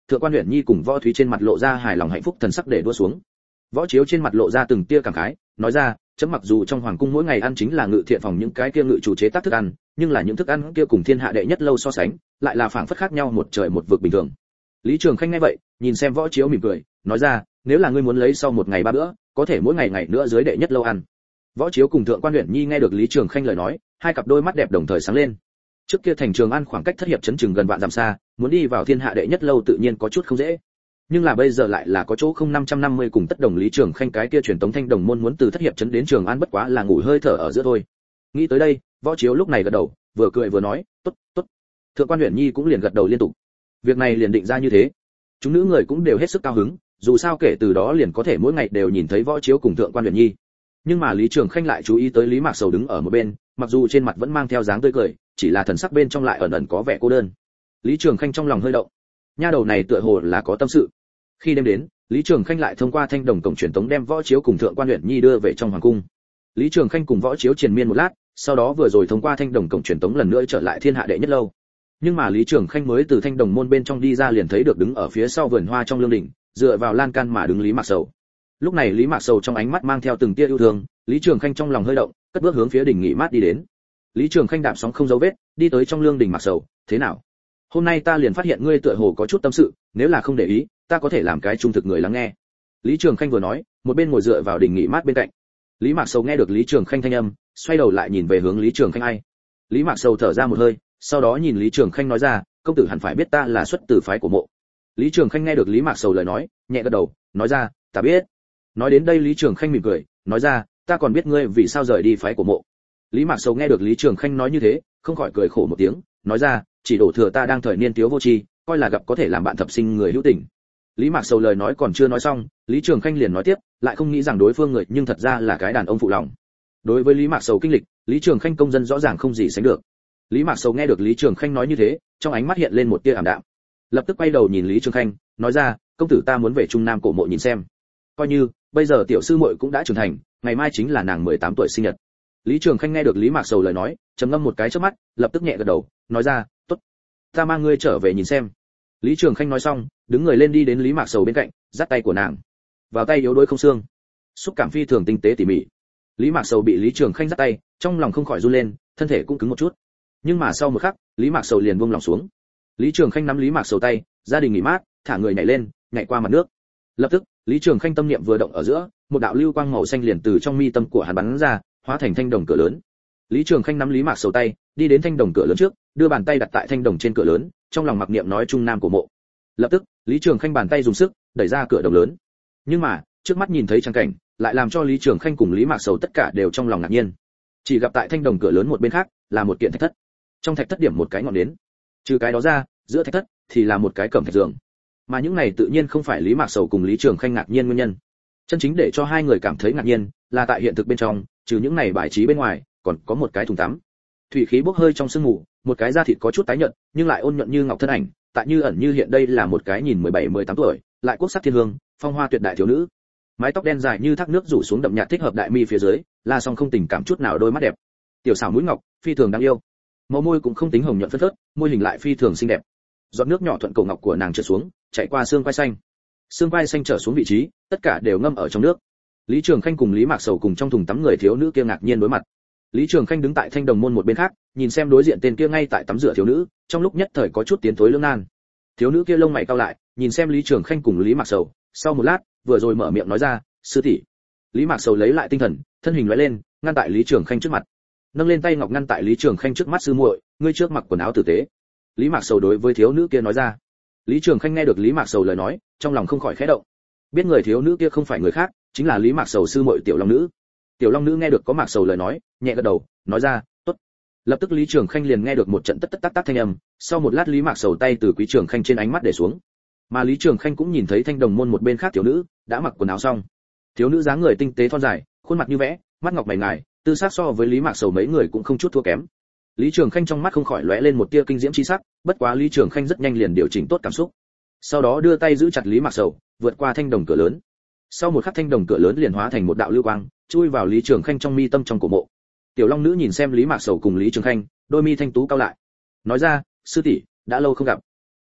Thượng quan Uyển Nhi cùng Võ Thúy trên mặt lộ ra hài lòng hạnh phúc thần sắc để đua xuống. Võ Chiếu trên mặt lộ ra từng tia cảm khái, nói ra, chấm mặc dù trong hoàng cung mỗi ngày ăn chính là ngự thiện phòng những cái kia ngự chủ chế tác thức ăn, nhưng là những thức ăn kia cùng thiên hạ đệ nhất lâu so sánh, lại là phảng phất khác nhau một trời một vực bình thường. Lý Trường Khanh nghe vậy, nhìn xem Võ Chiếu mỉm cười, nói ra, nếu là ngươi muốn lấy sau một ngày ba bữa, có thể mỗi ngày ngày nữa dưới đệ nhất lâu ăn. Võ Chiếu cùng Thượng quan Uyển Nhi nghe được Lý Trường Khanh lời nói, hai cặp đôi mắt đẹp đồng thời sáng lên. Trước kia thành Trường An khoảng cách thất hiệp chấn chừng gần vạn dặm xa, muốn đi vào thiên hạ đệ nhất lâu tự nhiên có chút không dễ. Nhưng là bây giờ lại là có chỗ không 550 cùng tất đồng Lý Trường Khanh cái kia truyền tống thanh đồng môn muốn từ thất hiệp chấn đến Trường An bất quá là ngủ hơi thở ở giữa thôi. Nghĩ tới đây, Võ Chiếu lúc này gật đầu, vừa cười vừa nói, tốt, tốt. Thượng quan Uyển Nhi cũng liền gật đầu liên tục. Việc này liền định ra như thế. Chúng nữ người cũng đều hết sức cao hứng, dù sao kể từ đó liền có thể mỗi ngày đều nhìn thấy Võ Chiếu cùng Thượng quan Uyển Nhi. Nhưng mà Lý Trường Khanh lại chú ý tới Lý Mạc Sầu đứng ở một bên, mặc dù trên mặt vẫn mang theo dáng tươi cười, chỉ là thần sắc bên trong lại ẩn ẩn có vẻ cô đơn. Lý Trường Khanh trong lòng hơi động, nha đầu này tựa hồ là có tâm sự. Khi đêm đến, Lý Trường Khanh lại thông qua thanh đồng cổng truyền tống đem Võ Chiếu cùng Thượng quan Uyển Nhi đưa về trong hoàng cung. Lý Trường Khanh cùng Võ Chiếu triền miên một lát, sau đó vừa rồi thông qua thanh đồng cổng truyền tống lần nữa trở lại thiên hạ đệ nhất lâu. Nhưng mà Lý Trường Khanh mới từ thanh đồng môn bên trong đi ra liền thấy được đứng ở phía sau vườn hoa trong lương đình, dựa vào lan can mà đứng Lý Mạc Sầu. Lúc này Lý Mạc Sầu trong ánh mắt mang theo từng tia yêu thương, Lý Trường Khanh trong lòng hơi động, cất bước hướng phía đình nghỉ mát đi đến. Lý Trường Khanh đạp sóng không dấu vết, đi tới trong lương đình Mạc Sầu, thế nào? Hôm nay ta liền phát hiện ngươi tựa hồ có chút tâm sự, nếu là không để ý, ta có thể làm cái trung thực người lắng nghe. Lý Trường Khanh vừa nói, một bên ngồi dựa vào đình nghỉ mát bên cạnh. Lý Mạc Sầu nghe được Lý Trường Khanh thanh âm, xoay đầu lại nhìn về hướng Lý Trường Khanh ai. Lý Mạc Sầu thở ra một hơi, sau đó nhìn Lý Trường Khanh nói ra, công tử hẳn phải biết ta là xuất từ phái của Mộ. Lý Trường Khanh nghe được Lý Mạc Sầu lời nói, nhẹ gật đầu, nói ra, ta biết. Nói đến đây Lý Trường Khanh mỉm cười, nói ra, ta còn biết ngươi vì sao rời đi phái của Mộ. Lý Mạc Sầu nghe được Lý Trường Khanh nói như thế, không khỏi cười khổ một tiếng, nói ra, chỉ đổ thừa ta đang thời niên thiếu vô tri, coi là gặp có thể làm bạn thập sinh người hữu tình. Lý Mạc Sầu lời nói còn chưa nói xong, Lý Trường Khanh liền nói tiếp, lại không nghĩ rằng đối phương người nhưng thật ra là cái đàn ông phụ lòng. Đối với Lý Mạc Sầu kinh lịch, Lý Trường Khanh công dân rõ ràng không gì sánh được. Lý Mạc Sầu nghe được Lý Trường Khanh nói như thế, trong ánh mắt hiện lên một tia ảm đạm. Lập tức quay đầu nhìn Lý Trường Khanh, nói ra, công tử ta muốn về Trung Nam cổ mộ nhìn xem. Coi như, bây giờ tiểu sư muội cũng đã trưởng thành, ngày mai chính là nàng 18 tuổi sinh nhật. Lý Trường Khanh nghe được Lý Mạc Sầu lời nói, trầm ngâm một cái chớp mắt, lập tức nhẹ gật đầu, nói ra, tốt, ta mang ngươi trở về nhìn xem. Lý Trường Khanh nói xong, đứng người lên đi đến Lý Mạc Sầu bên cạnh, dắt tay của nàng. Vào tay yếu đuối không xương, xúc cảm phi thường tinh tế tỉ mỉ. Lý Mạc Sầu bị Lý Trường Khanh dắt tay, trong lòng không khỏi run lên, thân thể cũng cứng một chút. Nhưng mà sau một khắc, Lý Mạc Sầu liền buông lòng xuống. Lý Trường Khanh nắm Lý Mạc Sầu tay, gia đình nghỉ mát, thả người nhảy lên, nhảy qua mặt nước. Lập tức, Lý Trường Khanh tâm niệm vừa động ở giữa, một đạo lưu quang màu xanh liền từ trong mi tâm của hắn bắn ra, hóa thành thanh đồng cửa lớn. Lý Trường Khanh nắm Lý Mạc Sầu tay, đi đến thanh đồng cửa lớn trước, đưa bàn tay đặt tại thanh đồng trên cửa lớn, trong lòng mặc niệm nói Trung Nam cổ mộ. Lập tức, Lý Trường Khanh bàn tay dùng sức đẩy ra cửa đồng lớn. Nhưng mà, trước mắt nhìn thấy trang cảnh, lại làm cho Lý Trường Khanh cùng Lý Mạc Sầu tất cả đều trong lòng ngạc nhiên. Chỉ gặp tại thanh đồng cửa lớn một bên khác, là một kiện thạch thất. Trong thạch thất điểm một cái ngọn nến. Trừ cái đó ra, giữa thạch thất thì là một cái cẩm thạch giường. Mà những này tự nhiên không phải Lý Mạc Sầu cùng Lý Trường Khanh ngạc nhiên nguyên nhân. Chân chính để cho hai người cảm thấy ngạc nhiên, là tại hiện thực bên trong, trừ những này bài trí bên ngoài, còn có một cái thùng tắm. Thủy khí bốc hơi trong sương mù, một cái da thịt có chút tái nhợt, nhưng lại ôn nhuận như ngọc thân ảnh, tại như ẩn như hiện đây là một cái nhìn 17-18 tuổi, lại quốc sắc thiên hương, phong hoa tuyệt đại thiếu nữ. Mái tóc đen dài như thác nước rủ xuống đậm nhạt thích hợp đại mi phía dưới, là song không tình cảm chút nào đôi mắt đẹp. Tiểu xảo mũi ngọc, phi thường đáng yêu. Màu môi cũng không tính hồng nhuận phấn phớt, môi hình lại phi thường xinh đẹp. Giọt nước nhỏ thuận cổ ngọc của nàng trượt xuống, chạy qua xương quai xanh. Xương quai xanh trở xuống vị trí, tất cả đều ngâm ở trong nước. Lý Trường Khanh cùng Lý Mạc Sầu cùng trong thùng tắm người thiếu nữ kia ngạc nhiên đối mặt. Lý Trường Khanh đứng tại thanh đồng môn một bên khác, nhìn xem đối diện tên kia ngay tại tắm rửa thiếu nữ, trong lúc nhất thời có chút tiến thối lưỡng nan. Thiếu nữ kia lông mày cau lại, nhìn xem Lý Trường Khanh cùng Lý Mạc Sầu, sau một lát, vừa rồi mở miệng nói ra, sư tỷ. Lý Mạc Sầu lấy lại tinh thần, thân hình lóe lên, ngăn tại Lý Trường Khanh trước mặt. Nâng lên tay ngọc ngăn tại Lý Trường Khanh trước mắt sư muội, ngươi trước mặc quần áo tử tế. Lý Mạc Sầu đối với thiếu nữ kia nói ra. Lý Trường Khanh nghe được Lý Mạc Sầu lời nói, trong lòng không khỏi khẽ động. Biết người thiếu nữ kia không phải người khác, chính là Lý Mạc Sầu sư muội Tiểu Long Nữ. Tiểu Long Nữ nghe được có Mạc Sầu lời nói, nhẹ gật đầu, nói ra, tốt. Lập tức Lý Trường Khanh liền nghe được một trận tất tất tắc tắc thanh âm, sau một lát Lý Mạc Sầu tay từ Quý Trường Khanh trên ánh mắt để xuống. Mà Lý Trường Khanh cũng nhìn thấy thanh đồng môn một bên khác thiếu nữ, đã mặc quần áo xong. Thiếu nữ dáng người tinh tế thon dài, khuôn mặt như vẽ, mắt ngọc mày ngài, tư sắc so với Lý Mạc Sầu mấy người cũng không chút thua kém. Lý Trường Khanh trong mắt không khỏi lóe lên một tia kinh diễm chi sắc, bất quá Lý Trường Khanh rất nhanh liền điều chỉnh tốt cảm xúc. Sau đó đưa tay giữ chặt Lý Mạc Sầu, vượt qua thanh đồng cửa lớn. Sau một khắc thanh đồng cửa lớn liền hóa thành một đạo lưu quang, chui vào Lý Trường Khanh trong mi tâm trong cổ mộ. Tiểu Long Nữ nhìn xem Lý Mạc Sầu cùng Lý Trường Khanh, đôi mi thanh tú cau lại, nói ra, sư tỷ, đã lâu không gặp.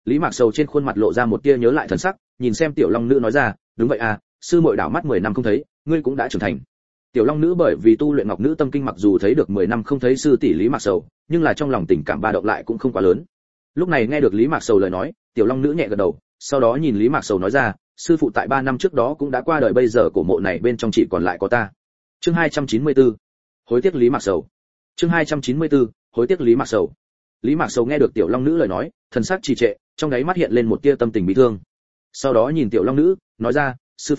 Lý Mạc Sầu trên khuôn mặt lộ ra một tia nhớ lại thần sắc, nhìn xem tiểu long nữ nói ra, đúng vậy à, sư muội đảo mắt 10 năm không thấy, ngươi cũng đã trưởng thành. Tiểu long nữ bởi vì tu luyện ngọc nữ tâm kinh mặc dù thấy được 10 năm không thấy sư tỷ Lý Mạc Sầu, nhưng là trong lòng tình cảm ba động lại cũng không quá lớn. Lúc này nghe được Lý Mạc Sầu lời nói, tiểu long nữ nhẹ gật đầu, sau đó nhìn Lý Mạc Sầu nói ra, sư phụ tại 3 năm trước đó cũng đã qua đời, bây giờ cổ mộ này bên trong chỉ còn lại có ta. Chương 294. Hối tiếc Lý Mạc Sầu. Chương 294. Hối tiếc Lý Mạc Sầu. Lý Mạc Sầu nghe được tiểu long nữ lời nói, thần sắc trì trệ, trong đáy mắt hiện lên một tia tâm tình bi thương. Sau đó nhìn tiểu long nữ, nói ra,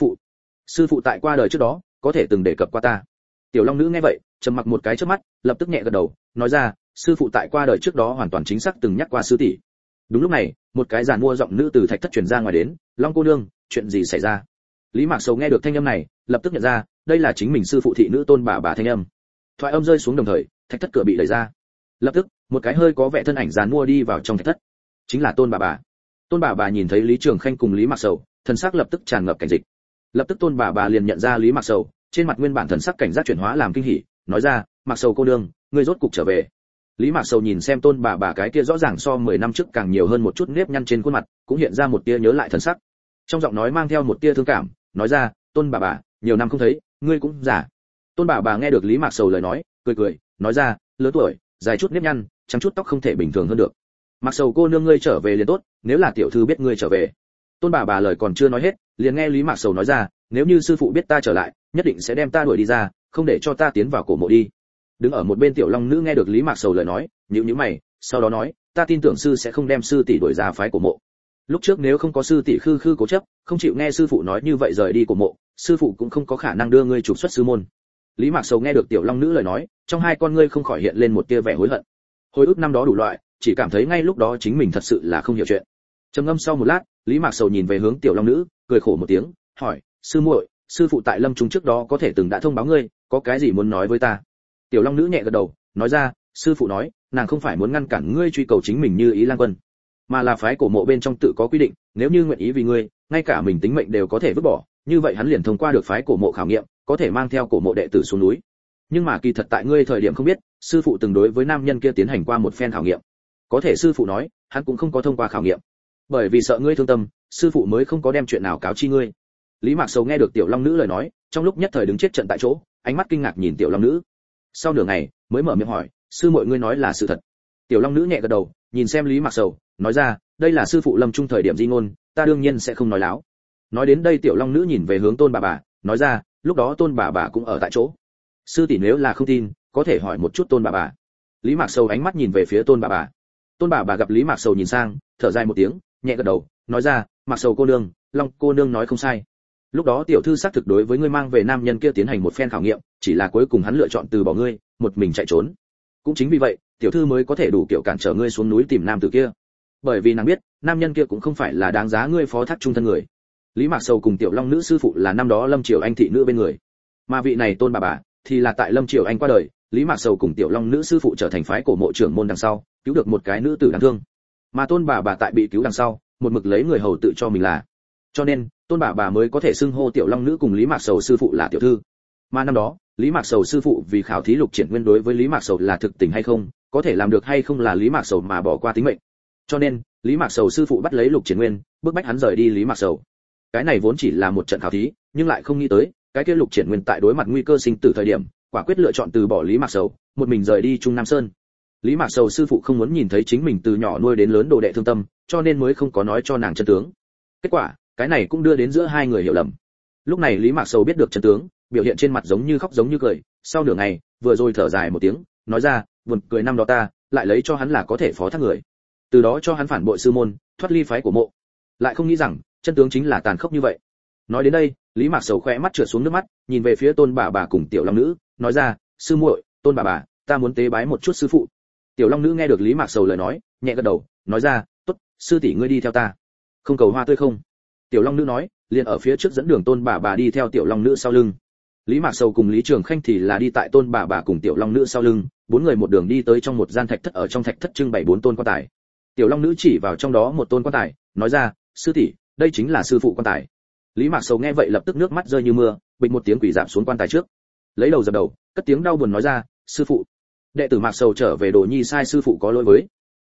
sư phụ tại qua đời trước đó, có thể từng đề cập qua ta. Tiểu long nữ nghe vậy, trầm mặc một cái trước mắt, lập tức nhẹ gật đầu, nói ra, sư phụ tại qua đời trước đó hoàn toàn chính xác từng nhắc qua sư tỷ. Đúng lúc này, một cái giàn mua giọng nữ từ thạch thất truyền ra ngoài đến, Long cô nương, chuyện gì xảy ra? Lý Mạc Sầu nghe được thanh âm này, lập tức nhận ra, đây là chính mình sư phụ thị nữ Tôn bà thanh âm. Thoại âm rơi xuống đồng thời, thạch thất cửa bị đẩy ra. Lập tức, một cái hơi có vẻ thân ảnh giàn mua đi vào trong thạch thất. Chính là Tôn bà. Tôn bà nhìn thấy Lý Trường Khanh cùng Lý Mạc Sầu, thần sắc lập tức tràn ngập cảnh dịch. Lập tức Tôn bà liền nhận ra Lý Mạc Sầu, trên mặt nguyên bản thần sắc cảnh giác chuyển hóa làm kinh hỉ, nói ra, Mạc Sầu cô nương, ngươi rốt cục trở về. Lý Mạc Sầu nhìn xem Tôn bà cái kia rõ ràng so 10 năm trước càng nhiều hơn một chút nếp nhăn trên khuôn mặt, cũng hiện ra một tia nhớ lại thần sắc. Trong giọng nói mang theo một tia thương cảm, nói ra, Tôn bà, nhiều năm không thấy, ngươi cũng già. Tôn bà nghe được Lý Mạc Sầu lời nói, cười, nói ra, lớn tuổi, dài chút nếp nhăn, trắng chút tóc không thể bình thường hơn được. Mạc Sầu cô nương ngươi trở về liền tốt, nếu là tiểu thư biết ngươi trở về. Tôn bà lời còn chưa nói hết, liền nghe Lý Mạc Sầu nói ra, nếu như sư phụ biết ta trở lại, nhất định sẽ đem ta đuổi đi ra, không để cho ta tiến vào cổ mộ đi. Đứng ở một bên tiểu long nữ nghe được Lý Mạc Sầu lời nói, nhíu mày, sau đó nói, ta tin tưởng sư sẽ không đem sư tỷ đuổi ra phái cổ mộ. Lúc trước nếu không có sư tỷ khư cố chấp, không chịu nghe sư phụ nói như vậy rời đi cổ mộ, sư phụ cũng không có khả năng đưa ngươi trục xuất sư môn. Lý Mạc Sầu nghe được tiểu long nữ lời nói, trong hai con ngươi không khỏi hiện lên một tia vẻ hối hận. Hồi ức năm đó đủ loại, chỉ cảm thấy ngay lúc đó chính mình thật sự là không hiểu chuyện. Trầm ngâm sau một lát, Lý Mạc Sầu nhìn về hướng tiểu long nữ, cười khổ một tiếng, hỏi, sư muội, sư phụ tại lâm trung trước đó có thể từng đã thông báo ngươi, có cái gì muốn nói với ta? Tiểu long nữ nhẹ gật đầu, nói ra, sư phụ nói, nàng không phải muốn ngăn cản ngươi truy cầu chính mình như ý lang quân, mà là phái cổ mộ bên trong tự có quy định, nếu như nguyện ý vì ngươi, ngay cả mình tính mệnh đều có thể vứt bỏ, như vậy hắn liền thông qua được phái cổ mộ khảo nghiệm, có thể mang theo cổ mộ đệ tử xuống núi. Nhưng mà kỳ thật tại ngươi thời điểm không biết, sư phụ từng đối với nam nhân kia tiến hành qua một phen khảo nghiệm. Có thể sư phụ nói, hắn cũng không có thông qua khảo nghiệm, bởi vì sợ ngươi thương tâm, sư phụ mới không có đem chuyện nào cáo chi ngươi. Lý Mạc Sầu nghe được tiểu long nữ lời nói, trong lúc nhất thời đứng chết trận tại chỗ, ánh mắt kinh ngạc nhìn tiểu long nữ. Sau nửa ngày, mới mở miệng hỏi, sư muội ngươi nói là sự thật? Tiểu long nữ nhẹ gật đầu, nhìn xem Lý Mạc Sầu, nói ra, đây là sư phụ lâm trung thời điểm di ngôn, ta đương nhiên sẽ không nói láo. Nói đến đây tiểu long nữ nhìn về hướng Tôn bà, nói ra, lúc đó Tôn bà cũng ở tại chỗ. Sư tỷ nếu là không tin, có thể hỏi một chút Tôn bà. Lý Mạc Sầu ánh mắt nhìn về phía Tôn bà. Tôn bà gặp Lý Mạc Sầu nhìn sang, thở dài một tiếng, nhẹ gật đầu, nói ra, Mạc Sầu cô nương, Long cô nương nói không sai. Lúc đó tiểu thư xác thực đối với ngươi mang về nam nhân kia tiến hành một phen khảo nghiệm, chỉ là cuối cùng hắn lựa chọn từ bỏ ngươi, một mình chạy trốn. Cũng chính vì vậy, tiểu thư mới có thể đủ kiểu cản trở ngươi xuống núi tìm nam tử kia. Bởi vì nàng biết, nam nhân kia cũng không phải là đáng giá ngươi phó thác trung thân người. Lý Mạc Sầu cùng tiểu long nữ sư phụ là năm đó Lâm Triều Anh thị nữ bên người, mà vị này Tôn bà thì là tại Lâm Triều Anh qua đời, Lý Mạc Sầu cùng tiểu long nữ sư phụ trở thành phái cổ mộ trưởng môn đằng sau, cứu được một cái nữ tử đáng thương. Mà Tôn bà tại bị cứu đằng sau, một mực lấy người hầu tự cho mình là. Cho nên, Tôn bà mới có thể xưng hô tiểu long nữ cùng Lý Mạc Sầu sư phụ là tiểu thư. Mà năm đó, Lý Mạc Sầu sư phụ vì khảo thí Lục Triển Nguyên đối với Lý Mạc Sầu là thực tình hay không, có thể làm được hay không là Lý Mạc Sầu mà bỏ qua tính mệnh. Cho nên, Lý Mạc Sầu sư phụ bắt lấy Lục Triển Nguyên, bức bách hắn rời đi Lý Mạc Sầu. Cái này vốn chỉ là một trận khảo thí, nhưng lại không nghĩ tới, cái kia Lục Triển Nguyên tại đối mặt nguy cơ sinh tử thời điểm, quả quyết lựa chọn từ bỏ Lý Mạc Sầu, một mình rời đi Trung Nam Sơn. Lý Mạc Sầu sư phụ không muốn nhìn thấy chính mình từ nhỏ nuôi đến lớn đồ đệ thương tâm, cho nên mới không có nói cho nàng chân tướng. Kết quả, cái này cũng đưa đến giữa hai người hiểu lầm. Lúc này Lý Mạc Sầu biết được chân tướng, biểu hiện trên mặt giống như khóc giống như cười, sau nửa ngày, vừa rồi thở dài một tiếng, nói ra, buồn cười năm đó ta, lại lấy cho hắn là có thể phó thác người. Từ đó cho hắn phản bội sư môn, thoát ly phái của mộ. Lại không nghĩ rằng, chân tướng chính là tàn khốc như vậy. Nói đến đây, Lý Mạc Sầu khẽ mắt trượt xuống nước mắt, nhìn về phía Tôn bà cùng tiểu long nữ, nói ra, sư muội, Tôn bà, ta muốn tế bái một chút sư phụ. Tiểu long nữ nghe được Lý Mạc Sầu lời nói, nhẹ gật đầu, nói ra, tốt, sư tỷ ngươi đi theo ta. Không cầu hoa tươi không? Tiểu long nữ nói, liền ở phía trước dẫn đường Tôn bà đi theo tiểu long nữ sau lưng. Lý Mạc Sầu cùng Lý Trường Khanh thì là đi tại Tôn bà cùng tiểu long nữ sau lưng, bốn người một đường đi tới trong một gian thạch thất, ở trong thạch thất trưng bày 4 tôn quan tài. Tiểu long nữ chỉ vào trong đó một tôn quan tài, nói ra, sư tỷ, đây chính là sư phụ quan tài. Lý Mạc Sầu nghe vậy lập tức nước mắt rơi như mưa, bịch một tiếng quỳ rạp xuống quan tài trước, lấy đầu dập đầu, cất tiếng đau buồn nói ra, sư phụ, đệ tử Mạc Sầu trở về Đồ Nhi sai sư phụ có lỗi với.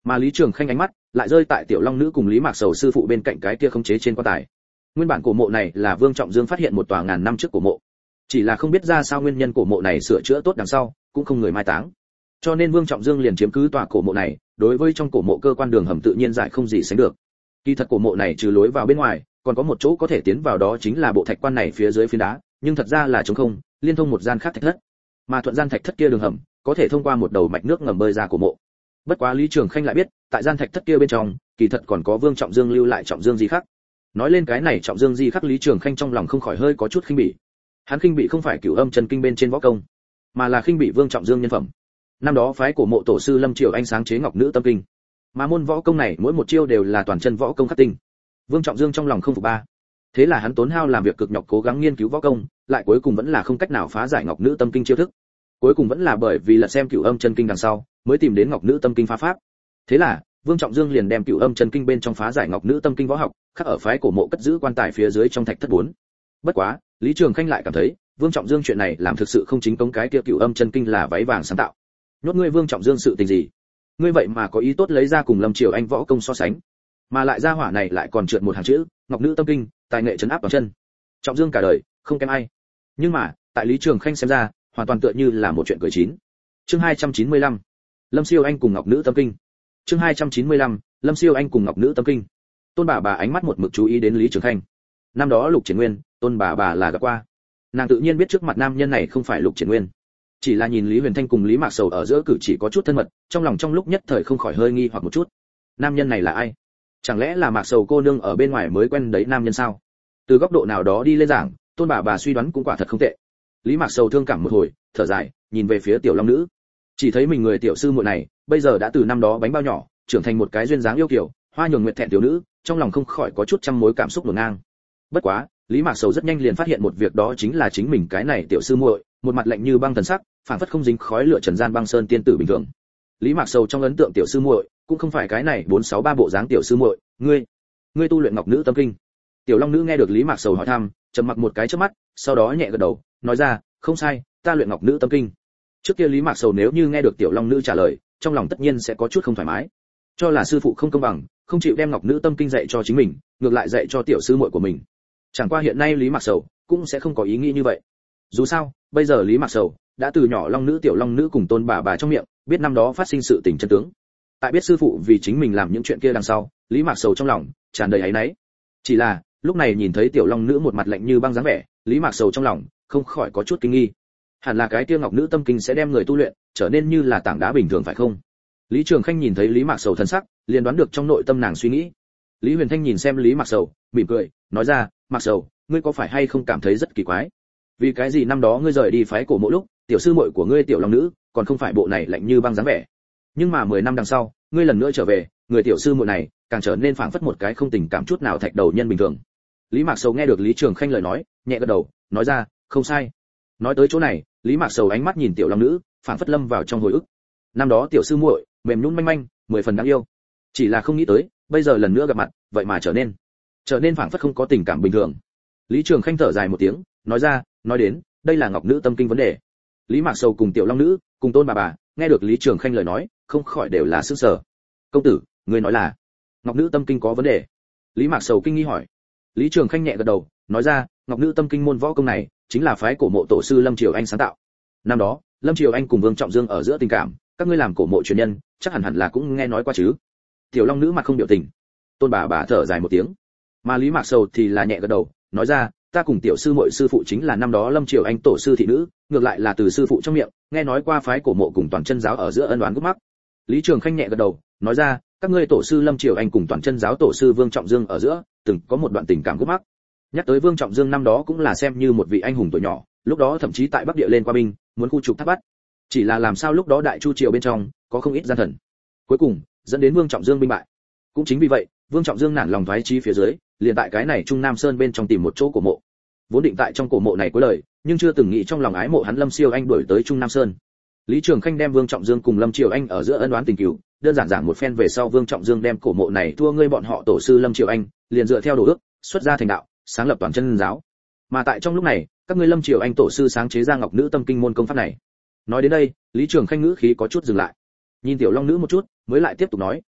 Mà Lý Trường Khanh ánh mắt lại rơi tại Tiểu Long Nữ cùng Lý Mạc Sầu sư phụ bên cạnh cái kia khống chế trên quan tài. Nguyên bản cổ mộ này là Vương Trọng Dương phát hiện một tòa ngàn năm trước cổ mộ, chỉ là không biết ra sao nguyên nhân cổ mộ này sửa chữa tốt đằng sau cũng không người mai táng, cho nên Vương Trọng Dương liền chiếm cứ tòa cổ mộ này, đối với trong cổ mộ cơ quan đường hầm tự nhiên giải không gì sánh được. Kỳ thật cổ mộ này trừ lối vào bên ngoài, còn có một chỗ có thể tiến vào, đó chính là bộ thạch quan này phía dưới phiến đá, nhưng thật ra là trống không, liên thông một gian khác thạch thất. Mà thuận gian thạch thất kia đường hầm, có thể thông qua một đầu mạch nước ngầm bơi ra cổ mộ. Bất quá Lý Trường Khanh lại biết, tại gian thạch thất kia bên trong, kỳ thật còn có Vương Trọng Dương lưu lại trọng dương di khắc. Nói lên cái này trọng dương di khắc, Lý Trường Khanh trong lòng không khỏi hơi có chút khinh bỉ. Hắn khinh bỉ không phải Cửu Âm Chân Kinh bên trên võ công, mà là khinh bỉ Vương Trọng Dương nhân phẩm. Năm đó phái cổ mộ tổ sư Lâm Triều Anh sáng chế Ngọc Nữ Tâm Kinh, mà môn võ công này mỗi một chiêu đều là toàn chân võ công khắc tinh. Vương Trọng Dương trong lòng không phục ba. Thế là hắn tốn hao làm việc cực nhọc cố gắng nghiên cứu võ công, lại cuối cùng vẫn là không cách nào phá giải Ngọc Nữ Tâm Kinh chiêu thức. Cuối cùng vẫn là bởi vì lật xem Cửu Âm Chân Kinh đằng sau, mới tìm đến Ngọc Nữ Tâm Kinh phá pháp. Thế là, Vương Trọng Dương liền đem Cửu Âm Chân Kinh bên trong phá giải Ngọc Nữ Tâm Kinh võ học, khắc ở phái cổ mộ cất giữ quan tài phía dưới trong thạch thất 4. Bất quá, Lý Trường Khanh lại cảm thấy, Vương Trọng Dương chuyện này làm thực sự không chính cống, cái kia Cửu Âm Chân Kinh là váy vàng sáng tạo. Nhốt ngươi Vương Trọng Dương sự tình gì? Ngươi vậy mà có ý tốt lấy ra cùng Lâm Triều Anh võ công so sánh, mà lại ra hỏa này lại còn trượt một hàng chữ, Ngọc Nữ Tâm Kinh, tài nghệ trấn áp toàn chân. Trọng Dương cả đời, không kém ai. Nhưng mà, tại Lý Trường Khanh xem ra, hoàn toàn tựa như là một chuyện cười chín. Chương 295. Lâm Siêu Anh cùng Ngọc Nữ Tâm Kinh. Chương 295. Lâm Siêu Anh cùng Ngọc Nữ Tâm Kinh. Tôn bà ánh mắt một mực chú ý đến Lý Trường Khanh. Năm đó Lục Triển Nguyên, Tôn bà là gặp qua. Nàng tự nhiên biết trước mặt nam nhân này không phải Lục Triển Nguyên. Chỉ là nhìn Lý Huyền Thanh cùng Lý Mạc Sầu ở giữa cử chỉ có chút thân mật, trong lòng trong lúc nhất thời không khỏi hơi nghi hoặc một chút. Nam nhân này là ai? Chẳng lẽ là Mạc Sầu cô nương ở bên ngoài mới quen đấy nam nhân sao? Từ góc độ nào đó đi lên giảng, Tôn bà suy đoán cũng quả thật không tệ. Lý Mạc Sầu thương cảm một hồi, thở dài, nhìn về phía Tiểu Long Nữ. Chỉ thấy mình người tiểu sư muội này, bây giờ đã từ năm đó bánh bao nhỏ, trưởng thành một cái duyên dáng yêu kiều, hoa nhường nguyệt thẹn tiểu nữ, trong lòng không khỏi có chút trăm mối cảm xúc hỗn ngang. Bất quá, Lý Mạc Sầu rất nhanh liền phát hiện một việc, đó chính là chính mình cái này tiểu sư muội, một mặt lạnh như băng thần sắc, phảng phất không dính khói lửa trần gian băng sơn tiên tử bình thường. Lý Mạc Sầu trong ấn tượng tiểu sư muội, cũng không phải cái này 463 bộ dáng tiểu sư muội, ngươi tu luyện Ngọc Nữ Tâm Kinh. Tiểu Long Nữ nghe được Lý Mạc Sầu hỏi thăm, trầm mặc một cái chớp mắt, sau đó nhẹ gật đầu, nói ra, không sai, ta luyện Ngọc Nữ Tâm Kinh. Trước kia Lý Mạc Sầu nếu như nghe được Tiểu Long Nữ trả lời, trong lòng tất nhiên sẽ có chút không thoải mái, cho là sư phụ không công bằng, không chịu đem Ngọc Nữ Tâm Kinh dạy cho chính mình, ngược lại dạy cho tiểu sư muội của mình. Chẳng qua hiện nay Lý Mạc Sầu cũng sẽ không có ý nghĩ như vậy. Dù sao, bây giờ Lý Mạc Sầu đã từ nhỏ Long Nữ Tiểu Long Nữ cùng Tôn bà trong miệng biết năm đó phát sinh sự tình chân tướng. Tại biết sư phụ vì chính mình làm những chuyện kia đằng sau, Lý Mạc Sầu trong lòng tràn đầy áy náy. Chỉ là, lúc này nhìn thấy Tiểu Long Nữ một mặt lạnh như băng dáng vẻ, Lý Mạc Sầu trong lòng không khỏi có chút kinh nghi. Hẳn là cái kia Ngọc Nữ Tâm Kinh sẽ đem người tu luyện trở nên như là tảng đá bình thường phải không? Lý Trường Khanh nhìn thấy Lý Mạc Sầu thân sắc, liền đoán được trong nội tâm nàng suy nghĩ. Lý Huyền Thanh nhìn xem Lý Mạc Sầu, mỉm cười, nói ra, Mạc Sầu, ngươi có phải hay không cảm thấy rất kỳ quái? Vì cái gì năm đó ngươi rời đi phái cổ mỗi lúc, tiểu sư muội của ngươi Tiểu Long Nữ còn không phải bộ này lạnh như băng dáng vẻ, nhưng mà 10 năm đằng sau, ngươi lần nữa trở về, người tiểu sư muội này càng trở nên phảng phất một cái không tình cảm chút nào thạch đầu nhân bình thường. Lý Mạc Sầu nghe được Lý Trường Khanh lời nói, nhẹ gật đầu, nói ra, không sai. Nói tới chỗ này, Lý Mạc Sầu ánh mắt nhìn Tiểu Long Nữ, phảng phất lâm vào trong hồi ức. Năm đó tiểu sư muội mềm nhũn manh manh, 10 phần đáng yêu. Chỉ là không nghĩ tới, bây giờ lần nữa gặp mặt, vậy mà trở nên phảng phất không có tình cảm bình thường. Lý Trường Khanh thở dài một tiếng, nói ra, nói đến, đây là Ngọc Nữ Tâm Kinh vấn đề. Lý Mạc Sầu cùng Tiểu Long Nữ, cùng Tôn bà, nghe được Lý Trường Khanh lời nói, không khỏi đều là sửng sở. Công tử, ngươi nói là Ngọc Nữ Tâm Kinh có vấn đề? Lý Mạc Sầu kinh nghi hỏi. Lý Trường Khanh nhẹ gật đầu, nói ra, Ngọc Nữ Tâm Kinh môn võ công này, chính là phái cổ mộ tổ sư Lâm Triều Anh sáng tạo. Năm đó, Lâm Triều Anh cùng Vương Trọng Dương ở giữa tình cảm, các ngươi làm cổ mộ truyền nhân, chắc hẳn là cũng nghe nói qua chứ? Tiểu Long Nữ mặt không biểu tình. Tôn bà thở dài một tiếng. Mà Lý Mạc Sầu thì là nhẹ gật đầu, nói ra, ta cùng tiểu sư muội sư phụ chính là năm đó Lâm Triều Anh tổ sư thị nữ, ngược lại là từ sư phụ trong miệng, nghe nói qua phái cổ mộ cùng toàn chân giáo ở giữa ân oán gút mắc. Lý Trường Khanh nhẹ gật đầu, nói ra, các ngươi tổ sư Lâm Triều Anh cùng toàn chân giáo tổ sư Vương Trọng Dương ở giữa, từng có một đoạn tình cảm gút mắc. Nhắc tới Vương Trọng Dương năm đó cũng là xem như một vị anh hùng tuổi nhỏ, lúc đó thậm chí tại Bắc Địa lên qua binh, muốn khu trục Thác Bát. Chỉ là làm sao lúc đó Đại Chu triều bên trong có không ít gian thần, cuối cùng dẫn đến Vương Trọng Dương binh bại. Cũng chính vì vậy, Vương Trọng Dương nản lòng thoái chí phía dưới, liền tại cái này Trung Nam Sơn bên trong tìm một chỗ cổ mộ. Vốn định tại trong cổ mộ này cuối lời, nhưng chưa từng nghĩ trong lòng ái mộ hắn Lâm Siêu Anh đuổi tới Trung Nam Sơn. Lý Trường Khanh đem Vương Trọng Dương cùng Lâm Triều Anh ở giữa ân oán tình cừu, đơn giản giảng một phen về sau, Vương Trọng Dương đem cổ mộ này thua ngươi bọn họ tổ sư Lâm Triều Anh, liền dựa theo đồ ước, xuất ra thành đạo, sáng lập toàn chân giáo. Mà tại trong lúc này, các ngươi Lâm Triều Anh tổ sư sáng chế ra Ngọc Nữ Tâm Kinh môn công pháp này. Nói đến đây, Lý Trường Khanh ngữ khí có chút dừng lại. Nhìn Tiểu Long Nữ một chút, mới lại tiếp tục nói,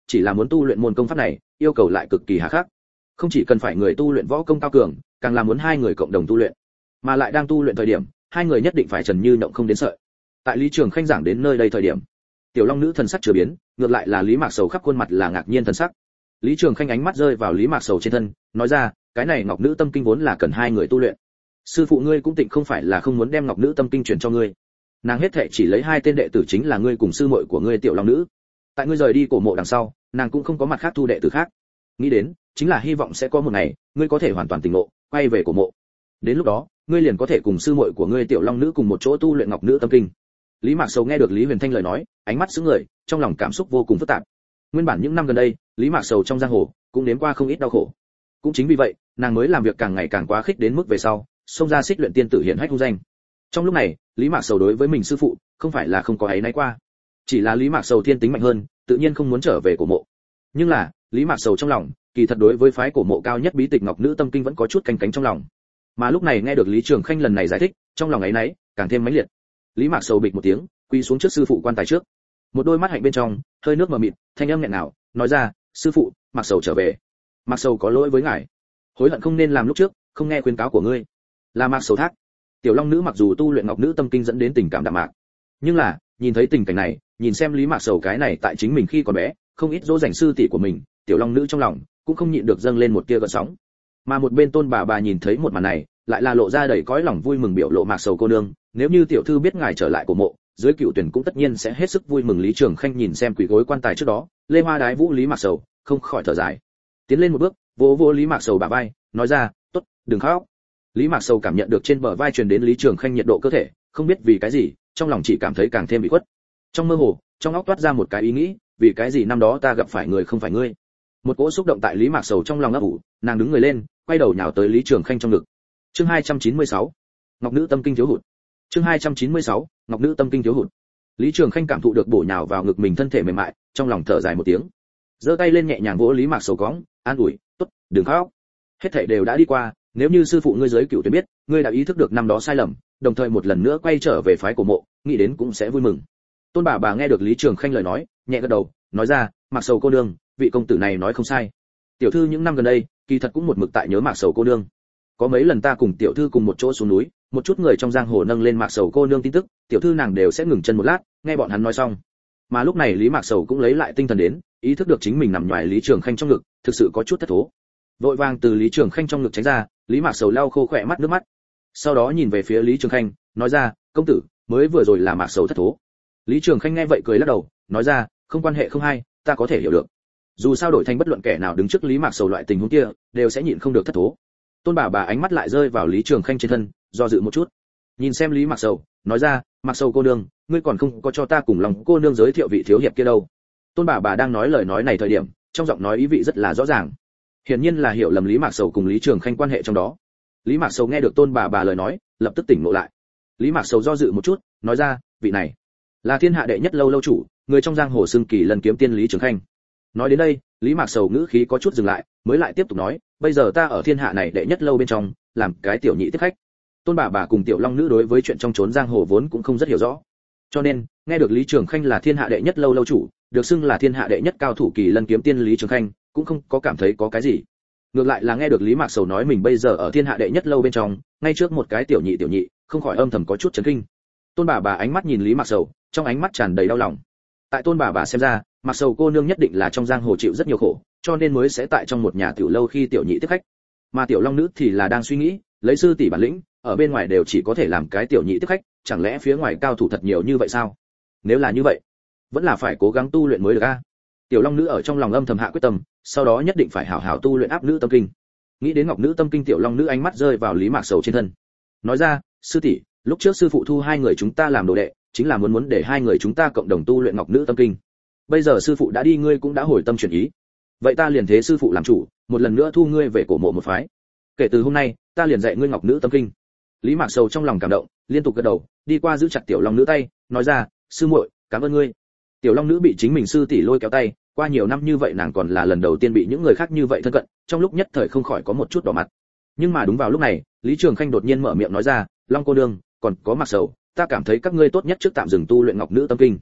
chỉ là muốn tu luyện môn công pháp này, yêu cầu lại cực kỳ hà khắc. Không chỉ cần phải người tu luyện võ công cao cường, càng là muốn hai người cộng đồng tu luyện. Mà lại đang tu luyện thời điểm, hai người nhất định phải trần như nhộng không đến sợi. Tại Lý Trường Khanh giảng đến nơi đây thời điểm, tiểu long nữ thần sắc chưa biến, ngược lại là Lý Mạc Sầu khắp khuôn mặt là ngạc nhiên thần sắc. Lý Trường Khanh ánh mắt rơi vào Lý Mạc Sầu trên thân, nói ra, cái này Ngọc Nữ Tâm Kinh vốn là cần hai người tu luyện. Sư phụ ngươi cũng tịnh không phải là không muốn đem Ngọc Nữ Tâm Kinh truyền cho ngươi. Nàng hết thệ chỉ lấy hai tên đệ tử chính là ngươi cùng sư muội của ngươi tiểu long nữ. Tại ngươi rời đi cổ mộ đằng sau, nàng cũng không có mặt khác thu đệ tử khác. Nghĩ đến, chính là hy vọng sẽ có một ngày, ngươi có thể hoàn toàn tỉnh ngộ, quay về cổ mộ. Đến lúc đó, ngươi liền có thể cùng sư muội của ngươi tiểu long nữ cùng một chỗ tu luyện Ngọc Nữ Tâm Kinh. Lý Mạc Sầu nghe được Lý Huyền Thanh lời nói, ánh mắt sững người, trong lòng cảm xúc vô cùng phức tạp. Nguyên bản những năm gần đây, Lý Mạc Sầu trong giang hồ cũng nếm qua không ít đau khổ. Cũng chính vì vậy, nàng mới làm việc càng ngày càng quá khích đến mức về sau, xông ra Xích Luyện Tiên tử hiển hách hung danh. Trong lúc này, Lý Mạc Sầu đối với mình sư phụ, không phải là không có áy náy qua, chỉ là Lý Mạc Sầu thiên tính mạnh hơn, tự nhiên không muốn trở về cổ mộ. Nhưng là, Lý Mạc Sầu trong lòng, kỳ thật đối với phái cổ mộ cao nhất bí tịch Ngọc Nữ Tâm Kinh vẫn có chút canh cánh trong lòng. Mà lúc này nghe được Lý Trường Khanh lần này giải thích, trong lòng áy náy càng thêm mãnh liệt. Lý Mạc Sầu bịch một tiếng, quỳ xuống trước sư phụ quan tài trước. Một đôi mắt hạnh bên trong, hơi nước mờ mịt, thanh âm nghẹn ngào, nói ra, sư phụ, Mạc Sầu trở về. Mạc Sầu có lỗi với ngài, hối hận không nên làm lúc trước, không nghe khuyên cáo của ngươi. Là Mạc Sầu thác. Tiểu long nữ mặc dù tu luyện Ngọc Nữ Tâm Kinh dẫn đến tình cảm đạm mạc, nhưng là nhìn thấy tình cảnh này, nhìn xem Lý Mạc Sầu cái này tại chính mình khi còn bé, không ít dỗ dành sư tỷ của mình, tiểu long nữ trong lòng cũng không nhịn được dâng lên một tia gợn sóng. Mà một bên Tôn bà nhìn thấy một màn này, lại là lộ ra đầy cõi lòng vui mừng biểu lộ, Mạc Sầu cô nương, nếu như tiểu thư biết ngài trở lại cổ mộ, dưới cựu tuyển cũng tất nhiên sẽ hết sức vui mừng. Lý Trường Khanh nhìn xem quỷ gối quan tài trước đó, lê hoa đái vũ Lý Mạc Sầu, không khỏi thở dài, tiến lên một bước, vỗ vỗ Lý Mạc Sầu bả vai, nói ra, tốt, đừng khóc. Lý Mạc Sầu cảm nhận được trên bờ vai truyền đến Lý Trường Khanh nhiệt độ cơ thể, không biết vì cái gì, trong lòng chỉ cảm thấy càng thêm bị khuất. Trong mơ hồ, trong óc toát ra một cái ý nghĩ, vì cái gì năm đó ta gặp phải người không phải ngươi. Một cỗ xúc động tại Lý Mạc Sầu trong lòng ấp ủ, nàng đứng người lên, quay đầu nhào tới Lý Trường Khanh trong ngực. Chương 296, Ngọc Nữ Tâm Kinh thiếu hụt. Chương 296, Ngọc Nữ Tâm Kinh thiếu hụt. Lý Trường Khanh cảm thụ được bổ nhào vào ngực mình thân thể mềm mại, trong lòng thở dài một tiếng, giơ tay lên nhẹ nhàng vỗ Lý Mạc Sầu cõng, an ủi, tốt, đừng khóc. Hết thảy đều đã đi qua, nếu như sư phụ ngươi giới cửu tuyển biết, ngươi đã ý thức được năm đó sai lầm, đồng thời một lần nữa quay trở về phái cổ mộ, nghĩ đến cũng sẽ vui mừng. Tôn bà nghe được Lý Trường Khanh lời nói, nhẹ gật đầu, nói ra, Mạc Sầu cô nương, vị công tử này nói không sai. Tiểu thư những năm gần đây, kỳ thật cũng một mực tại nhớ Mạc Sầu cô nương. Có mấy lần ta cùng tiểu thư cùng một chỗ xuống núi, một chút người trong giang hồ nâng lên Mạc Sầu cô nương tin tức, tiểu thư nàng đều sẽ ngừng chân một lát, nghe bọn hắn nói xong. Mà lúc này Lý Mạc Sầu cũng lấy lại tinh thần đến, ý thức được chính mình nằm ngoài Lý Trường Khanh trong ngực, thực sự có chút thất thố. Vội vàng từ Lý Trường Khanh trong ngực tránh ra, Lý Mạc Sầu lau khô khỏe mắt nước mắt. Sau đó nhìn về phía Lý Trường Khanh, nói ra, công tử, mới vừa rồi là Mạc Sầu thất thố. Lý Trường Khanh nghe vậy cười lắc đầu, nói ra, không quan hệ không hay, ta có thể hiểu được. Dù sao đổi thành bất luận kẻ nào đứng trước Lý Mạc Sầu loại tình huống kia, đều sẽ nhịn không được thất thố. Tôn bà ánh mắt lại rơi vào Lý Trường Khanh trên thân, do dự một chút, nhìn xem Lý Mạc Sầu, nói ra, Mạc Sầu cô nương, ngươi còn không có cho ta cùng lòng cô nương giới thiệu vị thiếu hiệp kia đâu. Tôn bà đang nói lời nói này thời điểm, trong giọng nói ý vị rất là rõ ràng, hiển nhiên là hiểu lầm Lý Mạc Sầu cùng Lý Trường Khanh quan hệ trong đó. Lý Mạc Sầu nghe được Tôn bà lời nói, lập tức tỉnh ngộ lại. Lý Mạc Sầu do dự một chút, nói ra, vị này là thiên hạ đệ nhất lâu chủ, người trong giang hồ xưng Kỳ Lân kiếm tiên Lý Trường Khanh. Nói đến đây, Lý Mạc Sầu ngữ khí có chút dừng lại, mới lại tiếp tục nói, bây giờ ta ở thiên hạ này đệ nhất lâu bên trong, làm cái tiểu nhị tiếp khách. Tôn bà cùng tiểu long nữ đối với chuyện trong chốn giang hồ vốn cũng không rất hiểu rõ, cho nên nghe được Lý Trường Khanh là thiên hạ đệ nhất lâu chủ, được xưng là thiên hạ đệ nhất cao thủ Kỳ Lân kiếm tiên Lý Trường Khanh, cũng không có cảm thấy có cái gì. Ngược lại là nghe được Lý Mạc Sầu nói mình bây giờ ở thiên hạ đệ nhất lâu bên trong, ngay trước một cái tiểu nhị, không khỏi âm thầm có chút chấn kinh. Tôn bà ánh mắt nhìn Lý Mạc Sầu, trong ánh mắt tràn đầy đau lòng. Tại Tôn bà xem ra, Mạc Sầu cô nương nhất định là trong giang hồ chịu rất nhiều khổ, cho nên mới sẽ tại trong một nhà tiểu lâu khi tiểu nhị tiếp khách. Mà tiểu long nữ thì là đang suy nghĩ, lấy sư tỷ bản lĩnh, ở bên ngoài đều chỉ có thể làm cái tiểu nhị tiếp khách, chẳng lẽ phía ngoài cao thủ thật nhiều như vậy sao? Nếu là như vậy, vẫn là phải cố gắng tu luyện mới được a. Tiểu long nữ ở trong lòng âm thầm hạ quyết tâm, sau đó nhất định phải hảo hảo tu luyện áp nữ tâm kinh. Nghĩ đến Ngọc Nữ Tâm Kinh, tiểu long nữ ánh mắt rơi vào Lý Mạc Sầu trên thân, nói ra, sư tỷ, lúc trước sư phụ thu hai người chúng ta làm đồ đệ, chính là muốn để hai người chúng ta cộng đồng tu luyện Ngọc Nữ Tâm Kinh. Bây giờ sư phụ đã đi, ngươi cũng đã hồi tâm chuyển ý, vậy ta liền thế sư phụ làm chủ, một lần nữa thu ngươi về cổ mộ một phái. Kể từ hôm nay, ta liền dạy ngươi Ngọc Nữ Tâm Kinh. Lý Mạc Sầu trong lòng cảm động, liên tục gật đầu, đi qua giữ chặt tiểu long nữ tay, nói ra, sư muội, cảm ơn ngươi. Tiểu long nữ bị chính mình sư tỷ lôi kéo tay, qua nhiều năm như vậy nàng còn là lần đầu tiên bị những người khác như vậy thân cận, trong lúc nhất thời không khỏi có một chút đỏ mặt. Nhưng mà đúng vào lúc này, Lý Trường Khanh đột nhiên mở miệng nói ra, Long cô nương, còn có Mạc Sầu, ta cảm thấy các ngươi tốt nhất trước tạm dừng tu luyện Ngọc Nữ Tâm Kinh.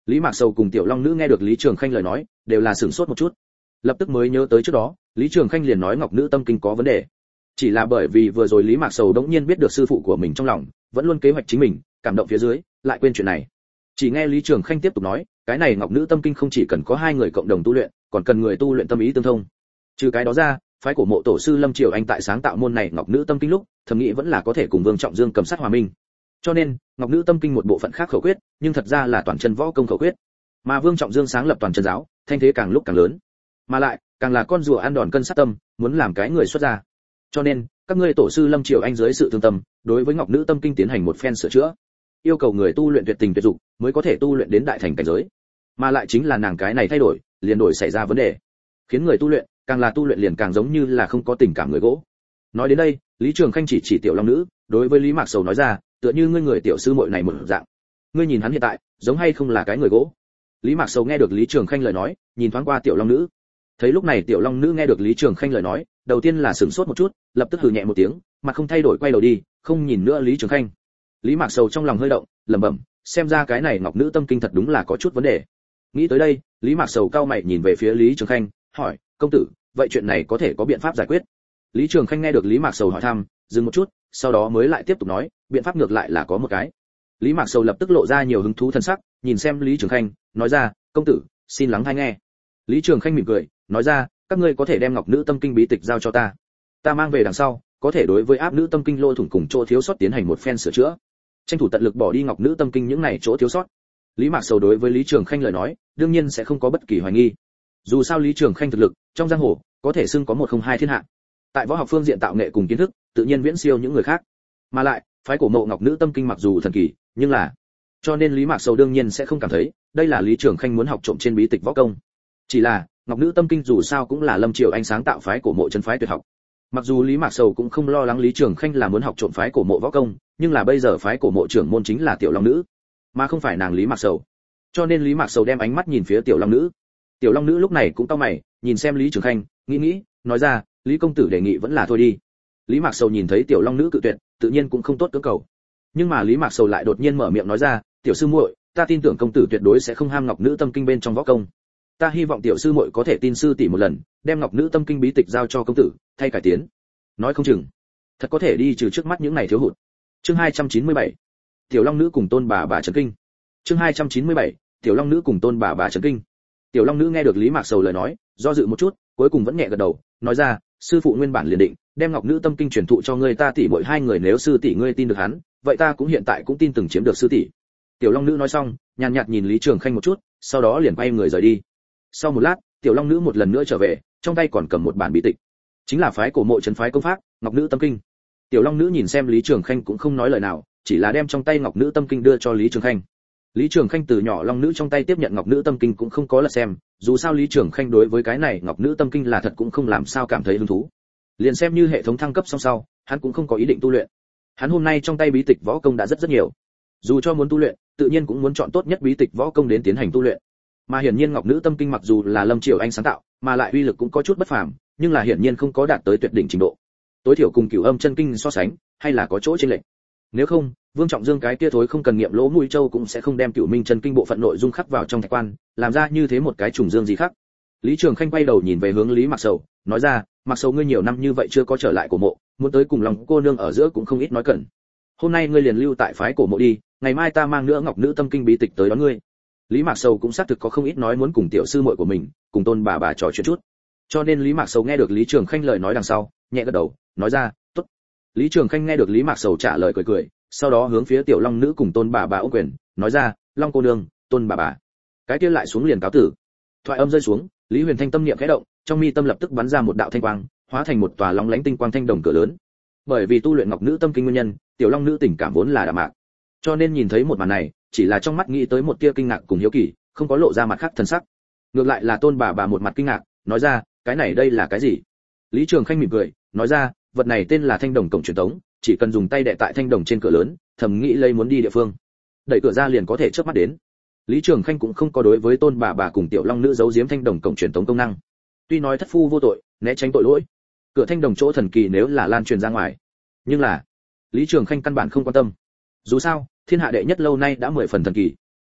Lý Mạc Sầu cùng Tiểu Long Nữ nghe được Lý Trường Khanh lời nói, đều là sửng sốt một chút. Lập tức mới nhớ tới trước đó, Lý Trường Khanh liền nói Ngọc Nữ tâm kinh có vấn đề. Chỉ là bởi vì vừa rồi Lý Mạc Sầu đống nhiên biết được sư phụ của mình trong lòng, vẫn luôn kế hoạch chính mình, cảm động phía dưới, lại quên chuyện này. Chỉ nghe Lý Trường Khanh tiếp tục nói, cái này Ngọc Nữ tâm kinh không chỉ cần có hai người cộng đồng tu luyện, còn cần người tu luyện tâm ý tương thông. Trừ cái đó ra, phái của mộ tổ sư Lâm Triều Anh tại sáng tạo môn này Ngọc Nữ tâm kinh lúc, thầm nghĩ vẫn là có thể cùng Vương Trọng Dương cầm sát hòa minh. Cho nên, Ngọc Nữ tâm kinh một bộ phận khác khẩu quyết, nhưng thật ra là toàn chân võ công khẩu quyết. Mà Vương Trọng Dương sáng lập toàn chân giáo, thanh thế càng lúc càng lớn. Mà lại, càng là con rùa ăn đòn cân sát tâm, muốn làm cái người xuất gia. Cho nên, các ngươi tổ sư Lâm Triều Anh dưới sự thương tâm, đối với Ngọc Nữ tâm kinh tiến hành một phen sửa chữa, yêu cầu người tu luyện tuyệt tình tuyệt dục, mới có thể tu luyện đến đại thành cảnh giới. Mà lại chính là nàng cái này thay đổi, liền đổi xảy ra vấn đề, khiến người tu luyện, càng là tu luyện liền càng giống như là không có tình cảm người gỗ. Nói đến đây, Lý Trường Khanh chỉ Tiểu Long Nữ, đối với Lý Mạc Sầu nói ra, tựa như ngươi người tiểu sư muội này một dạng, ngươi nhìn hắn hiện tại, giống hay không là cái người gỗ. Lý Mạc Sầu nghe được Lý Trường Khanh lời nói, nhìn thoáng qua Tiểu Long Nữ. Thấy lúc này Tiểu Long Nữ nghe được Lý Trường Khanh lời nói, đầu tiên là sửng sốt một chút, lập tức hừ nhẹ một tiếng, mặt không thay đổi quay đầu đi, không nhìn nữa Lý Trường Khanh. Lý Mạc Sầu trong lòng hơi động, lẩm bẩm, xem ra cái này Ngọc Nữ tâm kinh thật đúng là có chút vấn đề. Nghĩ tới đây, Lý Mạc Sầu cau mày nhìn về phía Lý Trường Khanh, hỏi, công tử, vậy chuyện này có thể có biện pháp giải quyết? Lý Trường Khanh nghe được Lý Mạc Sầu hỏi thăm, dừng một chút, sau đó mới lại tiếp tục nói, biện pháp ngược lại là có một cái. Lý Mạc Sầu lập tức lộ ra nhiều hứng thú thân sắc, nhìn xem Lý Trường Khanh, nói ra, công tử, xin lắng hay nghe. Lý Trường Khanh mỉm cười, nói ra, các ngươi có thể đem Ngọc Nữ tâm kinh bí tịch giao cho ta, ta mang về đằng sau, có thể đối với áp nữ tâm kinh lỗ thủng cùng chỗ thiếu sót tiến hành một phen sửa chữa, tranh thủ tận lực bỏ đi Ngọc Nữ tâm kinh những này chỗ thiếu sót. Lý Mạc Sầu đối với Lý Trường Khanh lời nói, đương nhiên sẽ không có bất kỳ hoài nghi. Dù sao Lý Trường Khanh thực lực, trong giang hồ, có thể xưng có một không hai thiên hạ. Tại võ học phương diện tạo nghệ cùng kiến thức, tự nhiên viễn siêu những người khác. Mà lại, phái của mộ Ngọc Nữ tâm kinh mặc dù thần kỳ, nhưng là, cho nên Lý Mạc Sầu đương nhiên sẽ không cảm thấy, đây là Lý Trường Khanh muốn học trộm trên bí tịch võ công. Chỉ là, Ngọc Nữ tâm kinh dù sao cũng là Lâm Triều Anh sáng tạo phái của mộ chân phái tuyệt học. Mặc dù Lý Mạc Sầu cũng không lo lắng Lý Trường Khanh là muốn học trộm phái của mộ võ công, nhưng là bây giờ phái của mộ trưởng môn chính là Tiểu Long Nữ, mà không phải nàng Lý Mạc Sầu. Cho nên Lý Mạc Sầu đem ánh mắt nhìn phía Tiểu Long Nữ. Tiểu Long Nữ lúc này cũng cau mày, nhìn xem Lý Trường Khanh, nghĩ, nói ra, Lý công tử đề nghị vẫn là thôi đi. Lý Mạc Sầu nhìn thấy Tiểu Long Nữ cự tuyệt, tự nhiên cũng không tốt cưỡng cầu. Nhưng mà Lý Mạc Sầu lại đột nhiên mở miệng nói ra, tiểu sư muội, ta tin tưởng công tử tuyệt đối sẽ không ham Ngọc Nữ tâm kinh bên trong võ công. Ta hy vọng tiểu sư muội có thể tin sư tỷ một lần, đem Ngọc Nữ tâm kinh bí tịch giao cho công tử, thay cải tiến. Nói không chừng, thật có thể đi trừ trước mắt những này thiếu hụt. Chương 297. Tiểu Long Nữ cùng Tôn bà trấn kinh. Chương 297. Tiểu Long Nữ cùng Tôn bà trấn kinh. Tiểu Long Nữ nghe được Lý Mạc Sầu lời nói, do dự một chút, cuối cùng vẫn nhẹ gật đầu, nói ra, sư phụ nguyên bản liền định đem Ngọc Nữ tâm kinh truyền thụ cho ngươi, ta tỷ muội hai người, nếu sư tỷ ngươi tin được hắn, vậy ta cũng hiện tại cũng tin từng chiếm được sư tỷ. Tiểu Long Nữ nói xong, nhàn nhạt nhìn Lý Trường Khanh một chút, sau đó liền quay người rời đi. Sau một lát, Tiểu Long Nữ một lần nữa trở về, trong tay còn cầm một bản bí tịch, chính là phái cổ mộ trấn phái công pháp Ngọc Nữ tâm kinh. Tiểu Long Nữ nhìn xem Lý Trường Khanh cũng không nói lời nào, chỉ là đem trong tay Ngọc Nữ tâm kinh đưa cho Lý Trường Khanh. Lý Trường Khanh từ nhỏ Long Nữ trong tay tiếp nhận Ngọc Nữ tâm kinh cũng không có lật xem, dù sao Lý Trường Khanh đối với cái này Ngọc Nữ tâm kinh là thật cũng không làm sao cảm thấy hứng thú. Liền xem như hệ thống thăng cấp xong sau, hắn cũng không có ý định tu luyện. Hắn hôm nay trong tay bí tịch võ công đã rất nhiều. Dù cho muốn tu luyện, tự nhiên cũng muốn chọn tốt nhất bí tịch võ công đến tiến hành tu luyện. Mà hiển nhiên Ngọc Nữ tâm kinh mặc dù là Lâm Triều Anh sáng tạo, mà lại uy lực cũng có chút bất phàm, nhưng là hiển nhiên không có đạt tới tuyệt đỉnh trình độ. Tối thiểu cùng Cửu Âm chân kinh so sánh, hay là có chỗ chênh lệch. Nếu không, Vương Trọng Dương cái kia thối không cần nghiệm lỗ mũi châu cũng sẽ không đem Cửu Minh chân kinh bộ phận nội dung khắc vào trong thạch quan, làm ra như thế một cái trùng dương gì khác. Lý Trường Khanh quay đầu nhìn về hướng Lý Mạc Sầu, nói ra, Mạc Sầu ngươi nhiều năm như vậy chưa có trở lại cổ mộ, muốn tới cùng lòng cô nương ở giữa cũng không ít nói cẩn. Hôm nay ngươi liền lưu tại phái cổ mộ đi, ngày mai ta mang nữa Ngọc Nữ tâm kinh bí tịch tới đón ngươi. Lý Mạc Sầu cũng xác thực có không ít nói muốn cùng tiểu sư muội của mình, cùng Tôn bà trò chuyện chút. Cho nên Lý Mạc Sầu nghe được Lý Trường Khanh lời nói đằng sau, nhẹ gật đầu, nói ra, tốt. Lý Trường Khanh nghe được Lý Mạc Sầu trả lời cười, sau đó hướng phía Tiểu Long Nữ cùng Tôn bà ôm quyền, nói ra, Long cô nương, Tôn bà. Cái kia lại xuống liền cáo tử. Thoại âm rơi xuống, Lý Huyền Thanh tâm niệm khẽ động, trong mi tâm lập tức bắn ra một đạo thanh quang, hóa thành một tòa long lánh tinh quang thanh đồng cửa lớn. Bởi vì tu luyện Ngọc Nữ tâm kinh nguyên nhân, Tiểu Long Nữ tình cảm vốn là đạm mạc, cho nên nhìn thấy một màn này, chỉ là trong mắt nghĩ tới một tia kinh ngạc cùng hiếu kỳ, không có lộ ra mặt khác thần sắc. Ngược lại là Tôn bà một mặt kinh ngạc, nói ra, cái này đây là cái gì? Lý Trường Khanh mỉm cười, nói ra, vật này tên là thanh đồng cổng truyền tống, chỉ cần dùng tay đè tại thanh đồng trên cửa lớn, thầm nghĩ lấy muốn đi địa phương, đẩy cửa ra liền có thể chớp mắt đến. Lý Trường Khanh cũng không có đối với Tôn bà cùng Tiểu Long Nữ giấu giếm thanh đồng cổng truyền tống công năng. Tuy nói thất phu vô tội, né tránh tội lỗi, cửa thanh đồng chỗ thần kỳ nếu là lan truyền ra ngoài, nhưng là Lý Trường Khanh căn bản không quan tâm. Dù sao, thiên hạ đệ nhất lâu nay đã 10 phần thần kỳ.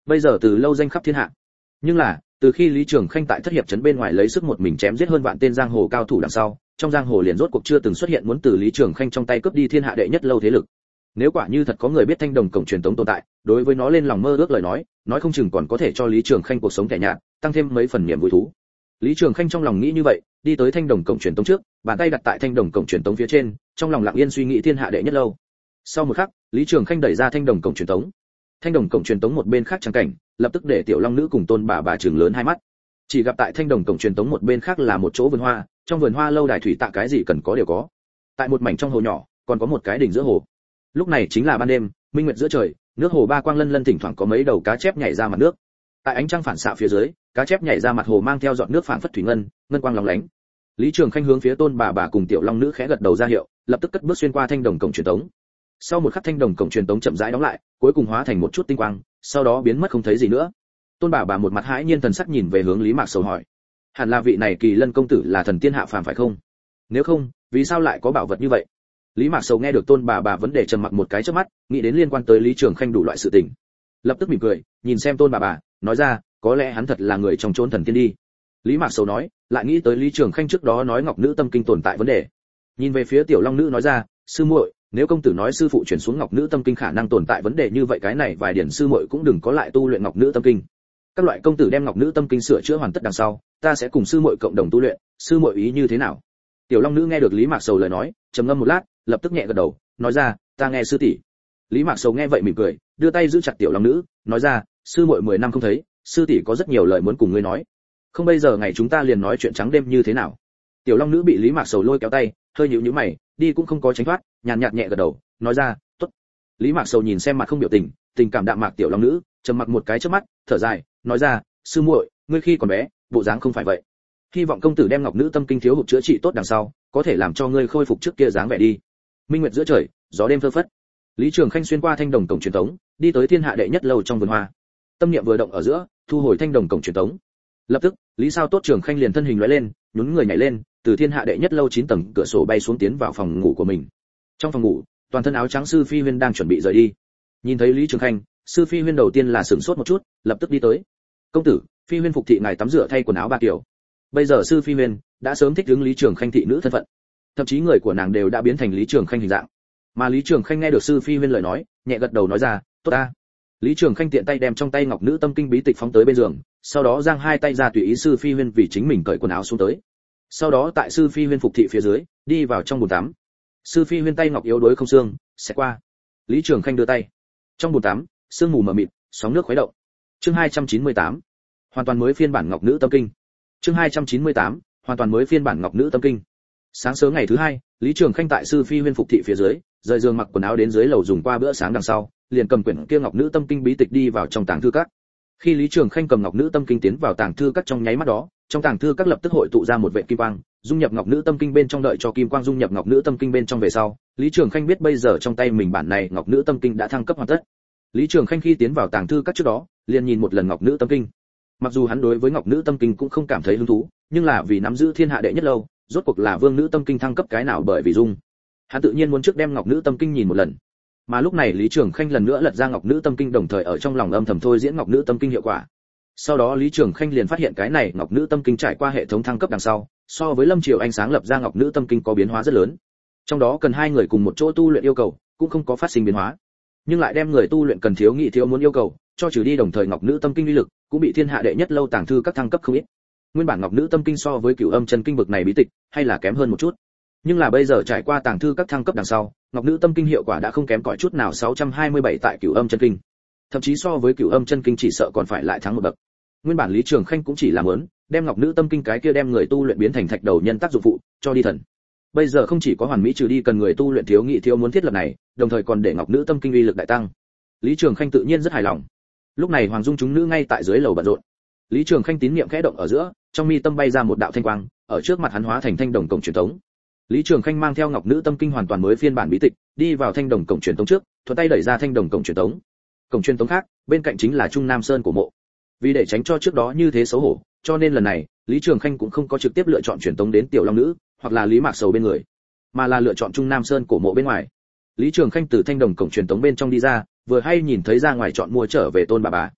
bây giờ từ lâu danh khắp thiên hạ. Nhưng là từ khi Lý Trường Khanh tại Thất Hiệp trấn bên ngoài lấy sức một mình chém giết hơn vạn tên giang hồ cao thủ đằng sau, trong giang hồ liền rốt cuộc chưa từng xuất hiện muốn từ Lý Trường Khanh trong tay cướp đi thiên hạ đệ nhất lâu thế lực. Nếu quả như thật có người biết Thanh Đồng cổng truyền tống tồn tại, đối với nó lên lòng mơ ước lời nói không chừng còn có thể cho Lý Trường Khanh cuộc sống thẻ nhạt, tăng thêm mấy phần niềm vui thú. Lý Trường Khanh trong lòng nghĩ như vậy, đi tới Thanh Đồng cổng truyền tống trước, bàn tay đặt tại Thanh Đồng cổng truyền tống phía trên, trong lòng lặng yên suy nghĩ thiên hạ đệ nhất lâu. Sau một khắc, Lý Trường Khanh đẩy ra Thanh Đồng cổng truyền tống. Thanh Đồng cổng truyền tống một bên khác chẳng cảnh, lập tức để Tiểu Long Nữ cùng Tôn bà trừng lớn hai mắt. Chỉ gặp tại Thanh Đồng cổng truyền tống một bên khác là một chỗ vườn hoa, trong vườn hoa lâu đài thủy tạ cái gì cần có đều có. Tại một mảnh trong hồ nhỏ, còn có một cái đỉnh giữa hồ. Lúc này chính là ban đêm, minh nguyệt giữa trời, nước hồ ba quang lân lân, thỉnh thoảng có mấy đầu cá chép nhảy ra mặt nước. Tại ánh trăng phản xạ phía dưới, cá chép nhảy ra mặt hồ mang theo giọt nước phảng phất thủy ngân, ngân quang lóng lánh. Lý Trường Khanh hướng phía Tôn bà cùng Tiểu Long Nữ khẽ gật đầu ra hiệu, lập tức cất bước xuyên qua Thanh Đồng cổng truyền tống. Sau một khắc Thanh Đồng cổng truyền tống chậm rãi đóng lại, cuối cùng hóa thành một chút tinh quang, sau đó biến mất không thấy gì nữa. Tôn bà một mặt hãi nhiên thần sắc nhìn về hướng Lý Mạc Sầu hỏi: hẳn là vị này Kỳ Lân công tử là thần tiên hạ phàm phải không? Nếu không, vì sao lại có bảo vật như vậy? Lý Mạc Sầu nghe được Tôn bà vấn đề trầm mặc một cái chớp mắt, nghĩ đến liên quan tới Lý Trường Khanh đủ loại sự tình, lập tức mỉm cười, nhìn xem Tôn bà, nói ra, có lẽ hắn thật là người trong chốn thần tiên đi. Lý Mạc Sầu nói, lại nghĩ tới Lý Trường Khanh trước đó nói Ngọc Nữ Tâm Kinh tồn tại vấn đề, nhìn về phía Tiểu Long Nữ nói ra, sư muội, nếu công tử nói sư phụ chuyển xuống Ngọc Nữ Tâm Kinh khả năng tồn tại vấn đề như vậy, cái này vài điển sư muội cũng đừng có lại tu luyện Ngọc Nữ Tâm Kinh. Các loại công tử đem Ngọc Nữ Tâm Kinh sửa chữa hoàn tất đằng sau, ta sẽ cùng sư muội cộng đồng tu luyện, sư muội ý như thế nào? Tiểu Long Nữ nghe được Lý Mạc Sầu lời nói, trầm ngâm một lát, lập tức nhẹ gật đầu, nói ra, ta nghe sư tỷ. Lý Mạc Sầu nghe vậy mỉm cười, đưa tay giữ chặt Tiểu Long Nữ, nói ra, sư muội 10 năm không thấy, sư tỷ có rất nhiều lời muốn cùng ngươi nói. Không bây giờ ngày chúng ta liền nói chuyện trắng đêm như thế nào? Tiểu Long Nữ bị Lý Mạc Sầu lôi kéo tay, hơi nhíu nhíu mày, đi cũng không có tránh thoát, nhàn nhạt nhẹ gật đầu, nói ra, tốt. Lý Mạc Sầu nhìn xem mặt không biểu tình, tình cảm đạm mạc Tiểu Long Nữ, trầm mặc một cái chớp mắt, thở dài, nói ra, sư muội, ngươi khi còn bé, bộ dáng không phải vậy. Hy vọng công tử đem Ngọc Nữ Tâm Kinh thiếu hụt chữa trị tốt đằng sau, có thể làm cho ngươi khôi phục trước kia dáng vẻ đi. Minh nguyệt giữa trời, gió đêm phơ phất. Lý Trường Khanh xuyên qua Thanh Đồng cổng truyền tống, đi tới thiên hạ đệ nhất lâu trong vườn hoa. Tâm niệm vừa động ở giữa, thu hồi Thanh Đồng cổng truyền tống. Lập tức, Lý Sao Tốt Trường Khanh liền thân hình lóe lên, nhún người nhảy lên, từ thiên hạ đệ nhất lâu 9 tầng cửa sổ bay xuống tiến vào phòng ngủ của mình. Trong phòng ngủ, toàn thân áo trắng Sư Phi Huyên đang chuẩn bị rời đi. Nhìn thấy Lý Trường Khanh, Sư Phi Huyên đầu tiên là sửng sốt một chút, lập tức đi tới. Công tử, Phi Huyên phục thị ngài tắm rửa thay quần áo ba kiểu. Bây giờ Sư Phi Huyên đã sớm thích ứng Lý Trường Khanh thị nữ thân phận, thậm chí người của nàng đều đã biến thành Lý Trường Khanh hình dạng. Mà Lý Trường Khanh nghe được Sư Phi Huyên lời nói, nhẹ gật đầu nói ra, tốt ta. Lý Trường Khanh tiện tay đem trong tay Ngọc Nữ Tâm Kinh bí tịch phóng tới bên giường, sau đó giang hai tay ra tùy ý Sư Phi Huyên vì chính mình cởi quần áo xuống tới. Sau đó tại Sư Phi Huyên phục thị phía dưới, đi vào trong bồn tắm. Sư Phi Huyên tay ngọc yếu đuối không xương, sẽ qua. Lý Trường Khanh đưa tay. Trong bồn tắm, sương mù mờ mịt, sóng nước khuấy động. Chương 298. Hoàn toàn mới phiên bản Ngọc Nữ Tâm Kinh. Chương 298. Hoàn toàn mới phiên bản Ngọc Nữ Tâm Kinh. Sáng sớm ngày thứ hai, Lý Trường Khanh tại Sư Phi Huyên phục thị phía dưới, rời giường mặc quần áo đến dưới lầu dùng qua bữa sáng đằng sau, liền cầm quyển kia Ngọc Nữ Tâm Kinh bí tịch đi vào trong tàng thư các. Khi Lý Trường Khanh cầm Ngọc Nữ Tâm Kinh tiến vào tàng thư các trong nháy mắt đó, trong tàng thư các lập tức hội tụ ra một vệt kim quang, dung nhập Ngọc Nữ Tâm Kinh bên trong. Đợi cho kim quang dung nhập Ngọc Nữ Tâm Kinh bên trong về sau, Lý Trường Khanh biết bây giờ trong tay mình bản này Ngọc Nữ Tâm Kinh đã thăng cấp hoàn tất. Lý Trường Khanh khi tiến vào tàng thư các trước đó, liền nhìn một lần Ngọc Nữ Tâm Kinh. Mặc dù hắn đối với Ngọc Nữ Tâm Kinh cũng không cảm thấy hứng thú, nhưng là vì nắm giữ thiên hạ đệ nhất lâu, rốt cuộc là Vương Nữ Tâm Kinh thăng cấp cái nào bởi vì dung, hắn tự nhiên muốn trước đem Ngọc Nữ Tâm Kinh nhìn một lần. Mà lúc này Lý Trường Khanh lần nữa lật ra Ngọc Nữ Tâm Kinh, đồng thời ở trong lòng âm thầm thôi diễn Ngọc Nữ Tâm Kinh hiệu quả. Sau đó Lý Trường Khanh liền phát hiện cái này Ngọc Nữ Tâm Kinh trải qua hệ thống thăng cấp đằng sau, so với Lâm Triều Anh sáng lập ra Ngọc Nữ Tâm Kinh có biến hóa rất lớn. Trong đó cần hai người cùng một chỗ tu luyện yêu cầu, cũng không có phát sinh biến hóa, nhưng lại đem người tu luyện cần thiếu nghị thiếu muốn yêu cầu cho trừ đi, đồng thời Ngọc Nữ Tâm Kinh uy lực cũng bị thiên hạ đệ nhất lâu tàng thư các thăng cấp không ít. Nguyên bản Ngọc Nữ Tâm Kinh so với Cửu Âm Chân Kinh bực này bí tịch hay là kém hơn một chút, nhưng là bây giờ trải qua tàng thư các thăng cấp đằng sau, Ngọc Nữ Tâm Kinh hiệu quả đã không kém cỏi chút nào. 627 tại Cửu Âm Chân Kinh, thậm chí so với Cửu Âm Chân Kinh chỉ sợ còn phải lại thắng một bậc. Nguyên bản Lý Trường Khanh cũng chỉ là muốn đem Ngọc Nữ Tâm Kinh cái kia đem người tu luyện biến thành thạch đầu nhân tác dụng phụ cho đi thần. Bây giờ không chỉ có hoàn mỹ trừ đi cần người tu luyện thiếu nghị thiếu muốn thiết lập này, đồng thời còn để Ngọc Nữ Tâm Kinh uy lực đại tăng. Lý Trường Khanh tự nhiên rất hài lòng. Lúc này Hoàng Dung chúng nữ ngay tại dưới lầu bận rộn. Lý Trường Khanh tín niệm khẽ động ở giữa, trong mi tâm bay ra một đạo thanh quang, ở trước mặt hắn hóa thành Thanh Đồng cổng truyền thống. Lý Trường Khanh mang theo Ngọc Nữ Tâm Kinh hoàn toàn mới phiên bản bí tịch, đi vào Thanh Đồng cổng truyền thống trước, thuận tay đẩy ra Thanh Đồng cổng truyền thống. Cổng truyền thống khác, bên cạnh chính là Trung Nam Sơn của mộ. Vì để tránh cho trước đó như thế xấu hổ, cho nên lần này, Lý Trường Khanh cũng không có trực tiếp lựa chọn truyền thống đến Tiểu Long Nữ, hoặc là Lý Mạc Sầu bên người, mà là lựa chọn Trung Nam Sơn của mộ bên ngoài. Lý Trường Khanh từ Thanh Đồng cổng truyền thống bên trong đi ra, vừa hay nhìn thấy ra ngoài chọn mua trở về Tôn bà.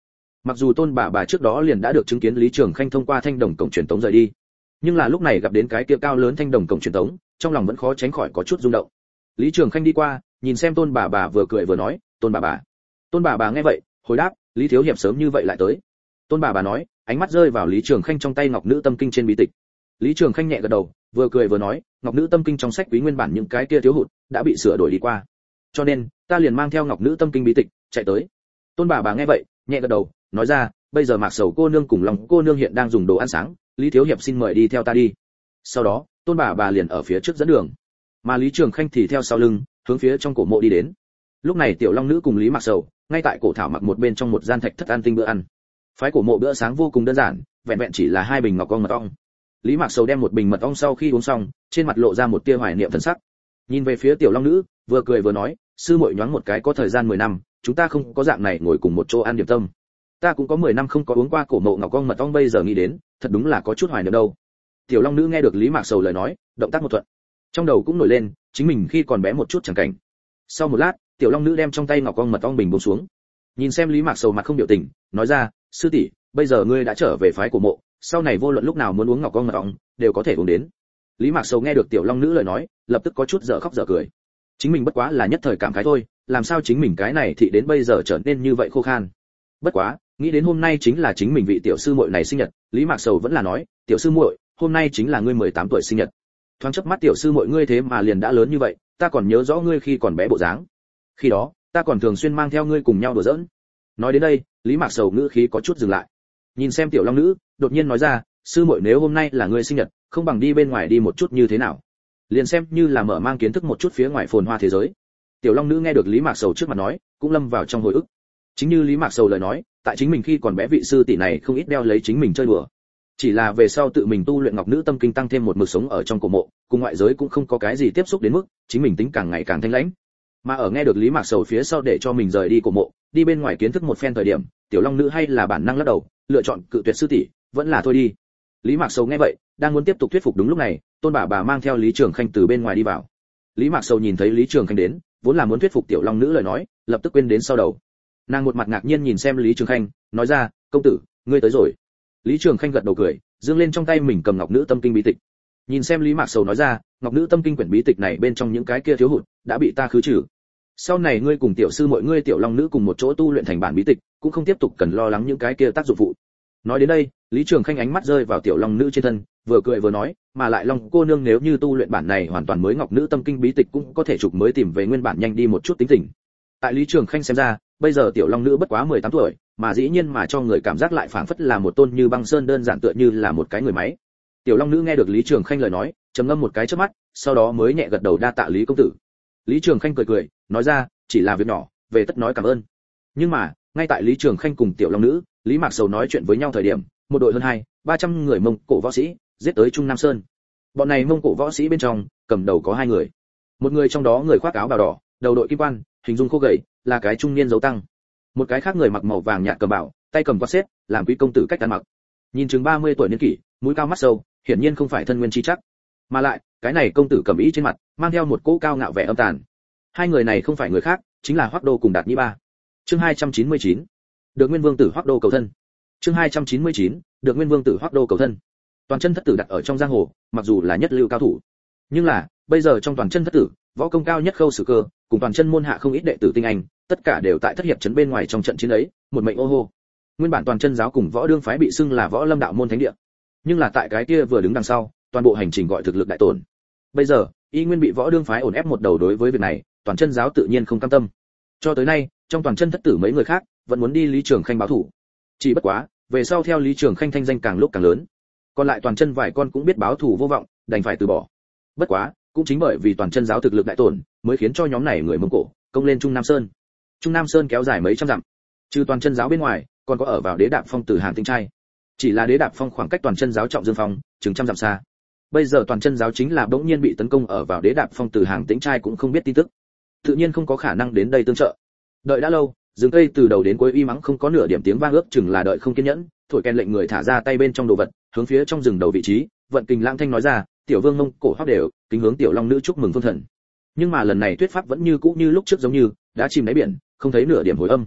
Mặc dù tôn bà trước đó liền đã được chứng kiến Lý Trường Khanh thông qua thanh đồng cổng truyền tống rời đi, nhưng là lúc này gặp đến cái kia cao lớn thanh đồng cổng truyền tống, trong lòng vẫn khó tránh khỏi có chút rung động. Lý Trường Khanh đi qua, nhìn xem tôn bà vừa cười vừa nói, tôn bà. Tôn bà nghe vậy, hồi đáp, Lý thiếu hiệp sớm như vậy lại tới. Tôn bà nói, ánh mắt rơi vào Lý Trường Khanh trong tay ngọc nữ tâm kinh trên bí tịch. Lý Trường Khanh nhẹ gật đầu, vừa cười vừa nói, ngọc nữ tâm kinh trong sách quý nguyên bản những cái kia thiếu hụt đã bị sửa đổi đi qua, cho nên ta liền mang theo ngọc nữ tâm kinh bí tịch chạy tới. Tôn bà nghe vậy, nhẹ gật đầu, nói ra, bây giờ Mạc Sầu cô nương cùng Long cô nương hiện đang dùng đồ ăn sáng, Lý thiếu hiệp xin mời đi theo ta đi. Sau đó, tôn bà liền ở phía trước dẫn đường, mà Lý Trường Khanh thì theo sau lưng, hướng phía trong cổ mộ đi đến. Lúc này tiểu long nữ cùng Lý Mạc Sầu ngay tại cổ thảo mặc một bên trong một gian thạch thất ăn tinh bữa ăn. Phái cổ mộ bữa sáng vô cùng đơn giản, vẹn vẹn chỉ là 2 bình ngọc con mật ong. Lý Mạc Sầu đem 1 bình mật ong sau khi uống xong, trên mặt lộ ra một tia hoài niệm thần sắc. Nhìn về phía tiểu long nữ, vừa cười vừa nói, sư muội nhoáng một cái có thời gian 10 năm, chúng ta không có dạng này ngồi cùng một chỗ ăn điểm tâm. Ta cũng có 10 năm không có uống qua cổ mộ ngọc con mật ong, bây giờ nghĩ đến, thật đúng là có chút hoài niệm đâu. Tiểu long nữ nghe được Lý Mạc Sầu lời nói, động tác một thuận, trong đầu cũng nổi lên chính mình khi còn bé một chút chẳng cảnh. Sau một lát, tiểu long nữ đem trong tay ngọc con mật ong bình buông xuống, nhìn xem Lý Mạc Sầu mặt không biểu tình, nói ra, sư tỷ, bây giờ ngươi đã trở về phái cổ mộ, sau này vô luận lúc nào muốn uống ngọc con mật ong đều có thể uống đến. Lý Mạc Sầu nghe được tiểu long nữ lời nói, lập tức có chút dở khóc dở cười. Chính mình bất quá là nhất thời cảm khái thôi, làm sao chính mình cái này thì đến bây giờ trở nên như vậy khô khan. Bất quá, nghĩ đến hôm nay chính là chính mình vị tiểu sư muội này sinh nhật, Lý Mạc Sầu vẫn là nói, tiểu sư muội, hôm nay chính là ngươi 18 tuổi sinh nhật. Thoáng chớp mắt tiểu sư muội ngươi thế mà liền đã lớn như vậy, ta còn nhớ rõ ngươi khi còn bé bộ dáng. Khi đó, ta còn thường xuyên mang theo ngươi cùng nhau đùa giỡn. Nói đến đây, Lý Mạc Sầu ngữ khí có chút dừng lại. Nhìn xem tiểu long nữ, đột nhiên nói ra, sư muội nếu hôm nay là ngươi sinh nhật, không bằng đi bên ngoài đi một chút như thế nào? Liền xem như là mở mang kiến thức một chút phía ngoài phồn hoa thế giới. Tiểu long nữ nghe được Lý Mạc Sầu trước mặt nói, cũng lâm vào trong hồi ức. Chính như Lý Mạc Sầu lời nói, tại chính mình khi còn bé vị sư tỷ này không ít đeo lấy chính mình chơi đùa. Chỉ là về sau tự mình tu luyện ngọc nữ tâm kinh tăng thêm một mực sống ở trong cổ mộ, cùng ngoại giới cũng không có cái gì tiếp xúc đến mức chính mình tính càng ngày càng thanh lãnh. Mà ở nghe được Lý Mạc Sầu phía sau để cho mình rời đi cổ mộ, đi bên ngoài kiến thức một phen thời điểm, tiểu long nữ hay là bản năng lắc đầu, lựa chọn cự tuyệt sư tỷ, vẫn là thôi đi. Lý Mạc Sầu nghe vậy, đang muốn tiếp tục thuyết phục, đúng lúc này, tôn bà mang theo Lý Trường Khanh từ bên ngoài đi vào. Lý Mạc Sầu nhìn thấy Lý Trường Khanh đến, vốn là muốn thuyết phục tiểu long nữ lời nói, lập tức quên đến sau đầu. Nàng một mặt ngạc nhiên nhìn xem Lý Trường Khanh, nói ra, công tử, ngươi tới rồi. Lý Trường Khanh gật đầu cười, dương lên trong tay mình cầm ngọc nữ tâm kinh bí tịch. Nhìn xem Lý Mạc Sầu nói ra, ngọc nữ tâm kinh quyển bí tịch này bên trong những cái kia thiếu hụt đã bị ta khứ trừ. Sau này ngươi cùng tiểu sư mọi ngươi tiểu long nữ cùng một chỗ tu luyện thành bản bí tịch, cũng không tiếp tục cần lo lắng những cái kia tác dụng phụ. Nói đến đây, Lý Trường Khanh ánh mắt rơi vào tiểu long nữ trên thân, vừa cười vừa nói, mà lại long cô nương nếu như tu luyện bản này hoàn toàn mới ngọc nữ tâm kinh bí tịch cũng có thể chụp mới tìm về nguyên bản nhanh đi một chút tính tình. Tại Lý Trường Khanh xem ra, bây giờ tiểu long nữ bất quá 18 tuổi, mà dĩ nhiên mà cho người cảm giác lại phảng phất là một tôn như băng sơn đơn giản tựa như là một cái người máy. Tiểu long nữ nghe được Lý Trường Khanh lời nói, trầm ngâm một cái chớp mắt, sau đó mới nhẹ gật đầu đa tạ Lý công tử. Lý Trường Khanh cười cười, nói ra, chỉ là việc nhỏ, về tất nói cảm ơn. Nhưng mà, ngay tại Lý Trường Khanh cùng tiểu long nữ, Lý Mạc Sầu nói chuyện với nhau thời điểm, một đội hơn 200-300 người Mông Cổ võ sĩ giết tới Trung Nam Sơn. Bọn này Mông Cổ võ sĩ bên trong, cầm đầu có 2 người. Một người trong đó người khoác áo bào đỏ, đầu đội kim quan, hình dung khô gầy, là cái trung niên dấu tăng. Một cái khác người mặc màu vàng nhạt cầm bảo, tay cầm quạt xếp, làm quý công tử cách ăn mặc. Nhìn chừng 30 tuổi niên kỷ, mũi cao mắt sâu, hiển nhiên không phải thân nguyên chi chắc. Mà lại, cái này công tử cầm ý trên mặt, mang theo một cỗ cao ngạo vẻ âm tàn. 2 người này không phải người khác, chính là Hoắc Đô cùng Đạt Nhĩ Ba. Chương 299. Được Nguyên Vương tử Hoắc Đô cầu thân. Chương 299. Được Nguyên Vương tử Hoắc Đô cầu thân. Toàn chân thất tử đặt ở trong giang hồ, mặc dù là nhất lưu cao thủ, nhưng là, bây giờ trong toàn chân thất tử, võ công cao nhất Khâu Sử Cơ, cùng toàn chân môn hạ không ít đệ tử tinh anh, tất cả đều tại thất hiệp trấn bên ngoài trong trận chiến ấy, một mệnh ô hô. Nguyên bản toàn chân giáo cùng võ đương phái bị xưng là võ lâm đạo môn thánh địa, nhưng là tại cái kia vừa đứng đằng sau, toàn bộ hành trình gọi thực lực đại tổn. Bây giờ, y nguyên bị võ đương phái ổn ép một đầu, đối với việc này, toàn chân giáo tự nhiên không cam tâm. Cho tới nay, trong toàn chân thất tử mấy người khác vẫn muốn đi Lý Trường Khanh báo thủ. Chỉ bất quá, về sau theo Lý Trường Khanh thanh danh càng lúc càng lớn, còn lại toàn chân vài con cũng biết báo thủ vô vọng, đành phải từ bỏ. Bất quá, cũng chính bởi vì toàn chân giáo thực lực đại tổn, mới khiến cho nhóm này người Mông Cổ công lên Trung Nam Sơn. Trung Nam Sơn kéo dài mấy trăm dặm, trừ toàn chân giáo bên ngoài, còn có ở vào Đế Đạp Phong Từ Hàng Tinh Trai. Chỉ là Đế Đạp Phong khoảng cách toàn chân giáo Trọng Dương Phong chừng trăm dặm xa. Bây giờ toàn chân giáo chính là bỗng nhiên bị tấn công ở vào Đế Đạp Phong Từ Hàng Tĩnh Trai cũng không biết tin tức, tự nhiên không có khả năng đến đây tương trợ. Đợi đã lâu, rừng cây từ đầu đến cuối y mắng không có nửa điểm tiếng vang, ước chừng là đợi không kiên nhẫn, thổi kèn lệnh người thả ra tay bên trong đồ vật, hướng phía trong rừng đầu vị trí, vận kình lãng thanh nói ra, tiểu vương Mông Cổ Hoắc đều, kính hướng tiểu long nữ chúc mừng phương thần. Nhưng mà lần này thuyết pháp vẫn như cũ như lúc trước, giống như đã chìm đáy biển, không thấy nửa điểm hồi âm.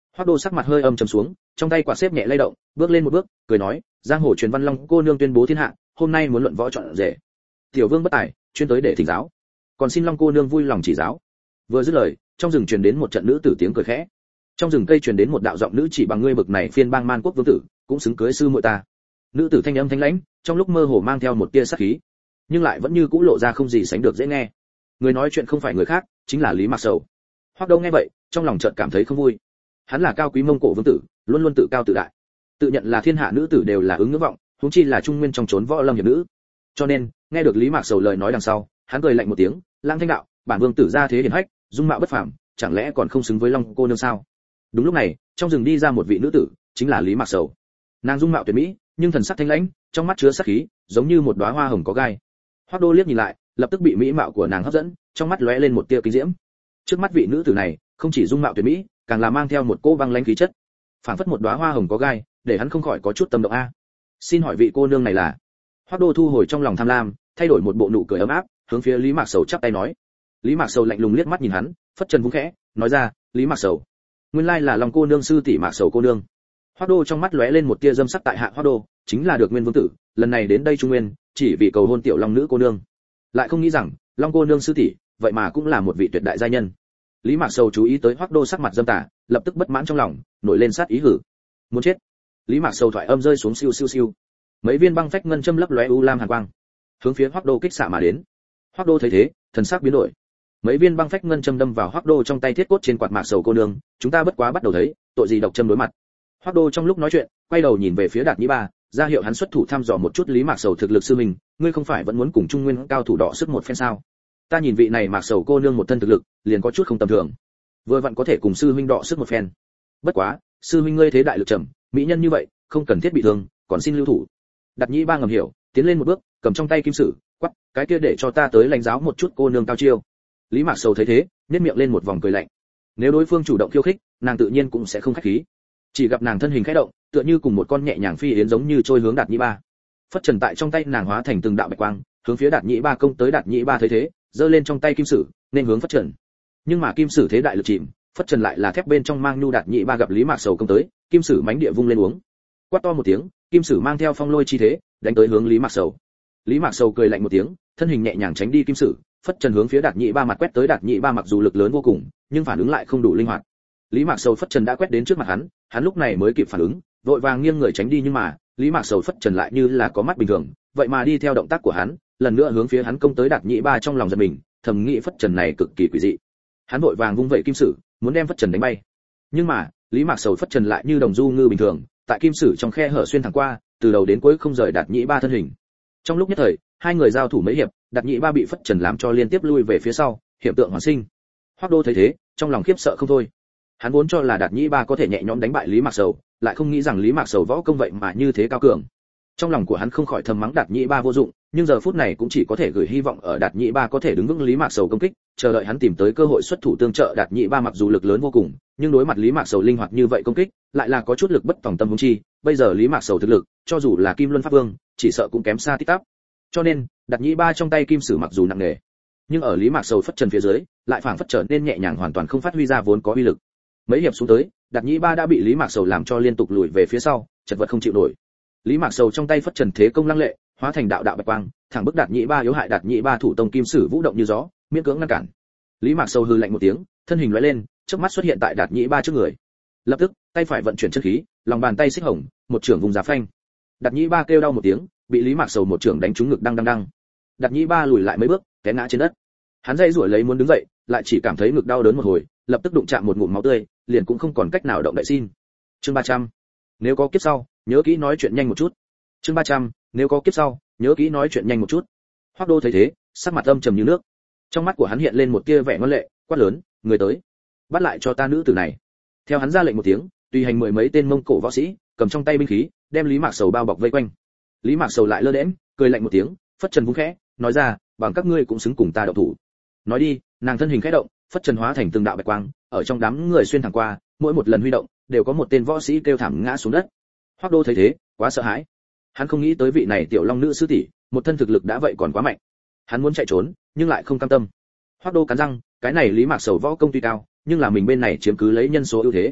Hoắc Đô sắc mặt hơi âm trầm xuống, trong tay quạt xếp nhẹ lay động, bước lên một bước, cười nói, giang hồ truyền văn long cô nương tuyên bố thiên hạ, hôm nay muốn luận võ chọn rể. Tiểu vương bất tài, chuyên tới để thỉnh giáo, còn xin long cô nương vui lòng chỉ giáo. Vừa dứt lời, trong rừng truyền đến một trận nữ tử tiếng cười khẽ. Trong rừng cây truyền đến một đạo giọng nữ chỉ bằng ngươi bực này phiên bang man quốc vương tử, cũng xứng cưới sư muội ta. Nữ tử thanh âm thanh lãnh, trong lúc mơ hồ mang theo một tia sát khí, nhưng lại vẫn như cũ lộ ra không gì sánh được dễ nghe. Người nói chuyện không phải người khác, chính là Lý Mạc Sầu. Hoắc Đô nghe vậy, trong lòng chợt cảm thấy không vui. Hắn là cao quý Mông Cổ vương tử, luôn luôn tự cao tự đại, tự nhận là thiên hạ nữ tử đều là ứng ngưỡng vọng, huống chi là trung nguyên trong chốn võ lâm hiệp nữ. Cho nên, nghe được Lý Mạc Sầu lời nói đằng sau, hắn cười lạnh một tiếng, lang thanh đạo, bản vương tử gia thế hiển hách, dung mạo bất phàm, chẳng lẽ còn không xứng với Long cô nương sao? Đúng lúc này, trong rừng đi ra một vị nữ tử, chính là Lý Mạc Sầu. Nàng dung mạo tuyệt mỹ, nhưng thần sắc thanh lãnh, trong mắt chứa sát khí, giống như một đóa hoa hồng có gai. Hoắc Đô liếc nhìn lại, lập tức bị mỹ mạo của nàng hấp dẫn, trong mắt lóe lên một tia kinh diễm. Trước mắt vị nữ tử này, không chỉ dung mạo tuyệt mỹ, càng là mang theo một cỗ băng lãnh khí chất, phảng phất một đóa hoa hồng có gai, để hắn không khỏi có chút tâm động a. Xin hỏi vị cô nương này là? Hoắc Đô thu hồi trong lòng tham lam, thay đổi một bộ nụ cười ấm áp, hướng phía Lý Mạc Sầu chắp tay nói. Lý Mạc Sầu lạnh lùng liếc mắt nhìn hắn, phất trần vung khẽ, nói ra, Lý Mạc Sầu, nguyên lai là Long cô nương sư tỷ Mạc Sầu cô nương. Hoắc Đô trong mắt lóe lên một tia dâm sắc, tại hạ Hoắc Đô, chính là được Nguyên vương tử, lần này đến đây Trung Nguyên, chỉ vì cầu hôn tiểu Long nữ cô nương. Lại không nghĩ rằng, Long cô nương sư tỷ, vậy mà cũng là một vị tuyệt đại gia nhân. Lý Mạc Sầu chú ý tới Hoắc Đô sắc mặt dâm tà, lập tức bất mãn trong lòng, nổi lên sát ý hử. Muốn chết. Lý Mạc Sầu thoại âm rơi xuống siêu siêu siêu. Mấy viên băng phách ngân châm lấp lóe u lam hàn quang, hướng phía Hoắc Đô kích xạ mà đến. Hoắc Đô thấy thế, thần sắc biến đổi. Mấy viên băng phách ngân châm đâm vào Hoắc Đô trong tay thiết cốt trên quạt. Mạc Sầu cô nương, chúng ta bất quá bắt đầu thấy, tội gì độc châm đối mặt. Hoắc Đô trong lúc nói chuyện, quay đầu nhìn về phía Đạt Nhĩ Ba, ra hiệu hắn xuất thủ thăm dò một chút Lý Mạc Sầu thực lực sư mình, ngươi không phải vẫn muốn cùng Trung Nguyên cao thủ đọ sức một phen sao? Ta nhìn vị này Mạc Sầu cô nương một thân thực lực, liền có chút không tầm thường. Vừa vặn có thể cùng sư huynh đọ sức một phen. Bất quá, sư huynh ngươi thế đại lực trầm, mỹ nhân như vậy, không cần thiết bị thương, còn xin lưu thủ. Đạt Nhĩ Ba ngầm hiểu, tiến lên một bước, cầm trong tay kim sử, quắc, cái kia để cho ta tới lãnh giáo một chút cô nương cao chiêu. Lý Mạc Sầu thấy thế, nhếch miệng lên một vòng cười lạnh. Nếu đối phương chủ động khiêu khích, nàng tự nhiên cũng sẽ không khách khí. Chỉ gặp nàng thân hình khẽ động, tựa như cùng một con nhẹ nhàng phi yến giống như trôi hướng Đạt Nhĩ Ba. Phất trần tại trong tay nàng hóa thành từng đạo bạch quang, hướng phía Đạt Nhĩ Ba công tới. Đạt Nhĩ Ba thấy thế, giơ lên trong tay kim sử, nên hướng Phất trần. Nhưng mà kim sử thế đại lực chìm, Phất trần lại là thép bên trong mang nhu. Đạt Nhĩ Ba gặp Lý Mạc Sầu công tới, kim sử mánh địa vung lên uống. Quát to một tiếng, kim sử mang theo phong lôi chi thế, đánh tới hướng Lý Mạc Sầu. Lý Mạc Sầu cười lạnh một tiếng, thân hình nhẹ nhàng tránh đi kim sử, Phất trần hướng phía Đạt Nhĩ Ba mặt quét tới. Đạt Nhĩ Ba mặc dù lực lớn vô cùng, nhưng phản ứng lại không đủ linh hoạt. Lý Mạc Sầu Phất trần đã quét đến trước mặt hắn lúc này mới kịp phản ứng, vội vàng nghiêng người tránh đi, nhưng mà Lý Mạc Sầu Phất trần lại như là có mắt bình thường, vậy mà đi theo động tác của hắn, lần nữa hướng phía hắn công tới. Đạt Nhĩ Ba trong lòng giật mình, thầm nghĩ Phất trần này cực kỳ quỷ dị. Hắn vội vàng vung vẩy kim sử, muốn đem Phất trần đánh bay. Nhưng mà Lý Mạc Sầu Phất trần lại như đồng du ngư bình thường, tại kim sử trong khe hở xuyên thẳng qua, từ đầu đến cuối không rời Đạt Nhĩ Ba thân hình. Trong lúc nhất thời, hai người giao thủ mấy hiệp, Đạt Nhĩ Ba bị Phất trần làm cho liên tiếp lui về phía sau, hiện tượng hoàn sinh. Hoắc Đô thấy thế, trong lòng khiếp sợ không thôi. Hắn vốn cho là Đạt Nhĩ Ba có thể nhẹ nhõm đánh bại Lý Mạc Sầu, lại không nghĩ rằng Lý Mạc Sầu võ công vậy mà như thế cao cường. Trong lòng của hắn không khỏi thầm mắng Đạt Nhĩ Ba vô dụng, nhưng giờ phút này cũng chỉ có thể gửi hy vọng ở Đạt Nhĩ Ba có thể đứng vững Lý Mạc Sầu công kích, chờ đợi hắn tìm tới cơ hội xuất thủ tương trợ. Đạt Nhĩ Ba mặc dù lực lớn vô cùng, nhưng đối mặt Lý Mạc Sầu linh hoạt như vậy công kích, lại là có chút lực bất tòng tâm huống chi, bây giờ Lý Mạc Sầu thực lực, cho dù là Kim Luân Pháp Vương, chỉ sợ cũng kém xa tít tắp. Cho nên, Đạt Nhĩ Ba trong tay kim sử mặc dù nặng nề, nhưng ở Lý Mạc Sầu Phất trần phía dưới, lại phảng phất trở nên nhẹ nhàng, hoàn toàn không phát huy ra vốn có uy lực. Mấy hiệp xuống tới, Đạt Nhĩ Ba đã bị Lý Mạc Sầu làm cho liên tục lùi về phía sau, chật vật không chịu nổi. Lý Mạc Sầu trong tay Phất trần thế công lăng lệ, hóa thành đạo đạo bạch quang, thẳng bức Đạt Nhĩ Ba yếu hại. Đạt Nhĩ Ba thủ tông kim sử vũ động như gió, miễn cưỡng ngăn cản. Lý Mạc Sầu hừ lạnh một tiếng, thân hình lóe lên, chớp mắt xuất hiện tại Đạt Nhĩ Ba trước người. Lập tức, tay phải vận chuyển chân khí, lòng bàn tay xích hồng, một chưởng vùng giá phanh. Đạt Nhĩ Ba kêu đau một tiếng, bị Lý Mạc Sầu một chưởng đánh trúng ngực đăng đăng đăng. Đạt Nhĩ Ba lùi lại mấy bước, té ngã trên đất. Hắn dây rủi lấy muốn đứng dậy, lại chỉ cảm thấy ngực đau đớn một hồi, lập tức đụng chạm một ngụm máu tươi, liền cũng không còn cách nào động đậy xin. Chương 300. Nếu có kiếp sau, nhớ kỹ nói chuyện nhanh một chút. Chương 300. Nếu có kiếp sau, nhớ kỹ nói chuyện nhanh một chút. Hoắc Đô thấy thế, sắc mặt âm trầm như nước. Trong mắt của hắn hiện lên một tia vẻ ngoan lệ, quát lớn, người tới, bắt lại cho ta nữ tử này. Theo hắn ra lệnh một tiếng, tùy hành mười mấy tên Mông Cổ võ sĩ, cầm trong tay binh khí, đem Lý Mạc Sầu bao bọc vây quanh. Lý Mạc Sầu lại lơ đễnh, cười lạnh một tiếng, phất trần vung khẽ, nói ra, bằng các ngươi cũng xứng cùng ta động thủ. Nói đi, nàng thân hình khẽ động, phất trần hóa thành từng đạo bạch quang, ở trong đám người xuyên thẳng qua, mỗi một lần huy động, đều có một tên võ sĩ kêu thảm ngã xuống đất. Hoắc Đô thấy thế, quá sợ hãi. Hắn không nghĩ tới vị này tiểu Long nữ sư tỷ, một thân thực lực đã vậy còn quá mạnh. Hắn muốn chạy trốn, nhưng lại không cam tâm. Hoắc Đô cắn răng, cái này Lý Mạc Sầu võ công tuy cao, nhưng là mình bên này chiếm cứ lấy nhân số ưu thế.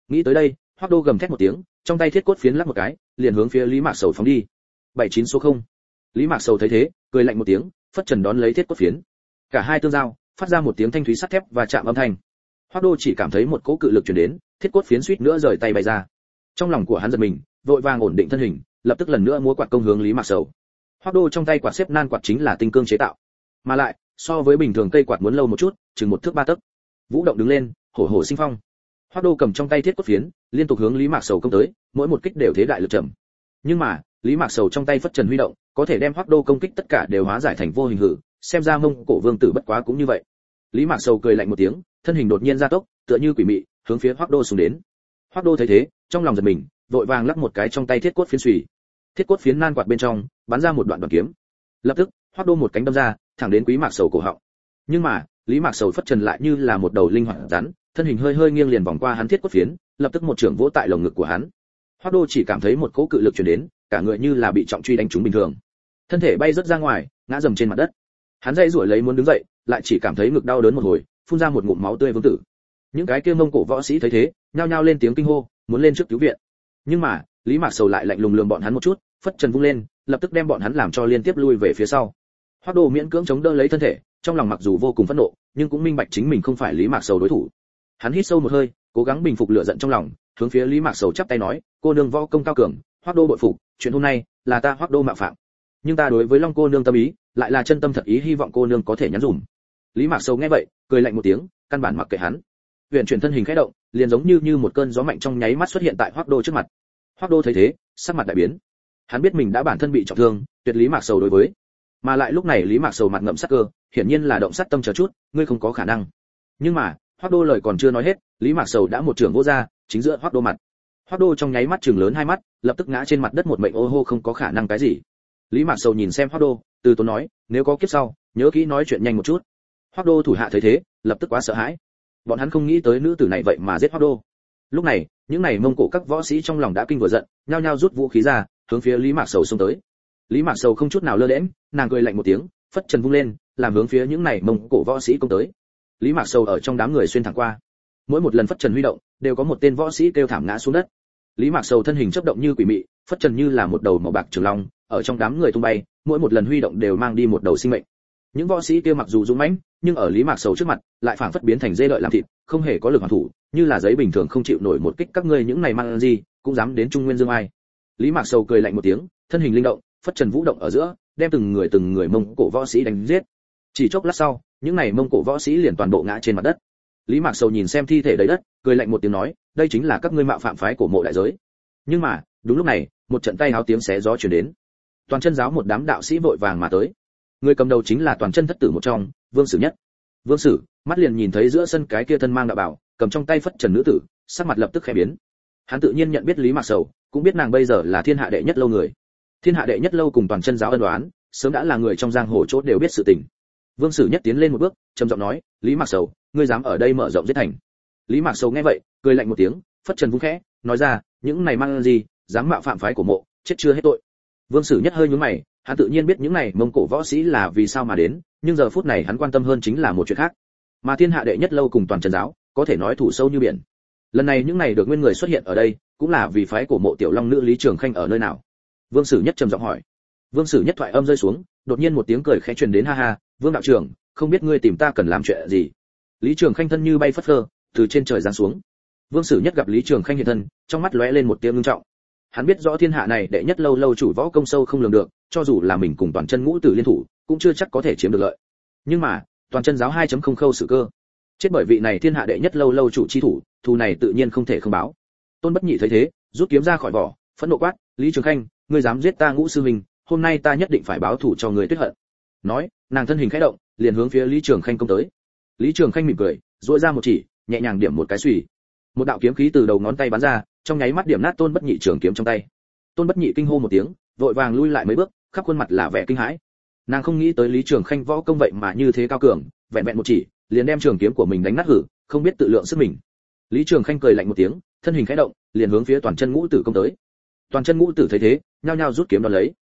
Nghĩ tới đây, Hoắc Đô gầm thét một tiếng, trong tay thiết cốt phiến lắc một cái, liền hướng phía Lý Mạc Sầu phóng đi. 79 số 0. Lý Mạc Sầu thấy thế, cười lạnh một tiếng, phất trần đón lấy thiết cốt phiến. Cả hai tương giao, phát ra một tiếng thanh thúy sắt thép và chạm âm thanh. Hoắc Đô chỉ cảm thấy một cỗ cự lực truyền đến, thiết cốt phiến suýt nữa rời tay bay ra. Trong lòng của hắn giật mình, vội vàng ổn định thân hình, lập tức lần nữa múa quạt công hướng Lý Mạc Sầu. Hoắc Đô trong tay quạt xếp nan quạt chính là tinh cương chế tạo, mà lại so với bình thường cây quạt muốn lâu một chút, chừng 1 thước 3 tấc. Vũ động đứng lên, hổ hổ sinh phong. Hoắc Đô cầm trong tay thiết cốt phiến, liên tục hướng Lý Mạc Sầu công tới, mỗi một kích đều thế đại lực trầm. Nhưng mà, Lý Mạc Sầu trong tay phất trần huy động, có thể đem Hoắc Đô công kích tất cả đều hóa giải thành vô hình hử, xem ra Mông Cổ vương tử bất quá cũng như vậy. Lý Mạc Sầu cười lạnh một tiếng, thân hình đột nhiên gia tốc, tựa như quỷ mị, hướng phía Hoắc Đô xuống đến. Hoắc Đô thấy thế, trong lòng giật mình, vội vàng lắc một cái trong tay thiết cốt phiến xùy. Thiết cốt phiến nan quạt bên trong, bắn ra một đoạn đoàn kiếm. Lập tức, Hoắc Đô một cánh đâm ra, thẳng đến Quý Mạc Sầu cổ họng. Nhưng mà, Lý Mạc Sầu phất trần lại như là một đầu linh hoạt rắn, thân hình hơi hơi nghiêng liền vòng qua hắn thiết cốt phiến, lập tức một chưởng vỗ tại lồng ngực của hắn. Hoắc Đô chỉ cảm thấy một cỗ cự lực truyền đến, cả người như là bị trọng truy đánh trúng bình thường, thân thể bay rất ra ngoài, ngã dầm trên mặt đất. Hắn dãy giụi lấy muốn đứng dậy, lại chỉ cảm thấy ngực đau đớn một hồi, phun ra một ngụm máu tươi vương tử. Những cái kia Mông Cổ võ sĩ thấy thế, nhao nhao lên tiếng kinh hô, muốn lên trước cứu viện. Nhưng mà, Lý Mạc Sầu lại lạnh lùng lườm bọn hắn một chút, phất trần vung lên, lập tức đem bọn hắn làm cho liên tiếp lui về phía sau. Hoắc Đô miễn cưỡng chống đỡ lấy thân thể, trong lòng mặc dù vô cùng phẫn nộ, nhưng cũng minh bạch chính mình không phải Lý Mạc Sầu đối thủ. Hắn hít sâu một hơi, cố gắng bình phục lửa giận trong lòng, hướng phía Lý Mạc Sầu chắp tay nói, cô nương võ công cao cường, Hoắc Đô bội phục, chuyện hôm nay là ta Hoắc Đô mạo phạm, nhưng ta đối với Long cô nương tâm ý, lại là chân tâm thật ý, hy vọng cô nương có thể nhắn dùm. Lý Mạc Sầu nghe vậy, cười lạnh một tiếng, căn bản mặc kệ hắn. Huyền chuyển thân hình khẽ động, liền giống như một cơn gió mạnh trong nháy mắt xuất hiện tại Hoắc Đô trước mặt. Hoắc Đô thấy thế, sắc mặt đại biến. Hắn biết mình đã bản thân bị trọng thương, tuyệt Lý Mạc Sầu đối với. Mà lại lúc này Lý Mạc Sầu mặt ngậm sát cơ, hiển nhiên là động sát tâm chờ chút, ngươi không có khả năng. Nhưng mà, Hoắc Đô lời còn chưa nói hết, Lý Mạc Sầu đã một trường vỗ ra, chính giữa Hoắc Đô mặt. Hoắc Đô trong nháy mắt trừng lớn hai mắt, lập tức ngã trên mặt đất một mệnh ô hô không có khả năng cái gì. Lý Mạc Sầu nhìn xem Hoắc Đô, từ tốn nói, nếu có kiếp sau, nhớ kỹ nói chuyện nhanh một chút. Hoắc Đô thủ hạ thấy thế, lập tức quá sợ hãi. Bọn hắn không nghĩ tới nữ tử này vậy mà giết Hoắc Đô. Lúc này, những này Mông Cổ các võ sĩ trong lòng đã kinh vừa giận, nhao nhao rút vũ khí ra, hướng phía Lý Mạc Sầu xông tới. Lý Mạc Sầu không chút nào lơ đễnh, nàng cười lạnh một tiếng, phất trần vung lên, làm hướng phía những này Mông Cổ võ sĩ công tới. Lý Mạc Sầu ở trong đám người xuyên thẳng qua, mỗi một lần phất trần huy động, đều có một tên võ sĩ kêu thảm ngã xuống đất. Lý Mạc Sầu thân hình chớp động như quỷ mị, phất trần như là một đầu màu bạc trường long, ở trong đám người tung bay, mỗi một lần huy động đều mang đi một đầu sinh mệnh. Những võ sĩ kia mặc dù dũng mãnh, nhưng ở Lý Mạc Sầu trước mặt, lại phảng phất biến thành dê đợi làm thịt, không hề có lực hoàn thủ, như là giấy bình thường không chịu nổi một kích các ngươi những này mang gì, cũng dám đến Trung Nguyên Dương Ai. Lý Mạc Sầu cười lạnh một tiếng, thân hình linh động, phất trần vũ động ở giữa, đem từng người Mông Cổ võ sĩ đánh giết. Chỉ chốc lát sau, những này Mông Cổ võ sĩ liền toàn bộ ngã trên mặt đất. Lý Mạc Sầu nhìn xem thi thể đầy đất, cười lạnh một tiếng nói, đây chính là các ngươi mạo phạm phái của Mộ đại giới. Nhưng mà, đúng lúc này, một trận tay háo tiếng xé gió truyền đến. Toàn chân giáo một đám đạo sĩ vội vàng mà tới. Người cầm đầu chính là Toàn chân thất tử một trong, Vương Sử Nhất. Vương Sử, mắt liền nhìn thấy giữa sân cái kia thân mang đạo bào, cầm trong tay phất trần nữ tử, sắc mặt lập tức khẽ biến. Hắn tự nhiên nhận biết Lý Mạc Sầu, cũng biết nàng bây giờ là thiên hạ đệ nhất lâu người. Thiên hạ đệ nhất lâu cùng Toàn chân giáo ân oán, sớm đã là người trong giang hồ chốt đều biết sự tình. Vương Sử Nhất tiến lên một bước, trầm giọng nói, Lý Mạc Sầu, ngươi dám ở đây mở rộng giết thành. Lý Mạc Sầu nghe vậy, cười lạnh một tiếng, phất trần vung khẽ, nói ra, những này mang gì, dám mạo phạm phái của Mộ, chết chưa hết tội. Vương Sử Nhất hơi nhướng mày, hắn tự nhiên biết những này Mông Cổ võ sĩ là vì sao mà đến, nhưng giờ phút này hắn quan tâm hơn chính là một chuyện khác. Mà thiên hạ đệ nhất lâu cùng Toàn chân giáo, có thể nói thủ sâu như biển. Lần này những này được nguyên người xuất hiện ở đây, cũng là vì phái của Mộ tiểu long nữ Lý Trường Khanh ở nơi nào? Vương Sử Nhất trầm giọng hỏi. Vương Sử Nhất thoại âm rơi xuống, đột nhiên một tiếng cười khẽ truyền đến, ha ha, Vương đạo trưởng, không biết ngươi tìm ta cần làm chuyện gì? Lý Trường Khanh thân như bay phất phơ, từ trên trời giáng xuống. Vương Sử Nhất gặp Lý Trường Khanh hiện thân, trong mắt lóe lên một tia ngưng trọng. Hắn biết rõ thiên hạ này đệ nhất lâu chủ võ công sâu không lường được, cho dù là mình cùng Toàn chân ngũ tử liên thủ, cũng chưa chắc có thể chiếm được lợi. Nhưng mà, Toàn chân giáo 2.0 khâu sự cơ, chết bởi vị này thiên hạ đệ nhất lâu chủ chi thủ, thù này tự nhiên không thể không báo. Tôn Bất Nhị thấy thế, rút kiếm ra khỏi vỏ, phẫn nộ quát, Lý Trường Khanh, ngươi dám giết ta ngũ sư huynh, hôm nay ta nhất định phải báo thù cho ngươi tuyết hận. Nói, nàng thân hình khẽ động, liền hướng phía Lý Trường Khanh công tới. Lý Trường Khanh mỉm cười, duỗi ra một chỉ, nhẹ nhàng điểm một cái xùy. Một đạo kiếm khí từ đầu ngón tay bắn ra, trong nháy mắt điểm nát Tôn Bất Nhị trường kiếm trong tay. Tôn Bất Nhị kinh hô một tiếng, vội vàng lui lại mấy bước, khắp khuôn mặt là vẻ kinh hãi. Nàng không nghĩ tới Lý Trường Khanh võ công vậy mà như thế cao cường, vẹn vẹn một chỉ, liền đem trường kiếm của mình đánh nát hử, không biết tự lượng sức mình. Lý Trường Khanh cười lạnh một tiếng, thân hình khẽ động, liền hướng phía Toàn chân ngũ tử công tới. Toàn chân ngũ tử thấy thế, nhao nhao rút kiếm đón lấy.